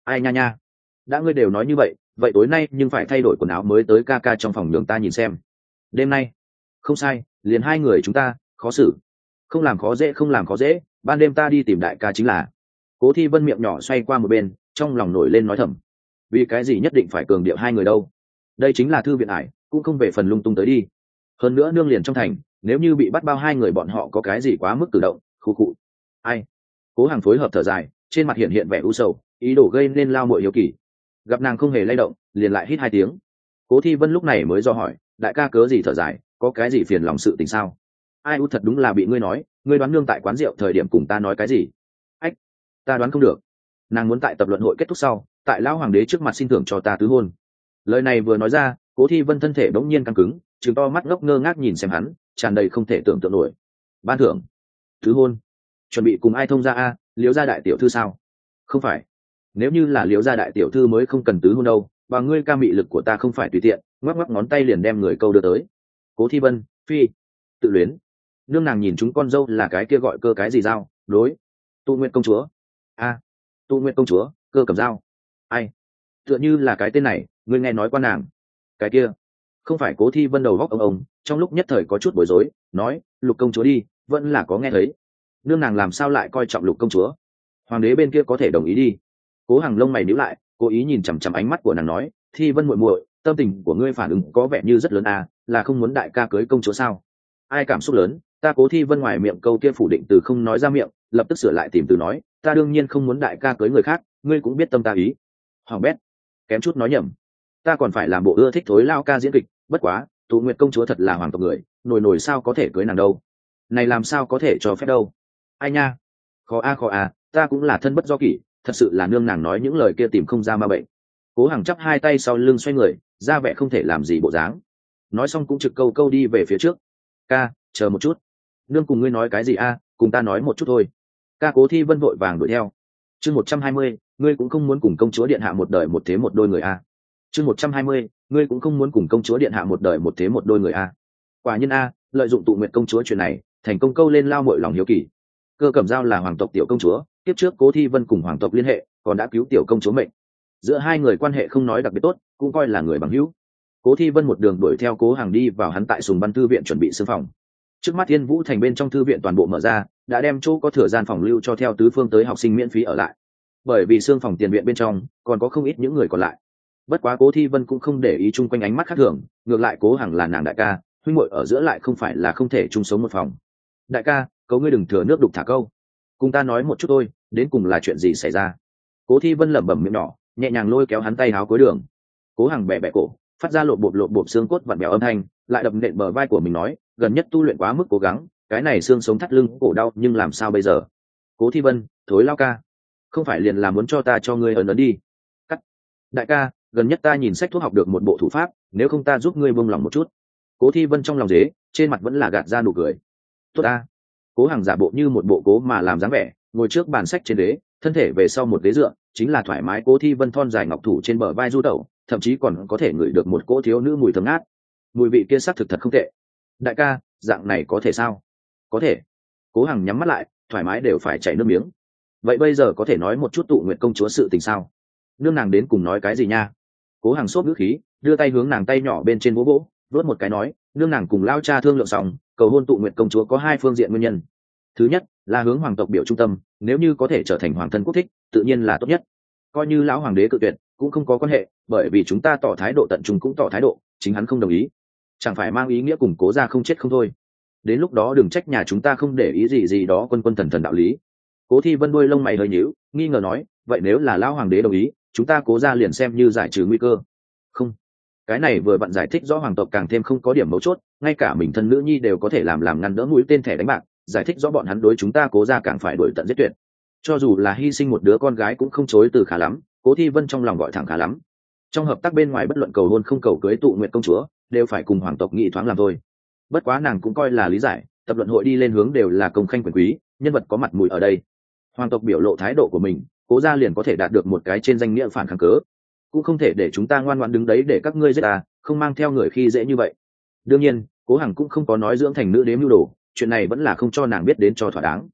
ai nha nha, đã ngươi đều nói như vậy vậy tối nay nhưng phải thay đổi quần áo mới tới ca ca trong phòng nhường ta nhìn xem. Đêm nay không sai, liền hai người chúng ta khó xử. Không làm khó dễ, không làm khó dễ, ban đêm ta đi tìm đại ca chính là. Cố Thi Vân miệng nhỏ xoay qua một bên, trong lòng nổi lên nói thầm, vì cái gì nhất định phải cường điệu hai người đâu? Đây chính là thư viện ải, cũng không về phần lung tung tới đi. Hơn nữa nương liền trong thành, nếu như bị bắt bao hai người bọn họ có cái gì quá mức cử động, khu cụ. Ai? Cố Hàng phối hợp thở dài, trên mặt hiện hiện vẻ u sầu, ý đồ gây nên lao muội hiếu kỳ. Gặp nàng không hề lay động, liền lại hít hai tiếng. Cố Thi Vân lúc này mới do hỏi, đại ca cớ gì thở dài, có cái gì phiền lòng sự tình sao? Ai u thật đúng là bị ngươi nói, ngươi đoán nương tại quán rượu thời điểm cùng ta nói cái gì? Ách, ta đoán không được. Nàng muốn tại tập luận hội kết thúc sau, tại lão hoàng đế trước mặt xin thưởng cho ta tứ hôn. Lời này vừa nói ra, Cố Thi Vân thân thể bỗng nhiên căng cứng, trừng to mắt ngốc ngơ ngác nhìn xem hắn, tràn đầy không thể tưởng tượng nổi. Ban thưởng? Tứ hôn? Chuẩn bị cùng ai thông gia a? Liễu gia đại tiểu thư sao? Không phải. Nếu như là Liễu gia đại tiểu thư mới không cần tứ hôn đâu, và ngươi ca mị lực của ta không phải tùy tiện, ngoắc ngoắc ngón tay liền đem người câu đưa tới. Cố Thi Vân, phi, tự luyến. Nương nàng nhìn chúng con dâu là cái kia gọi cơ cái gì dao, đối. Tụ Nguyệt công chúa. A, à, Tụ Nguyệt công chúa, cơ cầm dao. Ai? Tựa như là cái tên này, ngươi nghe nói qua nàng. Cái kia, không phải. Cố Thi Vân đầu góc ông ông, trong lúc nhất thời có chút bối rối, nói, Lục công chúa đi, vẫn là có nghe thấy. Nương nàng làm sao lại coi trọng Lục công chúa? Hoàng đế bên kia có thể đồng ý đi. Cố Hàng lông mày nhíu lại, cố ý nhìn chằm chằm ánh mắt của nàng nói, Thi Vân muội muội, tâm tình của ngươi phản ứng có vẻ như rất lớn à, là không muốn đại ca cưới công chúa sao? Ai cảm xúc lớn? Ta Cố Thi Vân ngoài miệng câu kia phủ định từ không nói ra miệng, lập tức sửa lại tìm từ nói, ta đương nhiên không muốn đại ca cưới người khác, ngươi cũng biết tâm ta ý. Hoàng bét, kém chút nói nhầm. Ta còn phải làm bộ ưa thích thối lao ca diễn kịch, bất quá, Tụ Nguyệt công chúa thật là hoàng tộc người, nổi nổi sao có thể cưới nàng đâu? Này làm sao có thể cho phép đâu? Ai nha, khó a khó a, ta cũng là thân bất do kỷ, thật sự là nương nàng nói những lời kia tìm không ra ma bệnh. Cố Hàng chắp hai tay sau lưng xoay người, ra vẻ không thể làm gì bộ dáng. Nói xong cũng trực câu câu đi về phía trước. Ca, chờ một chút. Nương cùng ngươi nói cái gì a? Cùng ta nói một chút thôi. Ca. Cố Thi Vân vội vàng đuổi theo. Chương một trăm hai mươi, ngươi cũng không muốn cùng công chúa điện hạ một đời một thế một đôi người a. Chương một trăm hai mươi, ngươi cũng không muốn cùng công chúa điện hạ một đời một thế một đôi người a. Quả nhiên a, lợi dụng Tụ Nguyệt công chúa chuyện này, thành công câu lên lao muội lòng hiếu kỳ. Cơ Cẩm Dao là hoàng tộc tiểu công chúa, tiếp trước Cố Thi Vân cùng hoàng tộc liên hệ, còn đã cứu tiểu công chúa mệnh. Giữa hai người quan hệ không nói đặc biệt tốt, cũng coi là người bằng hữu. Cố Thi Vân một đường đuổi theo Cố Hàng đi vào hắn tại Sùng Văn thư viện chuẩn bị xương phòng. Trước mắt Thiên Vũ thành bên trong thư viện toàn bộ mở ra, đã đem chỗ có thừa gian phòng lưu cho theo tứ phương tới học sinh miễn phí ở lại. Bởi vì xương phòng tiền viện bên trong còn có không ít những người còn lại. Bất quá Cố Thi Vân cũng không để ý chung quanh ánh mắt khác thường, ngược lại Cố Hàng là nàng đại ca, huynh muội ở giữa lại không phải là không thể chung sống một phòng. Đại ca, cầu ngươi đừng thừa nước đục thả câu, cùng ta nói một chút thôi, đến cùng là chuyện gì xảy ra? Cố Thi Vân lẩm bẩm miệng nhỏ, nhẹ nhàng lôi kéo hắn tay áo cuối đường. Cố Hàng bẻ bẻ cổ, phát ra lộp bộp lộp bộp xương cốt vặn bèo âm thanh, lại đập nện bờ vai của mình nói, gần nhất tu luyện quá mức cố gắng, cái này xương sống thắt lưng cổ đau, nhưng làm sao bây giờ? Cố Thi Vân, thối lao ca, không phải liền là muốn cho ta cho ngươi ấn ấn đi? Cắt. Đại ca, gần nhất ta nhìn sách thuốc học được một bộ thủ pháp, nếu không ta giúp ngươi buông lòng một chút. Cố Thi Vân trong lòng dế, trên mặt vẫn là gạt ra nụ cười. Tốt a. Cố Hàng giả bộ như một bộ cố mà làm dáng vẻ, ngồi trước bàn sách trên đế, thân thể về sau một ghế dựa, chính là thoải mái. Cố Thi Vân thon dài ngọc thủ trên bờ vai du tẩu, thậm chí còn có thể ngửi được một cỗ thiếu nữ mùi thơm ngát. Mùi vị kia sắc thực thật không tệ. Đại ca, dạng này có thể sao? Có thể. Cố Hàng nhắm mắt lại, thoải mái đều phải chảy nước miếng. Vậy bây giờ có thể nói một chút Tụ Nguyệt công chúa sự tình sao? Nương nàng đến cùng nói cái gì nha? Cố Hàng sốt ngữ khí, đưa tay hướng nàng tay nhỏ bên trên vỗ vỗ, vớt một cái nói, nương nàng cùng lao cha thương lượng xong, cầu hôn Tụ Nguyệt công chúa có hai phương diện nguyên nhân. Thứ nhất là hướng hoàng tộc biểu trung tâm, nếu như có thể trở thành hoàng thân quốc thích, tự nhiên là tốt nhất. Coi như lão hoàng đế cự tuyệt cũng không có quan hệ, bởi vì chúng ta tỏ thái độ tận trung cũng tỏ thái độ, chính hắn không đồng ý, chẳng phải mang ý nghĩa cùng Cố gia không chết không thôi. Đến lúc đó đừng trách nhà chúng ta không để ý gì gì đó quân quân thần thần đạo lý. Cố Thi Vân đuôi lông mày hơi nhíu, nghi ngờ nói, vậy nếu là lão hoàng đế đồng ý, chúng ta Cố gia liền xem như giải trừ nguy cơ. Không, cái này vừa bạn giải thích rõ hoàng tộc càng thêm không có điểm mấu chốt, ngay cả mình thân nữ nhi đều có thể làm làm ngăn đỡ mũi tên thẻ đánh bạc, giải thích rõ bọn hắn đối chúng ta Cố gia càng phải đuổi tận giết tuyệt. Cho dù là hy sinh một đứa con gái cũng không chối từ khá lắm. Cố Thi Vân trong lòng gọi thẳng khá lắm. Trong hợp tác bên ngoài bất luận cầu hôn không cầu cưới Tụ Nguyệt công chúa, đều phải cùng hoàng tộc nghị thoáng làm thôi. Bất quá nàng cũng coi là lý giải, tập luận hội đi lên hướng đều là công khanh quyền quý, nhân vật có mặt mũi ở đây. Hoàng tộc biểu lộ thái độ của mình, Cố gia liền có thể đạt được một cái trên danh nghĩa phản kháng cớ. Cũng không thể để chúng ta ngoan ngoãn đứng đấy để các ngươi giết ta, không mang theo người khi dễ như vậy. Đương nhiên, Cố Hằng cũng không có nói dưỡng thành nữ đếm nhu đồ, chuyện này vẫn là không cho nàng biết đến cho thỏa đáng.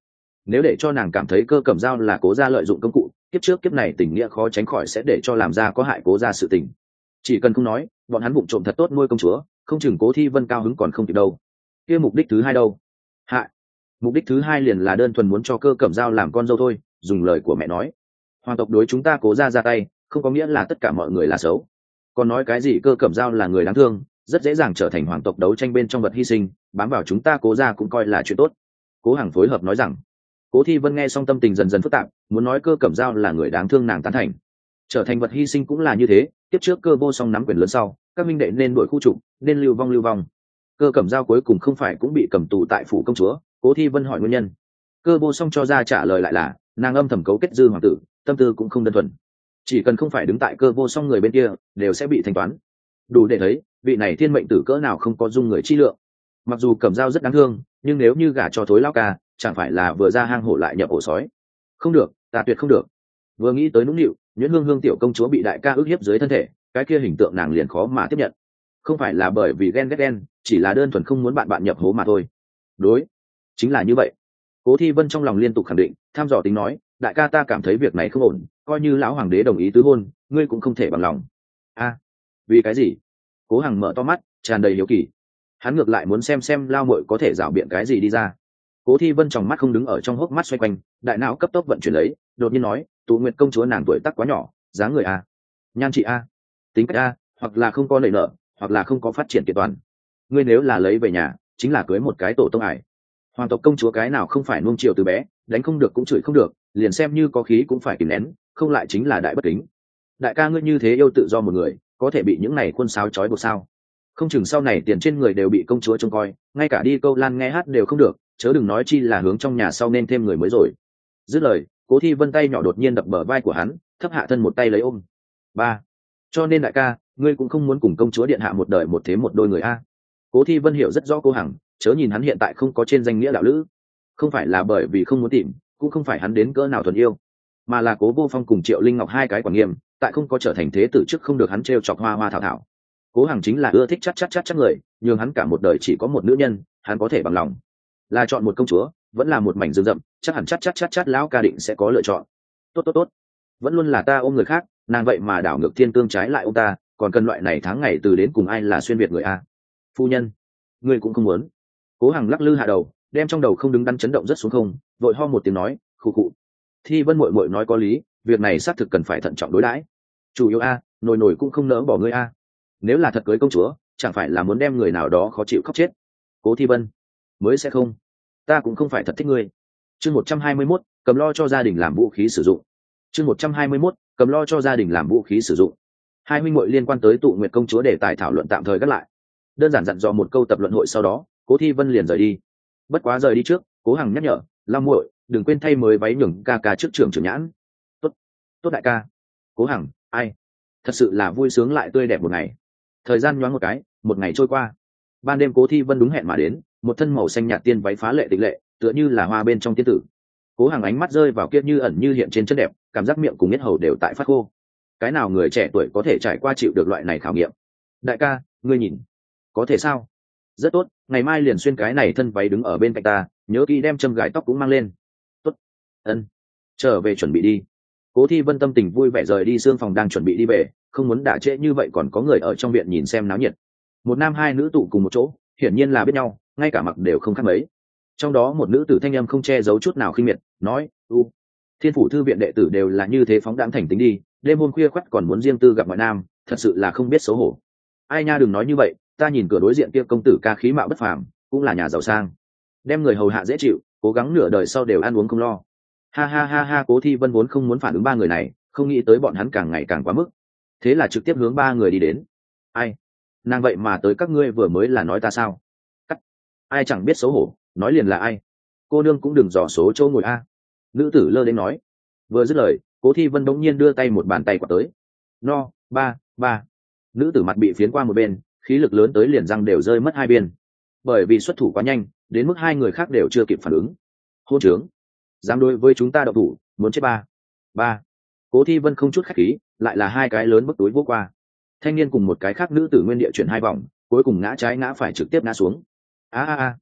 nếu để cho nàng cảm thấy Cơ Cẩm Dao là Cố gia lợi dụng công cụ, kiếp trước kiếp này tình nghĩa khó tránh khỏi sẽ để cho làm ra có hại Cố gia sự tình. Chỉ cần không nói, bọn hắn vụng trộm thật tốt nuôi công chúa, không chừng Cố Thi Vân cao hứng còn không kịp đâu. Kia mục đích thứ hai đâu? Hạ, mục đích thứ hai liền là đơn thuần muốn cho Cơ Cẩm Dao làm con dâu thôi. Dùng lời của mẹ nói, hoàng tộc đối chúng ta Cố gia ra tay, không có nghĩa là tất cả mọi người là xấu. Còn nói cái gì Cơ Cẩm Dao là người đáng thương, rất dễ dàng trở thành hoàng tộc đấu tranh bên trong vật hy sinh, bám vào chúng ta Cố gia cũng coi là chuyện tốt. Cố Hằng phối hợp nói rằng. Cố Thi Vân nghe xong tâm tình dần dần phức tạp, muốn nói Cơ Cẩm Dao là người đáng thương nàng tán thành, trở thành vật hy sinh cũng là như thế. Tiếp trước Cơ Vô Song nắm quyền lớn sau, các minh đệ nên đuổi khu trục, nên lưu vong lưu vong. Cơ Cẩm Dao cuối cùng không phải cũng bị cầm tù tại phủ công chúa. Cố Thi Vân hỏi nguyên nhân, Cơ Vô Song cho ra trả lời lại là nàng âm thầm cấu kết dư hoàng tử, tâm tư cũng không đơn thuần, chỉ cần không phải đứng tại Cơ Vô Song người bên kia đều sẽ bị thanh toán. Đủ để thấy vị này thiên mệnh tử cỡ nào không có dung người chi lượng. Mặc dù Cẩm Dao rất đáng thương, nhưng nếu như gả cho thối lão ca, chẳng phải là vừa ra hang hổ lại nhập ổ sói. Không được, ta tuyệt không được. Vừa nghĩ tới nũng nịu nhuyễn hương hương tiểu công chúa bị đại ca ức hiếp dưới thân thể, cái kia hình tượng nàng liền khó mà tiếp nhận. Không phải là bởi vì ghen ghét ghen, chỉ là đơn thuần không muốn bạn bạn nhập hố mà thôi. Đối, chính là như vậy. Cố Thi Vân trong lòng liên tục khẳng định, tham dò tính nói, đại ca ta cảm thấy việc này không ổn, coi như lão hoàng đế đồng ý tứ hôn, ngươi cũng không thể bằng lòng. A, vì cái gì? Cố Hằng mở to mắt, tràn đầy hiếu kỳ. Hắn ngược lại muốn xem xem lao muội có thể rảo biện cái gì đi ra. Cố Thi Vân trong mắt không đứng ở trong hốc mắt xoay quanh, đại não cấp tốc vận chuyển lấy, đột nhiên nói, Tụ Nguyệt công chúa nàng tuổi tác quá nhỏ, dáng người a, nhan trị a, tính cách a, hoặc là không có nảy nở, hoặc là không có phát triển kiện toàn. Ngươi nếu là lấy về nhà, chính là cưới một cái tổ tông ải. Hoàng tộc công chúa cái nào không phải nuông chiều từ bé, đánh không được cũng chửi không được, liền xem như có khí cũng phải kìm nén, không lại chính là đại bất kính. Đại ca ngươi như thế yêu tự do một người, có thể bị những này khuôn sáo trói buộc sao? Không chừng sau này tiền trên người đều bị công chúa trông coi, ngay cả đi câu lan nghe hát đều không được, chớ đừng nói chi là hướng trong nhà sau nên thêm người mới rồi. Dứt lời, Cố Thi Vân tay nhỏ đột nhiên đập bờ vai của hắn, thấp hạ thân một tay lấy ôm. Ba, cho nên đại ca, ngươi cũng không muốn cùng công chúa điện hạ một đời một thế một đôi người a? Cố Thi Vân hiểu rất rõ Cố Hằng, chớ nhìn hắn hiện tại không có trên danh nghĩa đạo lữ, không phải là bởi vì không muốn tìm, cũng không phải hắn đến cỡ nào thuần yêu, mà là Cố Vô Phong cùng Triệu Linh Ngọc hai cái quản nghiêm, tại không có trở thành thế tử trước không được hắn trêu chọc hoa hoa thảo thảo. Cố Hằng chính là ưa thích chắc chắc chắc chắc người, nhưng hắn cả một đời chỉ có một nữ nhân, hắn có thể bằng lòng là chọn một công chúa, vẫn là một mảnh rừng rậm, chắc hẳn chắc chắc chắc chắc lão ca định sẽ có lựa chọn. Tốt tốt tốt, vẫn luôn là ta ôm người khác, nàng vậy mà đảo ngược thiên tương trái lại ông ta, còn cần loại này tháng ngày từ đến cùng ai là xuyên việt người a? Phu nhân, ngươi cũng không muốn. Cố Hằng lắc lư hạ đầu, đem trong đầu không đứng đắn chấn động rất xuống không, vội ho một tiếng nói, khụ khụ. Thi Vân muội muội nói có lý, việc này xác thực cần phải thận trọng đối đãi. Chủ yếu a, nồi nồi cũng không nỡ bỏ ngươi a. Nếu là thật cưới công chúa, chẳng phải là muốn đem người nào đó khó chịu khóc chết. Cố Thi Vân, mới sẽ không, ta cũng không phải thật thích ngươi. Chương một trăm hai mươi mốt, cầm lo cho gia đình làm vũ khí sử dụng. Chương một trăm hai mươi mốt, cầm lo cho gia đình làm vũ khí sử dụng. Hai huynh muội liên quan tới Tụ Nguyệt công chúa để tài thảo luận tạm thời gác lại. Đơn giản dặn dò một câu tập luận hội sau đó, Cố Thi Vân liền rời đi. Bất quá rời đi trước, Cố Hằng nhắc nhở, Lam muội, đừng quên thay mới váy nhường ca ca trước trưởng trưởng nhãn. Tốt, tốt đại ca. Cố Hằng, ai? Thật sự là vui sướng lại tươi đẹp một ngày. Thời gian nhoáng một cái, một ngày trôi qua. Ban đêm Cố Thi Vân đúng hẹn mà đến, một thân màu xanh nhạt tiên váy phá lệ tịch lệ, tựa như là hoa bên trong tiên tử. Cố Hằng ánh mắt rơi vào kia như ẩn như hiện trên chân đẹp, cảm giác miệng cùng yết hầu đều tại phát khô. Cái nào người trẻ tuổi có thể trải qua chịu được loại này khảo nghiệm? Đại ca, ngươi nhìn, có thể sao? Rất tốt, ngày mai liền xuyên cái này thân váy đứng ở bên cạnh ta, nhớ kỹ đem châm gài tóc cũng mang lên. Tốt. Ân. Trở về chuẩn bị đi. Cố Thi Vân tâm tình vui vẻ rời đi xương phòng đang chuẩn bị đi về, không muốn đả trễ như vậy còn có người ở trong viện nhìn xem náo nhiệt. Một nam hai nữ tụ cùng một chỗ, hiển nhiên là biết nhau, ngay cả mặc đều không khác mấy. Trong đó một nữ tử thanh âm không che giấu chút nào khinh miệt, nói: "U, Thiên phủ thư viện đệ tử đều là như thế phóng đãng thành tính đi, đêm hôm khuya khoắt còn muốn riêng tư gặp ngoại nam, thật sự là không biết xấu hổ." Ai nha, đừng nói như vậy, ta nhìn cửa đối diện kia công tử ca khí mạo bất phàm, cũng là nhà giàu sang, đem người hầu hạ dễ chịu, cố gắng nửa đời sau đều ăn uống không lo. Ha ha ha ha. Cố Thi Vân vốn không muốn phản ứng ba người này, không nghĩ tới bọn hắn càng ngày càng quá mức, thế là trực tiếp hướng ba người đi đến. Ai? Nàng vậy mà tới các ngươi vừa mới là nói ta sao? Cắt. Ai chẳng biết xấu hổ, nói liền là ai. Cô nương cũng đừng dò số chỗ ngồi a. Nữ tử lơ đến nói. Vừa dứt lời, Cố Thi Vân đống nhiên đưa tay một bàn tay quạt tới. No, ba, ba. Nữ tử mặt bị phiến qua một bên, khí lực lớn tới liền răng đều rơi mất hai bên. Bởi vì xuất thủ quá nhanh, đến mức hai người khác đều chưa kịp phản ứng. Hôn trướng, dám đối với chúng ta động thủ, muốn chết ba. Ba. Cố Thi Vân không chút khách khí, lại là hai cái lớn bức túi vô qua. Thanh niên cùng một cái khác nữ tử nguyên địa chuyển hai vòng, cuối cùng ngã trái ngã phải trực tiếp ngã xuống. A a a.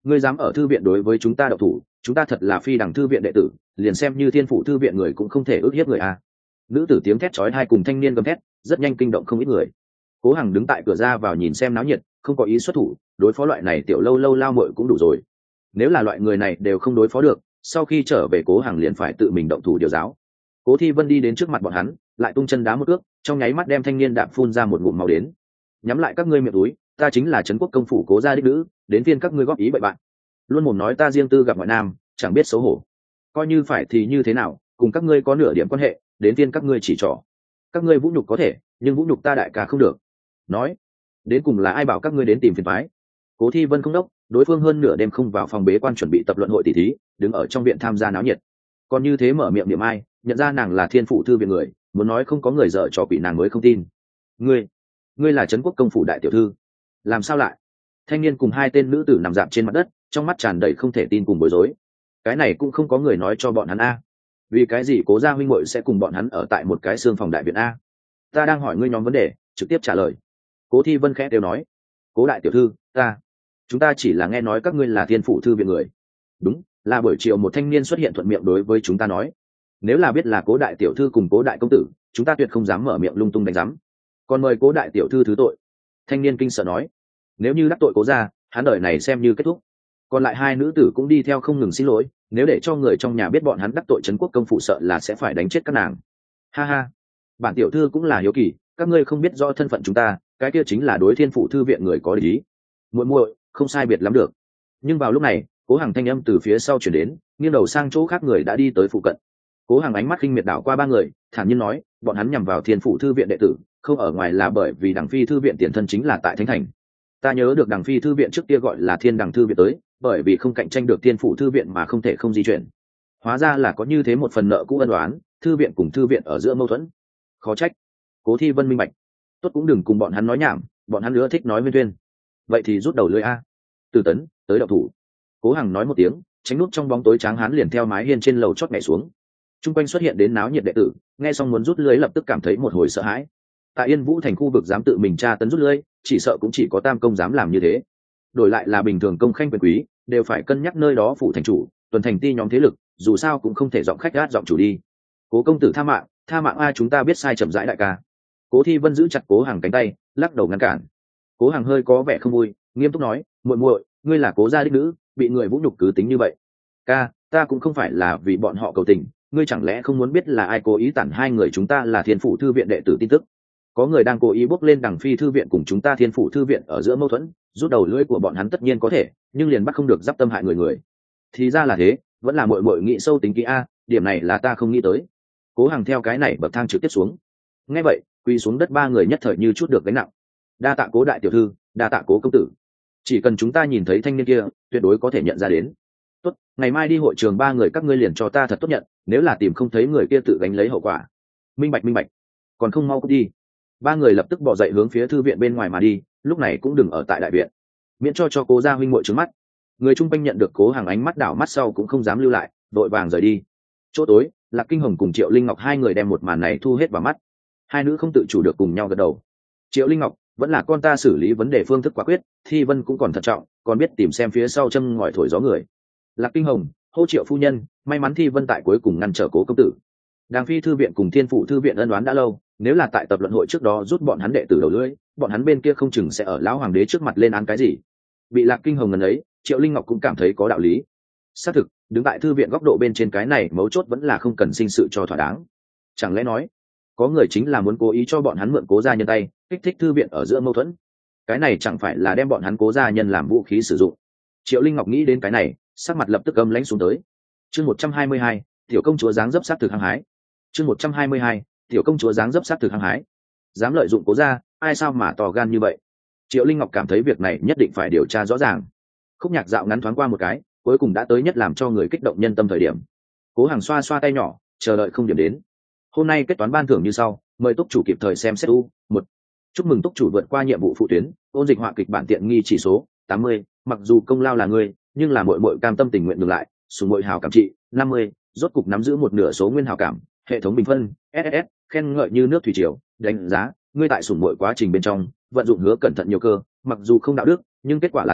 ngươi dám ở thư viện đối với chúng ta độc thủ, chúng ta thật là phi đẳng thư viện đệ tử, liền xem như thiên phủ thư viện người cũng không thể ức hiếp người a. Nữ tử tiếng thét chói tai cùng thanh niên gầm thét rất nhanh kinh động không ít người. Cố Hằng đứng tại cửa ra vào nhìn xem náo nhiệt, không có ý xuất thủ, đối phó loại này tiểu lâu lâu lao muội cũng đủ rồi. Nếu là loại người này đều không đối phó được, sau khi trở về Cố Hằng liền phải tự mình động thủ điều giáo. Cố Thi Vân đi đến trước mặt bọn hắn, lại tung chân đá một cước, trong nháy mắt đem thanh niên đạp phun ra một ngụm máu đến. Nhắm lại các ngươi miệng túi, ta chính là trấn quốc công phủ Cố gia đích nữ, đến phiên các ngươi góp ý bậy bạn. Luôn mồm nói ta riêng tư gặp ngoại nam, chẳng biết xấu hổ. Coi như phải thì như thế nào, cùng các ngươi có nửa điểm quan hệ, đến phiên các ngươi chỉ trỏ. Các ngươi vũ nhục có thể, nhưng vũ nhục ta đại ca không được. Nói, đến cùng là ai bảo các ngươi đến tìm phiền toái? Cố Thi Vân không đốc, đối phương hơn nửa đêm không vào phòng bế quan chuẩn bị tập luận hội tỷ thí, đứng ở trong viện tham gia náo nhiệt. Còn như thế mở miệng niệm ai, nhận ra nàng là thiên phụ thư viện người, muốn nói không có người dở trò quỷ nàng mới không tin. Ngươi, ngươi là trấn quốc công phủ đại tiểu thư, làm sao lại? Thanh niên cùng hai tên nữ tử nằm dạp trên mặt đất, trong mắt tràn đầy không thể tin cùng bối rối. Cái này cũng không có người nói cho bọn hắn a. Vì cái gì Cố gia huynh muội sẽ cùng bọn hắn ở tại một cái xương phòng đại viện a? Ta đang hỏi ngươi nhóm vấn đề, trực tiếp trả lời. Cố Thi Vân khẽ đều nói, Cố đại tiểu thư, ta, chúng ta chỉ là nghe nói các ngươi là thiên phủ thư viện người. Đúng, là buổi chiều một thanh niên xuất hiện thuận miệng đối với chúng ta nói, nếu là biết là Cố đại tiểu thư cùng Cố đại công tử, chúng ta tuyệt không dám mở miệng lung tung đánh giám. Còn mời Cố đại tiểu thư thứ tội. Thanh niên kinh sợ nói, nếu như đắc tội Cố gia, hắn đời này xem như kết thúc. Còn lại hai nữ tử cũng đi theo không ngừng xin lỗi, nếu để cho người trong nhà biết bọn hắn đắc tội trấn quốc công phủ sợ là sẽ phải đánh chết các nàng. Ha ha, bản tiểu thư cũng là hiếu kỳ, các ngươi không biết rõ thân phận chúng ta, cái kia chính là đối thiên phủ thư viện người có lý. Muội muội, không sai biệt lắm được. Nhưng vào lúc này, Cố Hằng thanh âm từ phía sau chuyển đến, nghiêng đầu sang chỗ khác người đã đi tới phụ cận. Cố Hằng ánh mắt khinh miệt đảo qua ba người, thản nhiên nói, bọn hắn nhằm vào thiên phủ thư viện đệ tử, không ở ngoài là bởi vì đằng phi thư viện tiền thân chính là tại thánh thành. Ta nhớ được đằng phi thư viện trước kia gọi là thiên đằng thư viện tới, bởi vì không cạnh tranh được thiên phủ thư viện mà không thể không di chuyển. Hóa ra là có như thế một phần nợ cũ ân oán, thư viện cùng thư viện ở giữa mâu thuẫn. Khó trách. Cố Thi Vân minh bạch. Tốt, cũng đừng cùng bọn hắn nói nhảm, bọn hắn nữa thích nói nguyên tuyên. Vậy thì rút đầu lưỡi a. Từ Tấn, tới đậu thủ. Cố Hằng nói một tiếng, tránh nút trong bóng tối tráng hán liền theo mái hiên trên lầu chót nhảy xuống. Trung quanh xuất hiện đến náo nhiệt đệ tử, nghe xong muốn rút lưỡi lập tức cảm thấy một hồi sợ hãi. Tại Yên Vũ thành khu vực dám tự mình tra tấn rút lưỡi, chỉ sợ cũng chỉ có Tam công dám làm như thế. Đổi lại là bình thường công khanh quyền quý, đều phải cân nhắc nơi đó phụ thành chủ, tuần thành ti nhóm thế lực, dù sao cũng không thể giọng khách gát giọng chủ đi. Cố công tử tha mạng, tha mạng a, chúng ta biết sai, chậm rãi đại ca. Cố Thi Vân giữ chặt Cố Hằng cánh tay, lắc đầu ngăn cản. Cố Hằng hơi có vẻ không vui, nghiêm túc nói, muội muội, ngươi là Cố gia đích nữ, bị người vũ nhục cứ tính như vậy. Ca, ta cũng không phải là vì bọn họ cầu tình, ngươi chẳng lẽ không muốn biết là ai cố ý tản hai người chúng ta là thiên phủ thư viện đệ tử tin tức? Có người đang cố ý bốc lên đằng phi thư viện cùng chúng ta thiên phủ thư viện ở giữa mâu thuẫn, rút đầu lưỡi của bọn hắn tất nhiên có thể, nhưng liền bắt không được giáp tâm hại người người. Thì ra là thế, vẫn là muội muội nghĩ sâu tính kỹ a, điểm này là ta không nghĩ tới. Cố Hằng theo cái này bậc thang trực tiếp xuống. Nghe vậy, quỳ xuống đất ba người nhất thời như chút được gánh nặng. Đa tạ Cố đại tiểu thư, đa tạ Cố công tử. Chỉ cần chúng ta nhìn thấy thanh niên kia, tuyệt đối có thể nhận ra đến. Tốt, ngày mai đi hội trường ba người các ngươi liền cho ta thật tốt nhận, nếu là tìm không thấy người kia tự gánh lấy hậu quả. Minh bạch minh bạch. Còn không mau cút đi. Ba người lập tức bỏ dậy hướng phía thư viện bên ngoài mà đi, lúc này cũng đừng ở tại đại viện, miễn cho cho Cố gia huynh muội trướng mắt. Người chung quanh nhận được Cố Hằng ánh mắt đảo mắt sau cũng không dám lưu lại, đội vàng rời đi. Chỗ tối, Lạc Kinh Hồng cùng Triệu Linh Ngọc hai người đem một màn này thu hết vào mắt. Hai nữ không tự chủ được cùng nhau gật đầu. Triệu Linh Ngọc, vẫn là con ta xử lý vấn đề phương thức quả quyết, Thi Vân cũng còn thận trọng, còn biết tìm xem phía sau châm ngòi thổi gió người. Lạc Kinh Hồng, hô Triệu phu nhân, may mắn Thi Vân tại cuối cùng ngăn trở Cố công tử. Đàng phi thư viện cùng thiên phụ thư viện ân oán đã lâu, nếu là tại tập luận hội trước đó rút bọn hắn đệ tử đầu lưỡi, bọn hắn bên kia không chừng sẽ ở lão hoàng đế trước mặt lên án cái gì. Bị Lạc Kinh Hồng ngần ấy, Triệu Linh Ngọc cũng cảm thấy có đạo lý. Xác thực, đứng tại thư viện góc độ bên trên cái này mấu chốt vẫn là không cần sinh sự cho thỏa đáng. Chẳng lẽ nói có người chính là muốn cố ý cho bọn hắn mượn Cố gia nhân tay, kích thích thư viện ở giữa mâu thuẫn? Cái này chẳng phải là đem bọn hắn Cố gia nhân làm vũ khí sử dụng? Triệu Linh Ngọc nghĩ đến cái này, sắc mặt lập tức âm lãnh xuống tới. Chương một trăm hai mươi hai, tiểu công chúa dáng dấp sát thực hăng hái. Chương một trăm hai mươi hai, tiểu công chúa dáng dấp sát thực hăng hái. Dám lợi dụng Cố gia, ai sao mà to gan như vậy? Triệu Linh Ngọc cảm thấy việc này nhất định phải điều tra rõ ràng. Khúc nhạc dạo ngắn thoáng qua một cái, cuối cùng đã tới nhất làm cho người kích động nhân tâm thời điểm. Cố Hằng xoa xoa tay nhỏ, chờ đợi không điểm đến. Hôm nay kết toán ban thưởng như sau, mời túc chủ kịp thời xem xét u. Một, chúc mừng túc chủ vượt qua nhiệm vụ phụ tuyến, ôn dịch họa kịch bản tiện nghi chỉ số tám mươi, mặc dù công lao là ngươi, nhưng là muội muội cam tâm tình nguyện ngược lại, sủng muội hảo cảm trị năm mươi, rốt cục nắm giữ một nửa số nguyên hảo cảm, hệ thống bình phân ét ét ét, khen ngợi như nước thủy triều, đánh giá ngươi tại sủng muội quá trình bên trong vận dụng hứa cẩn thận nhiều cơ, mặc dù không đạo đức nhưng kết quả là tốt,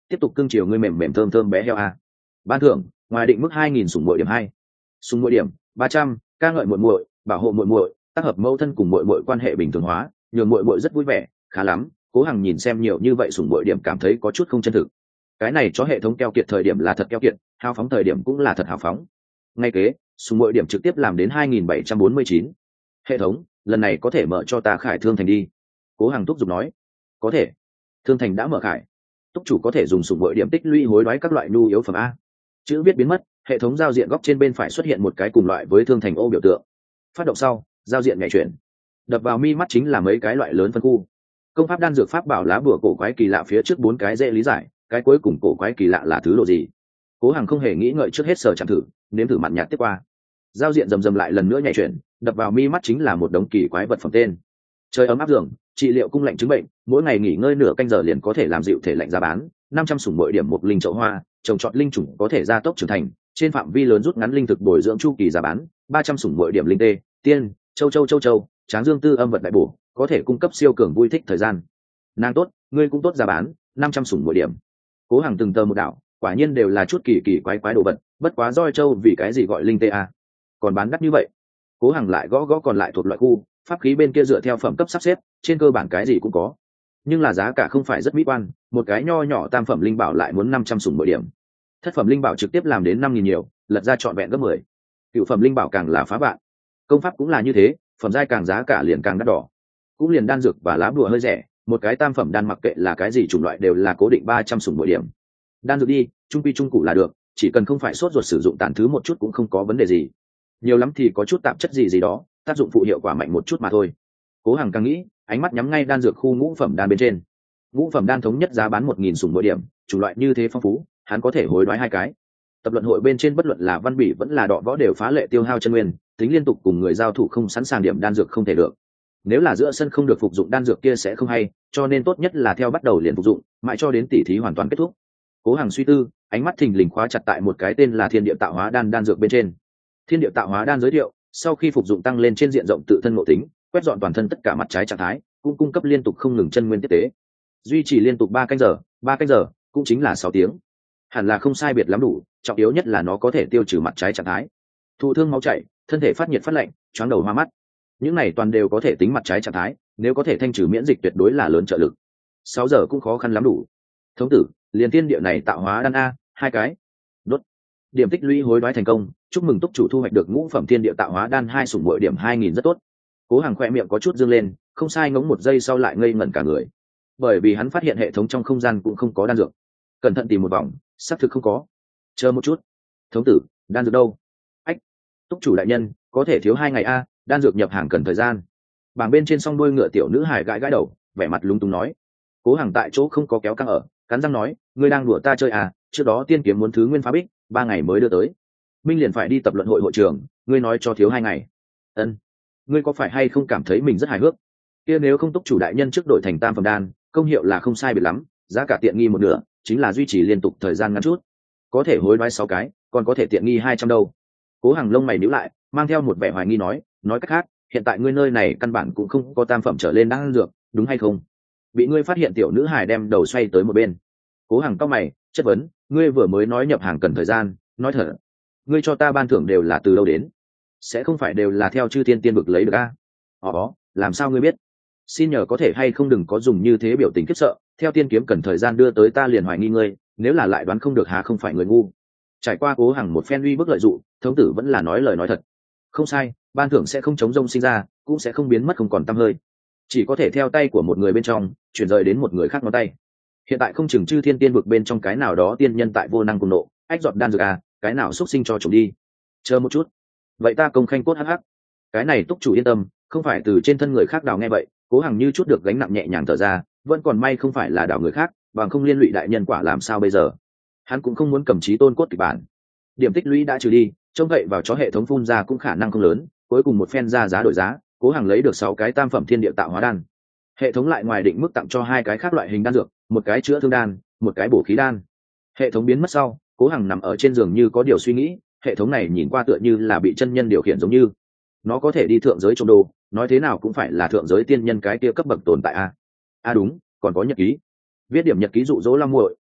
tiếp tục cưng chiều ngươi mềm mềm thơm thơm bé heo a. Ban thưởng ngoài định mức hai nghìn sủng muội điểm hai. Sủng muội điểm ba trăm, ca ngợi muội muội, bảo hộ muội muội, tác hợp mẫu thân cùng muội muội quan hệ bình thường hóa, nhường muội muội rất vui vẻ, khá lắm. Cố Hằng nhìn xem nhiều như vậy sủng muội điểm cảm thấy có chút không chân thực. Cái này cho hệ thống keo kiệt thời điểm là thật keo kiệt, hào phóng thời điểm cũng là thật hào phóng. Ngay kế, sủng muội điểm trực tiếp làm đến hai nghìn bảy trăm bốn mươi chín. Hệ thống, lần này có thể mở cho ta Khải Thương Thành đi. Cố Hằng thúc giục nói. Có thể. Thương Thành đã mở khải. Túc chủ có thể dùng sủng muội điểm tích lũy hối đoái các loại nhu yếu phẩm a. Chữ viết biến mất, hệ thống giao diện góc trên bên phải xuất hiện một cái cùng loại với Thương Thành ô biểu tượng. Phát động sau, giao diện nhảy chuyển. Đập vào mi mắt chính là mấy cái loại lớn phân khu. Công pháp đan dược pháp bảo lá bùa cổ quái kỳ lạ phía trước bốn cái dễ lý giải, cái cuối cùng cổ quái kỳ lạ là thứ độ gì. Cố Hằng không hề nghĩ ngợi trước hết sở chạm thử, nếm thử mặn nhạt tiếp qua. Giao diện rầm rầm lại lần nữa nhảy chuyển, đập vào mi mắt chính là một đống kỳ quái vật phẩm tên. Trời ấm áp giường, trị liệu cung lạnh chứng bệnh, mỗi ngày nghỉ ngơi nửa canh giờ liền có thể làm dịu thể lạnh ra bán, năm trăm sủng mỗi điểm một linh chậu hoa, trồng trọt linh chủng có thể gia tốc trưởng thành, trên phạm vi lớn rút ngắn linh thực bồi dưỡng chu kỳ giá bán, ba trăm sủng mỗi điểm linh tê, tiên, châu châu châu châu, tráng dương tư âm vật đại bổ, có thể cung cấp siêu cường vui thích thời gian. Nàng tốt, ngươi cũng tốt giá bán, năm trăm sủng mỗi điểm. Cố Hằng từng tờ một đảo, quả nhiên đều là chút kỳ kỳ quái quái đồ vật, bất quá roi châu vì cái gì gọi linh tê a? Còn bán đắt như vậy. Cố Hằng lại gõ gõ còn lại thuộc loại khu, pháp khí bên kia dựa theo phẩm cấp sắp xếp, trên cơ bản cái gì cũng có. Nhưng là giá cả không phải rất mỹ quan, một cái nho nhỏ tam phẩm linh bảo lại muốn năm trăm sủng mỗi điểm. Thất phẩm linh bảo trực tiếp làm đến năm nghìn nhiều, lật ra trọn vẹn gấp mười. Cửu phẩm linh bảo càng là phá vạn. Công pháp cũng là như thế, phẩm giai càng giá cả liền càng đắt đỏ. Cũng liền đan dược và lá bùa hơi rẻ, một cái tam phẩm đan mặc kệ là cái gì chủng loại đều là cố định ba trăm sủng mỗi điểm. Đan dược đi, trung quy trung cụ là được, chỉ cần không phải sốt ruột sử dụng tàn thứ một chút cũng không có vấn đề gì. Nhiều lắm thì có chút tạp chất gì gì đó, tác dụng phụ hiệu quả mạnh một chút mà thôi. Cố Hằng càng nghĩ, ánh mắt nhắm ngay đan dược khu ngũ phẩm đan bên trên. Ngũ phẩm đan thống nhất giá bán một nghìn sủng mỗi điểm, chủng loại như thế phong phú, hắn có thể hối đoái hai cái. Tập luận hội bên trên bất luận là văn bỉ vẫn là đọ võ đều phá lệ tiêu hao chân nguyên, tính liên tục cùng người giao thủ không sẵn sàng điểm đan dược không thể được. Nếu là giữa sân không được phục dụng đan dược kia sẽ không hay, cho nên tốt nhất là theo bắt đầu liền phục dụng, mãi cho đến tỉ thí hoàn toàn kết thúc. Cố Hằng suy tư, ánh mắt thình lình khóa chặt tại một cái tên là Thiên Địa Tạo Hóa Đan đan dược bên trên. Thiên Địa Tạo Hóa Đan giới thiệu, sau khi phục dụng tăng lên trên diện rộng tự thân ngộ tính, quét dọn toàn thân tất cả mặt trái trạng thái, cũng cung cấp liên tục không ngừng chân nguyên tiếp tế, duy trì liên tục ba canh giờ, ba canh giờ cũng chính là sáu tiếng. Hẳn là không sai biệt lắm đủ, trọng yếu nhất là nó có thể tiêu trừ mặt trái trạng thái. Thụ thương máu chảy, thân thể phát nhiệt phát lạnh, choáng đầu hoa mắt. Những này toàn đều có thể tính mặt trái trạng thái, nếu có thể thanh trừ miễn dịch tuyệt đối là lớn trợ lực. sáu giờ cũng khó khăn lắm đủ. Thống tử, liền tiên địa này tạo hóa đan a, hai cái. Đốt. Điểm tích lũy hối đoái thành công, chúc mừng túc chủ thu hoạch được ngũ phẩm thiên địa tạo hóa đan hai sủng mỗi điểm hai nghìn rất tốt. Cố Hằng khỏe miệng có chút dương lên, không sai ngống một giây sau lại ngây ngẩn cả người. Bởi vì hắn phát hiện hệ thống trong không gian cũng không có đan dược. Cẩn thận tìm một vòng, xác thực không có. Chờ một chút. Thống tử, đan dược đâu? Ách, túc chủ đại nhân, có thể thiếu hai ngày a, đan dược nhập hàng cần thời gian. Bảng bên trên song đuôi ngựa tiểu nữ hải gãi gãi đầu, vẻ mặt lúng túng nói. Cố Hằng tại chỗ không có kéo căng ở, cắn răng nói, ngươi đang đùa ta chơi à, trước đó tiên kiếm muốn thứ nguyên phá bích, ba ngày mới đưa tới. Minh liền phải đi tập luận hội hội trường, ngươi nói cho thiếu hai ngày. Ân, ngươi có phải hay không cảm thấy mình rất hài hước? Kia nếu không túc chủ đại nhân trước đổi thành tam phẩm đan, công hiệu là không sai biệt lắm, giá cả tiện nghi một nửa, chính là duy trì liên tục thời gian ngắn chút. Có thể hối đoái sáu cái, còn có thể tiện nghi hai trăm đâu. Cố Hằng lông mày nhíu lại, mang theo một vẻ hoài nghi nói, nói cách khác, hiện tại ngươi nơi này căn bản cũng không có tam phẩm trở lên đan dược, đúng hay không? Bị ngươi phát hiện tiểu nữ hài đem đầu xoay tới một bên. Cố Hằng cau mày, chất vấn, ngươi vừa mới nói nhập hàng cần thời gian, nói thật, ngươi cho ta ban thưởng đều là từ đâu đến? Sẽ không phải đều là theo chư thiên tiên vực lấy được a? Ồ, làm sao ngươi biết? Xin nhờ có thể hay không đừng có dùng như thế biểu tình khiếp sợ, theo tiên kiếm cần thời gian đưa tới ta liền hoài nghi ngươi, nếu là lại đoán không được há không phải người ngu. Trải qua Cố Hằng một phen uy bức lợi dụ, thống tử vẫn là nói lời nói thật. Không sai, ban thưởng sẽ không chống rông sinh ra, cũng sẽ không biến mất không còn tăm hơi, chỉ có thể theo tay của một người bên trong chuyển rời đến một người khác ngón tay. Hiện tại không chừng chư thiên tiên vực bên trong cái nào đó tiên nhân tại vô năng cùng nộ, ách giọt đan dược à, cái nào xuất sinh cho chủ đi. Chờ một chút, vậy ta công khanh cốt hắc hắc. Cái này túc chủ yên tâm, không phải từ trên thân người khác đào nghe vậy. Cố Hằng như chút được gánh nặng nhẹ nhàng thở ra, vẫn còn may không phải là đào người khác, bằng không liên lụy đại nhân quả làm sao bây giờ. Hắn cũng không muốn cầm chí tôn cốt kịch bản. Điểm tích lũy đã trừ đi, trông cậy vào chó hệ thống phun ra cũng khả năng không lớn, cuối cùng một phen ra giá đổi giá, Cố Hằng lấy được sáu cái tam phẩm thiên địa tạo hóa đan. Hệ thống lại ngoài định mức tặng cho hai cái khác loại hình đan dược, một cái chữa thương đan, một cái bổ khí đan. Hệ thống biến mất sau, Cố Hằng nằm ở trên giường như có điều suy nghĩ, hệ thống này nhìn qua tựa như là bị chân nhân điều khiển giống như. Nó có thể đi thượng giới trộm đồ, nói thế nào cũng phải là thượng giới tiên nhân cái kia cấp bậc tồn tại a. A đúng, còn có nhật ký. Viết điểm nhật ký dụ dỗ Long muội,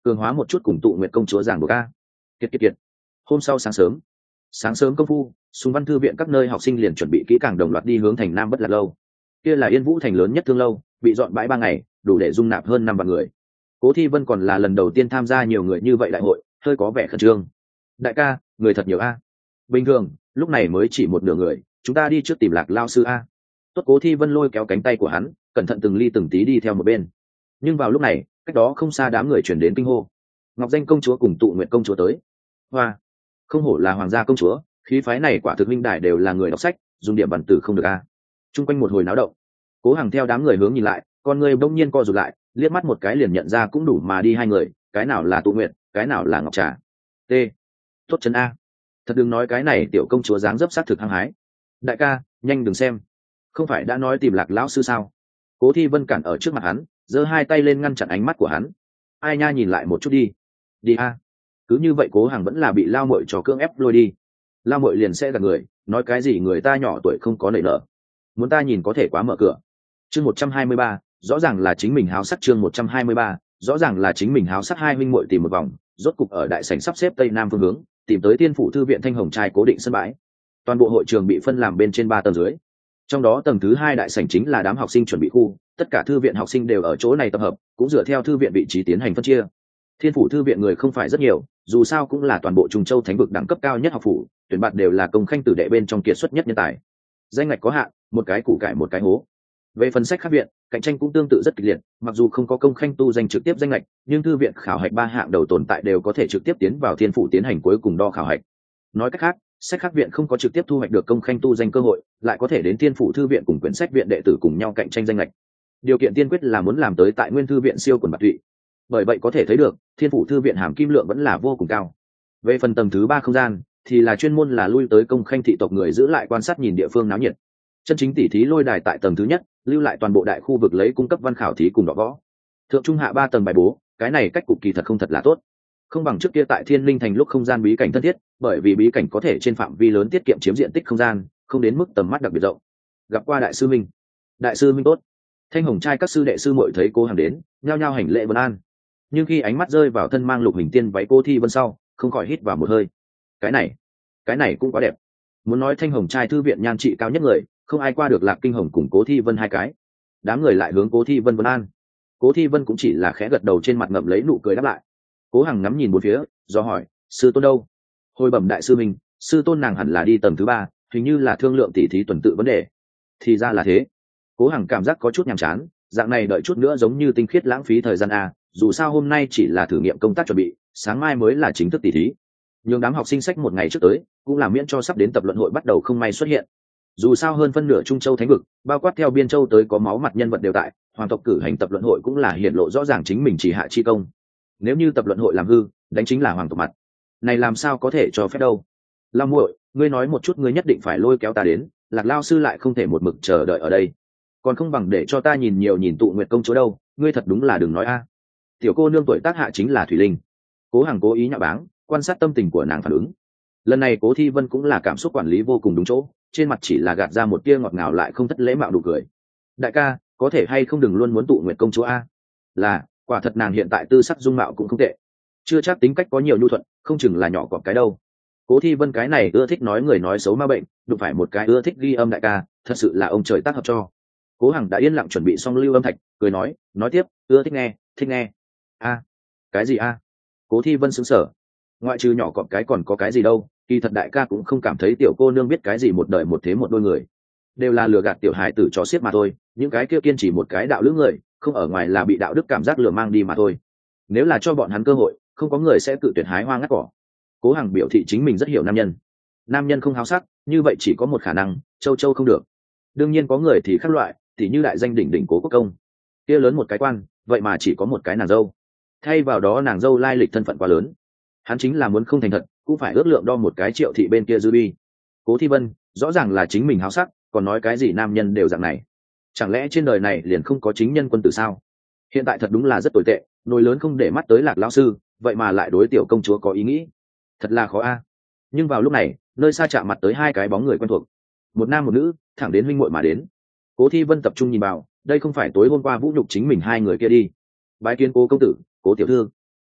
cường hóa một chút cùng tụ nguyện công chúa giảng buộc a. Kiệt kiệt kiệt. Hôm sau sáng sớm sáng sớm công phu Sùng Văn thư viện các nơi học sinh liền chuẩn bị kỹ càng đồng loạt đi hướng thành Nam Bất Lạc lâu. Kia là Yên Vũ thành lớn nhất thương lâu, bị dọn bãi ba ngày, đủ để dung nạp hơn năm vạn người. Cố Thi Vân còn là lần đầu tiên tham gia nhiều người như vậy đại hội, hơi có vẻ khẩn trương. Đại ca, người thật nhiều a. Bình thường lúc này mới chỉ một nửa người, chúng ta đi trước tìm Lạc lao sư a. Tốt. Cố Thi Vân lôi kéo cánh tay của hắn, cẩn thận từng ly từng tí đi theo một bên. Nhưng vào lúc này, cách đó không xa đám người chuyển đến kinh hô. Ngọc Danh công chúa cùng Tụ Nguyện công chúa tới. Hoa, không hổ là hoàng gia công chúa, khí phái này quả thực minh đại đều là người đọc sách, dùng điểm bản tử không được a. Trung quanh một hồi náo động. Cố Hằng theo đám người hướng nhìn lại, con người bỗng nhiên co rụt lại, liếc mắt một cái liền nhận ra cũng đủ mà đi hai người, cái nào là Tụ Nguyện, cái nào là Ngọc Trà. T. Tốt chân a. Thật đừng nói cái này tiểu công chúa dáng dấp sát thực hăng hái. Đại ca, nhanh đừng xem, không phải đã nói tìm Lạc lão sư sao? Cố Thi Vân cản ở trước mặt hắn, giơ hai tay lên ngăn chặn ánh mắt của hắn. Ai nha, nhìn lại một chút đi. Đi a. Cứ như vậy Cố Hằng vẫn là bị lao muội cho cưỡng ép lôi đi. Lao muội liền sẽ gạt người, nói cái gì người ta nhỏ tuổi không có nảy nở, muốn ta nhìn có thể quá mở cửa. Chương một trăm hai mươi ba, rõ ràng là chính mình háo sắc. Chương một trăm hai mươi ba, rõ ràng là chính mình háo sắc. Hai huynh muội tìm một vòng, rốt cục ở đại sảnh sắp xếp tây nam phương hướng, tìm tới Tiên phủ thư viện Thanh Hồng trai cố định sân bãi. Toàn bộ hội trường bị phân làm bên trên ba tầng dưới. Trong đó tầng thứ hai đại sảnh chính là đám học sinh chuẩn bị khu, tất cả thư viện học sinh đều ở chỗ này tập hợp, cũng dựa theo thư viện vị trí tiến hành phân chia. Thiên phủ thư viện người không phải rất nhiều, dù sao cũng là toàn bộ Trùng Châu thánh vực đẳng cấp cao nhất học phủ, tuyển bạt đều là công khanh tử đệ bên trong kiệt xuất nhất nhân tài. Danh ngạch có hạn, một cái củ cải một cái hố. Về phần sách khác viện, cạnh tranh cũng tương tự rất kịch liệt, mặc dù không có công khanh tu danh trực tiếp danh ngạch, nhưng thư viện khảo hạch ba hạng đầu tồn tại đều có thể trực tiếp tiến vào thiên phủ tiến hành cuối cùng đo khảo hạch. Nói cách khác, sách khác viện không có trực tiếp thu hoạch được công khanh tu danh cơ hội, lại có thể đến thiên phủ thư viện cùng quyển sách viện đệ tử cùng nhau cạnh tranh danh ngạch. Điều kiện tiên quyết là muốn làm tới tại nguyên thư viện siêu quần bạc tụy. Bởi vậy có thể thấy được, thiên phủ thư viện hàm kim lượng vẫn là vô cùng cao. Về phần tầng thứ ba không gian, thì là chuyên môn là lui tới công khanh thị tộc người giữ lại quan sát nhìn địa phương náo nhiệt. Chân chính tỉ thí lôi đài tại tầng thứ nhất, lưu lại toàn bộ đại khu vực lấy cung cấp văn khảo thí cùng đọ võ. Thượng trung hạ ba tầng bài bố, cái này cách cục kỳ thật không thật là tốt. Không bằng trước kia tại Thiên Linh thành lúc không gian bí cảnh thân thiết, bởi vì bí cảnh có thể trên phạm vi lớn tiết kiệm chiếm diện tích không gian, không đến mức tầm mắt đặc biệt rộng. Gặp qua đại sư minh. Đại sư minh tốt. Thanh Hồng trai các sư đệ sư muội thấy Cố Hằng đến, nhao nhao hành lễ vân an. Nhưng khi ánh mắt rơi vào thân mang lục hình tiên váy Cố Thi Vân sau, không khỏi hít vào một hơi. Cái này, cái này cũng quá đẹp. Muốn nói Thanh Hồng trai thư viện nhan trị cao nhất người, không ai qua được Lạc Kinh Hồng cùng Cố Thi Vân hai cái. Đám người lại hướng Cố Thi Vân vân an. Cố Thi Vân cũng chỉ là khẽ gật đầu, trên mặt ngậm lấy nụ cười đáp lại. Cố Hằng ngắm nhìn bốn phía, do hỏi, sư tôn đâu? Hồi bẩm đại sư minh, sư tôn nàng hẳn là đi tầng thứ ba, hình như là thương lượng tỉ thí tuần tự vấn đề. Thì ra là thế. Cố Hằng cảm giác có chút nhàm chán, dạng này đợi chút nữa giống như tinh khiết lãng phí thời gian a. Dù sao hôm nay chỉ là thử nghiệm công tác chuẩn bị, sáng mai mới là chính thức tỉ thí. Nhưng đám học sinh sách một ngày trước tới, cũng là miễn cho sắp đến tập luận hội bắt đầu không may xuất hiện. Dù sao hơn phân nửa Trung Châu thánh vực, bao quát theo Biên Châu tới có máu mặt nhân vật đều tại, hoàng tộc cử hành tập luận hội cũng là hiển lộ rõ ràng chính mình chỉ hạ chi công. Nếu như tập luận hội làm hư, đánh chính là hoàng tộc mặt. Này làm sao có thể cho phép đâu? Lam muội, ngươi nói một chút, ngươi nhất định phải lôi kéo ta đến, Lạc lao sư lại không thể một mực chờ đợi ở đây. Còn không bằng để cho ta nhìn nhiều nhìn Tụ Nguyệt công chúa đâu, ngươi thật đúng là đừng nói a. Tiểu cô nương tuổi tác hạ chính là Thủy Linh. Cố Hằng cố ý nhạo báng, quan sát tâm tình của nàng phản ứng. Lần này Cố Thi Vân cũng là cảm xúc quản lý vô cùng đúng chỗ, trên mặt chỉ là gạt ra một tia ngọt ngào lại không thất lễ mạo đủ cười. Đại ca, có thể hay không đừng luôn muốn Tụ Nguyệt công chúa a? Là, quả thật nàng hiện tại tư sắc dung mạo cũng không tệ, chưa chắc tính cách có nhiều nhu thuận, không chừng là nhỏ cọp cái đâu. Cố Thi Vân cái này ưa thích nói người nói xấu ma bệnh, đụng phải một cái ưa thích ghi âm đại ca, thật sự là ông trời tác hợp cho. Cố Hằng đã yên lặng chuẩn bị xong lưu âm thạch, cười nói, nói tiếp, ưa thích nghe, thích nghe. A, cái gì a? Cố Thi Vân sững sờ. Ngoại trừ nhỏ cọp cái còn có cái gì đâu, kỳ thật đại ca cũng không cảm thấy tiểu cô nương biết cái gì một đời một thế một đôi người, đều là lừa gạt tiểu hài tử cho xiết mà thôi. Những cái kia kiên trì một cái đạo lữ người, không ở ngoài là bị đạo đức cảm giác lừa mang đi mà thôi. Nếu là cho bọn hắn cơ hội, không có người sẽ tự tuyệt hái hoa ngắt cỏ. Cố Hằng biểu thị chính mình rất hiểu nam nhân. Nam nhân không háo sắc, như vậy chỉ có một khả năng, châu châu không được. Đương nhiên có người thì khác loại, thì như đại danh đỉnh đỉnh Cố Quốc Công, kia lớn một cái quan, vậy mà chỉ có một cái nàng dâu. Thay vào đó nàng dâu lai lịch thân phận quá lớn, hắn chính là muốn không thành thật, cũng phải ước lượng đo một cái Triệu thị bên kia dư bi. Cố Thi Vân, rõ ràng là chính mình háo sắc, còn nói cái gì nam nhân đều dạng này. Chẳng lẽ trên đời này liền không có chính nhân quân tử sao? Hiện tại thật đúng là rất tồi tệ, nồi lớn không để mắt tới Lạc lão sư, vậy mà lại đối tiểu công chúa có ý nghĩ, thật là khó a. Nhưng vào lúc này, nơi xa chạm mặt tới hai cái bóng người quen thuộc, một nam một nữ, thẳng đến huynh muội mà đến. Cố Thi Vân tập trung nhìn vào, đây không phải tối hôm qua vũ nhục chính mình hai người kia đi. Bái kiến Cố công tử, Cố tiểu thư.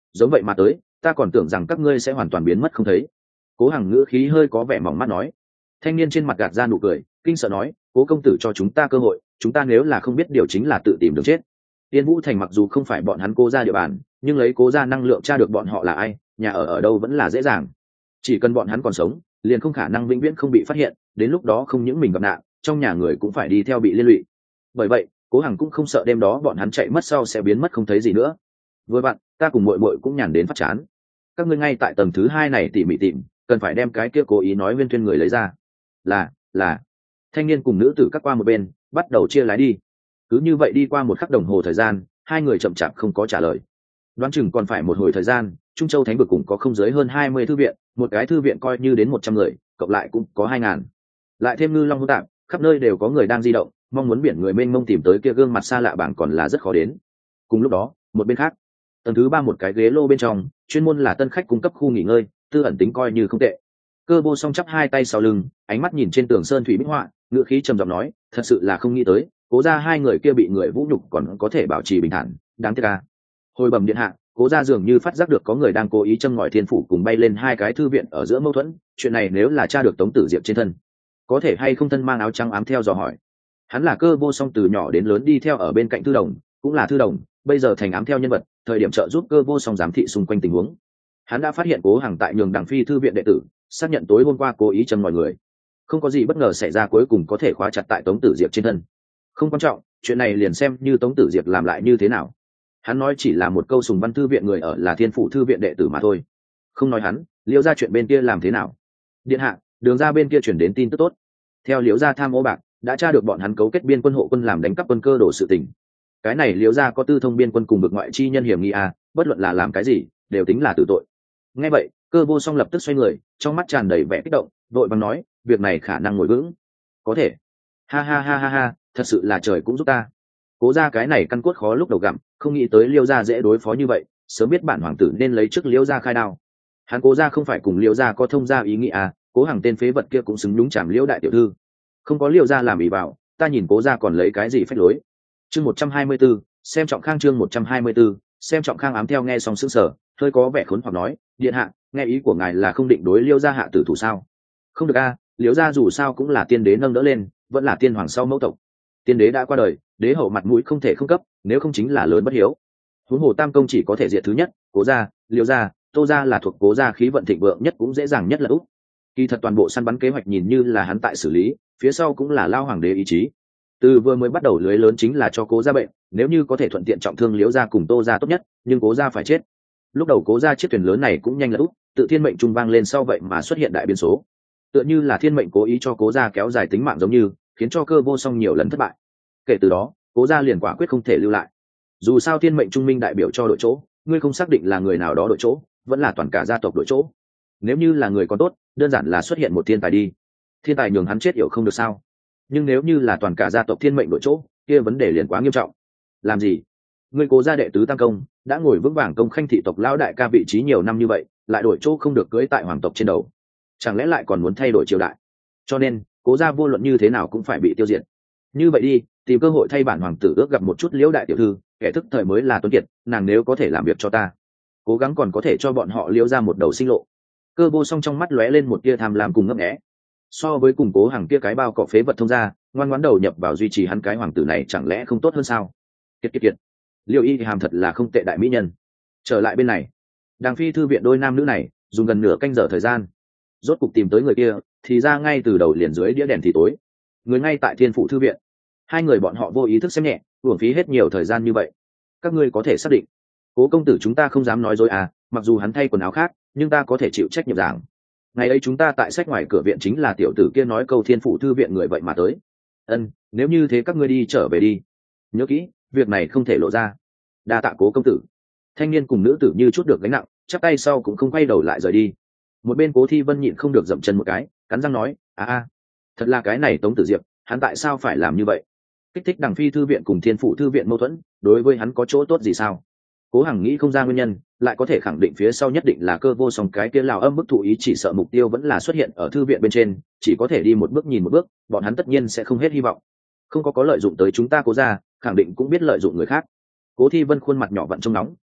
giống vậy mà tới ta còn tưởng rằng các ngươi sẽ hoàn toàn biến mất không thấy. Cố Hằng ngữ khí hơi có vẻ mỏng mắt nói. Thanh niên trên mặt gạt ra nụ cười kinh sợ nói, cố công tử cho chúng ta cơ hội, chúng ta nếu là không biết điều chính là tự tìm đường chết. Tiên Vũ Thành mặc dù không phải bọn hắn cố ra địa bàn, nhưng lấy cố ra năng lượng tra được bọn họ là ai, nhà ở ở đâu vẫn là dễ dàng. Chỉ cần bọn hắn còn sống, liền không khả năng vĩnh viễn không bị phát hiện, đến lúc đó không những mình gặp nạn, trong nhà người cũng phải đi theo bị liên lụy. Bởi vậy Cố Hằng cũng không sợ đêm đó bọn hắn chạy mất sau sẽ biến mất không thấy gì nữa. Vừa bạn ta cùng muội muội cũng nhàn đến phát chán, các ngươi ngay tại tầng thứ hai này tỉ mỉ tìm, cần phải đem cái kia cố ý nói viên thuyên người lấy ra. Là là thanh niên cùng nữ tử cắt qua một bên, bắt đầu chia lái đi. Cứ như vậy đi qua một khắc đồng hồ thời gian, hai người chậm chạp không có trả lời. Đoán chừng còn phải một hồi thời gian, Trung Châu Thánh vực cũng có không dưới hơn hai mươi thư viện, một cái thư viện coi như đến một trăm người, cộng lại cũng có hai ngàn. Lại thêm ngư long hỗn tạp, khắp nơi đều có người đang di động, mong muốn biển người mênh mông tìm tới kia gương mặt xa lạ bảng còn là rất khó đến. Cùng lúc đó, một bên khác, tầng thứ ba một cái ghế lô bên trong, chuyên môn là tân khách cung cấp khu nghỉ ngơi, tư ẩn tính coi như không tệ. Cơ Vô Song chắp hai tay sau lưng, ánh mắt nhìn trên tường sơn thủy bích họa, ngữ khí trầm giọng nói, thật sự là không nghĩ tới, cố ra hai người kia bị người vũ nhục còn có thể bảo trì bình thản, đáng tiếc à. Hồi bẩm điện hạ, cố ra dường như phát giác được có người đang cố ý châm ngòi thiên phủ cùng bay lên hai cái thư viện ở giữa mâu thuẫn, chuyện này nếu là tra được Tống Tử Diệp trên thân, có thể hay không thân mang áo trắng ám theo dò hỏi. Hắn là Cơ Vô Song từ nhỏ đến lớn đi theo ở bên cạnh thư đồng, cũng là thư đồng, bây giờ thành ám theo nhân vật, thời điểm trợ giúp Cơ Vô Song giám thị xung quanh tình huống. Hắn đã phát hiện Cố Hằng tại nhường Đằng Phi thư viện đệ tử, xác nhận tối hôm qua cố ý châm mọi người, không có gì bất ngờ xảy ra, cuối cùng có thể khóa chặt tại Tống Tử Diệp trên thân. Không quan trọng, chuyện này liền xem như Tống Tử Diệp làm lại như thế nào. Hắn nói chỉ là một câu Sùng Văn thư viện người ở là Thiên Phủ thư viện đệ tử mà thôi. Không nói hắn, Liễu gia chuyện bên kia làm thế nào? Điện hạ, Đường gia bên kia chuyển đến tin tức tốt. Theo Liễu gia tham ô bạc, đã tra được bọn hắn cấu kết biên quân hộ quân làm đánh cắp quân cơ đồ sự tình. Cái này Liễu gia có tư thông biên quân cùng vực ngoại chi nhân hiểm nghi à, bất luận là làm cái gì, đều tính là tử tội. Nghe vậy, Cơ Vô Song lập tức xoay người, trong mắt tràn đầy vẻ kích động, vội vàng nói, việc này khả năng ngồi vững. Có thể. Ha ha ha ha ha, thật sự là trời cũng giúp ta. Cố ra cái này căn cốt khó lúc đầu gặm, không nghĩ tới Liêu gia dễ đối phó như vậy, sớm biết bản hoàng tử nên lấy trước Liêu gia khai đao. Hắn Cố gia không phải cùng Liêu gia có thông gia ý nghĩ à, Cố Hằng tên phế vật kia cũng xứng đúng chạm Liêu đại tiểu thư. Không có Liêu gia làm ý bảo, ta nhìn Cố gia còn lấy cái gì phách lối. Chương một trăm hai mươi 124, xem trọng Khang chương một trăm hai mươi 124, xem trọng Khang ám theo nghe xong sững sờ, hơi có vẻ khốn hoặc nói, điện hạ, nghe ý của ngài là không định đối Liêu gia hạ tử thủ sao? Không được a, Liêu gia dù sao cũng là tiên đế nâng đỡ lên, vẫn là tiên hoàng sau mẫu tộc. Tiên đế đã qua đời, đế hậu mặt mũi không thể không cấp, nếu không chính là lớn bất hiếu. Huống hồ tam công chỉ có thể diệt thứ nhất, Cố gia, Liêu gia, Tô gia là thuộc Cố gia khí vận thịnh vượng nhất cũng dễ dàng nhất là út. Kỳ thật toàn bộ săn bắn kế hoạch nhìn như là hắn tại xử lý, phía sau cũng là lao hoàng đế ý chí. Từ vừa mới bắt đầu lưới lớn chính là cho Cố gia bệnh, nếu như có thể thuận tiện trọng thương Liễu gia cùng Tô gia tốt nhất, nhưng Cố gia phải chết. Lúc đầu Cố gia chiếc thuyền lớn này cũng nhanh là út, tự thiên mệnh trung vang lên sau vậy mà xuất hiện đại biến số. Tựa như là thiên mệnh cố ý cho Cố gia kéo dài tính mạng giống như, khiến cho Cơ Vô Song nhiều lần thất bại. Kể từ đó, Cố gia liền quả quyết không thể lưu lại. Dù sao thiên mệnh trung minh đại biểu cho đội chỗ, ngươi không xác định là người nào đó đội chỗ, vẫn là toàn cả gia tộc đội chỗ. Nếu như là người còn tốt, đơn giản là xuất hiện một thiên tài đi. Thiên tài nhường hắn chết yểu không được sao? Nhưng nếu như là toàn cả gia tộc thiên mệnh đội chỗ, kia vấn đề liền quá nghiêm trọng. Làm gì? Ngươi Cố gia đệ tứ tam công, đã ngồi vững vàng công khanh thị tộc lão đại ca vị trí nhiều năm như vậy, lại đổi chỗ không được cưới tại hoàng tộc trên đầu. Chẳng lẽ lại còn muốn thay đổi triều đại? Cho nên, Cố gia vô luận như thế nào cũng phải bị tiêu diệt. Như vậy đi, tìm cơ hội thay bản hoàng tử ước gặp một chút Liễu đại tiểu thư, kẻ thức thời mới là tuấn kiệt, nàng nếu có thể làm việc cho ta, cố gắng còn có thể cho bọn họ Liễu ra một đầu sinh lộ. Cơ Vô Song trong mắt lóe lên một tia tham lam cùng ngấp nghé. So với củng cố hàng kia cái bao cọ phế vật thông gia, ngoan ngoãn đầu nhập vào duy trì hắn cái hoàng tử này chẳng lẽ không tốt hơn sao? Kiệt kiệt kiệt. Liễu Y thì hàm thật là không tệ đại mỹ nhân. Trở lại bên này, Đàng Phi thư viện đôi nam nữ này dùng gần nửa canh giờ thời gian, rốt cục tìm tới người kia, thì ra ngay từ đầu liền dưới đĩa đèn thì tối. Người ngay tại Thiên Phụ thư viện. Hai người bọn họ vô ý thức xem nhẹ, uổng phí hết nhiều thời gian như vậy. Các ngươi có thể xác định, Cố công tử chúng ta không dám nói dối à, mặc dù hắn thay quần áo khác, nhưng ta có thể chịu trách nhiệm giảng. Ngày ấy chúng ta tại sách ngoài cửa viện chính là tiểu tử kia nói câu Thiên Phụ thư viện người vậy mà tới. Ân, nếu như thế các ngươi đi trở về đi. Nhớ kỹ, việc này không thể lộ ra. Đa tạ Cố công tử. Thanh niên cùng nữ tử như chút được gánh nặng, chắp tay sau cũng không quay đầu lại rời đi. Một bên Cố Thi Vân nhịn không được dậm chân một cái, cắn răng nói, a a, thật là cái này Tống Tử Diệp, hắn tại sao phải làm như vậy? Kích thích Đằng Phi thư viện cùng Thiên Phụ thư viện mâu thuẫn, đối với hắn có chỗ tốt gì sao? Cố Hằng nghĩ không ra nguyên nhân, lại có thể khẳng định phía sau nhất định là Cơ Vô Song cái kia lào âm bức thụ ý, chỉ sợ mục tiêu vẫn là xuất hiện ở thư viện bên trên, chỉ có thể đi một bước nhìn một bước, bọn hắn tất nhiên sẽ không hết hy vọng. Không có có lợi dụng tới chúng ta Cố gia, khẳng định cũng biết lợi dụng người khác. Cố Thi Vân khuôn mặt nhỏ vặn trong nóng,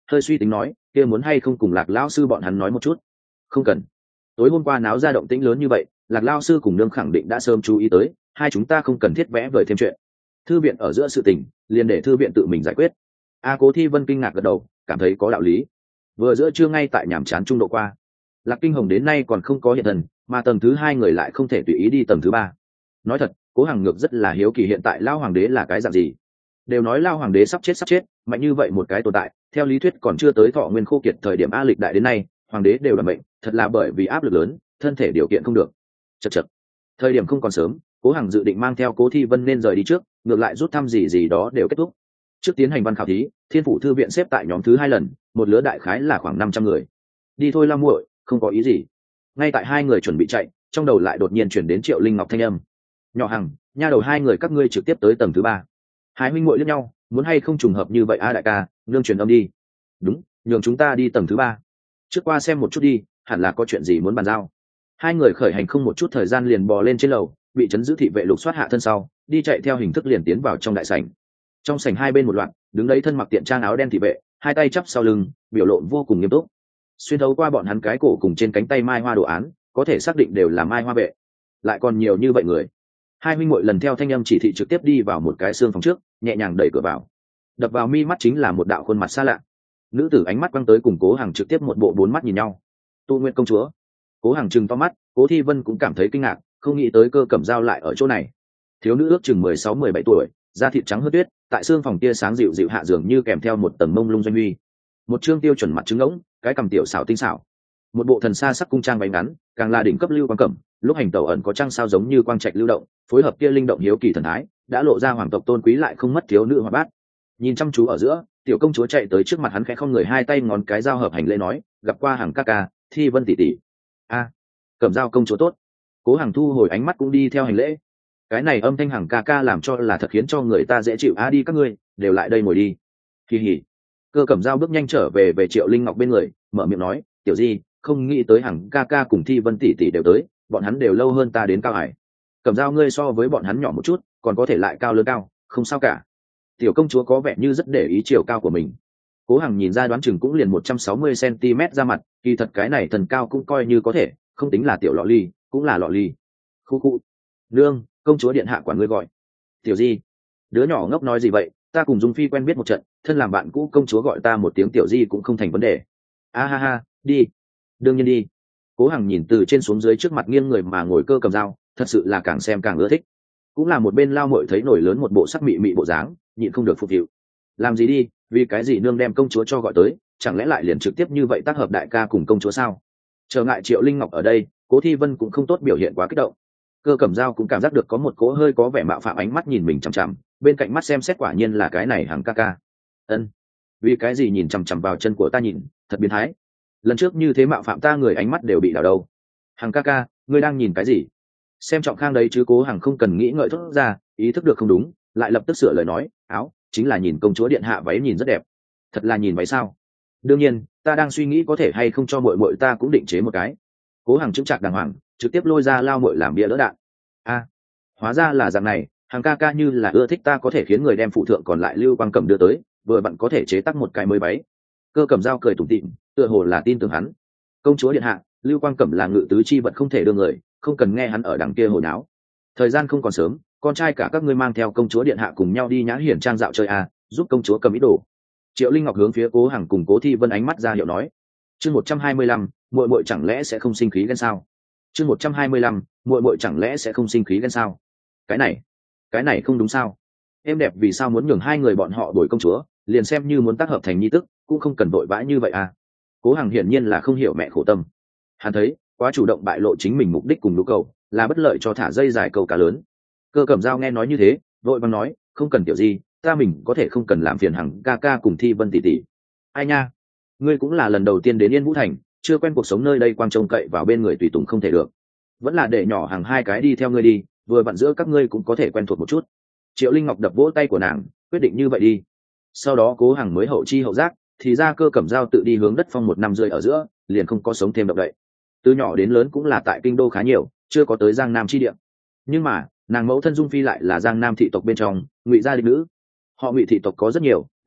hơi suy tính nói, kia muốn hay không cùng Lạc lão sư bọn hắn nói một chút? Không cần. Tối hôm qua náo ra động tĩnh lớn như vậy, Lạc lão sư cùng nương khẳng định đã sớm chú ý tới, hai chúng ta không cần thiết vẽ vời thêm chuyện. Thư viện ở giữa sự tình, liền để thư viện tự mình giải quyết. A Cố Thi Vân kinh ngạc gật đầu, cảm thấy có đạo lý. Vừa giữa trưa ngay tại nhàm chán trung độ qua, Lạc Kinh Hồng đến nay còn không có hiện thân, mà tầng thứ hai người lại không thể tùy ý đi tầng thứ ba. Nói thật, Cố Hằng Ngược rất là hiếu kỳ hiện tại Lao Hoàng đế là cái dạng gì. Đều nói Lao Hoàng đế sắp chết sắp chết, mạnh như vậy một cái tồn tại, theo lý thuyết còn chưa tới thọ nguyên khô kiệt thời điểm A lịch đại đến nay, hoàng đế đều là bệnh, thật là bởi vì áp lực lớn, thân thể điều kiện không được. Chậc chậc. Thời điểm không còn sớm, Cố Hằng dự định mang theo Cố Thi Vân nên rời đi trước, ngược lại rút thăm gì gì đó đều kết thúc. Trước tiến hành văn khảo thí, Thiên Phủ thư viện xếp tại nhóm thứ hai lần, một lứa đại khái là khoảng năm trăm người. Đi thôi Lao muội, không có ý gì. Ngay tại hai người chuẩn bị chạy, trong đầu lại đột nhiên chuyển đến Triệu Linh Ngọc thanh âm. Nhỏ Hằng, nha đầu hai người các ngươi trực tiếp tới tầng thứ ba. Hai huynh muội liếc nhau, muốn hay không trùng hợp như vậy a đại ca, nương truyền âm đi. Đúng, nhường chúng ta đi tầng thứ ba. Trước qua xem một chút đi, hẳn là có chuyện gì muốn bàn giao. Hai người khởi hành không một chút thời gian liền bò lên trên lầu, bị trấn giữ thị vệ lục soát hạ thân sau, đi chạy theo hình thức liền tiến vào trong đại sảnh. Trong sảnh hai bên một loạt, đứng đấy thân mặc tiện trang áo đen thị vệ, hai tay chắp sau lưng, biểu lộ vô cùng nghiêm túc. Xuyên thấu qua bọn hắn cái cổ cùng trên cánh tay mai hoa đồ án, có thể xác định đều là mai hoa vệ. Lại còn nhiều như vậy người. Hai huynh muội lần theo thanh âm chỉ thị trực tiếp đi vào một cái xương phòng trước, nhẹ nhàng đẩy cửa vào. Đập vào mi mắt chính là một đạo khuôn mặt xa lạ. Nữ tử ánh mắt quăng tới cùng Cố Hằng trực tiếp một bộ bốn mắt nhìn nhau. Tu Nguyện công chúa. Cố Hằng trừng to mắt, Cố Thi Vân cũng cảm thấy kinh ngạc, không nghĩ tới Cơ Cẩm Dao lại ở chỗ này. Thiếu nữ ước chừng mười sáu mười bảy tuổi, da thịt trắng hơn tuyết, tại xương phòng tia sáng dịu dịu hạ dường như kèm theo một tầng mông lung doanh huy. Một trương tiêu chuẩn mặt trứng ngỗng, cái cằm tiểu xảo tinh xảo. Một bộ thần xa sắc cung trang váy ngắn, càng là đỉnh cấp lưu quan cẩm, lúc hành tẩu ẩn có trăng sao giống như quang trạch lưu động, phối hợp kia linh động hiếu kỳ thần thái, đã lộ ra hoàng tộc tôn quý lại không mất thiếu nữ hoạt bát. Nhìn chăm chú ở giữa, tiểu công chúa chạy tới trước mặt hắn khẽ không người hai tay ngón cái giao hợp hành lễ nói, gặp qua Hằng ca ca, Thi Vân tỷ tỷ. A, à, Cẩm Dao công chúa tốt. Cố Hằng thu hồi ánh mắt cũng đi theo hành lễ. Cái này âm thanh Hằng ca ca làm cho là thật khiến cho người ta dễ chịu. A đi các ngươi, đều lại đây ngồi đi. Kỳ hỉ. Cơ Cẩm Dao bước nhanh trở về về Triệu Linh Ngọc bên người, mở miệng nói, tiểu di, không nghĩ tới Hằng ca ca cùng Thi Vân tỷ tỷ đều tới, bọn hắn đều lâu hơn ta đến cao hải. Cẩm Dao ngươi so với bọn hắn nhỏ một chút, còn có thể lại cao lớn cao, không sao cả. Tiểu công chúa có vẻ như rất để ý chiều cao của mình. Cố Hằng nhìn ra đoán chừng cũng liền một trăm sáu mươi xăng-ti-mét ra mặt, kỳ thật cái này thần cao cũng coi như có thể, không tính là tiểu lọ ly, cũng là lọ ly. Khu khu. Nương, công chúa điện hạ quản ngươi gọi. Tiểu di. Đứa nhỏ ngốc nói gì vậy, ta cùng Dung Phi quen biết một trận, thân làm bạn cũ công chúa gọi ta một tiếng tiểu di cũng không thành vấn đề. A ha ha, đi. Đương nhiên đi. Cố Hằng nhìn từ trên xuống dưới trước mặt nghiêng người mà ngồi Cơ Cầm Dao, thật sự là càng xem càng ưa thích. Cũng là một bên Lao Mội thấy nổi lớn một bộ sắc mị mị bộ dáng, nhịn không được phục vụ. Làm gì đi, vì cái gì nương đem công chúa cho gọi tới, chẳng lẽ lại liền trực tiếp như vậy tác hợp đại ca cùng công chúa sao? Trở ngại Triệu Linh Ngọc ở đây, Cố Thi Vân cũng không tốt biểu hiện quá kích động. Cơ Cẩm Dao cũng cảm giác được có một cỗ hơi có vẻ mạo phạm ánh mắt nhìn mình chằm chằm, bên cạnh mắt xem xét quả nhiên là cái này Hằng ca ca. Ân, vì cái gì nhìn chằm chằm vào chân của ta nhìn, thật biến thái. Lần trước như thế mạo phạm ta người ánh mắt đều bị đảo đâu. Hằng ca ca, ngươi đang nhìn cái gì? Xem trọng khang đấy chứ. Cố Hằng không cần nghĩ ngợi thốt ra, ý thức được không đúng, lại lập tức sửa lời nói, áo, chính là nhìn công chúa điện hạ váy nhìn rất đẹp. Thật là nhìn váy sao? Đương nhiên, ta đang suy nghĩ có thể hay không cho muội muội ta cũng định chế một cái. Cố Hằng chững chạc đàng hoàng, trực tiếp lôi ra Lao Muội làm bia đỡ đạn. A, à, hóa ra là dạng này, Hằng ca ca như là ưa thích ta có thể khiến người đem phụ thượng còn lại Lưu Quang Cẩm đưa tới, vừa vặn có thể chế tác một cái mới váy. Cơ Cẩm Dao cười tủm tỉm, tựa hồ là tin tưởng hắn. Công chúa điện hạ, Lưu Quang Cẩm là ngự tứ chi vật không thể đưa người, không cần nghe hắn ở đằng kia hồi náo. Thời gian không còn sớm, con trai cả các ngươi mang theo công chúa điện hạ cùng nhau đi nhã hiển trang dạo chơi à, giúp công chúa cầm ý đồ. Triệu Linh Ngọc hướng phía Cố Hằng cùng Cố Thi Vân ánh mắt ra hiệu nói. Chương một trăm hai mươi lăm, muội muội chẳng lẽ sẽ không sinh khí ghen sao? Chương một trăm hai mươi lăm, muội muội chẳng lẽ sẽ không sinh khí ghen sao? Cái này, cái này không đúng sao? Em đẹp vì sao muốn nhường hai người bọn họ đổi công chúa, liền xem như muốn tác hợp thành nhi tức, cũng không cần vội vã như vậy à? Cố Hằng hiển nhiên là không hiểu mẹ khổ tâm. Hắn thấy, quá chủ động bại lộ chính mình mục đích cùng nhu cầu, là bất lợi cho thả dây dài câu cá lớn. Cơ Cẩm Dao nghe nói như thế, vội vàng nói, không cần tiểu gì, ta mình có thể không cần làm phiền Hằng ca ca cùng Thi Vân tỷ tỷ. Ai nha, ngươi cũng là lần đầu tiên đến Yên Vũ Thành, chưa quen cuộc sống nơi đây, quang trông cậy vào bên người tùy tùng không thể được, vẫn là để nhỏ Hằng hai cái đi theo ngươi đi, vừa vặn giữa các ngươi cũng có thể quen thuộc một chút. Triệu Linh Ngọc đập vỗ tay của nàng, quyết định như vậy đi. Sau đó Cố Hằng mới hậu chi hậu giác, thì ra Cơ Cẩm Dao tự đi hướng đất phong một năm rưỡi ở giữa, liền không có sống thêm động đậy. Từ nhỏ đến lớn cũng là tại kinh đô khá nhiều, chưa có tới Giang Nam chi địa. Nhưng mà nàng mẫu thân Dung Phi lại là Giang Nam thị tộc bên trong Ngụy gia đích nữ. Họ Ngụy thị tộc có rất nhiều,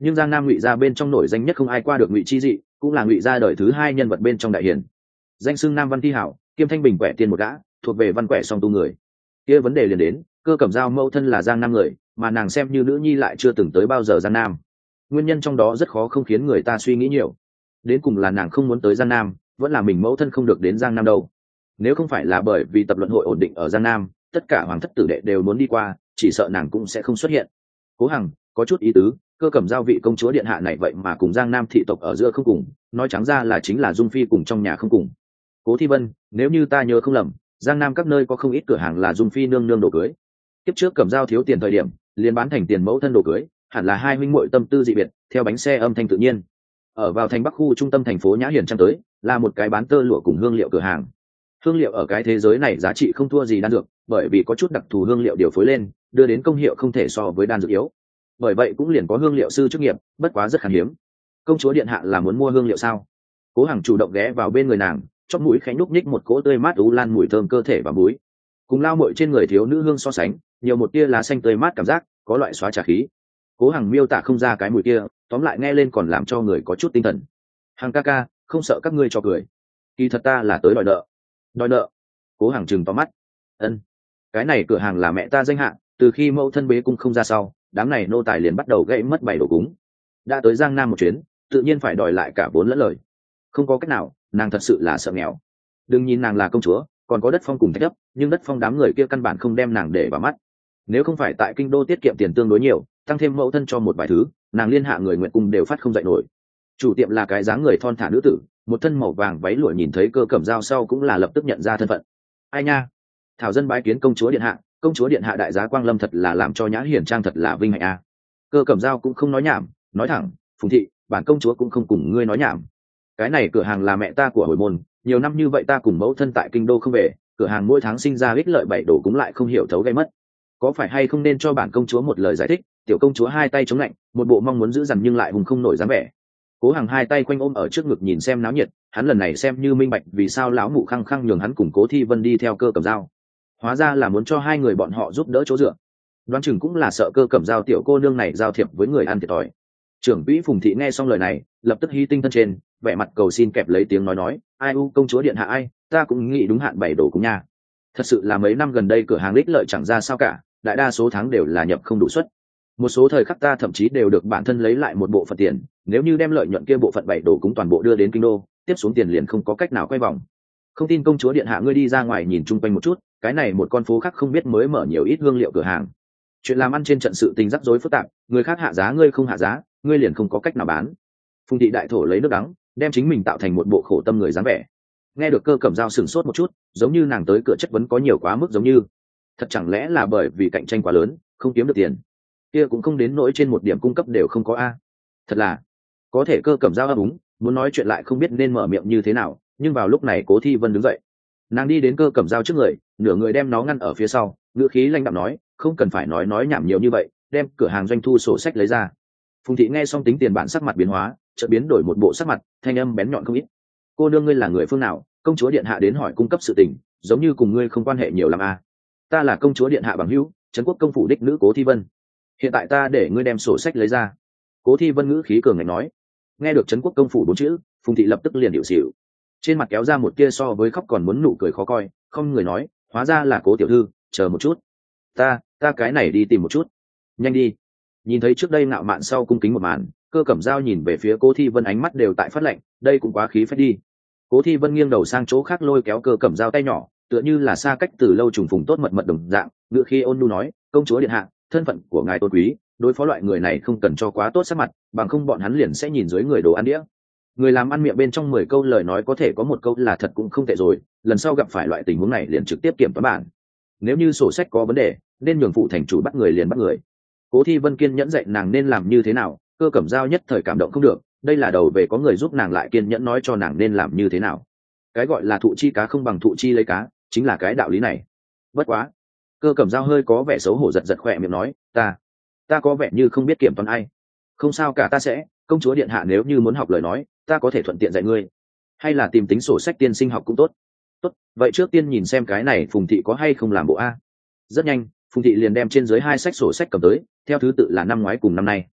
nhưng giang nam ngụy gia bên trong nổi danh nhất không ai qua được ngụy chi dị, cũng là ngụy gia đời thứ hai nhân vật bên trong đại hiển, danh xưng nam văn thi hảo, kiêm thanh bình quẻ tiên một gã, thuộc về văn quẻ song tu người. Kia vấn đề liền đến, Cơ Cẩm Dao mẫu thân là giang nam người, mà nàng xem như nữ nhi lại chưa từng tới bao giờ giang nam. Nguyên nhân trong đó rất khó không khiến người ta suy nghĩ nhiều. Đến cùng là nàng không muốn tới giang nam, vẫn là mình mẫu thân không được đến giang nam đâu. Nếu không phải là bởi vì tập luận hội ổn định ở giang nam, tất cả hoàng thất tử đệ đều muốn đi qua, chỉ sợ nàng cũng sẽ không xuất hiện. Cố Hằng có chút ý tứ, Cơ Cẩm Dao vị công chúa điện hạ này vậy mà cùng giang nam thị tộc ở giữa không cùng, nói trắng ra là chính là dung phi cùng trong nhà không cùng. Cố Thi Vân, nếu như ta nhớ không lầm, giang nam các nơi có không ít cửa hàng là dung phi nương nương đồ cưới. Tiếp trước Cẩm Dao thiếu tiền thời điểm, liền bán thành tiền mẫu thân đồ cưới, hẳn là hai huynh muội tâm tư dị biệt, theo bánh xe âm thanh tự nhiên. Ở vào thành Bắc khu trung tâm thành phố Nhã Hiển trang tới, là một cái bán tơ lụa cùng hương liệu cửa hàng. Hương liệu ở cái thế giới này giá trị không thua gì đan dược, bởi vì có chút đặc thù hương liệu điều phối lên, đưa đến công hiệu không thể so với đan dược yếu. Bởi vậy cũng liền có hương liệu sư chức nghiệp, bất quá rất khan hiếm. Công chúa điện hạ là muốn mua hương liệu sao? Cố Hằng chủ động ghé vào bên người nàng, chóp mũi khẽ nhúc nhích một cỗ tươi mát u lan mùi thơm cơ thể và mũi. Cùng lao mội trên người thiếu nữ hương so sánh, nhiều một tia lá xanh tươi mát cảm giác, có loại xóa trà khí. Cố Hằng miêu tả không ra cái mùi kia, tóm lại nghe lên còn làm cho người có chút tinh thần. Hằng ca ca, không sợ các ngươi cho cười. Kỳ thật ta là tới đòi nợ. Đòi nợ? Cố Hằng trừng to mắt. Ân, cái này cửa hàng là mẹ ta danh hạ, từ khi mẫu thân bế cung không ra sau, đám này nô tài liền bắt đầu gãy mất bảy đồ cúng. Đã tới Giang Nam một chuyến, tự nhiên phải đòi lại cả vốn lẫn lời. Không có cách nào, nàng thật sự là sợ nghèo. Đừng nhìn nàng là công chúa, còn có đất phong cùng thạch đất, nhưng đất phong đám người kia căn bản không đem nàng để vào mắt. Nếu không phải tại kinh đô tiết kiệm tiền tương đối nhiều, tăng thêm mẫu thân cho một vài thứ, nàng liên hạ người nguyện cung đều phát không dậy nổi. Chủ tiệm là cái dáng người thon thả nữ tử, một thân màu vàng váy lụa, nhìn thấy Cơ Cẩm Dao sau cũng là lập tức nhận ra thân phận. Ai nha, thảo dân bái kiến công chúa điện hạ, công chúa điện hạ đại giá quang lâm, thật là làm cho Nhã Hiển trang thật là vinh hạnh a. À. Cơ Cẩm Dao cũng không nói nhảm, nói thẳng, Phùng thị, bản công chúa cũng không cùng ngươi nói nhảm. Cái này cửa hàng là mẹ ta của hồi môn, nhiều năm như vậy ta cùng mẫu thân tại kinh đô không về, cửa hàng mỗi tháng sinh ra ích lợi bảy đồ cũng lại không hiểu thấu gây mất. Có phải hay không nên cho bản công chúa một lời giải thích? Tiểu công chúa hai tay chống lạnh, một bộ mong muốn giữ dằn nhưng lại hùng không nổi dáng vẻ. Cố Hằng hai tay quanh ôm ở trước ngực nhìn xem náo nhiệt, hắn lần này xem như minh bạch vì sao lão mụ khăng khăng nhường hắn cùng Cố Thi Vân đi theo Cơ Cẩm Dao. Hóa ra là muốn cho hai người bọn họ giúp đỡ chỗ dựa. Đoán chừng cũng là sợ Cơ Cẩm Dao tiểu cô nương này giao thiệp với người ăn thiệt thòi. Trưởng quỹ Phùng thị nghe xong lời này, lập tức hy tinh thân trên, vẻ mặt cầu xin kẹp lấy tiếng nói nói, ai u công chúa điện hạ ai, ta cũng nghĩ đúng hạn bảy đồ cũng nha. Thật sự là mấy năm gần đây cửa hàng ích lợi chẳng ra sao cả, đại đa số tháng đều là nhập không đủ suất. Một số thời khắc ta thậm chí đều được bản thân lấy lại một bộ phận tiền, nếu như đem lợi nhuận kia bộ phận bảy đồ cũng toàn bộ đưa đến kinh đô, tiếp xuống tiền liền không có cách nào quay vòng. Không tin công chúa điện hạ ngươi đi ra ngoài nhìn chung quanh một chút, cái này một con phố khác không biết mới mở nhiều ít hương liệu cửa hàng. Chuyện làm ăn trên trận sự tình rắc rối phức tạp, người khác hạ giá ngươi không hạ giá, ngươi liền không có cách nào bán. Phùng thị đại thổ lấy nước đắng, đem chính mình tạo thành một bộ khổ tâm người dáng vẻ. Nghe được Cơ Cẩm Dao sửng sốt một chút, giống như nàng tới cửa chất vấn có nhiều quá mức, giống như thật chẳng lẽ là bởi vì cạnh tranh quá lớn, không kiếm được tiền. Kia cũng không đến nỗi trên một điểm cung cấp đều không có a. Thật là có thể Cơ Cẩm Dao ấp úng, muốn nói chuyện lại không biết nên mở miệng như thế nào, nhưng vào lúc này Cố Thi Vân đứng dậy. Nàng đi đến Cơ Cẩm Dao trước người, nửa người đem nó ngăn ở phía sau, ngữ khí lãnh đạm nói, không cần phải nói nói nhảm nhiều như vậy, đem cửa hàng doanh thu sổ sách lấy ra. Phùng thị nghe xong tính tiền bản sắc mặt biến hóa, chợt biến đổi một bộ sắc mặt, thanh âm bén nhọn không ít. Cô nương ngươi là người phương nào? Công chúa điện hạ đến hỏi cung cấp sự tình, giống như cùng ngươi không quan hệ nhiều lắm à? Ta là công chúa điện hạ bằng hữu, Trấn Quốc công phủ đích nữ Cố Thi Vân. Hiện tại ta để ngươi đem sổ sách lấy ra. Cố Thi Vân ngữ khí cường ngạnh nói. Nghe được Trấn Quốc công phủ bốn chữ, Phùng thị lập tức liền điệu xỉu, trên mặt kéo ra một tia so với khóc còn muốn nụ cười khó coi, không người nói, hóa ra là Cố tiểu thư, chờ một chút, ta ta cái này đi tìm một chút. Nhanh đi. Nhìn thấy trước đây ngạo mạn sau cung kính một màn, Cơ Cẩm Dao nhìn về phía Cố Thi Vân, ánh mắt đều tại phát lạnh, đây cũng quá khí phách đi. Cố Thi Vân nghiêng đầu sang chỗ khác lôi kéo Cơ Cẩm Dao tay nhỏ, tựa như là xa cách từ lâu trùng phùng tốt mật mật đồng dạng, ngựa khi ôn nhu nói, công chúa điện hạ, thân phận của ngài tôn quý, đối phó loại người này không cần cho quá tốt sắc mặt, bằng không bọn hắn liền sẽ nhìn dưới người đồ ăn đĩa. Người làm ăn miệng bên trong mười câu lời nói có thể có một câu là thật cũng không tệ rồi, lần sau gặp phải loại tình huống này liền trực tiếp kiểm toán bản. Nếu như sổ sách có vấn đề, nên nhường phụ thành chủ bắt người liền bắt người. Cố Thi Vân kiên nhẫn dạy nàng nên làm như thế nào, Cơ Cẩm Dao nhất thời cảm động không được, đây là đầu về có người giúp nàng lại kiên nhẫn nói cho nàng nên làm như thế nào. Cái gọi là thụ chi cá không bằng thụ chi lấy cá, chính là cái đạo lý này. Bất quá, Cơ Cẩm Dao hơi có vẻ xấu hổ giật giật khỏe miệng nói, ta ta có vẻ như không biết kiểm toán ai. Không sao cả, ta sẽ, công chúa điện hạ nếu như muốn học lời nói, ta có thể thuận tiện dạy ngươi, hay là tìm tính sổ sách tiên sinh học cũng tốt. Tốt, vậy trước tiên nhìn xem cái này Phùng thị có hay không làm bộ a. Rất nhanh, Phùng thị liền đem trên dưới hai sách sổ sách cầm tới, theo thứ tự là năm ngoái cùng năm nay.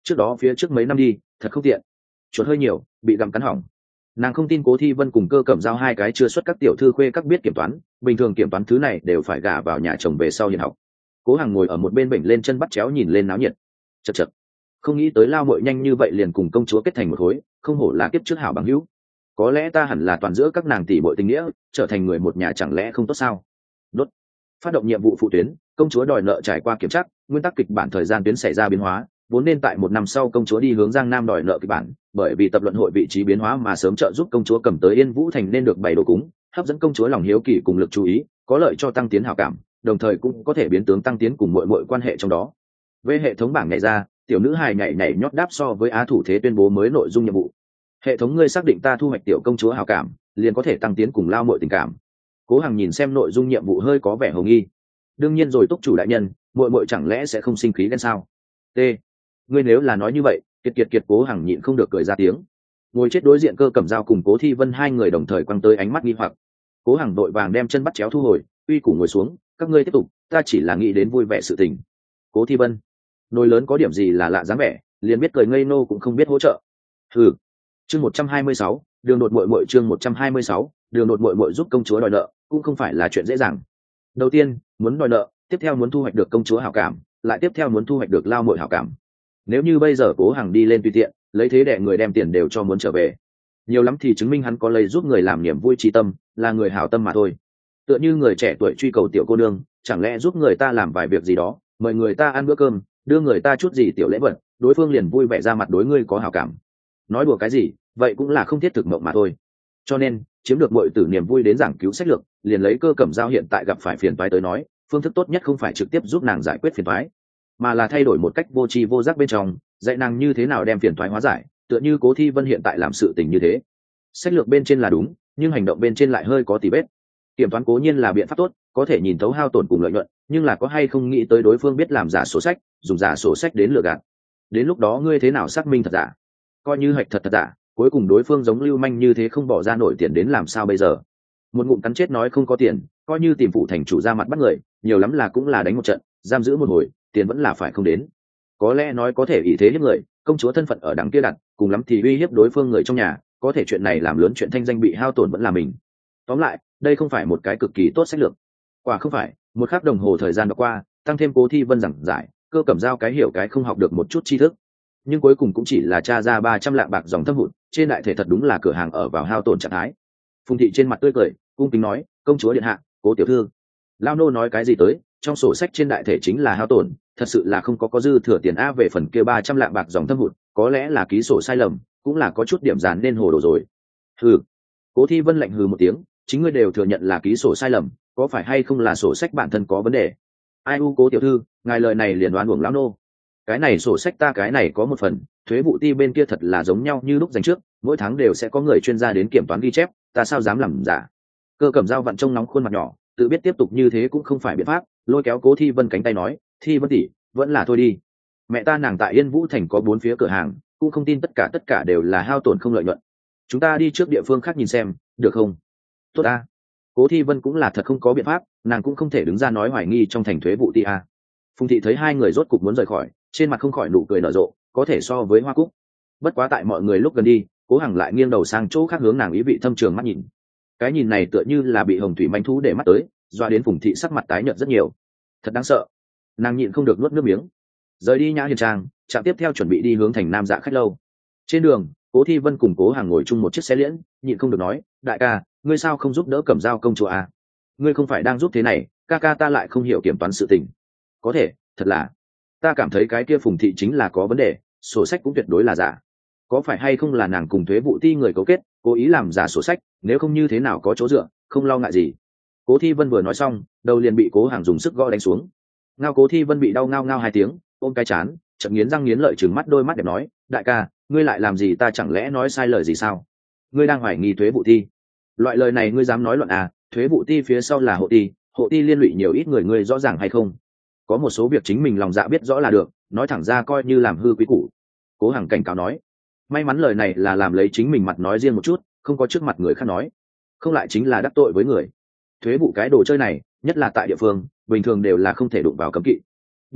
trước đó phía trước mấy năm đi thật không tiện, chuột hơi nhiều bị gặm cắn hỏng. Nàng không tin Cố Thi Vân cùng Cơ Cẩm Dao hai cái chưa xuất các tiểu thư khuê các biết kiểm toán, bình thường kiểm toán thứ này đều phải gả vào nhà chồng về sau hiền học. Cố Hằng ngồi ở một bên bệnh lên chân bắt chéo nhìn lên náo nhiệt. Chậc chậc, không nghĩ tới lao muội nhanh như vậy liền cùng công chúa kết thành một khối, không hổ là kiếp trước hảo bằng hữu. Có lẽ ta hẳn là toàn giữa các nàng tỷ muội tình nghĩa, trở thành người một nhà chẳng lẽ không tốt sao? Đốt. Phát động nhiệm vụ phụ tuyến, công chúa đòi nợ trải qua kiểm tra, nguyên tắc kịch bản thời gian tuyến xảy ra biến hóa, vốn nên tại một năm sau công chúa đi hướng Giang Nam đòi nợ kịch bản, bởi vì tập luận hội vị trí biến hóa mà sớm trợ giúp công chúa cầm tới Yên Vũ Thành nên được bày đồ cúng, hấp dẫn công chúa lòng hiếu kỳ cùng lực chú ý, có lợi cho tăng tiến hảo cảm, đồng thời cũng có thể biến tướng tăng tiến cùng mọi mọi quan hệ trong đó. Về hệ thống bảng nhảy ra, tiểu nữ hài nhảy nhảy nhót đáp so với á thủ thế tuyên bố mới nội dung nhiệm vụ. Hệ thống ngươi xác định ta thu hoạch tiểu công chúa hảo cảm, liền có thể tăng tiến cùng lao muội tình cảm. Cố Hằng nhìn xem nội dung nhiệm vụ hơi có vẻ hồ nghi. Đương nhiên rồi túc chủ đại nhân, muội muội chẳng lẽ sẽ không sinh khí ghen sao? T. Ngươi nếu là nói như vậy, kiệt kiệt kiệt Cố Hằng nhịn không được cười ra tiếng. Ngồi chết đối diện Cơ Cẩm Dao cùng Cố Thi Vân hai người đồng thời quăng tới ánh mắt nghi hoặc. Cố Hằng đội vàng đem chân bắt chéo thu hồi, uy củ ngồi xuống, các ngươi tiếp tục, ta chỉ là nghĩ đến vui vẻ sự tình. Cố Thi Vân, nồi lớn có điểm gì là lạ dáng vẻ, liền biết cười ngây nô cũng không biết hỗ trợ. Hừ. Chương một trăm hai mươi sáu, đường đột muội muội chương một trăm hai mươi sáu, đường đột muội muội giúp công chúa đòi nợ, cũng không phải là chuyện dễ dàng. Đầu tiên, muốn đòi nợ, tiếp theo muốn thu hoạch được công chúa hảo cảm, lại tiếp theo muốn thu hoạch được lao muội hảo cảm. Nếu như bây giờ Cố Hằng đi lên tùy tiện, lấy thế để người đem tiền đều cho muốn trở về, nhiều lắm thì chứng minh hắn có lấy giúp người làm niềm vui trí tâm, là người hảo tâm mà thôi. Tựa như người trẻ tuổi truy cầu tiểu cô nương, chẳng lẽ giúp người ta làm vài việc gì đó, mời người ta ăn bữa cơm, đưa người ta chút gì tiểu lễ vật, đối phương liền vui vẻ ra mặt đối ngươi có hảo cảm. Nói đùa cái gì, vậy cũng là không thiết thực mộng mà thôi. Cho nên, chiếm được mọi tử niềm vui đến giảng cứu sách lược, liền lấy Cơ Cẩm Dao hiện tại gặp phải phiền toái tới nói, phương thức tốt nhất không phải trực tiếp giúp nàng giải quyết phiền toái, mà là thay đổi một cách vô tri vô giác bên trong, dạy nàng như thế nào đem phiền toái hóa giải, tựa như Cố Thi Vân hiện tại làm sự tình như thế. Sách lược bên trên là đúng, nhưng hành động bên trên lại hơi có tỉ vết. Kiểm toán cố nhiên là biện pháp tốt, có thể nhìn thấu hao tổn cùng lợi nhuận, nhưng là có hay không nghĩ tới đối phương biết làm giả sổ sách, dùng giả sổ sách đến lừa gạt. Đến lúc đó ngươi thế nào xác minh thật giả? Coi như hạch thật thật giả, cuối cùng đối phương giống lưu manh như thế không bỏ ra nổi tiền đến làm sao bây giờ? Một ngụm cắn chết nói không có tiền, coi như tìm phụ thành chủ ra mặt bắt người, nhiều lắm là cũng là đánh một trận, giam giữ một hồi, tiền vẫn là phải không đến. Có lẽ nói có thể ý thế hiếp người, công chúa thân phận ở đằng kia đặt, cùng lắm thì uy hiếp đối phương người trong nhà, có thể chuyện này làm lớn chuyện thanh danh bị hao tổn vẫn là mình. Tóm lại, đây không phải một cái cực kỳ tốt sách lược. Quả không phải, một khắc đồng hồ thời gian đã qua, tăng thêm Cố Thi Vân giảng giải, Cơ Cẩm Dao cái hiểu cái không học được một chút tri thức, nhưng cuối cùng cũng chỉ là tra ra ba trăm lạng bạc dòng thâm hụt, trên đại thể thật đúng là cửa hàng ở vào hao tổn trạng thái. Phùng thị trên mặt tươi cười, cung kính nói, công chúa điện hạ, Cố tiểu thư. Lao nô nói cái gì tới, trong sổ sách trên đại thể chính là hao tổn, thật sự là không có có dư thừa tiền a. Về phần kia ba trăm lạng bạc dòng thâm hụt, có lẽ là ký sổ sai lầm, cũng là có chút điểm dàn nên hồ đồ rồi. Hừ. Cố Thi Vân lạnh hừ một tiếng, chính ngươi đều thừa nhận là ký sổ sai lầm, có phải hay không là sổ sách bản thân có vấn đề? Ai u Cố tiểu thư, ngài lời này liền đoán uổng lão nô. Cái này sổ sách ta cái này có một phần, thuế vụ ti bên kia thật là giống nhau như lúc dành trước, mỗi tháng đều sẽ có người chuyên gia đến kiểm toán ghi chép, ta sao dám làm giả? Cơ Cẩm Dao vặn trông nóng khuôn mặt nhỏ, tự biết tiếp tục như thế cũng không phải biện pháp, lôi kéo Cố Thi Vân cánh tay nói, Thi Vân tỷ, vẫn là thôi đi. Mẹ ta nàng tại Yên Vũ Thành có bốn phía cửa hàng, cũng không tin tất cả tất cả đều là hao tổn không lợi nhuận. Chúng ta đi trước địa phương khác nhìn xem, được không? Tốt a. Cố Thi Vân cũng là thật không có biện pháp, nàng cũng không thể đứng ra nói hoài nghi trong thành thuế vụ ti a. Phùng thị thấy hai người rốt cục muốn rời khỏi, trên mặt không khỏi nụ cười nở rộ, có thể so với hoa cúc. Bất quá tại mọi người lúc gần đi, Cố Hằng lại nghiêng đầu sang chỗ khác hướng nàng ý vị thâm trường mắt nhìn. Cái nhìn này tựa như là bị hồng thủy manh thú để mắt tới, doa đến Phùng thị sắc mặt tái nhợt rất nhiều. Thật đáng sợ. Nàng nhịn không được nuốt nước miếng. Rời đi Nhã Hiền Trang, trạm tiếp theo chuẩn bị đi hướng thành Nam Dạ khách lâu. Trên đường, Cố Thi Vân cùng Cố Hằng ngồi chung một chiếc xe liễn, nhịn không được nói, đại ca, ngươi sao không giúp đỡ Cẩm Dao công chúa à? Ngươi không phải đang giúp thế này, ca ca ta lại không hiểu kiểm toán sự tình. Có thể, thật là, ta cảm thấy cái kia Phùng thị chính là có vấn đề, sổ sách cũng tuyệt đối là giả. Có phải hay không là nàng cùng thuế vụ ti người cấu kết, cố ý làm giả sổ sách, nếu không như thế nào có chỗ dựa, không lo ngại gì. Cố Thi Vân vừa nói xong, đầu liền bị Cố Hằng dùng sức gõ đánh xuống. Ngao Cố Thi Vân bị đau ngao ngao hai tiếng, ôm cái chán, chậm nghiến răng nghiến lợi trừng mắt đôi mắt đẹp nói, đại ca, ngươi lại làm gì, ta chẳng lẽ nói sai lời gì sao? Ngươi đang hoài nghi thuế vụ ti? Loại lời này ngươi dám nói loạn à? Thuế vụ ti phía sau là hộ ti, hộ ti liên lụy nhiều ít người, ngươi rõ ràng hay không? Có một số việc chính mình lòng dạ biết rõ là được, nói thẳng ra coi như làm hư quý củ. Cố Hằng cảnh cáo nói. May mắn lời này là làm lấy chính mình mặt nói riêng một chút, không có trước mặt người khác nói, không lại chính là đắc tội với người. Thuế vụ cái đồ chơi này, nhất là tại địa phương, bình thường đều là không thể đụng vào cấm kỵ.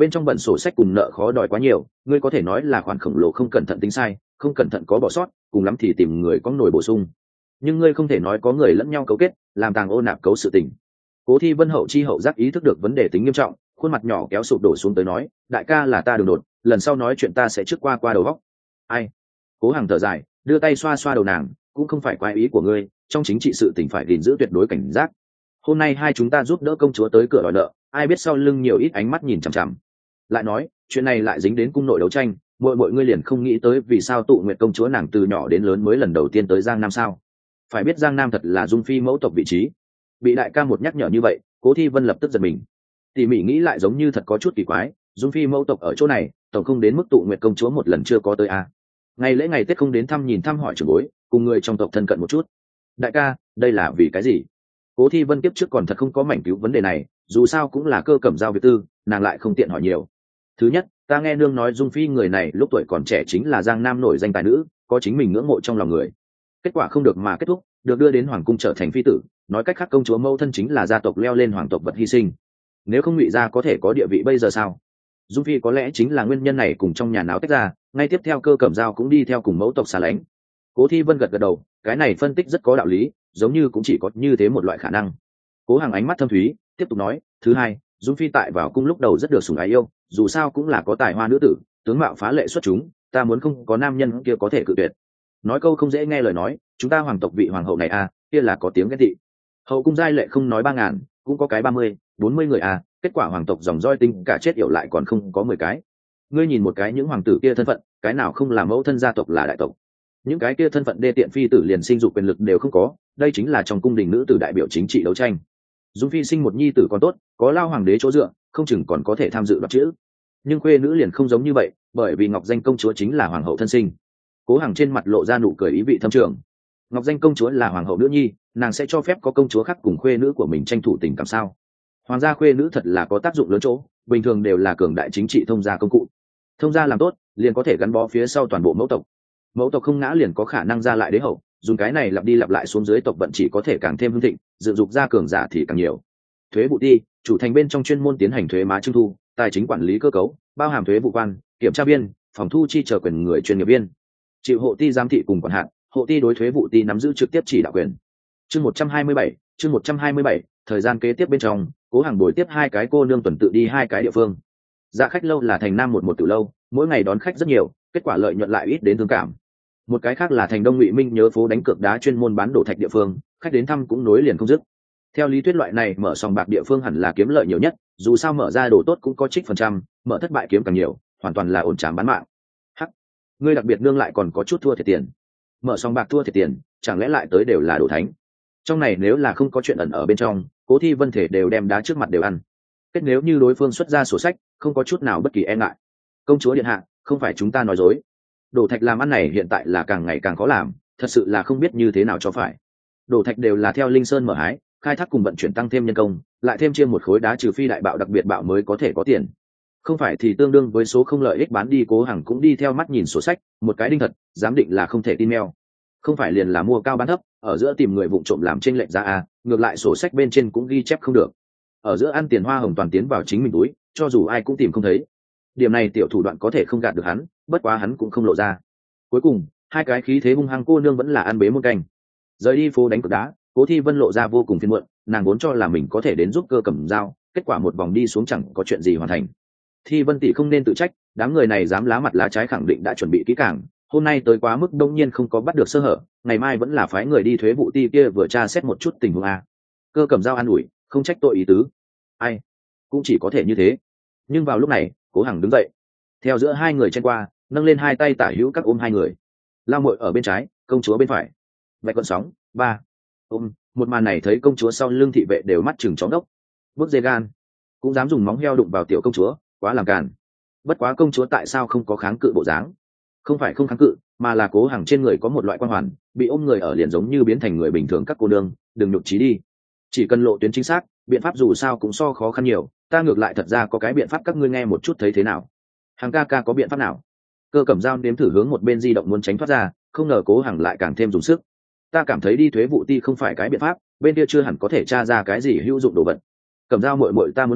bên trong bận sổ sách cùng nợ khó đòi quá nhiều, ngươi có thể nói là khoản khổng lồ không cẩn thận tính sai, không cẩn thận có bỏ sót, cùng lắm thì tìm người có nổi bổ sung, nhưng ngươi không thể nói có người lẫn nhau cấu kết làm tàng ô nạp cấu sự tình. Cố Thi Vân hậu chi hậu giác ý thức được vấn đề tính nghiêm trọng, khuôn mặt nhỏ kéo sụp đổ xuống tới nói, đại ca là ta đường đột, lần sau nói chuyện ta sẽ trước qua qua đầu góc. Ai? Cố Hằng thở dài, đưa tay xoa xoa đầu nàng, cũng không phải quái ý của ngươi, trong chính trị sự tình phải gìn giữ tuyệt đối cảnh giác. Hôm nay hai chúng ta giúp đỡ công chúa tới cửa đòi nợ, ai biết sau lưng nhiều ít ánh mắt nhìn chằm chằm. Lại nói, chuyện này lại dính đến cung nội đấu tranh, mọi mọi ngươi liền không nghĩ tới vì sao Tụ Nguyệt công chúa nàng từ nhỏ đến lớn mới lần đầu tiên tới Giang Nam sao? Phải biết Giang Nam thật là dung phi mẫu tộc vị trí. Bị đại ca một nhắc nhở như vậy, Cố Thi Vân lập tức giật mình. Tỉ mỉ nghĩ lại giống như thật có chút kỳ quái, dung phi mẫu tộc ở chỗ này, tổng không đến mức Tụ Nguyệt công chúa một lần chưa có tới à? Ngày lễ ngày Tết không đến thăm nhìn thăm hỏi trưởng bối, cùng người trong tộc thân cận một chút. Đại ca, đây là vì cái gì? Cố Thi Vân kiếp trước còn thật không có mảnh cứu vấn đề này, dù sao cũng là cơ cẩm giao việc tư, nàng lại không tiện hỏi nhiều. Thứ nhất, ta nghe nương nói dung phi người này lúc tuổi còn trẻ chính là Giang Nam nổi danh tài nữ, có chính mình ngưỡng mộ trong lòng người. Kết quả không được mà kết thúc, được đưa đến hoàng cung trở thành phi tử, nói cách khác công chúa mẫu thân chính là gia tộc leo lên hoàng tộc vật hy sinh. Nếu không Ngụy gia có thể có địa vị bây giờ sao? Dung phi có lẽ chính là nguyên nhân này cùng trong nhà náo tách ra, ngay tiếp theo cơ cẩm giao cũng đi theo cùng mẫu tộc xa lánh. Cố Thi Vân gật gật đầu, cái này phân tích rất có đạo lý, giống như cũng chỉ có như thế một loại khả năng. Cố Hằng ánh mắt thâm thúy, tiếp tục nói, thứ hai, Dung phi tại vào cung lúc đầu rất được sủng ái yêu, dù sao cũng là có tài hoa nữ tử, tướng mạo phá lệ xuất chúng, ta muốn không có nam nhân kia có thể cự tuyệt. Nói câu không dễ nghe lời nói, chúng ta hoàng tộc vị hoàng hậu này à, kia là có tiếng ghét tị. Hậu cung giai lệ không nói ba ngàn, cũng có cái ba mươi, bốn mươi người à, kết quả hoàng tộc dòng roi tinh cả chết yểu lại còn không có mười cái. Ngươi nhìn một cái những hoàng tử kia thân phận, cái nào không là mẫu thân gia tộc là đại tộc. Những cái kia thân phận đê tiện phi tử liền sinh dục quyền lực đều không có, đây chính là trong cung đình nữ tử đại biểu chính trị đấu tranh. Dung phi sinh một nhi tử còn tốt, có lao hoàng đế chỗ dựa, không chừng còn có thể tham dự đoạt chữ. Nhưng khuê nữ liền không giống như vậy, bởi vì Ngọc Danh công chúa chính là hoàng hậu thân sinh. Cố Hằng trên mặt lộ ra nụ cười ý vị thâm trường. Ngọc Danh công chúa là hoàng hậu nữ nhi, nàng sẽ cho phép có công chúa khác cùng khuê nữ của mình tranh thủ tình cảm sao? Hoàng gia khuê nữ thật là có tác dụng lớn chỗ, bình thường đều là cường đại chính trị thông gia công cụ. Thông gia làm tốt, liền có thể gắn bó phía sau toàn bộ mẫu tộc. Mẫu tộc không ngã liền có khả năng ra lại đế hậu, dùng cái này lặp đi lặp lại xuống dưới tộc vận chỉ có thể càng thêm hưng thịnh, dựng dục ra cường giả thì càng nhiều. Thuế vụ ti, chủ thành bên trong chuyên môn tiến hành thuế má trưng thu, tài chính quản lý cơ cấu, bao hàm thuế vụ quan, kiểm tra viên, phòng thu chi chờ quyền người chuyên nghiệp viên. Chịu hộ ti giám thị cùng quản hạn, hộ ti đối thuế vụ ti nắm giữ trực tiếp chỉ đạo quyền. Chương một trăm hai mươi bảy, chương một trăm hai mươi bảy, thời gian kế tiếp bên trong, Cố Hằng bồi tiếp hai cái cô nương tuần tự đi hai cái địa phương. Dạ khách lâu là thành Nam một một tiểu lâu, mỗi ngày đón khách rất nhiều, kết quả lợi nhuận lại ít đến thương cảm. Một cái khác là thành Đông Ngụy Minh nhớ phố đánh cược đá chuyên môn bán đổ thạch địa phương, khách đến thăm cũng nối liền không dứt. Theo lý thuyết loại này mở sòng bạc địa phương hẳn là kiếm lợi nhiều nhất, dù sao mở ra đồ tốt cũng có trích phần trăm, mở thất bại kiếm càng nhiều, hoàn toàn là ổn trám bán mạng. Hắc, ngươi đặc biệt nương lại còn có chút thua thiệt tiền. Mở sòng bạc thua thiệt tiền, chẳng lẽ lại tới đều là đồ thánh? Trong này nếu là không có chuyện ẩn ở bên trong, Cố Thi Vân thể đều đem đá trước mặt đều ăn. Kết nếu như đối phương xuất ra sổ sách, không có chút nào bất kỳ e ngại. Công chúa điện hạ, không phải chúng ta nói dối. Đổ thạch làm ăn này hiện tại là càng ngày càng khó làm, thật sự là không biết như thế nào cho phải. Đổ thạch đều là theo Linh Sơn mở hái, khai thác cùng vận chuyển tăng thêm nhân công, lại thêm chia một khối đá trừ phi đại bạo đặc biệt bạo mới có thể có tiền. Không phải thì tương đương với số không lợi ích bán đi. Cố Hằng cũng đi theo mắt nhìn sổ sách, một cái đinh thật, giám định là không thể tin meo. Không phải liền là mua cao bán thấp, ở giữa tìm người vụng trộm làm chênh lệch giá a, ngược lại sổ sách bên trên cũng ghi chép không được. Ở giữa ăn tiền hoa hồng toàn tiến vào chính mình túi, cho dù ai cũng tìm không thấy. Điểm này tiểu thủ đoạn có thể không gạt được hắn, bất quá hắn cũng không lộ ra. Cuối cùng, hai cái khí thế hung hăng cô nương vẫn là ăn bế muôn canh. Rời đi phố đánh cược đá, Cố Thi Vân lộ ra vô cùng phiền muộn, nàng vốn cho là mình có thể đến giúp cơ cẩm dao, kết quả một vòng đi xuống chẳng có chuyện gì hoàn thành. Thi Vân tỷ không nên tự trách, đám người này dám lá mặt lá trái khẳng định đã chuẩn bị kỹ càng, hôm nay tới quá mức đông nhiên không có bắt được sơ hở, ngày mai vẫn là phái người đi thuế vụ ti kia vừa tra xét một chút tình huống a. Cơ cẩm dao an ủi, không trách tội ý tứ. Ai, cũng chỉ có thể như thế. Nhưng vào lúc này, Cố Hằng đứng dậy, theo giữa hai người chen qua, nâng lên hai tay tả hữu các ôm hai người. Lao muội ở bên trái, công chúa bên phải. Vạch gợn sóng, ba. Ôm, một màn này thấy công chúa sau lưng thị vệ đều mắt chừng chó đốc. Bước dê gan, cũng dám dùng móng heo đụng vào tiểu công chúa, quá làm càn. Bất quá công chúa tại sao không có kháng cự bộ dáng? Không phải không kháng cự, mà là Cố Hằng trên người có một loại quan hoàn, bị ôm người ở liền giống như biến thành người bình thường các cô nương, đừng nhục trí đi. Chỉ cần lộ tuyến chính xác, biện pháp dù sao cũng so khó khăn nhiều, ta ngược lại thật ra có cái biện pháp, các ngươi nghe một chút thấy thế nào? Hằng ca ca có biện pháp nào? Cơ cẩm dao nếm thử hướng một bên di động muốn tránh thoát ra, không ngờ Cố Hằng lại càng thêm dùng sức. Ta cảm thấy đi thuế vụ ti không phải cái biện pháp, bên kia chưa hẳn có thể tra ra cái gì hữu dụng đồ vật. Cẩm dao muội muội ta muốn hỏi,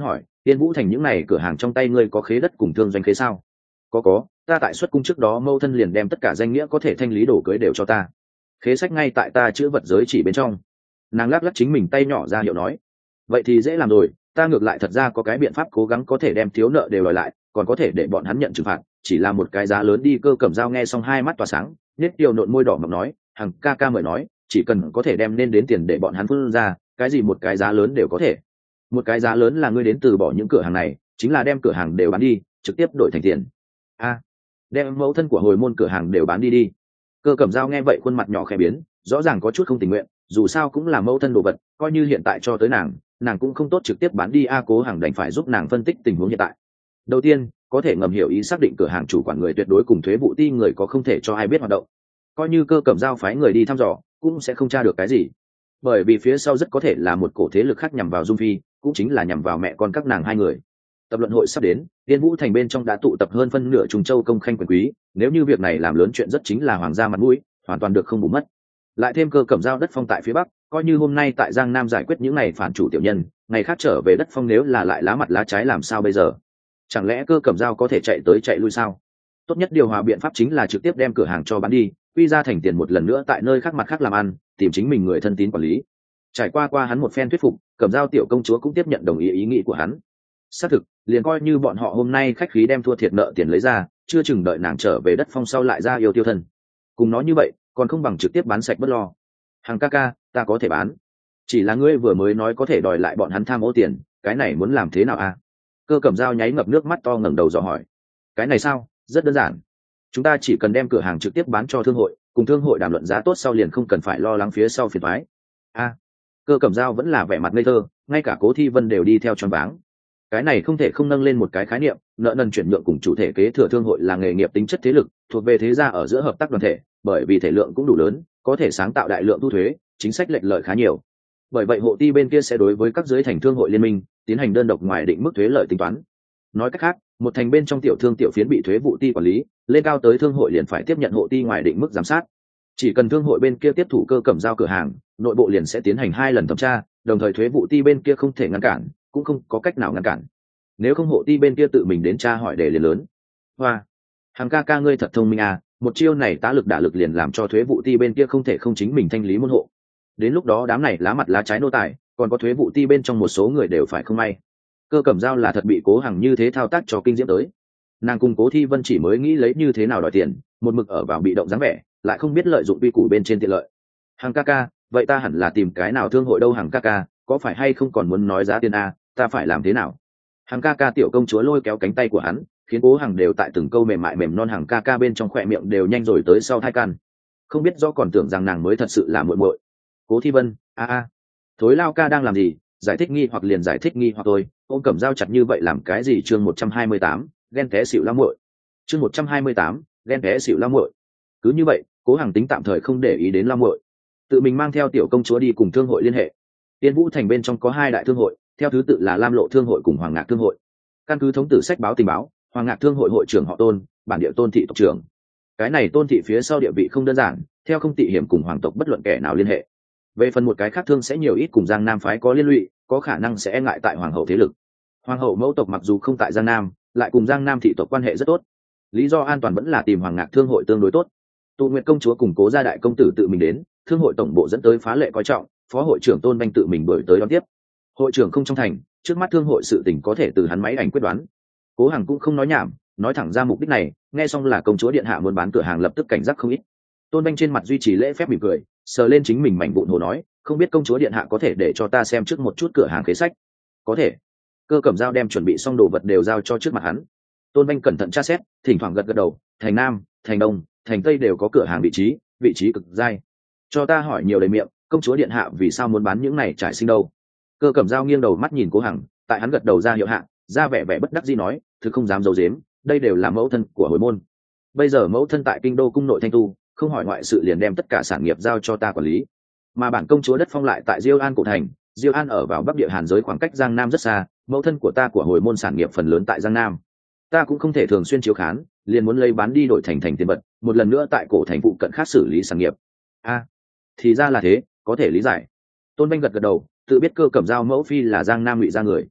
Tiên Vũ Thành những này cửa hàng trong tay ngươi có khế đất cùng thương doanh khế sao? Có có, ta tại xuất cung trước đó mâu thân liền đem tất cả danh nghĩa có thể thanh lý đổ cưới đều cho ta. Khế sách ngay tại ta chữ vật giới chỉ bên trong. Nàng lắc lắc chính mình tay nhỏ ra hiệu nói, vậy thì dễ làm rồi, ta ngược lại thật ra có cái biện pháp cố gắng có thể đem thiếu nợ đều đòi lại, còn có thể để bọn hắn nhận trừng phạt, chỉ là một cái giá lớn đi. Cơ Cẩm Dao nghe xong hai mắt tỏa sáng, nét điều nộn môi đỏ mọng nói, Hằng ca ca mời nói, chỉ cần có thể đem nên đến tiền để bọn hắn phân ra, cái gì một cái giá lớn đều có thể. Một cái giá lớn là ngươi đến từ bỏ những cửa hàng này, chính là đem cửa hàng đều bán đi, trực tiếp đổi thành tiền. A, đem mẫu thân của hồi môn cửa hàng đều bán đi đi. Cơ Cẩm Dao nghe vậy khuôn mặt nhỏ khẽ biến, rõ ràng có chút không tình nguyện, dù sao cũng là mẫu thân đồ vật, coi như hiện tại cho tới nàng, nàng cũng không tốt trực tiếp bán đi. A Cố Hằng đành phải giúp nàng phân tích tình huống hiện tại. Đầu tiên, có thể ngầm hiểu ý xác định cửa hàng chủ quản người tuyệt đối cùng thuế vụ ti người có không thể cho ai biết hoạt động. Coi như Cơ Cẩm Dao phái người đi thăm dò, cũng sẽ không tra được cái gì, bởi vì phía sau rất có thể là một cổ thế lực khác nhằm vào Dung Phi, cũng chính là nhằm vào mẹ con các nàng hai người. Tập luận hội sắp đến, Tiên Vũ Thành bên trong đã tụ tập hơn phân nửa Trung Châu công khanh quyền quý, nếu như việc này làm lớn chuyện rất chính là hoàng gia mặt mũi, hoàn toàn được không bù mất. Lại thêm Cơ Cẩm Dao đất phong tại phía bắc, coi như hôm nay tại Giang Nam giải quyết những này phản chủ tiểu nhân, ngày khác trở về đất phong nếu là lại lá mặt lá trái làm sao bây giờ? Chẳng lẽ Cơ Cẩm Dao có thể chạy tới chạy lui sao? Tốt nhất điều hòa biện pháp chính là trực tiếp đem cửa hàng cho bán đi, quy ra thành tiền một lần nữa tại nơi khác mặt khác làm ăn, tìm chính mình người thân tín quản lý. Trải qua qua hắn một phen thuyết phục, Cẩm Dao tiểu công chúa cũng tiếp nhận đồng ý ý nghĩ của hắn. Xác thực, liền coi như bọn họ hôm nay khách khí đem thua thiệt nợ tiền lấy ra, chưa chừng đợi nàng trở về đất phong sau lại ra yêu tiêu thân. Cùng nói như vậy, còn không bằng trực tiếp bán sạch bất lo. Hằng ca ca, ta có thể bán. Chỉ là ngươi vừa mới nói có thể đòi lại bọn hắn tham ô tiền, cái này muốn làm thế nào à? Cơ Cẩm Dao nháy ngập nước mắt to ngẩng đầu dò hỏi. Cái này sao? Rất đơn giản. Chúng ta chỉ cần đem cửa hàng trực tiếp bán cho thương hội, cùng thương hội đàm luận giá tốt sau liền không cần phải lo lắng phía sau phiền toái. A, Cơ Cẩm Dao vẫn là vẻ mặt ngây thơ, ngay cả Cố Thi Vân đều đi theo choáng váng. Cái này không thể không nâng lên một cái khái niệm, nợ nần chuyển nhượng cùng chủ thể kế thừa thương hội là nghề nghiệp tính chất thế lực, thuộc về thế gia ở giữa hợp tác đoàn thể, bởi vì thể lượng cũng đủ lớn, có thể sáng tạo đại lượng thu thuế, chính sách lệch lợi khá nhiều. Bởi vậy hộ ti bên kia sẽ đối với các dưới thành thương hội liên minh tiến hành đơn độc ngoài định mức thuế lợi tính toán. Nói cách khác, một thành bên trong tiểu thương tiểu phiến bị thuế vụ ti quản lý, lên cao tới thương hội liền phải tiếp nhận hộ ti ngoài định mức giám sát. Chỉ cần thương hội bên kia tiếp thủ Cơ Cẩm Dao cửa hàng, nội bộ liền sẽ tiến hành hai lần thẩm tra, đồng thời thuế vụ ti bên kia không thể ngăn cản, cũng không có cách nào ngăn cản. Nếu không hộ ti bên kia tự mình đến tra hỏi đề liền lớn. Hoa, Hằng ca ca ngươi thật thông minh à, một chiêu này tá lực đả lực liền làm cho thuế vụ ti bên kia không thể không chính mình thanh lý môn hộ. Đến lúc đó đám này lá mặt lá trái nô tài, còn có thuế vụ ti bên trong một số người đều phải không may. Cơ Cẩm Dao là thật bị Cố Hằng như thế thao tác cho kinh diễm tới. Nàng cùng Cố Thi Vân chỉ mới nghĩ lấy như thế nào đòi tiền, một mực ở vào bị động dáng vẻ, lại không biết lợi dụng quy củ bên trên tiện lợi. Hằng ca ca, vậy ta hẳn là tìm cái nào thương hội đâu? Hằng ca ca, có phải hay không còn muốn nói giá tiền a, ta phải làm thế nào? Hằng ca ca tiểu công chúa lôi kéo cánh tay của hắn, khiến Cố Hằng đều tại từng câu mềm mại mềm non. Hằng ca ca bên trong khỏe miệng đều nhanh rồi tới sau thai can, không biết do còn tưởng rằng nàng mới thật sự là muội muội. Cố Thi Vân, a a, thối lao ca đang làm gì? Giải thích nghi hoặc liền giải thích nghi hoặc thôi, ôm Cẩm Dao chặt như vậy làm cái gì? Chương một trăm hai mươi tám, ghen té xỉu lao muội. Chương một trăm hai mươi tám, ghen té xỉu lao muội. Cứ như vậy, Cố Hằng tính tạm thời không để ý đến lao muội, tự mình mang theo tiểu công chúa đi cùng thương hội liên hệ. Tiên Vũ Thành bên trong có hai đại thương hội, theo thứ tự là Lam Lộ thương hội cùng Hoàng Ngạc thương hội. Căn cứ thống tử sách báo tình báo, Hoàng Ngạc thương hội hội trưởng họ Tôn, bản địa Tôn thị tộc trưởng. Cái này Tôn thị phía sau địa vị không đơn giản, theo không tị hiểm cùng hoàng tộc bất luận kẻ nào liên hệ. Về phần một cái khác thương sẽ nhiều ít cùng Giang Nam phái có liên lụy, có khả năng sẽ e ngại tại hoàng hậu thế lực. Hoàng hậu mẫu tộc mặc dù không tại Giang Nam, lại cùng Giang Nam thị tộc quan hệ rất tốt. Lý do an toàn vẫn là tìm Hoàng Ngạc thương hội tương đối tốt. Tụ Nguyệt công chúa cùng Cố gia đại công tử tự mình đến, thương hội tổng bộ dẫn tới phá lệ coi trọng, phó hội trưởng Tôn Banh tự mình đuổi tới đón tiếp. Hội trưởng không trong thành, trước mắt thương hội sự tình có thể từ hắn máy ảnh quyết đoán. Cố Hằng cũng không nói nhảm, nói thẳng ra mục đích này, nghe xong là công chúa điện hạ muốn bán cửa hàng lập tức cảnh giác không ít. Tôn Banh trên mặt duy trì lễ phép mỉm cười, sờ lên chính mình mảnh vụn hồ nói, không biết công chúa điện hạ có thể để cho ta xem trước một chút cửa hàng khế sách. Có thể. Cơ Cẩm Dao đem chuẩn bị xong đồ vật đều giao cho trước mặt hắn. Tôn Banh cẩn thận tra xét, thỉnh thoảng gật gật đầu, thành Nam, thành Đông, thành Tây đều có cửa hàng vị trí, vị trí cực dai. Cho ta hỏi nhiều đầy miệng, công chúa điện hạ vì sao muốn bán những này trải sinh đâu? Cơ Cẩm Dao nghiêng đầu mắt nhìn Cố Hằng, tại hắn gật đầu ra hiệu hạ, ra vẻ vẻ bất đắc dĩ nói, thực không dám giấu giếm, đây đều là mẫu thân của hồi môn. Bây giờ mẫu thân tại kinh đô cung nội thanh tu, không hỏi ngoại sự liền đem tất cả sản nghiệp giao cho ta quản lý. Mà bản công chúa đất phong lại tại Diêu An cổ thành, Diêu An ở vào bắc địa Hàn giới khoảng cách Giang Nam rất xa, mẫu thân của ta của hồi môn sản nghiệp phần lớn tại Giang Nam. Ta cũng không thể thường xuyên chiếu khán, liền muốn lấy bán đi đổi thành thành tiền vật, một lần nữa tại cổ thành phụ cận khác xử lý sản nghiệp. A, à, thì ra là thế, có thể lý giải. Tôn Banh gật gật đầu, tự biết Cơ Cẩm Dao mẫu phi là Giang Nam Ngụy gia người.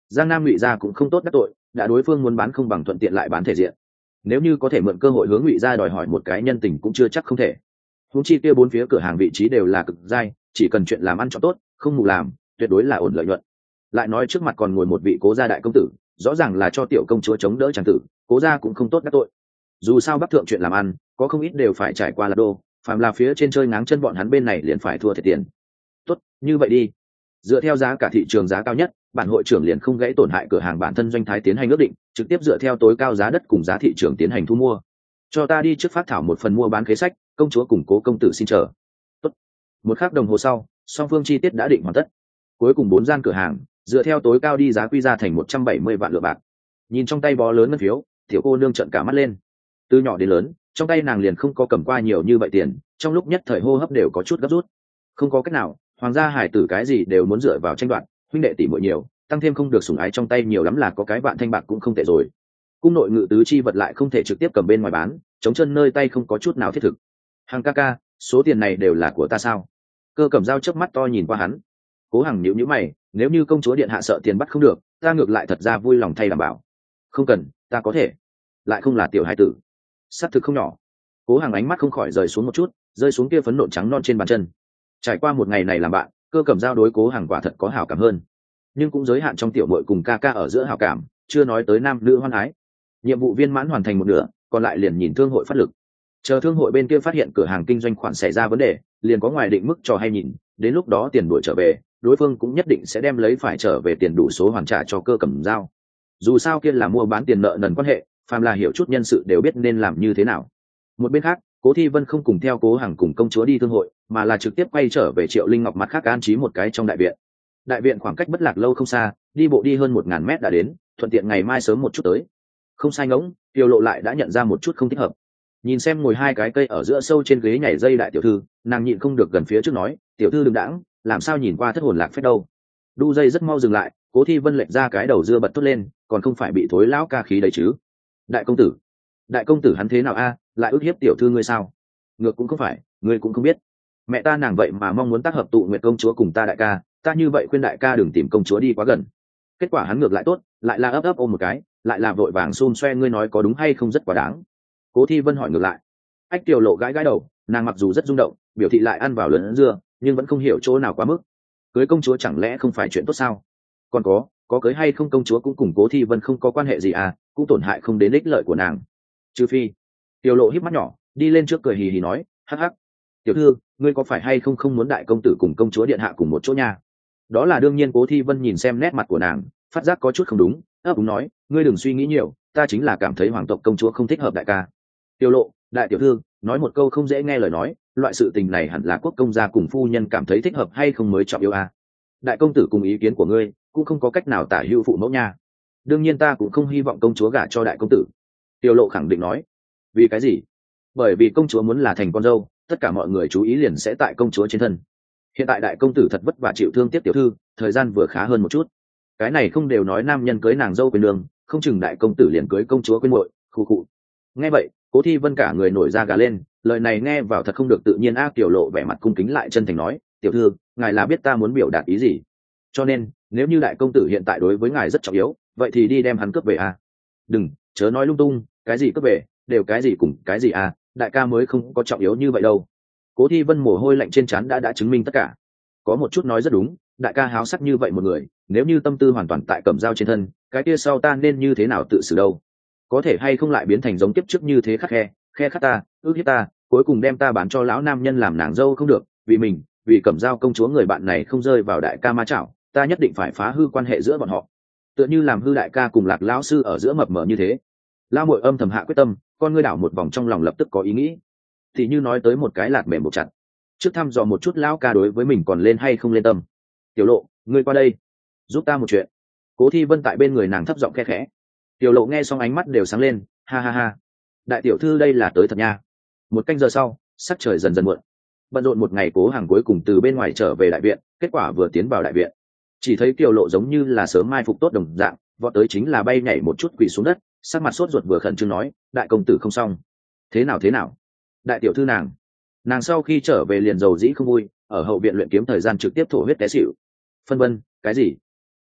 Giang Nam Ngụy gia cũng không tốt đắc tội, đã đối phương muốn bán không bằng thuận tiện lại bán thể diện. Nếu như có thể mượn cơ hội hướng Ngụy gia đòi hỏi một cái nhân tình cũng chưa chắc không thể. Huống chi kia bốn phía cửa hàng vị trí đều là cực giai, chỉ cần chuyện làm ăn cho tốt, không mù làm, tuyệt đối là ổn lợi nhuận. Lại nói trước mặt còn ngồi một vị Cố gia đại công tử, rõ ràng là cho tiểu công chúa chống đỡ chàng tử, Cố gia cũng không tốt đắc tội. Dù sao bắc thượng chuyện làm ăn, có không ít đều phải trải qua là đô, phàm là phía trên chơi ngáng chân bọn hắn bên này liền phải thua thiệt tiền. Tốt, như vậy đi. Dựa theo giá cả thị trường giá cao nhất, bản hội trưởng liền không gãy tổn hại cửa hàng bản thân doanh thái tiến hành ước định, trực tiếp dựa theo tối cao giá đất cùng giá thị trường tiến hành thu mua. Cho ta đi trước phát thảo một phần mua bán khế sách, công chúa cùng Cố công tử xin chờ. Tốt. Một khắc đồng hồ sau, song phương chi tiết đã định hoàn tất. Cuối cùng bốn gian cửa hàng, dựa theo tối cao đi giá quy ra thành một trăm bảy mươi vạn lượng bạc. Nhìn trong tay bó lớn ngân phiếu, tiểu cô nương trợn cả mắt lên. Từ nhỏ đến lớn, trong tay nàng liền không có cầm qua nhiều như vậy tiền, trong lúc nhất thời hô hấp đều có chút gấp rút. Không có cách nào, hoàng gia hải tử cái gì đều muốn dựa vào tranh đoạt, huynh đệ tỷ muội nhiều, tăng thêm không được sủng ái trong tay nhiều lắm là có cái vạn thanh bạc cũng không tệ rồi. Cung nội ngự tứ chi vật lại không thể trực tiếp cầm bên ngoài bán, chống chân nơi tay không có chút nào thiết thực. Hằng ca ca, số tiền này đều là của ta sao? Cơ Cẩm Dao chớp mắt to nhìn qua hắn. Cố Hằng nhíu nhíu mày, nếu như công chúa điện hạ sợ tiền bắt không được, ta ngược lại thật ra vui lòng thay đảm bảo. Không cần, ta có thể. Lại không là tiểu hai tử. Sát thực không nhỏ. Cố Hằng ánh mắt không khỏi rời xuống một chút, rơi xuống kia phấn nộn trắng non trên bàn chân. Trải qua một ngày này làm bạn, Cơ Cẩm Dao đối Cố Hằng quả thật có hảo cảm hơn, nhưng cũng giới hạn trong tiểu muội cùng ca ca ở giữa hảo cảm, chưa nói tới nam nữ hoan ái. Nhiệm vụ viên mãn hoàn thành một nửa, còn lại liền nhìn thương hội phát lực. Chờ thương hội bên kia phát hiện cửa hàng kinh doanh khoản xảy ra vấn đề, liền có ngoài định mức cho hay nhìn, đến lúc đó tiền đuổi trở về, đối phương cũng nhất định sẽ đem lấy phải trở về tiền đủ số hoàn trả cho Cơ Cẩm Dao. Dù sao kia là mua bán tiền nợ nần quan hệ, phàm là hiểu chút nhân sự đều biết nên làm như thế nào. Một bên khác, Cố Thi Vân không cùng theo Cố Hằng cùng công chúa đi thương hội, mà là trực tiếp quay trở về Triệu Linh Ngọc mặt khác an trí một cái trong đại viện. Đại viện khoảng cách Bất Lạc lâu không xa, đi bộ đi hơn một ngàn mét đã đến, thuận tiện ngày mai sớm một chút tới. Không sai ngỗng, Tiêu Lộ lại đã nhận ra một chút không thích hợp. Nhìn xem ngồi hai cái cây ở giữa sâu trên ghế nhảy dây đại tiểu thư, nàng nhịn không được gần phía trước nói, tiểu thư đừng đãng, làm sao nhìn qua thất hồn lạc phách đâu. Đu dây rất mau dừng lại, Cố Thi Vân lệch ra cái đầu dưa bật tốt lên, còn không phải bị thối lão ca khí đấy chứ. Đại công tử, đại công tử hắn thế nào a, lại ức hiếp tiểu thư ngươi sao? Ngược cũng không phải, ngươi cũng không biết. Mẹ ta nàng vậy mà mong muốn tác hợp tụ nguyệt công chúa cùng ta đại ca, ta như vậy khuyên đại ca đừng tìm công chúa đi quá gần. Kết quả hắn ngược lại tốt, lại là ấp ấp ôm một cái, lại là vội vàng xun xoe, ngươi nói có đúng hay không rất quá đáng. Cố Thi Vân hỏi ngược lại. Ách Tiểu Lộ gãi gãi đầu, nàng mặc dù rất rung động, biểu thị lại ăn vào lớn dưa, nhưng vẫn không hiểu chỗ nào quá mức. Cưới công chúa chẳng lẽ không phải chuyện tốt sao? Còn có, có cưới hay không công chúa cũng cùng Cố Thi Vân không có quan hệ gì à, cũng tổn hại không đến ích lợi của nàng. Trừ phi. Tiểu Lộ híp mắt nhỏ, đi lên trước cười hì hì nói, hắc hắc. Tiểu thư, ngươi có phải hay không không muốn đại công tử cùng công chúa điện hạ cùng một chỗ nha? Đó là đương nhiên. Cố Thi Vân nhìn xem nét mặt của nàng, phát giác có chút không đúng, ấp úng nói, ngươi đừng suy nghĩ nhiều, ta chính là cảm thấy hoàng tộc công chúa không thích hợp đại ca. Tiểu Lộ, đại tiểu thư, nói một câu không dễ nghe lời nói, loại sự tình này hẳn là quốc công gia cùng phu nhân cảm thấy thích hợp hay không mới trọng yêu a. Đại công tử cùng ý kiến của ngươi cũng không có cách nào tả hữu phụ mẫu nha. Đương nhiên ta cũng không hy vọng công chúa gả cho đại công tử. Tiểu Lộ khẳng định nói. Vì cái gì? Bởi vì công chúa muốn là thành con dâu, tất cả mọi người chú ý liền sẽ tại công chúa trên thân. Hiện tại đại công tử thật vất vả chịu thương tiếc tiểu thư, thời gian vừa khá hơn một chút. Cái này không đều nói nam nhân cưới nàng dâu quên đường, không chừng đại công tử liền cưới công chúa quên muội. Khu cụ. Nghe vậy, Cố Thi Vân cả người nổi da gà lên, lời này nghe vào thật không được tự nhiên a. Tiểu Lộ vẻ mặt cung kính lại chân thành nói, tiểu thư, ngài là biết ta muốn biểu đạt ý gì, cho nên nếu như đại công tử hiện tại đối với ngài rất trọng yếu, vậy thì đi đem hắn cướp về a. Đừng, chớ nói lung tung, cái gì cướp về, đều cái gì cùng cái gì a, đại ca mới không có trọng yếu như vậy đâu. Cố Thi Vân mồ hôi lạnh trên trán đã đã chứng minh tất cả. Có một chút nói rất đúng, đại ca háo sắc như vậy một người, nếu như tâm tư hoàn toàn tại Cẩm Dao trên thân, cái kia sau ta nên như thế nào tự xử đâu? Có thể hay không lại biến thành giống kiếp trước như thế khắc khe, khe khắc ta, ước hiếp ta, cuối cùng đem ta bán cho lão nam nhân làm nàng dâu không được, vì mình, vì Cẩm Dao công chúa người bạn này không rơi vào đại ca ma chảo, ta nhất định phải phá hư quan hệ giữa bọn họ. Tựa như làm hư đại ca cùng Lạc lão sư ở giữa mập mờ như thế. Lao Muội âm thầm hạ quyết tâm, con ngươi đảo một vòng trong lòng lập tức có ý nghĩ. Thì như nói tới một cái lạt mềm buộc chặt. Trước thăm dò một chút lão ca đối với mình còn lên hay không lên tâm. Tiểu Lộ, ngươi qua đây, giúp ta một chuyện. Cố Thi Vân tại bên người nàng thấp giọng khe khẽ. Tiểu Lộ nghe xong ánh mắt đều sáng lên, ha ha ha. Đại tiểu thư đây là tới thật nha. Một canh giờ sau, sắc trời dần dần muộn. Bận rộn một ngày, Cố Hàng cuối cùng từ bên ngoài trở về đại viện, kết quả vừa tiến vào đại viện, chỉ thấy Tiểu Lộ giống như là sớm mai phục tốt đồng dạng, vọt tới chính là bay nhảy một chút quỳ xuống đất, sắc mặt sốt ruột vừa khẩn trương nói, đại công tử không xong. Thế nào thế nào? Đại tiểu thư nàng, nàng sau khi trở về liền dầu dĩ không vui, ở hậu viện luyện kiếm thời gian trực tiếp thổ huyết té xỉu. Phân vân, cái gì?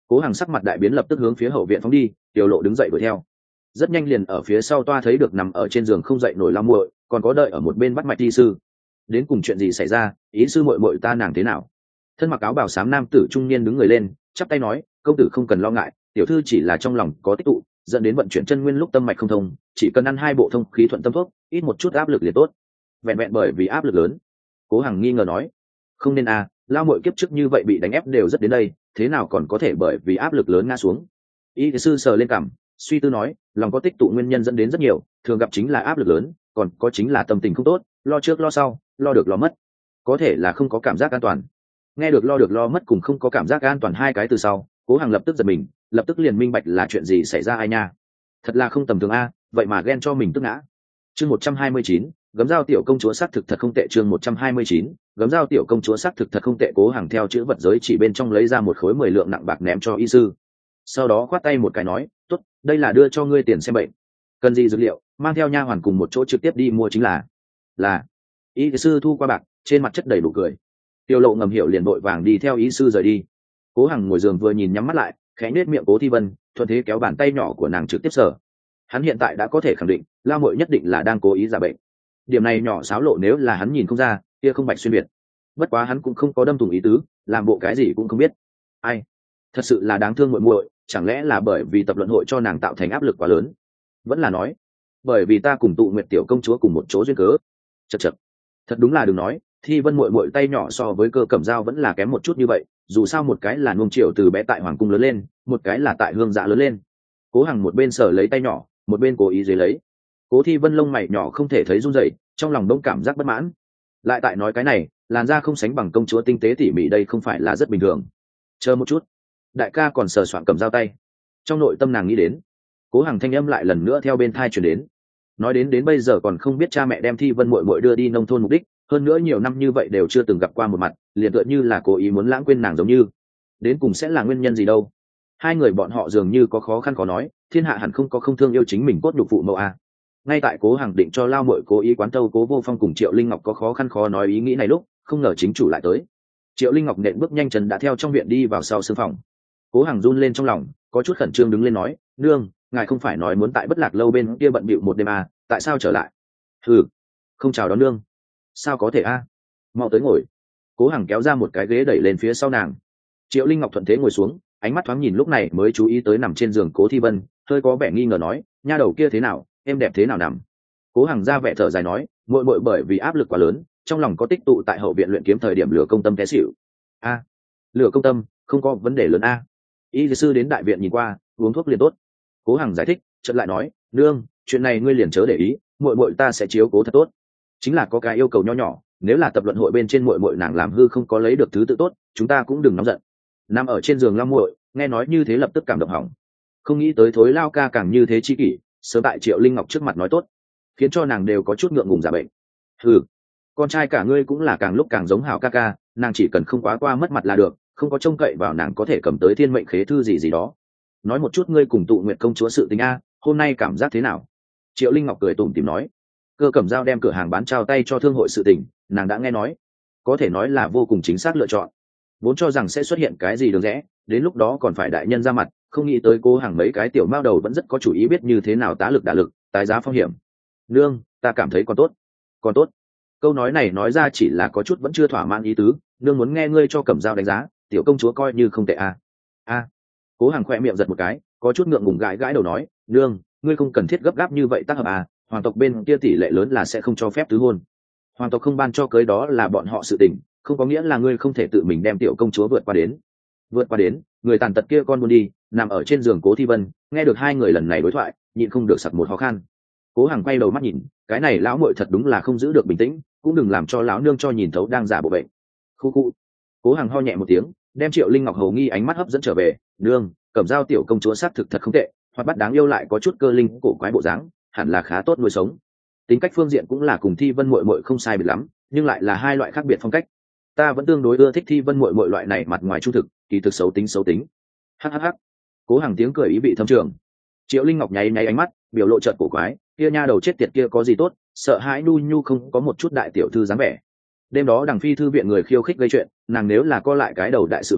Cố Hằng sắc mặt đại biến, lập tức hướng phía hậu viện phóng đi, Tiểu Lộ đứng dậy đuổi theo. Rất nhanh liền ở phía sau toa thấy được nằm ở trên giường không dậy nổi Lam muội, còn có đợi ở một bên bắt mạch y sư. Đến cùng chuyện gì xảy ra, ý sư muội muội ta nàng thế nào? Thân mặc áo bào xám nam tử trung niên đứng người lên, chắp tay nói, công tử không cần lo ngại, tiểu thư chỉ là trong lòng có tích tụ, dẫn đến vận chuyển chân nguyên lúc tâm mạch không thông, chỉ cần ăn hai bộ thông khí thuận tâm thuốc, ít một chút áp lực liền tốt. Vẹn vẹn bởi vì áp lực lớn. Cố Hằng nghi ngờ nói, không nên à, lao muội kiếp trước như vậy bị đánh ép đều rất đến đây, thế nào còn có thể bởi vì áp lực lớn ngã xuống? Y sư sờ lên cằm, suy tư nói, lòng có tích tụ nguyên nhân dẫn đến rất nhiều, thường gặp chính là áp lực lớn, còn có chính là tâm tình không tốt, lo trước lo sau, lo được lo mất, có thể là không có cảm giác an toàn. Nghe được lo được lo mất cùng không có cảm giác an toàn hai cái từ sau, Cố Hằng lập tức giật mình, lập tức liền minh bạch là chuyện gì xảy ra ai nha. Thật là không tầm thường a, vậy mà ghen cho mình tức ngã. Chương một trăm hai mươi chín, gấm dao tiểu công chúa xác thực thật không tệ. Chương một trăm hai mươi chín, gấm dao tiểu công chúa xác thực thật không tệ. Cố Hằng theo chữ vật giới chỉ bên trong lấy ra một khối mười lượng nặng bạc ném cho y sư, sau đó khoát tay một cái nói, tốt, đây là đưa cho ngươi tiền xem bệnh, cần gì dược liệu mang theo nha hoàn cùng một chỗ trực tiếp đi mua chính là. Là. Y sư thu qua bạc, trên mặt chất đầy đủ cười. Tiểu Lộ ngầm hiểu liền vội vàng đi theo y sư rời đi. Cố Hằng ngồi giường vừa nhìn nhắm mắt lại, khẽ nhếch miệng Cố Thi Vân, thuận thế kéo bàn tay nhỏ của nàng trực tiếp sờ. Hắn hiện tại đã có thể khẳng định, Lao muội nhất định là đang cố ý giả bệnh. Điểm này nhỏ xáo lộ nếu là hắn nhìn không ra, kia không bạch xuyên biệt. Bất quá hắn cũng không có đâm thủng ý tứ, làm bộ cái gì cũng không biết. Ai, thật sự là đáng thương muội muội, chẳng lẽ là bởi vì tập luận hội cho nàng tạo thành áp lực quá lớn? Vẫn là nói, bởi vì ta cùng Tụ Nguyệt tiểu công chúa cùng một chỗ duyên cớ. Chậc chậc, thật đúng là đừng nói, Thi Vân muội muội tay nhỏ so với Cơ Cẩm Dao vẫn là kém một chút như vậy, dù sao một cái là nuông chiều từ bé tại hoàng cung lớn lên, một cái là tại hương dạ lớn lên. Cố Hằng một bên sờ lấy tay nhỏ, một bên cố ý dưới lấy. Cố Thi Vân lông mày nhỏ không thể thấy run rẩy, trong lòng đông cảm giác bất mãn. Lại tại nói cái này, làn da không sánh bằng công chúa tinh tế tỉ mỉ, đây không phải là rất bình thường. Chờ một chút, đại ca còn sờ soạn Cẩm Dao tay. Trong nội tâm nàng nghĩ đến. Cố Hằng thanh âm lại lần nữa theo bên thai truyền đến. Nói đến đến bây giờ còn không biết cha mẹ đem Thi Vân muội muội đưa đi nông thôn mục đích, hơn nữa nhiều năm như vậy đều chưa từng gặp qua một mặt, liền tựa như là cố ý muốn lãng quên nàng giống như. Đến cùng sẽ là nguyên nhân gì đâu? Hai người bọn họ dường như có khó khăn khó nói, thiên hạ hẳn không có không thương yêu chính mình cốt nhục phụ mẫu a. Ngay tại Cố Hằng định cho Lao muội cố ý quán tâu Cố Vô Phong cùng Triệu Linh Ngọc có khó khăn khó nói ý nghĩ này lúc, không ngờ chính chủ lại tới. Triệu Linh Ngọc nện bước nhanh chân đã theo trong viện đi vào sau sương phòng. Cố Hằng run lên trong lòng, có chút khẩn trương đứng lên nói, nương, ngài không phải nói muốn tại Bất Lạc lâu bên kia bận bịu một đêm à, tại sao trở lại? Ừ, không chào đón nương. Sao có thể a? À? Mau tới ngồi. Cố Hằng kéo ra một cái ghế đẩy lên phía sau nàng. Triệu Linh Ngọc thuận thế ngồi xuống, ánh mắt thoáng nhìn lúc này mới chú ý tới nằm trên giường Cố Thi Vân, hơi có vẻ nghi ngờ nói, nha đầu kia thế nào, em đẹp thế nào nằm? Cố Hằng ra vẻ thở dài nói, muội muội bởi vì áp lực quá lớn, trong lòng có tích tụ tại hậu viện luyện kiếm thời điểm lửa công tâm té xỉu. A, à, lửa công tâm, không có vấn đề lớn a. À. Y sư đến đại viện nhìn qua, uống thuốc liền tốt. Cố Hằng giải thích, chợt lại nói, nương, chuyện này ngươi liền chớ để ý, muội muội ta sẽ chiếu cố thật tốt. Chính là có cái yêu cầu nho nhỏ, nếu là tập luận hội bên trên muội muội nàng làm hư không có lấy được thứ tự tốt, chúng ta cũng đừng nóng giận. Nằm ở trên giường Lam muội, nghe nói như thế lập tức cảm động hỏng. Không nghĩ tới thối Lao ca càng như thế chi kỷ, sớm tại Triệu Linh Ngọc trước mặt nói tốt, khiến cho nàng đều có chút ngượng ngùng giả bệnh. Ừ, con trai cả ngươi cũng là càng lúc càng giống Hảo ca ca, nàng chỉ cần không quá qua mất mặt là được, không có trông cậy vào nàng có thể cầm tới thiên mệnh khế thư gì gì đó. Nói một chút ngươi cùng Tụ Nguyệt công chúa sự tình a, hôm nay cảm giác thế nào? Triệu Linh Ngọc cười tủm tỉm nói. Cơ Cẩm Dao đem cửa hàng bán trao tay cho thương hội sự tình, nàng đã nghe nói, có thể nói là vô cùng chính xác lựa chọn. Vốn cho rằng sẽ xuất hiện cái gì đường rẽ, đến lúc đó còn phải đại nhân ra mặt, không nghĩ tới Cố Hằng mấy cái tiểu mao đầu vẫn rất có chủ ý biết như thế nào tá lực đả lực, tái giá phong hiểm. Nương, ta cảm thấy còn tốt, còn tốt. Câu nói này nói ra chỉ là có chút vẫn chưa thỏa mãn ý tứ, nương muốn nghe ngươi cho Cẩm Dao đánh giá, tiểu công chúa coi như không tệ a. A. Cố Hằng khoe miệng giật một cái, có chút ngượng ngùng gãi gãi đầu nói, nương, ngươi không cần thiết gấp gáp như vậy tác hợp à, hoàng tộc bên kia tỷ lệ lớn là sẽ không cho phép tứ hôn. Hoàng tộc không ban cho cưới đó là bọn họ sự tình, không có nghĩa là ngươi không thể tự mình đem tiểu công chúa vượt qua đến. Vượt qua đến, người tàn tật kia con buôn đi, nằm ở trên giường Cố Thi Vân, nghe được hai người lần này đối thoại, nhịn không được sặc một khó khăn. Cố Hằng quay đầu mắt nhìn, cái này lão muội thật đúng là không giữ được bình tĩnh, cũng đừng làm cho lão nương cho nhìn thấu đang giả bộ bệnh. Khu khu. Cố Hằng ho nhẹ một tiếng, đem Triệu Linh Ngọc hầu nghi ánh mắt hấp dẫn trở về, nương, Cẩm Dao tiểu công chúa xác thực thật không tệ, hoạt bát đáng yêu lại có chút cơ linh cổ quái bộ dáng, hẳn là khá tốt nuôi sống. Tính cách phương diện cũng là cùng Thi Vân muội muội không sai biệt lắm, nhưng lại là hai loại khác biệt phong cách. Ta vẫn tương đối ưa thích Thi Vân muội muội loại này mặt ngoài trung thực, kỳ thực xấu tính xấu tính. Hắc hắc hắc. Cố Hằng tiếng cười ý vị thâm trường. Triệu Linh Ngọc nháy nháy ánh mắt, biểu lộ chợt cổ quái, kia nha đầu chết tiệt kia có gì tốt, sợ hãi nu nhu không có một chút đại tiểu thư dáng vẻ. Đêm đó đằng phi thư viện người khiêu khích gây chuyện, nàng nếu là co lại cái đầu đại sự hóa,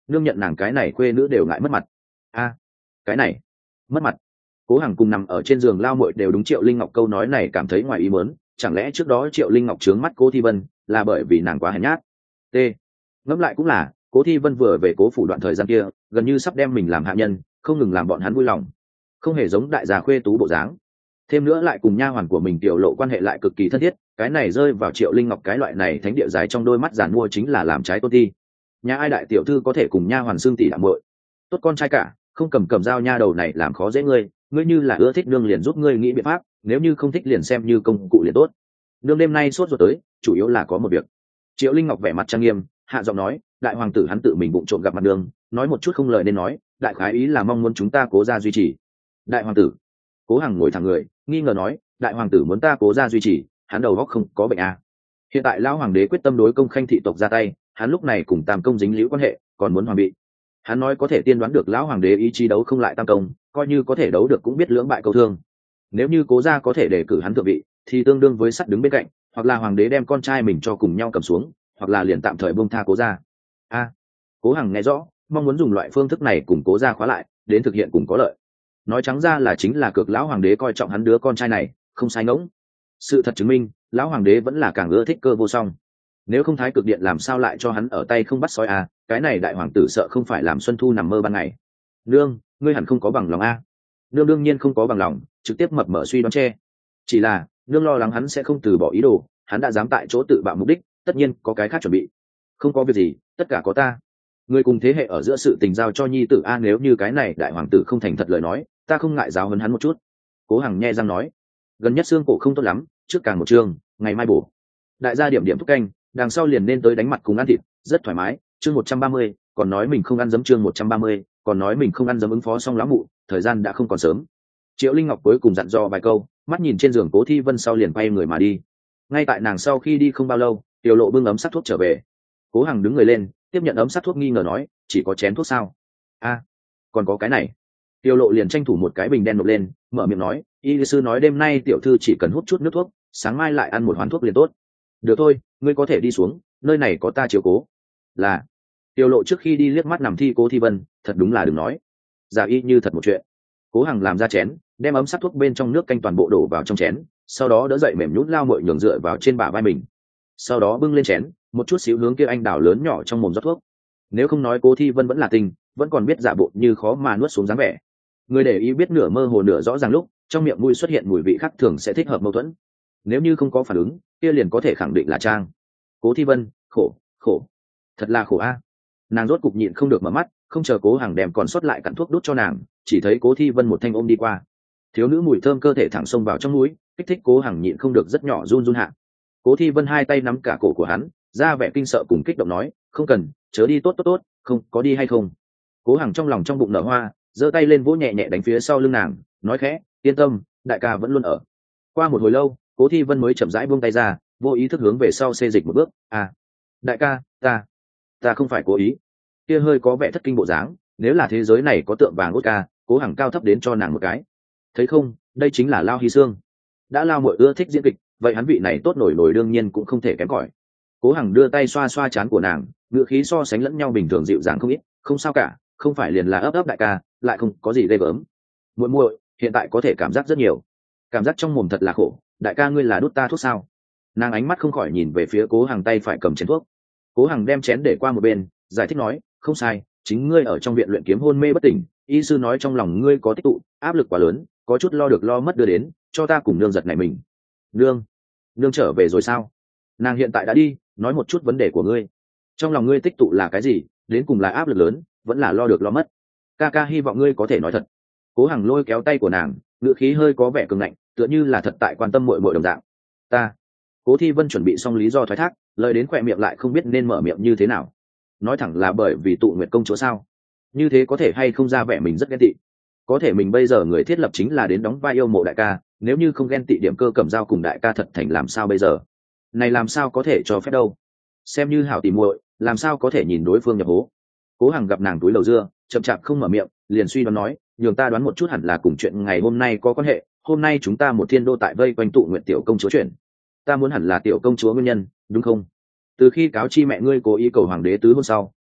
nương nhận nàng cái này khuê nữ đều ngại mất mặt. A, cái này mất mặt. Cố Hằng cùng nằm ở trên giường lao muội đều đúng Triệu Linh Ngọc câu nói này cảm thấy ngoài ý muốn, chẳng lẽ trước đó Triệu Linh Ngọc trướng mắt Cố Thi Vân là bởi vì nàng quá hèn nhát? T. Ngẫm lại cũng là, Cố Thi Vân vừa về Cố phủ đoạn thời gian kia, gần như sắp đem mình làm hạ nhân, không ngừng làm bọn hắn vui lòng, không hề giống đại gia khuê tú bộ dáng. Thêm nữa lại cùng nha hoàn của mình Tiểu Lộ quan hệ lại cực kỳ thân thiết, cái này rơi vào Triệu Linh Ngọc cái loại này thánh địa dài trong đôi mắt giàn mua chính là làm trái tôn ti. Nhà ai đại tiểu thư có thể cùng nha hoàn xương tỷ đạm muội? Tốt con trai cả, không cầm cầm dao nha đầu này làm khó dễ ngươi, ngươi như là ưa thích nương liền giúp ngươi nghĩ biện pháp, nếu như không thích liền xem như công cụ liền tốt. Nương đêm nay sốt ruột tới, chủ yếu là có một việc. Triệu Linh Ngọc vẻ mặt trang nghiêm, hạ giọng nói, đại hoàng tử hắn tự mình bụng trộm gặp mặt nương, nói một chút không lời nên nói, đại khái ý là mong muốn chúng ta Cố gia duy trì. Đại hoàng tử? Cố Hằng ngồi thẳng người, nghi ngờ nói, đại hoàng tử muốn ta Cố gia duy trì, hắn đầu óc không có bệnh à? Hiện tại lão hoàng đế quyết tâm đối công khanh thị tộc ra tay, hắn lúc này cùng Tam công dính liễu quan hệ, còn muốn hoàng bị. Hắn nói có thể tiên đoán được lão hoàng đế ý chí đấu không lại Tam công, coi như có thể đấu được cũng biết lưỡng bại câu thương. Nếu như Cố gia có thể đề cử hắn thượng vị, thì tương đương với sắt đứng bên cạnh, hoặc là hoàng đế đem con trai mình cho cùng nhau cầm xuống, hoặc là liền tạm thời buông tha Cố gia. A, Cố Hằng nghe rõ, mong muốn dùng loại phương thức này cùng Cố gia khóa lại, đến thực hiện cùng có lợi. Nói trắng ra là chính là cược lão hoàng đế coi trọng hắn đứa con trai này, không sai ngỗng. Sự thật chứng minh, lão hoàng đế vẫn là càng ưa thích Cơ Vô Song. Nếu không thái cực điện làm sao lại cho hắn ở tay không bắt sói à, cái này đại hoàng tử sợ không phải làm Xuân Thu nằm mơ ban ngày. Nương, ngươi hẳn không có bằng lòng a. Nương đương nhiên không có bằng lòng, trực tiếp mập mở suy đoán che. Chỉ là nương lo lắng hắn sẽ không từ bỏ ý đồ, hắn đã dám tại chỗ tự bạo mục đích, tất nhiên có cái khác chuẩn bị. Không có việc gì, tất cả có ta. Ngươi cùng thế hệ ở giữa sự tình giao cho nhi tử a, nếu như cái này đại hoàng tử không thành thật lời nói, ta không ngại giáo huấn hắn một chút. Cố Hằng nhe răng nói, gần nhất xương cổ không tốt lắm, trước càng một chương, ngày mai bổ. Đại gia điểm điểm thúc canh, đằng sau liền nên tới đánh mặt cùng ăn thịt, rất thoải mái. Chương một trăm ba mươi, còn nói mình không ăn dấm. Chương một trăm ba mươi, còn nói mình không ăn dấm ứng phó xong lão mụ, thời gian đã không còn sớm. Triệu Linh Ngọc cuối cùng dặn dò vài câu, mắt nhìn trên giường Cố Thi Vân sau liền quay người mà đi. Ngay tại nàng sau khi đi không bao lâu, Tiểu Lộ bưng ấm sắc thuốc trở về. Cố Hằng đứng người lên, tiếp nhận ấm sắc thuốc nghi ngờ nói, chỉ có chén thuốc sao? A, còn có cái này. Tiểu Lộ liền tranh thủ một cái bình đen nộp lên, mở miệng nói, y sư nói đêm nay tiểu thư chỉ cần hút chút nước thuốc, sáng mai lại ăn một hoán thuốc liền tốt. Được thôi, ngươi có thể đi xuống, nơi này có ta chiếu cố. Là. Tiểu Lộ trước khi đi liếc mắt nằm thi Cố Thi Vân, thật đúng là đừng nói, giả y như thật một chuyện. Cố Hằng làm ra chén, đem ấm sắc thuốc bên trong nước canh toàn bộ đổ vào trong chén, sau đó đỡ dậy mềm nhũn lao mội nhường dựa vào trên bả vai mình. Sau đó bưng lên chén, một chút xíu hướng kia anh đào lớn nhỏ trong mồm rót thuốc. Nếu không nói Cố Thi Vân vẫn là tình, vẫn còn biết giả bộ như khó mà nuốt xuống dáng vẻ. Người để ý biết nửa mơ hồ nửa rõ ràng lúc trong miệng mùi xuất hiện mùi vị khác thường sẽ thích hợp mâu thuẫn. Nếu như không có phản ứng, kia liền có thể khẳng định là trang. Cố Thi Vân, khổ, khổ, thật là khổ a. Nàng rốt cục nhịn không được mở mắt, không chờ Cố Hằng đem còn sót lại cặn thuốc đút cho nàng, chỉ thấy Cố Thi Vân một thanh ôm đi qua. Thiếu nữ mùi thơm cơ thể thẳng xông vào trong núi, kích thích Cố Hằng nhịn không được rất nhỏ run run hạ. Cố Thi Vân hai tay nắm cả cổ của hắn, ra vẻ kinh sợ cùng kích động nói, không cần, chớ đi, tốt tốt tốt, không có đi hay không. Cố Hằng trong lòng trong bụng nở hoa, giơ tay lên vỗ nhẹ nhẹ đánh phía sau lưng nàng, nói khẽ, yên tâm, đại ca vẫn luôn ở. Qua một hồi lâu, Cố Thi Vân mới chậm rãi buông tay ra, vô ý thức hướng về sau xê dịch một bước. À, đại ca, ta, ta không phải cố ý. Kia hơi có vẻ thất kinh bộ dáng, nếu là thế giới này có tượng vàng ốt ca, Cố Hằng cao thấp đến cho nàng một cái. Thấy không, đây chính là Lao Hy Sương. Đã Lao muội ưa thích diễn kịch, vậy hắn vị này tốt nổi nổi đương nhiên cũng không thể kém cỏi. Cố Hằng đưa tay xoa xoa trán của nàng, ngữ khí so sánh lẫn nhau bình thường dịu dàng không ít, không sao cả, không phải liền là ấp ấp đại ca, lại không có gì ghê gớm. Muội muội, hiện tại có thể cảm giác rất nhiều. Cảm giác trong mồm thật là khổ, đại ca ngươi là đút ta thuốc sao? Nàng ánh mắt không khỏi nhìn về phía Cố Hằng tay phải cầm chén thuốc. Cố Hằng đem chén để qua một bên, giải thích nói, không sai, chính ngươi ở trong viện luyện kiếm hôn mê bất tỉnh, y sư nói trong lòng ngươi có tích tụ, áp lực quá lớn, có chút lo được lo mất đưa đến, cho ta cùng nương giật này mình. Nương, nương trở về rồi sao? Nàng hiện tại đã đi, nói một chút vấn đề của ngươi. Trong lòng ngươi tích tụ là cái gì, đến cùng là áp lực lớn, vẫn là lo được lo mất. Ca ca hy vọng ngươi có thể nói thật. Cố Hằng lôi kéo tay của nàng, ngữ khí hơi có vẻ cường ngạnh, tựa như là thật tại quan tâm muội muội đồng dạng. Ta. Cố Thi Vân chuẩn bị xong lý do thoái thác, lời đến khỏe miệng lại không biết nên mở miệng như thế nào. Nói thẳng là bởi vì tụ nguyệt công chúa sao? Như thế có thể hay không ra vẻ mình rất ghen tị. Có thể mình bây giờ người thiết lập chính là đến đóng vai yêu mộ đại ca, nếu như không ghen tị điểm cơ cầm dao cùng đại ca thật thành làm sao bây giờ? Này làm sao có thể cho phép đâu? Xem như hảo tìm muội, làm sao có thể nhìn đối phương nhập hố? Cố Hằng gặp nàng túi lầu dưa, chậm chạp không mở miệng, liền suy đoán nói, nhường ta đoán một chút hẳn là cùng chuyện ngày hôm nay có quan hệ. Hôm nay chúng ta một thiên đô tại vây quanh tụ nguyện tiểu công chúa chuyện. Ta muốn hẳn là tiểu công chúa nguyên nhân, đúng không? Từ khi cáo chi mẹ ngươi cố ý cầu hoàng đế tứ hôn sau,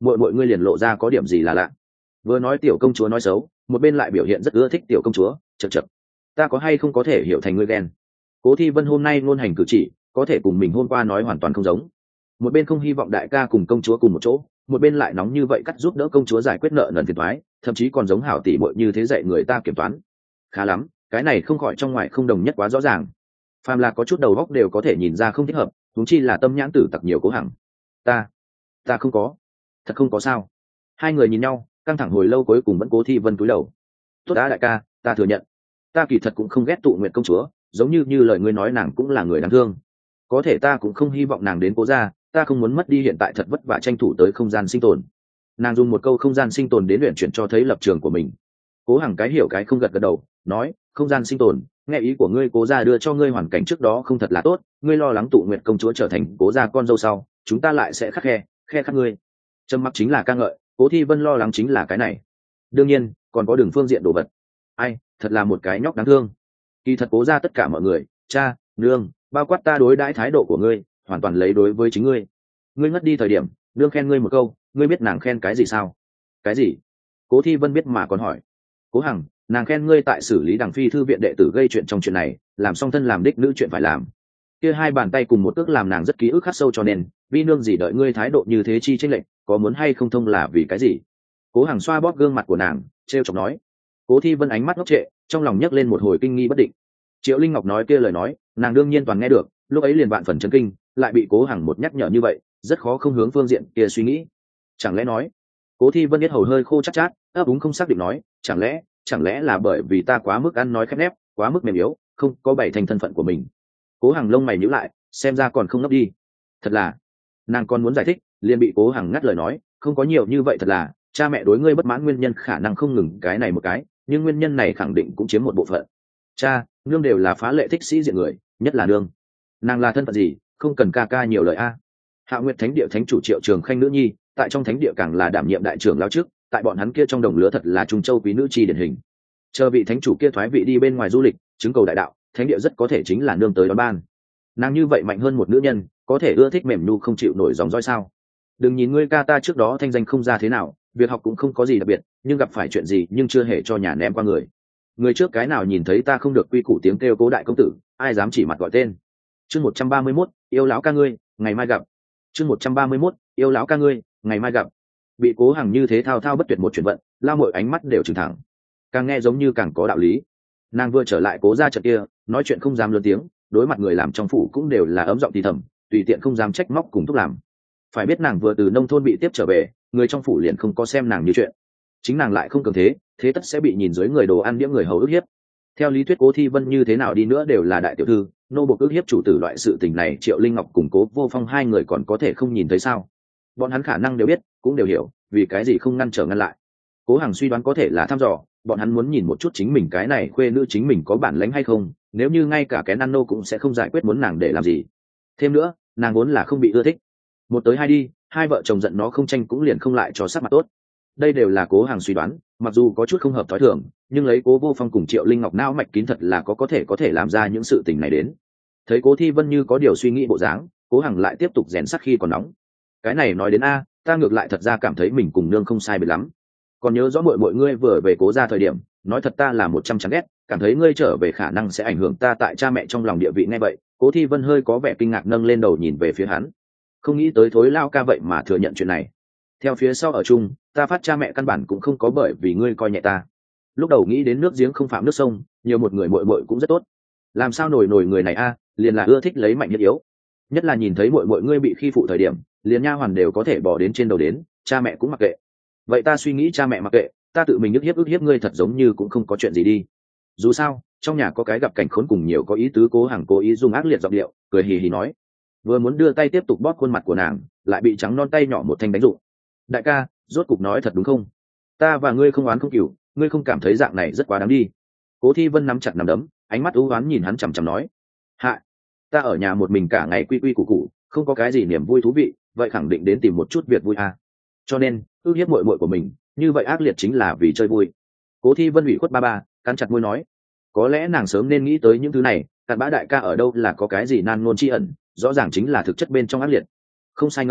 muội muội ngươi liền lộ ra có điểm gì là lạ. Vừa nói tiểu công chúa nói xấu, một bên lại biểu hiện rất ưa thích tiểu công chúa. Chật chật, ta có hay không có thể hiểu thành ngươi ghen? Cố Thi Vân hôm nay ngôn hành cử chỉ có thể cùng mình hôm qua nói hoàn toàn không giống. Một bên không hy vọng đại ca cùng công chúa cùng một chỗ, một bên lại nóng như vậy cắt giúp đỡ công chúa giải quyết nợ nần phiền toái, thậm chí còn giống hảo tỷ muội như thế dạy người ta kiểm toán. Khá lắm, cái này không khỏi trong ngoài không đồng nhất quá rõ ràng. Phàm là có chút đầu óc đều có thể nhìn ra không thích hợp, huống chi là tâm nhãn tử tặc nhiều Cố Hằng. Ta, ta không có, thật không có sao. Hai người nhìn nhau, căng thẳng hồi lâu cuối cùng vẫn Cố Thi Vân cúi đầu. Tốt đã đại ca, ta thừa nhận, ta kỳ thật cũng không ghét tụ nguyện công chúa, giống như như lời ngươi nói nàng cũng là người đáng thương. Có thể ta cũng không hy vọng nàng đến Cố gia, ta không muốn mất đi hiện tại thật vất vả tranh thủ tới không gian sinh tồn. Nàng dùng một câu không gian sinh tồn đến luyện chuyển cho thấy lập trường của mình. Cố Hằng cái hiểu cái không gật gật đầu, nói không gian sinh tồn, nghe ý của ngươi Cố gia đưa cho ngươi hoàn cảnh trước đó không thật là tốt, ngươi lo lắng tụ nguyện công chúa trở thành Cố gia con dâu sau, chúng ta lại sẽ khắc khe khe khắc ngươi. Trầm mặc chính là ca ngợi, Cố Thi Vân lo lắng chính là cái này. Đương nhiên còn có đường phương diện đồ vật. Ai, thật là một cái nhóc đáng thương. Kỳ thật Cố gia tất cả mọi người, cha, nương, bao quát ta đối đãi thái độ của ngươi hoàn toàn lấy đối với chính ngươi. Ngươi ngất đi thời điểm nương khen ngươi một câu, ngươi biết nàng khen cái gì sao? Cái gì? Cố Thi Vân biết mà còn hỏi. Cố Hằng, nàng khen ngươi tại xử lý Đằng Phi thư viện đệ tử gây chuyện trong chuyện này, làm song thân làm đích nữ chuyện phải làm. Kia hai bàn tay cùng một ước làm nàng rất ký ức khắc sâu, cho nên vi nương gì đợi ngươi thái độ như thế chi chênh lệch, có muốn hay không thông là vì cái gì? Cố Hằng xoa bóp gương mặt của nàng, trêu chọc nói. Cố Thi Vân ánh mắt ngốc trệ, trong lòng nhấc lên một hồi kinh nghi bất định. Triệu Linh Ngọc nói kia lời nói, nàng đương nhiên toàn nghe được, lúc ấy liền vạn phần chấn kinh, lại bị Cố Hằng một nhắc nhở như vậy, rất khó không hướng phương diện kia suy nghĩ. Chẳng lẽ nói? Cố Thi Vân biết hầu hơi khô chát chát, ấp úng không xác định nói, chẳng lẽ, chẳng lẽ là bởi vì ta quá mức ăn nói khép nép, quá mức mềm yếu, không có bày thành thân phận của mình. Cố Hằng lông mày nhíu lại, xem ra còn không ngốc đi. Thật là, nàng còn muốn giải thích, liền bị Cố Hằng ngắt lời nói, không có nhiều như vậy, thật là, cha mẹ đối ngươi bất mãn nguyên nhân khả năng không ngừng cái này một cái, nhưng nguyên nhân này khẳng định cũng chiếm một bộ phận. Cha, nương đều là phá lệ thích sĩ diện người, nhất là nương. Nàng là thân phận gì, không cần ca ca nhiều lời a. Hạ Nguyệt Thánh địa thánh chủ Triệu Trường Khanh nữ nhi, tại trong thánh địa càng là đảm nhiệm đại trưởng lão trước, tại bọn hắn kia trong đồng lứa thật là trung châu quý nữ chi điển hình. Chờ vị thánh chủ kia thoái vị đi bên ngoài du lịch, chứng cầu đại đạo, thánh địa rất có thể chính là nương tới đón ban. Nàng như vậy mạnh hơn một nữ nhân, có thể ưa thích mềm nhu không chịu nổi dòng dõi sao? Đừng nhìn ngươi ca ta trước đó thanh danh không ra thế nào, việc học cũng không có gì đặc biệt, nhưng gặp phải chuyện gì nhưng chưa hề cho nhà ném qua người. Người trước cái nào nhìn thấy ta không được quy củ tiếng kêu Cố đại công tử, ai dám chỉ mặt gọi tên. Chương một trăm ba mươi mốt, yêu lão ca ngươi, ngày mai gặp. Chương một trăm ba mươi mốt, yêu lão ca ngươi, ngày mai gặp. Bị Cố Hằng như thế thao thao bất tuyệt một chuyển vận, lao mọi ánh mắt đều trừng thẳng. Càng nghe giống như càng có đạo lý. Nàng vừa trở lại Cố gia trận kia, nói chuyện không dám lớn tiếng, đối mặt người làm trong phủ cũng đều là ấm giọng thì thầm, tùy tiện không dám trách móc cùng thúc làm. Phải biết nàng vừa từ nông thôn bị tiếp trở về, người trong phủ liền không có xem nàng như chuyện. Chính nàng lại không cường thế, thế tất sẽ bị nhìn dưới người đồ ăn đĩa người hầu ức hiếp. Theo lý thuyết Cố Thi Vân như thế nào đi nữa đều là đại tiểu thư, nô bộc ức hiếp chủ tử loại sự tình này Triệu Linh Ngọc cùng Cố Vô Phong hai người còn có thể không nhìn thấy sao? Bọn hắn khả năng đều biết, cũng đều hiểu, vì cái gì không ngăn trở ngăn lại. Cố Hằng suy đoán có thể là thăm dò, bọn hắn muốn nhìn một chút chính mình cái này khuê nữ chính mình có bản lĩnh hay không, nếu như ngay cả cái năn nô cũng sẽ không giải quyết muốn nàng để làm gì. Thêm nữa, nàng vốn là không bị ưa thích. Một tới hai đi, hai vợ chồng giận nó không tranh cũng liền không lại cho sắc mặt tốt. Đây đều là Cố Hằng suy đoán, mặc dù có chút không hợp thói thường, nhưng lấy Cố Vô Phong cùng Triệu Linh Ngọc não mạch kín thật là có có thể có thể làm ra những sự tình này đến. Thấy Cố Thi Vân như có điều suy nghĩ bộ dáng, Cố Hằng lại tiếp tục rèn sắc khi còn nóng. Cái này nói đến a, ta ngược lại thật ra cảm thấy mình cùng nương không sai biệt lắm. Còn nhớ rõ mọi mọi ngươi vừa về Cố gia thời điểm, nói thật ta là một trăm chán ghét, cảm thấy ngươi trở về khả năng sẽ ảnh hưởng ta tại cha mẹ trong lòng địa vị. Nghe vậy, Cố Thi Vân hơi có vẻ kinh ngạc nâng lên đầu nhìn về phía hắn. Không nghĩ tới thối lao ca vậy mà thừa nhận chuyện này. Theo phía sau ở chung, ta phát cha mẹ căn bản cũng không có bởi vì ngươi coi nhẹ ta. Lúc đầu nghĩ đến nước giếng không phạm nước sông, nhiều một người muội muội cũng rất tốt. Làm sao nổi nổi người này a, liền là ưa thích lấy mạnh nhất yếu. Nhất là nhìn thấy muội muội ngươi bị khi phụ thời điểm, liền nha hoàn đều có thể bỏ đến trên đầu đến, cha mẹ cũng mặc kệ. Vậy ta suy nghĩ cha mẹ mặc kệ, ta tự mình ức hiếp ức hiếp ngươi thật giống như cũng không có chuyện gì đi. Dù sao, trong nhà có cái gặp cảnh khốn cùng nhiều có ý tứ. Cố Hằng cố ý dùng ác liệt giọng điệu, cười hì hì nói. Vừa muốn đưa tay tiếp tục bóp khuôn mặt của nàng, lại bị trắng non tay nhỏ một thanh đánh rụng. Đại ca, rốt cục nói thật đúng không? Ta và ngươi không oán không cừu, ngươi không cảm thấy dạng này rất quá đáng đi? Cố Thi Vân nắm chặt nắm đấm, ánh mắt u oán nhìn hắn chằm chằm nói. Hạ, ta ở nhà một mình cả ngày quy quy củ củ, không có cái gì niềm vui thú vị, vậy khẳng định đến tìm một chút việc vui à. Cho nên, ước hiếp muội muội của mình, như vậy ác liệt chính là vì chơi vui. Cố Thi Vân ủy khuất ba ba, cắn chặt môi nói. Có lẽ nàng sớm nên nghĩ tới những thứ này, cặn bã đại ca ở đâu là có cái gì nan ngôn chi ẩn, rõ ràng chính là thực chất bên trong ác liệt. Không sai ngỗng,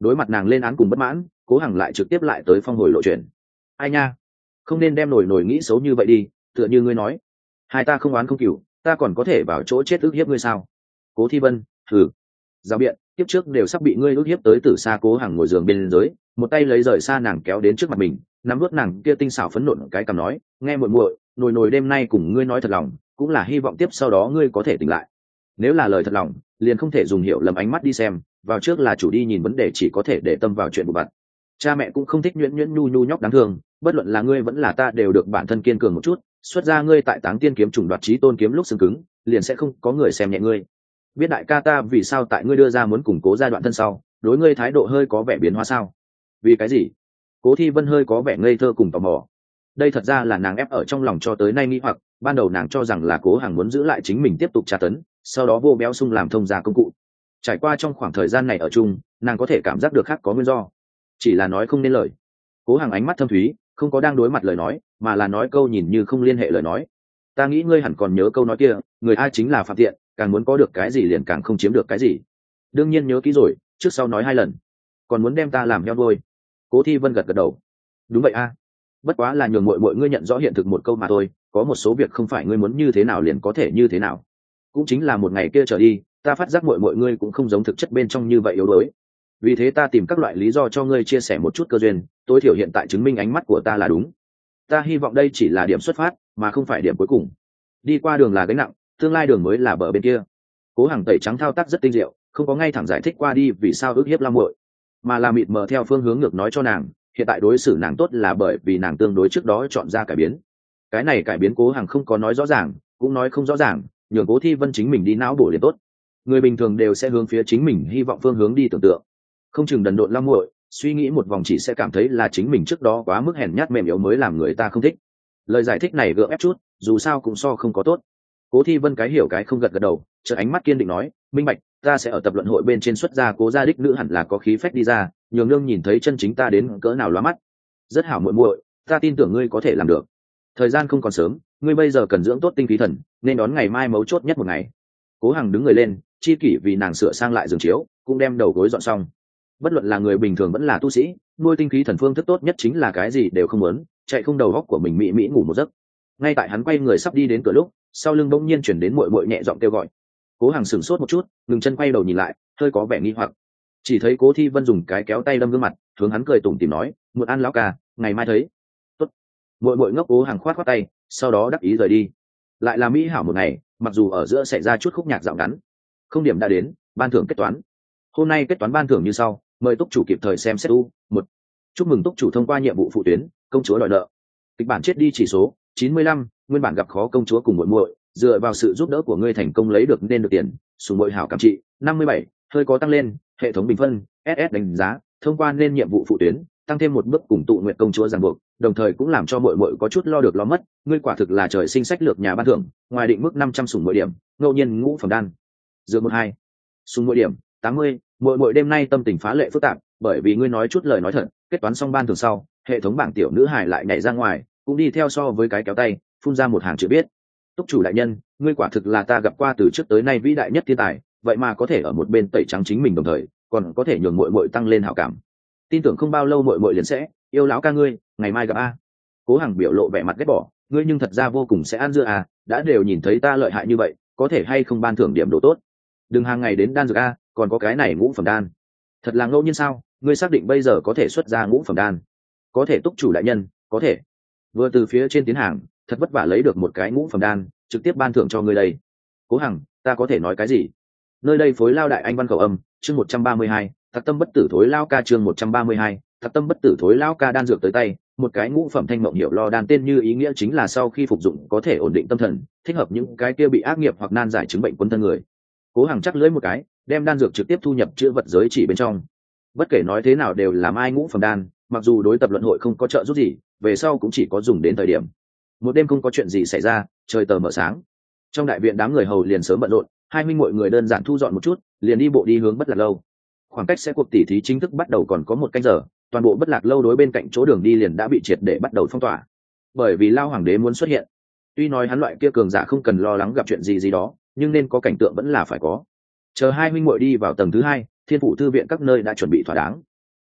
Đối mặt nàng lên án cùng bất mãn, Cố Hằng lại trực tiếp lại tới phong hồi lộ chuyện. Ai nha, không nên đem nổi nổi nghĩ xấu như vậy đi, tựa như ngươi nói, hai ta không oán không cừu, ta còn có thể vào chỗ chết ức hiếp ngươi sao? Cố Thi Vân, thử giao biện, tiếp trước đều sắp bị ngươi ức hiếp tới từ xa. Cố Hằng ngồi giường bên dưới, một tay lấy rời xa nàng kéo đến trước mặt mình, nắm vớt nàng kia tinh xảo phấn nộn cái cằm nói, nghe muội muội, nồi nồi đêm nay cùng ngươi nói thật lòng, cũng là hy vọng tiếp sau đó ngươi có thể tỉnh lại. Nếu là lời thật lòng, liền không thể dùng hiểu lầm ánh mắt đi xem, vào trước là chủ đi nhìn vấn đề chỉ có thể để tâm vào chuyện của bạn. Cha mẹ cũng không thích nhuyễn nhuyễn nhu nhu nhóc đáng thương, bất luận là ngươi vẫn là ta đều được bản thân kiên cường một chút, xuất ra ngươi tại Táng Tiên kiếm trùng đoạt chí tôn kiếm lúc xương cứng, liền sẽ không có người xem nhẹ ngươi. Biết đại ca ta vì sao tại ngươi đưa ra muốn củng cố giai đoạn thân sau, đối ngươi thái độ hơi có vẻ biến hóa sao? Vì cái gì? Cố Thi Vân hơi có vẻ ngây thơ cùng tò mò. Đây thật ra là nàng ép ở trong lòng cho tới nay nghi hoặc, ban đầu nàng cho rằng là Cố Hằng muốn giữ lại chính mình tiếp tục tra tấn, sau đó vô béo sung làm thông gia công cụ. Trải qua trong khoảng thời gian này ở chung, nàng có thể cảm giác được khác có nguyên do, chỉ là nói không nên lời. Cố Hằng ánh mắt thâm thúy, không có đang đối mặt lời nói, mà là nói câu nhìn như không liên hệ lời nói. Ta nghĩ ngươi hẳn còn nhớ câu nói kia, người ai chính là phạm tiện, càng muốn có được cái gì liền càng không chiếm được cái gì. Đương nhiên nhớ kỹ rồi, trước sau nói hai lần. Còn muốn đem ta làm heo đuôi. Cố Thi Vân gật gật đầu. Đúng vậy a, bất quá là nhường muội muội ngươi nhận rõ hiện thực một câu mà thôi, có một số việc không phải ngươi muốn như thế nào liền có thể như thế nào. Cũng chính là một ngày kia trở đi, ta phát giác muội muội ngươi cũng không giống thực chất bên trong như vậy yếu đuối. Vì thế ta tìm các loại lý do cho ngươi chia sẻ một chút cơ duyên, tối thiểu hiện tại chứng minh ánh mắt của ta là đúng. Ta hy vọng đây chỉ là điểm xuất phát, mà không phải điểm cuối cùng. Đi qua đường là gánh nặng, tương lai đường mới là bờ bên kia. Cố Hằng tẩy trắng thao tác rất tinh diệu, không có ngay thẳng giải thích qua đi vì sao ức hiếp Lam muội, mà là mịt mờ theo phương hướng ngược nói cho nàng, hiện tại đối xử nàng tốt là bởi vì nàng tương đối trước đó chọn ra cải biến. Cái này cải biến Cố Hằng không có nói rõ ràng, cũng nói không rõ ràng, nhường Cố Thi Vân chính mình đi não bổ liền tốt. Người bình thường đều sẽ hướng phía chính mình hy vọng phương hướng đi tưởng tượng, không chừng đần độn Lam muội suy nghĩ một vòng chỉ sẽ cảm thấy là chính mình trước đó quá mức hèn nhát mềm yếu mới làm người ta không thích. Lời giải thích này gượng ép chút, dù sao cũng so không có tốt. Cố Thi Vân cái hiểu cái không gật gật đầu, chợt ánh mắt kiên định nói, minh bạch, ta sẽ ở tập luận hội bên trên xuất ra Cố gia đích nữ hẳn là có khí phách đi ra, nhường nương nhìn thấy chân chính ta đến cỡ nào lóa mắt. Rất hảo muội muội, ta tin tưởng ngươi có thể làm được. Thời gian không còn sớm, ngươi bây giờ cần dưỡng tốt tinh khí thần, nên đón ngày mai mấu chốt nhất một ngày. Cố Hằng đứng người lên, chi kỷ vì nàng sửa sang lại giường chiếu, cũng đem đầu gối dọn xong. Bất luận là người bình thường vẫn là tu sĩ, nuôi tinh khí thần phương thức tốt nhất chính là cái gì đều không muốn, chạy không đầu góc của mình mỹ mỹ ngủ một giấc. Ngay tại hắn quay người sắp đi đến cửa lúc, sau lưng bỗng nhiên chuyển đến muội muội nhẹ giọng kêu gọi. Cố Hằng sửng sốt một chút, ngừng chân quay đầu nhìn lại, hơi có vẻ nghi hoặc. Chỉ thấy Cố Thi Vân dùng cái kéo tay đâm gương mặt, hướng hắn cười tủm tỉm nói, "Muộn ăn lão ca, ngày mai thấy." Tốt. Muội muội ngốc. Cố Hằng khoát khoát tay, sau đó đắc ý rời đi. Lại là mỹ hảo một ngày, mặc dù ở giữa xảy ra chút khúc nhạc dạo ngắn. Không điểm đã đến, ban thưởng kết toán. Hôm nay kết toán ban thưởng như sau, mời túc chủ kịp thời xem xét u. Một, chúc mừng túc chủ thông qua nhiệm vụ phụ tuyến, công chúa đòi nợ. Kịch bản chết đi chỉ số chín mươi lăm, nguyên bản gặp khó công chúa cùng muội muội, dựa vào sự giúp đỡ của ngươi thành công lấy được nên được tiền, sùng muội hảo cảm trị năm mươi bảy, hơi có tăng lên, hệ thống bình phân ét ét đánh giá, thông qua nên nhiệm vụ phụ tuyến, tăng thêm một bước cùng tụ nguyện công chúa ràng buộc, đồng thời cũng làm cho muội muội có chút lo được lo mất, ngươi quả thực là trời sinh sách lược nhà ban thưởng, ngoài định mức năm trăm sùng muội điểm, ngẫu nhiên ngũ phẩm đan. Dựa một hai, sùng muội điểm tám mươi, muội muội đêm nay tâm tình phá lệ phức tạp, bởi vì ngươi nói chút lời nói thật, kết toán xong ban thưởng sau, hệ thống bảng tiểu nữ hài lại nhảy ra ngoài, cũng đi theo so với cái kéo tay, phun ra một hàng chữ biết. Túc chủ đại nhân, ngươi quả thực là ta gặp qua từ trước tới nay vĩ đại nhất thiên tài, vậy mà có thể ở một bên tẩy trắng chính mình đồng thời, còn có thể nhường muội muội tăng lên hảo cảm. Tin tưởng không bao lâu muội muội liền sẽ yêu lão ca ngươi, ngày mai gặp a. Cố Hằng biểu lộ vẻ mặt ghét bỏ, ngươi nhưng thật ra vô cùng sẽ ăn dưa à, đã đều nhìn thấy ta lợi hại như vậy, có thể hay không ban thưởng điểm độ tốt. Đừng hàng ngày đến đan dược a, còn có cái này ngũ phẩm đan. Thật là ngẫu nhiên sao, ngươi xác định bây giờ có thể xuất ra ngũ phẩm đan? Có thể túc chủ đại nhân, có thể. Vừa từ phía trên tiến hàng, thật vất vả lấy được một cái ngũ phẩm đan, trực tiếp ban thưởng cho ngươi đây. Cố Hằng, ta có thể nói cái gì? Nơi đây phối lao đại anh văn khẩu âm, chương một trăm ba mươi hai, Tặc tâm bất tử thối lao ca chương một trăm ba mươi hai, Tặc tâm bất tử thối lao ca đan dược tới tay, một cái ngũ phẩm thanh mộng hiệu lo đan tên như ý nghĩa chính là sau khi phục dụng có thể ổn định tâm thần, thích hợp những cái kia bị ác nghiệp hoặc nan giải chứng bệnh quân thân người. Cố Hằng chắc lưỡi một cái, đem đan dược trực tiếp thu nhập chữ vật giới chỉ bên trong. Bất kể nói thế nào đều làm ai ngũ phẩm đan, mặc dù đối tập luận hội không có trợ giúp gì, về sau cũng chỉ có dùng đến thời điểm. Một đêm không có chuyện gì xảy ra, trời tờ mờ sáng. Trong đại viện đám người hầu liền sớm bận rộn, hai minh mọi người đơn giản thu dọn một chút, liền đi bộ đi hướng Bất Lạc lâu. Khoảng cách sẽ cuộc tỉ thí chính thức bắt đầu còn có một canh giờ, toàn bộ Bất Lạc lâu đối bên cạnh chỗ đường đi liền đã bị triệt để bắt đầu phong tỏa. Bởi vì Lao Hoàng đế muốn xuất hiện. Tuy nói hắn loại kia cường giả không cần lo lắng gặp chuyện gì gì đó, nhưng nên có cảnh tượng vẫn là phải có. Chờ hai huynh muội đi vào tầng thứ hai, Thiên Phủ thư viện các nơi đã chuẩn bị thỏa đáng,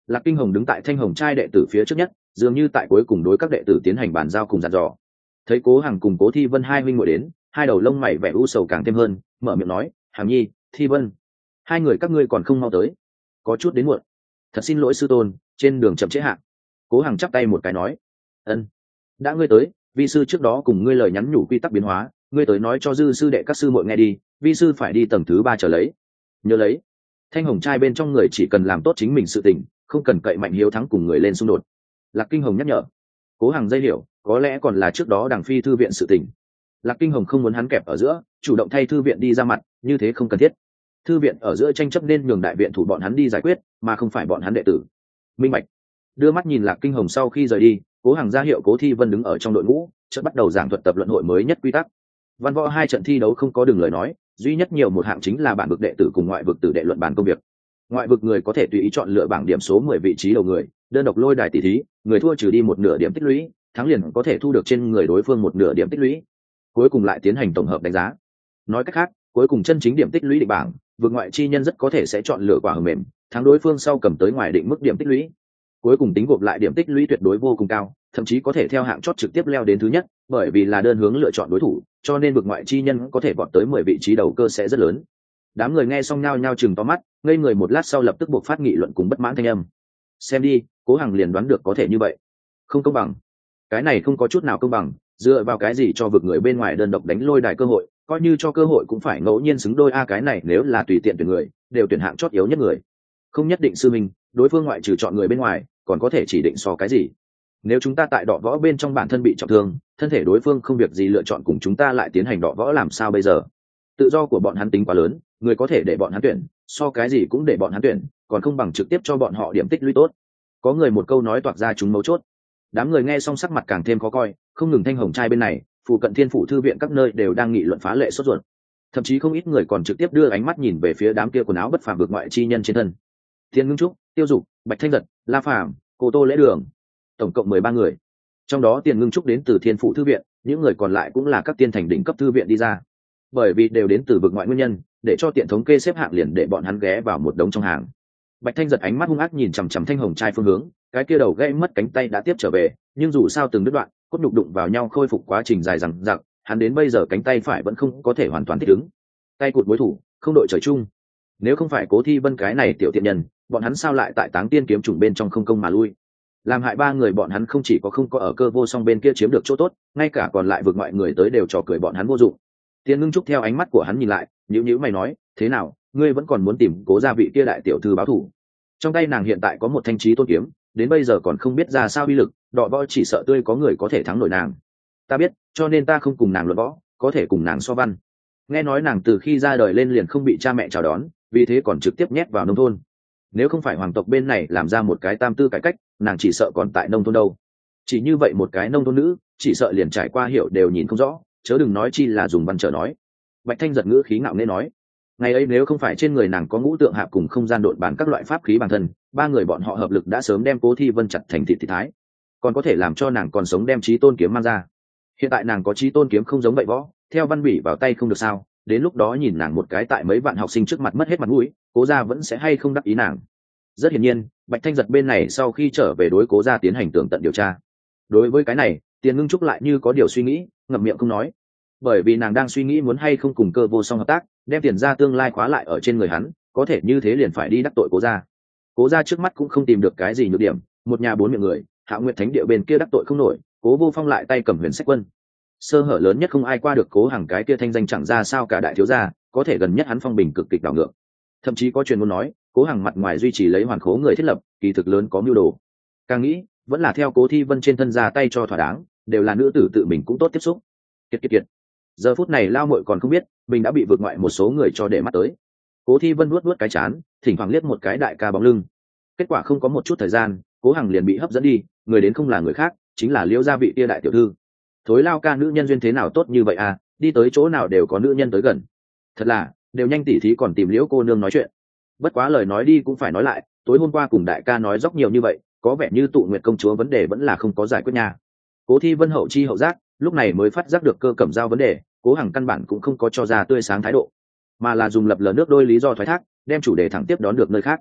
Lạc Kinh Hồng đứng tại Thanh Hồng trai đệ tử phía trước nhất, dường như tại cuối cùng đối các đệ tử tiến hành bàn giao cùng dặn dò. Thấy Cố Hằng cùng Cố Thi Vân hai huynh muội đến, hai đầu lông mày vẻ u sầu càng thêm hơn, mở miệng nói, Hằng Nhi, Thi Vân, hai người các ngươi còn không mau tới, có chút đến muộn. Thật xin lỗi sư tôn, trên đường chậm trễ hạn. Cố Hằng chắp tay một cái nói, ân, đã ngươi tới, vi sư trước đó cùng ngươi lời nhắn nhủ quy tắc biến hóa, ngươi tới nói cho dư sư đệ các sư muội nghe đi, vi sư phải đi tầng thứ ba trở lấy. Nhớ lấy, Thanh Hồng trai bên trong người chỉ cần làm tốt chính mình sự tình, không cần cậy mạnh hiếu thắng cùng người lên xung đột. Lạc Kinh Hồng nhắc nhở. Cố Hằng dây hiểu, có lẽ còn là trước đó đằng phi thư viện sự tình. Lạc Kinh Hồng không muốn hắn kẹp ở giữa, chủ động thay thư viện đi ra mặt, như thế không cần thiết. Thư viện ở giữa tranh chấp nên nhường đại viện thủ bọn hắn đi giải quyết, mà không phải bọn hắn đệ tử. Minh bạch. Đưa mắt nhìn Lạc Kinh Hồng sau khi rời đi, Cố Hằng ra hiệu Cố Thi Vân đứng ở trong đội ngũ, chợt bắt đầu giảng thuật tập luận hội mới nhất quy tắc. Văn võ hai trận thi đấu không có đường lời nói, duy nhất nhiều một hạng chính là bản vực đệ tử cùng ngoại vực tử đệ luận bàn công việc. Ngoại vực người có thể tùy ý chọn lựa bảng điểm số mười vị trí đầu người, đơn độc lôi đài tỷ thí, người thua trừ đi một nửa điểm tích lũy, thắng liền có thể thu được trên người đối phương một nửa điểm tích lũy. Cuối cùng lại tiến hành tổng hợp đánh giá. Nói cách khác, cuối cùng chân chính điểm tích lũy định bảng, vực ngoại chi nhân rất có thể sẽ chọn lựa quả hờ mềm, thắng đối phương sau cầm tới ngoài định mức điểm tích lũy. Cuối cùng tính gộp lại điểm tích lũy tuyệt đối vô cùng cao, thậm chí có thể theo hạng chót trực tiếp leo đến thứ nhất, bởi vì là đơn hướng lựa chọn đối thủ, cho nên vực ngoại chi nhân có thể vọt tới mười vị trí đầu cơ sẽ rất lớn. Đám người nghe xong nhao nhao chừng to mắt, ngây người một lát sau lập tức buộc phát nghị luận cùng bất mãn thanh âm. Xem đi, Cố Hằng liền đoán được có thể như vậy. Không công bằng. Cái này không có chút nào công bằng, dựa vào cái gì cho vực người bên ngoài đơn độc đánh lôi đài cơ hội, coi như cho cơ hội cũng phải ngẫu nhiên xứng đôi a, cái này nếu là tùy tiện tuyển người, đều tuyển hạng chót yếu nhất người. Không nhất định sư minh, đối phương ngoại trừ chọn người bên ngoài, còn có thể chỉ định so cái gì. Nếu chúng ta tại đọ võ bên trong bản thân bị trọng thương, thân thể đối phương không việc gì lựa chọn cùng chúng ta lại tiến hành đọ võ làm sao bây giờ? Tự do của bọn hắn tính quá lớn, người có thể để bọn hắn tuyển, so cái gì cũng để bọn hắn tuyển, còn không bằng trực tiếp cho bọn họ điểm tích lũy tốt. Có người một câu nói toạc ra chúng mấu chốt. Đám người nghe xong sắc mặt càng thêm khó coi, không ngừng Thanh Hồng trai bên này, phụ cận Thiên Phủ thư viện các nơi đều đang nghị luận phá lệ sốt ruột. Thậm chí không ít người còn trực tiếp đưa ánh mắt nhìn về phía đám kia quần áo bất phàm vực ngoại chi nhân trên thân. Thiên Ngưng Trúc, Tiêu Dục, Bạch Thanh Giật, La Phàm, Cô Tô Lễ Đường, tổng cộng mười ba người. Trong đó Tiền Ngưng Trúc đến từ Thiên Phủ thư viện, những người còn lại cũng là các tiên thành đỉnh cấp thư viện đi ra. Bởi vì đều đến từ vực ngoại nguyên nhân, để cho tiện thống kê xếp hạng liền để bọn hắn ghé vào một đống trong hàng. Bạch Thanh Giật ánh mắt hung ác nhìn chằm chằm Thanh Hồng trai phương hướng, cái kia đầu gãy mất cánh tay đã tiếp trở về, nhưng dù sao từng đứt đoạn, cốt nhục đụng vào nhau khôi phục quá trình dài dằng dặc, hắn đến bây giờ cánh tay phải vẫn không có thể hoàn toàn thích ứng. Tay cụt đối thủ, không đội trời chung. Nếu không phải Cố Thi Vân cái này tiểu tiện nhân, bọn hắn sao lại tại Táng Tiên kiếm trùng bên trong không công mà lui? Làm hại ba người bọn hắn không chỉ có không có ở Cơ Vô Song bên kia chiếm được chỗ tốt, ngay cả còn lại vực ngoại người tới đều trò cười bọn hắn vô dụng. Tiền Ngưng Trúc theo ánh mắt của hắn nhìn lại, nhíu nhíu mày nói, thế nào, ngươi vẫn còn muốn tìm Cố gia vị kia đại tiểu thư báo thù? Trong tay nàng hiện tại có một thanh chí tôn kiếm, đến bây giờ còn không biết ra sao uy lực, đọ võ chỉ sợ tươi có người có thể thắng nổi nàng. Ta biết, cho nên ta không cùng nàng luận võ, có thể cùng nàng so văn. Nghe nói nàng từ khi ra đời lên liền không bị cha mẹ chào đón, vì thế còn trực tiếp nhét vào nông thôn. Nếu không phải hoàng tộc bên này làm ra một cái tam tư cải cách, nàng chỉ sợ còn tại nông thôn đâu. Chỉ như vậy một cái nông thôn nữ, chỉ sợ liền trải qua hiểu đều nhìn không rõ, chớ đừng nói chi là dùng văn trở nói. Bạch Thanh Giật ngữ khí ngạo nghễ nói, ngày ấy nếu không phải trên người nàng có ngũ tượng hạp cùng không gian độn bản các loại pháp khí bản thân, ba người bọn họ hợp lực đã sớm đem Cố Thi Vân chặt thành thịt thịt thái, còn có thể làm cho nàng còn sống đem chí tôn kiếm mang ra. Hiện tại nàng có chí tôn kiếm không giống vậy võ, theo văn bỉ vào tay không được sao? Đến lúc đó nhìn nàng một cái tại mấy vạn học sinh trước mặt mất hết mặt mũi, Cố gia vẫn sẽ hay không đắc ý nàng. Rất hiển nhiên, Bạch Thanh Giật bên này sau khi trở về đối Cố gia tiến hành tường tận điều tra. Đối với cái này, Tiền Ngưng Trúc lại như có điều suy nghĩ, ngậm miệng không nói, bởi vì nàng đang suy nghĩ muốn hay không cùng Cơ Vô Song hợp tác, đem tiền gia tương lai khóa lại ở trên người hắn, có thể như thế liền phải đi đắc tội Cố gia. Cố gia trước mắt cũng không tìm được cái gì nhược điểm, một nhà bốn miệng người, Hạ Nguyệt Thánh địa bên kia đắc tội không nổi, Cố Vô Phong lại tay cầm Huyền Sách Quân. Sơ hở lớn nhất không ai qua được Cố Hằng cái kia thanh danh chẳng ra sao cả đại thiếu gia, có thể gần nhất hắn phong bình cực kịch đảo ngược. Thậm chí có truyền ngôn nói, Cố Hằng mặt ngoài duy trì lấy hoàn khố người thiết lập, kỳ thực lớn có mưu đồ. Càng nghĩ, vẫn là theo Cố Thi Vân trên thân ra tay cho thỏa đáng, đều là nữ tử tự mình cũng tốt tiếp xúc. Kiệt kiệt kiệt. Giờ phút này Lao Muội còn không biết, mình đã bị vượt ngoại một số người cho để mắt tới. Cố Thi Vân vuốt vuốt cái chán, thỉnh thoảng liếc một cái đại ca bóng lưng. Kết quả không có một chút thời gian, Cố Hằng liền bị hấp dẫn đi, người đến không là người khác, chính là Liễu gia vị kia đại tiểu thư. Thối Lao ca nữ nhân duyên thế nào tốt như vậy à, đi tới chỗ nào đều có nữ nhân tới gần. Thật là, đều nhanh tỉ thí còn tìm Liễu cô nương nói chuyện. Bất quá lời nói đi cũng phải nói lại, tối hôm qua cùng đại ca nói dốc nhiều như vậy, có vẻ như Tụ Nguyệt công chúa vấn đề vẫn là không có giải quyết nha. Cố Thi Vân hậu chi hậu giác, lúc này mới phát giác được Cơ Cẩm Dao vấn đề, Cố Hằng căn bản cũng không có cho ra tươi sáng thái độ, mà là dùng lập lờ nước đôi lý do thoái thác, đem chủ đề thẳng tiếp đón được nơi khác.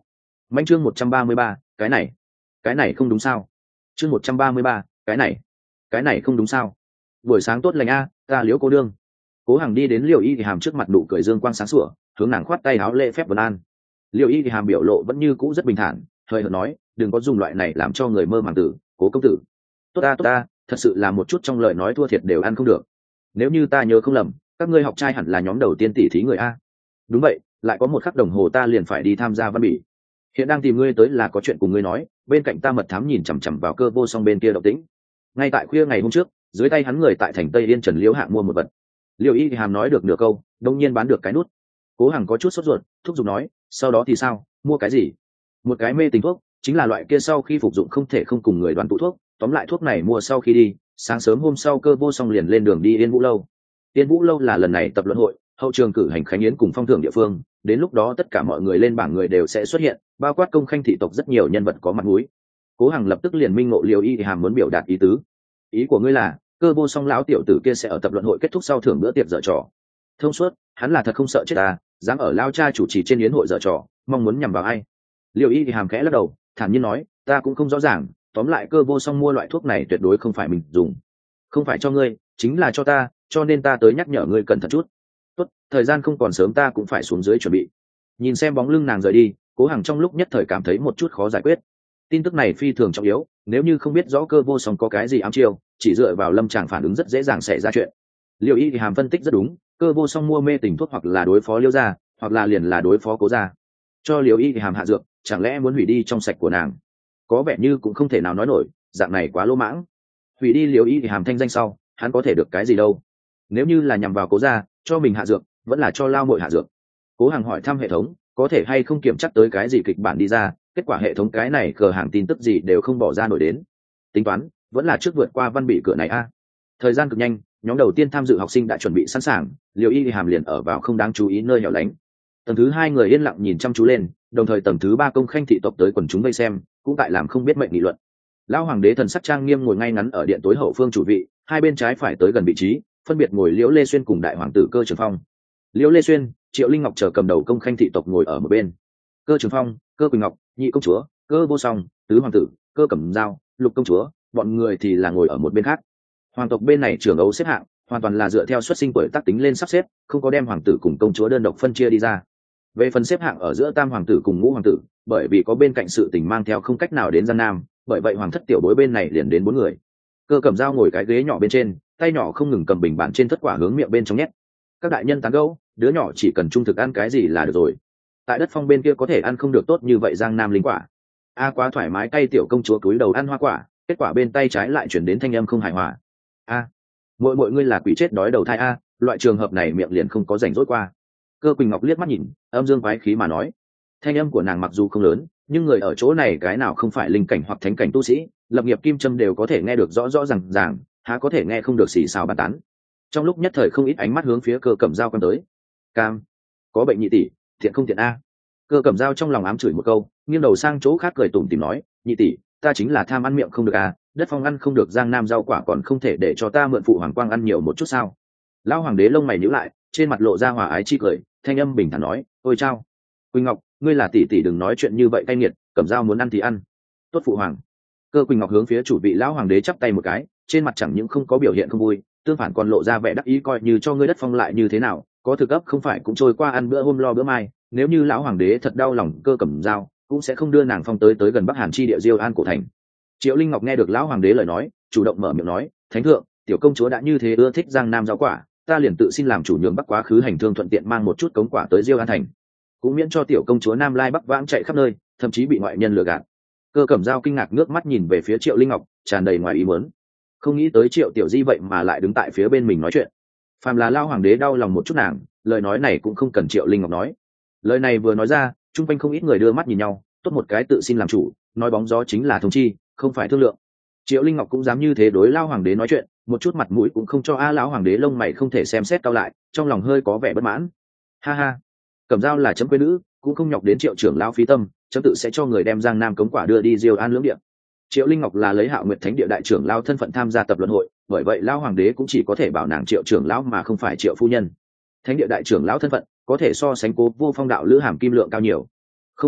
Manh chương một trăm ba mươi ba, cái này cái này không đúng sao? Chương một trăm ba mươi ba, cái này cái này không đúng sao? Buổi sáng tốt lành a, ta Liễu cô đương. Cố Hằng đi đến Liễu Y thì hàm trước mặt, nụ cười dương quang sáng sủa, hướng nàng khoát tay áo lễ phép vân an. Liễu Y thì hàm biểu lộ vẫn như cũ rất bình thản, hơi hợt nói, đừng có dùng loại này làm cho người mơ màng tử, Cố công tử. Tốt ta tốt ta, thật sự là một chút trong lời nói thua thiệt đều ăn không được. Nếu như ta nhớ không lầm, các ngươi học trai hẳn là nhóm đầu tiên tỷ thí người a. Đúng vậy, lại có một khắc đồng hồ ta liền phải đi tham gia văn bỉ. Hiện đang tìm ngươi tới là có chuyện cùng ngươi nói, bên cạnh ta mật thám nhìn chằm chằm vào Cơ Vô Song bên kia động tĩnh. Ngay tại khuya ngày hôm trước, dưới tay hắn người tại thành Tây Yên Trần Liễu Hạng mua một vật. Liễu Y thì hàm nói được nửa câu, đông nhiên bán được cái nút. Cố Hằng có chút sốt ruột, thúc giục nói, sau đó thì sao, mua cái gì? Một cái mê tình thuốc, chính là loại kia sau khi phục dụng không thể không cùng người đoàn tụ thuốc. Tóm lại thuốc này mua sau khi đi, sáng sớm hôm sau Cơ Vô Song liền lên đường đi Yên Vũ lâu. Yên Vũ lâu là lần này tập luận hội hậu trường cử hành khánh yến cùng phong thưởng địa phương, đến lúc đó tất cả mọi người lên bảng người đều sẽ xuất hiện, bao quát công khanh thị tộc rất nhiều nhân vật có mặt mũi. Cố Hằng lập tức liền minh ngộ Liễu Y thì hàm muốn biểu đạt ý tứ. Ý của ngươi là Cơ Vô Song lão tiểu tử kia sẽ ở tập luận hội kết thúc sau thưởng bữa tiệc dở trò? Thông suốt, hắn là thật không sợ chết ta, dám ở lao cha chủ trì trên yến hội dở trò, mong muốn nhằm vào ai? Liễu Y thì hàm khẽ lắc đầu, thản nhiên nói, ta cũng không rõ ràng, tóm lại Cơ Vô Song mua loại thuốc này tuyệt đối không phải mình dùng, không phải cho ngươi, chính là cho ta, cho nên ta tới nhắc nhở ngươi cẩn thận chút. Tốt, thời gian không còn sớm, ta cũng phải xuống dưới chuẩn bị. Nhìn xem bóng lưng nàng rời đi, Cố Hằng trong lúc nhất thời cảm thấy một chút khó giải quyết. Tin tức này phi thường trọng yếu, nếu như không biết rõ Cơ Vô Song có cái gì ám chiêu, chỉ dựa vào lâm tràng phản ứng rất dễ dàng xảy ra chuyện. Liễu Y thì hàm phân tích rất đúng, Cơ Vô Song mua mê tình thuốc hoặc là đối phó Liễu gia, hoặc là liền là đối phó Cố gia. Cho Liễu Y thì hàm hạ dược, chẳng lẽ muốn hủy đi trong sạch của nàng? Có vẻ như cũng không thể nào nói nổi, dạng này quá lỗ mãng. Hủy đi Liễu Y thì hàm thanh danh sau, hắn có thể được cái gì đâu? Nếu như là nhằm vào Cố gia, cho mình hạ dược, vẫn là cho lao muội hạ dược. Cố Hằng hỏi thăm hệ thống, có thể hay không kiểm chắc tới cái gì kịch bản đi ra, kết quả hệ thống cái này cờ hàng tin tức gì đều không bỏ ra nổi đến. Tính toán, vẫn là trước vượt qua văn bị cửa này a. Thời gian cực nhanh, nhóm đầu tiên tham dự học sinh đã chuẩn bị sẵn sàng, Liễu Y hàm liền ở vào không đáng chú ý nơi hẻo lánh. Tầng thứ hai người yên lặng nhìn chăm chú lên, đồng thời tầng thứ ba công khanh thị tộc tới quần chúng vây xem, cũng tại làm không biết mệnh nghị luận. Lão hoàng đế thần sắc trang nghiêm ngồi ngay ngắn ở điện tối hậu phương chủ vị, hai bên trái phải tới gần vị trí, phân biệt ngồi Liễu Lê Xuyên cùng đại hoàng tử Cơ Trường Phong. Liễu Lê Xuyên, Triệu Linh Ngọc chờ cầm đầu công khanh thị tộc ngồi ở một bên. Cơ Trường Phong, Cơ Quỳnh Ngọc, nhị công chúa, Cơ Vô Song, tứ hoàng tử, Cơ Cẩm Dao, lục công chúa, bọn người thì là ngồi ở một bên khác. Hoàng tộc bên này trưởng ấu xếp hạng hoàn toàn là dựa theo xuất sinh tuổi tác tính lên sắp xếp, không có đem hoàng tử cùng công chúa đơn độc phân chia đi ra. Về phần xếp hạng ở giữa tam hoàng tử cùng ngũ hoàng tử, bởi vì có bên cạnh sự tình mang theo không cách nào đến Giang Nam, bởi vậy hoàng thất tiểu bối bên này liền đến bốn người. Cơ Cẩm Dao ngồi cái ghế nhỏ bên trên, tay nhỏ không ngừng cầm bình bản trên thất quả hướng miệng bên trong nhét. Các đại nhân tán gẫu, đứa nhỏ chỉ cần trung thực ăn cái gì là được rồi. Tại đất phong bên kia có thể ăn không được tốt như vậy Giang Nam linh quả. A quá thoải mái, cay tiểu công chúa cúi đầu ăn hoa quả, kết quả bên tay trái lại chuyển đến thanh âm không hài hòa. A, mỗi mỗi ngươi là quỷ chết đói đầu thai a, loại trường hợp này miệng liền không có rảnh rỗi qua. Cơ Quỳnh Ngọc liếc mắt nhìn, âm dương quái khí mà nói. Thanh âm của nàng mặc dù không lớn, nhưng người ở chỗ này cái nào không phải linh cảnh hoặc thánh cảnh tu sĩ, lập nghiệp kim châm đều có thể nghe được rõ rõ ràng ràng, há có thể nghe không được xì xào bàn tán. Trong lúc nhất thời không ít ánh mắt hướng phía Cơ Cẩm Dao quan tới. Cam, có bệnh nhị tỷ, thiện không thiện a. Cơ Cẩm Dao trong lòng ám chửi một câu, nghiêng đầu sang chỗ khác cười tủm tỉm nói, nhị tỷ, ta chính là tham ăn miệng không được à, đất phong ăn không được Giang Nam rau quả còn không thể để cho ta mượn phụ hoàng quang ăn nhiều một chút sao? Lão hoàng đế lông mày nhíu lại, trên mặt lộ ra hòa ái chi cười, thanh âm bình thản nói, ôi chao, Quỳnh Ngọc, ngươi là tỷ tỷ đừng nói chuyện như vậy cay nghiệt, Cẩm Dao muốn ăn thì ăn. Tốt phụ hoàng. Cơ Quỳnh Ngọc hướng phía chủ vị lão hoàng đế chắp tay một cái, trên mặt chẳng những không có biểu hiện không vui, tương phản còn lộ ra vẻ đắc ý, coi như cho ngươi đất phong lại như thế nào, có thực ấp không phải cũng trôi qua ăn bữa hôm lo bữa mai, nếu như lão hoàng đế thật đau lòng Cơ Cẩm Dao, cũng sẽ không đưa nàng phong tới tới gần Bắc Hàn chi địa Diêu An cổ thành. Triệu Linh Ngọc nghe được lão hoàng đế lời nói, chủ động mở miệng nói, thánh thượng, tiểu công chúa đã như thế ưa thích Giang Nam rau quả, ta liền tự xin làm chủ nhường Bắc quá khứ hành thương thuận tiện mang một chút cống quả tới Diêu An thành, cũng miễn cho tiểu công chúa Nam Lai Bắc vãng chạy khắp nơi, thậm chí bị ngoại nhân lừa gạt. Cơ Cẩm Dao kinh ngạc ngước mắt nhìn về phía Triệu Linh Ngọc, tràn đầy ngoài ý muốn, không nghĩ tới Triệu tiểu di vậy mà lại đứng tại phía bên mình nói chuyện. Phàm là lão hoàng đế đau lòng một chút nàng, lời nói này cũng không cần Triệu Linh Ngọc nói. Lời này vừa nói ra, chung quanh không ít người đưa mắt nhìn nhau, tốt một cái tự xin làm chủ, nói bóng gió chính là thông chi, không phải thương lượng. Triệu Linh Ngọc cũng dám như thế đối lão hoàng đế nói chuyện, một chút mặt mũi cũng không cho. A lão hoàng đế lông mày không thể xem xét cao lại, trong lòng hơi có vẻ bất mãn. Ha ha, Cẩm Dao là chấm quê nữ, cũng không nhọc đến Triệu trưởng lão phí tâm, chấm tự sẽ cho người đem Giang Nam cống quả đưa đi Diêu An lưỡng địa. Triệu Linh Ngọc là lấy Hạo Nguyệt Thánh địa đại trưởng lão thân phận tham gia tập luận hội, bởi vậy lão hoàng đế cũng chỉ có thể bảo nàng Triệu trưởng lão mà không phải Triệu phu nhân. Thánh địa đại trưởng lão thân phận có thể so sánh Cố Vô Phong đạo lữ hàm kim lượng cao nhiều. Không ổn,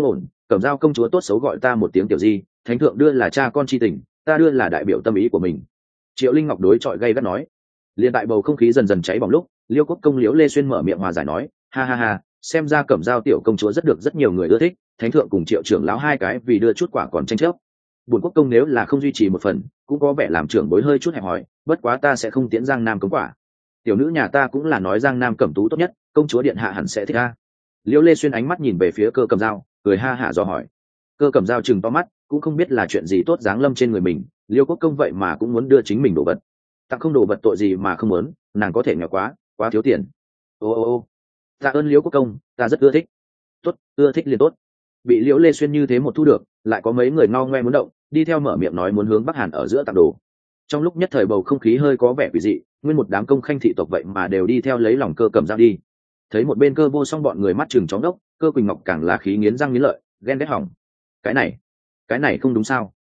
cẩm giao công chúa tốt xấu gọi ta một tiếng tiểu di, thánh thượng đưa là cha con chi tình, ta đưa là đại biểu tâm ý của mình. Triệu Linh Ngọc đối chọi gay gắt nói. Liên tại bầu không khí dần dần cháy bỏng lúc, Liêu Quốc công Liễu Lê Xuyên mở miệng hòa giải nói, ha ha ha, xem ra cẩm giao tiểu công chúa rất được rất nhiều người ưa thích, thánh thượng cùng Triệu trưởng lão hai cái vì đưa chút quả còn tranh chấp. Bổn quốc công nếu là không duy trì một phần, cũng có vẻ làm trưởng bối hơi chút hẹp hòi, bất quá ta sẽ không tiễn Giang Nam cống quả. Tiểu nữ nhà ta cũng là nói Giang Nam cẩm tú tốt nhất, công chúa điện hạ hẳn sẽ thích a. Liễu Lê Xuyên ánh mắt nhìn về phía Cơ Cầm Dao, cười ha hả dò hỏi. Cơ Cầm Dao chừng to mắt, cũng không biết là chuyện gì tốt giáng lâm trên người mình, Liêu Quốc công vậy mà cũng muốn đưa chính mình đồ vật. Tặng không đồ vật tội gì mà không muốn, nàng có thể nghèo quá, quá thiếu tiền. Ô ô ô, tạ ơn Liêu Quốc công, ta rất ưa thích. Tốt, ưa thích liền tốt. Bị Liễu Lê Xuyên như thế một thu được, lại có mấy người ngao ngoe muốn động, đi theo mở miệng nói muốn hướng Bắc Hàn ở giữa tặng đồ. Trong lúc nhất thời bầu không khí hơi có vẻ quỷ dị, nguyên một đám công khanh thị tộc vậy mà đều đi theo lấy lòng Cơ Cầm Dao đi. Thấy một bên Cơ Vô Song bọn người mắt chừng chóng đốc, Cơ Quỳnh Ngọc càng là khí nghiến răng nghiến lợi, ghen ghét hỏng. Cái này, cái này không đúng sao?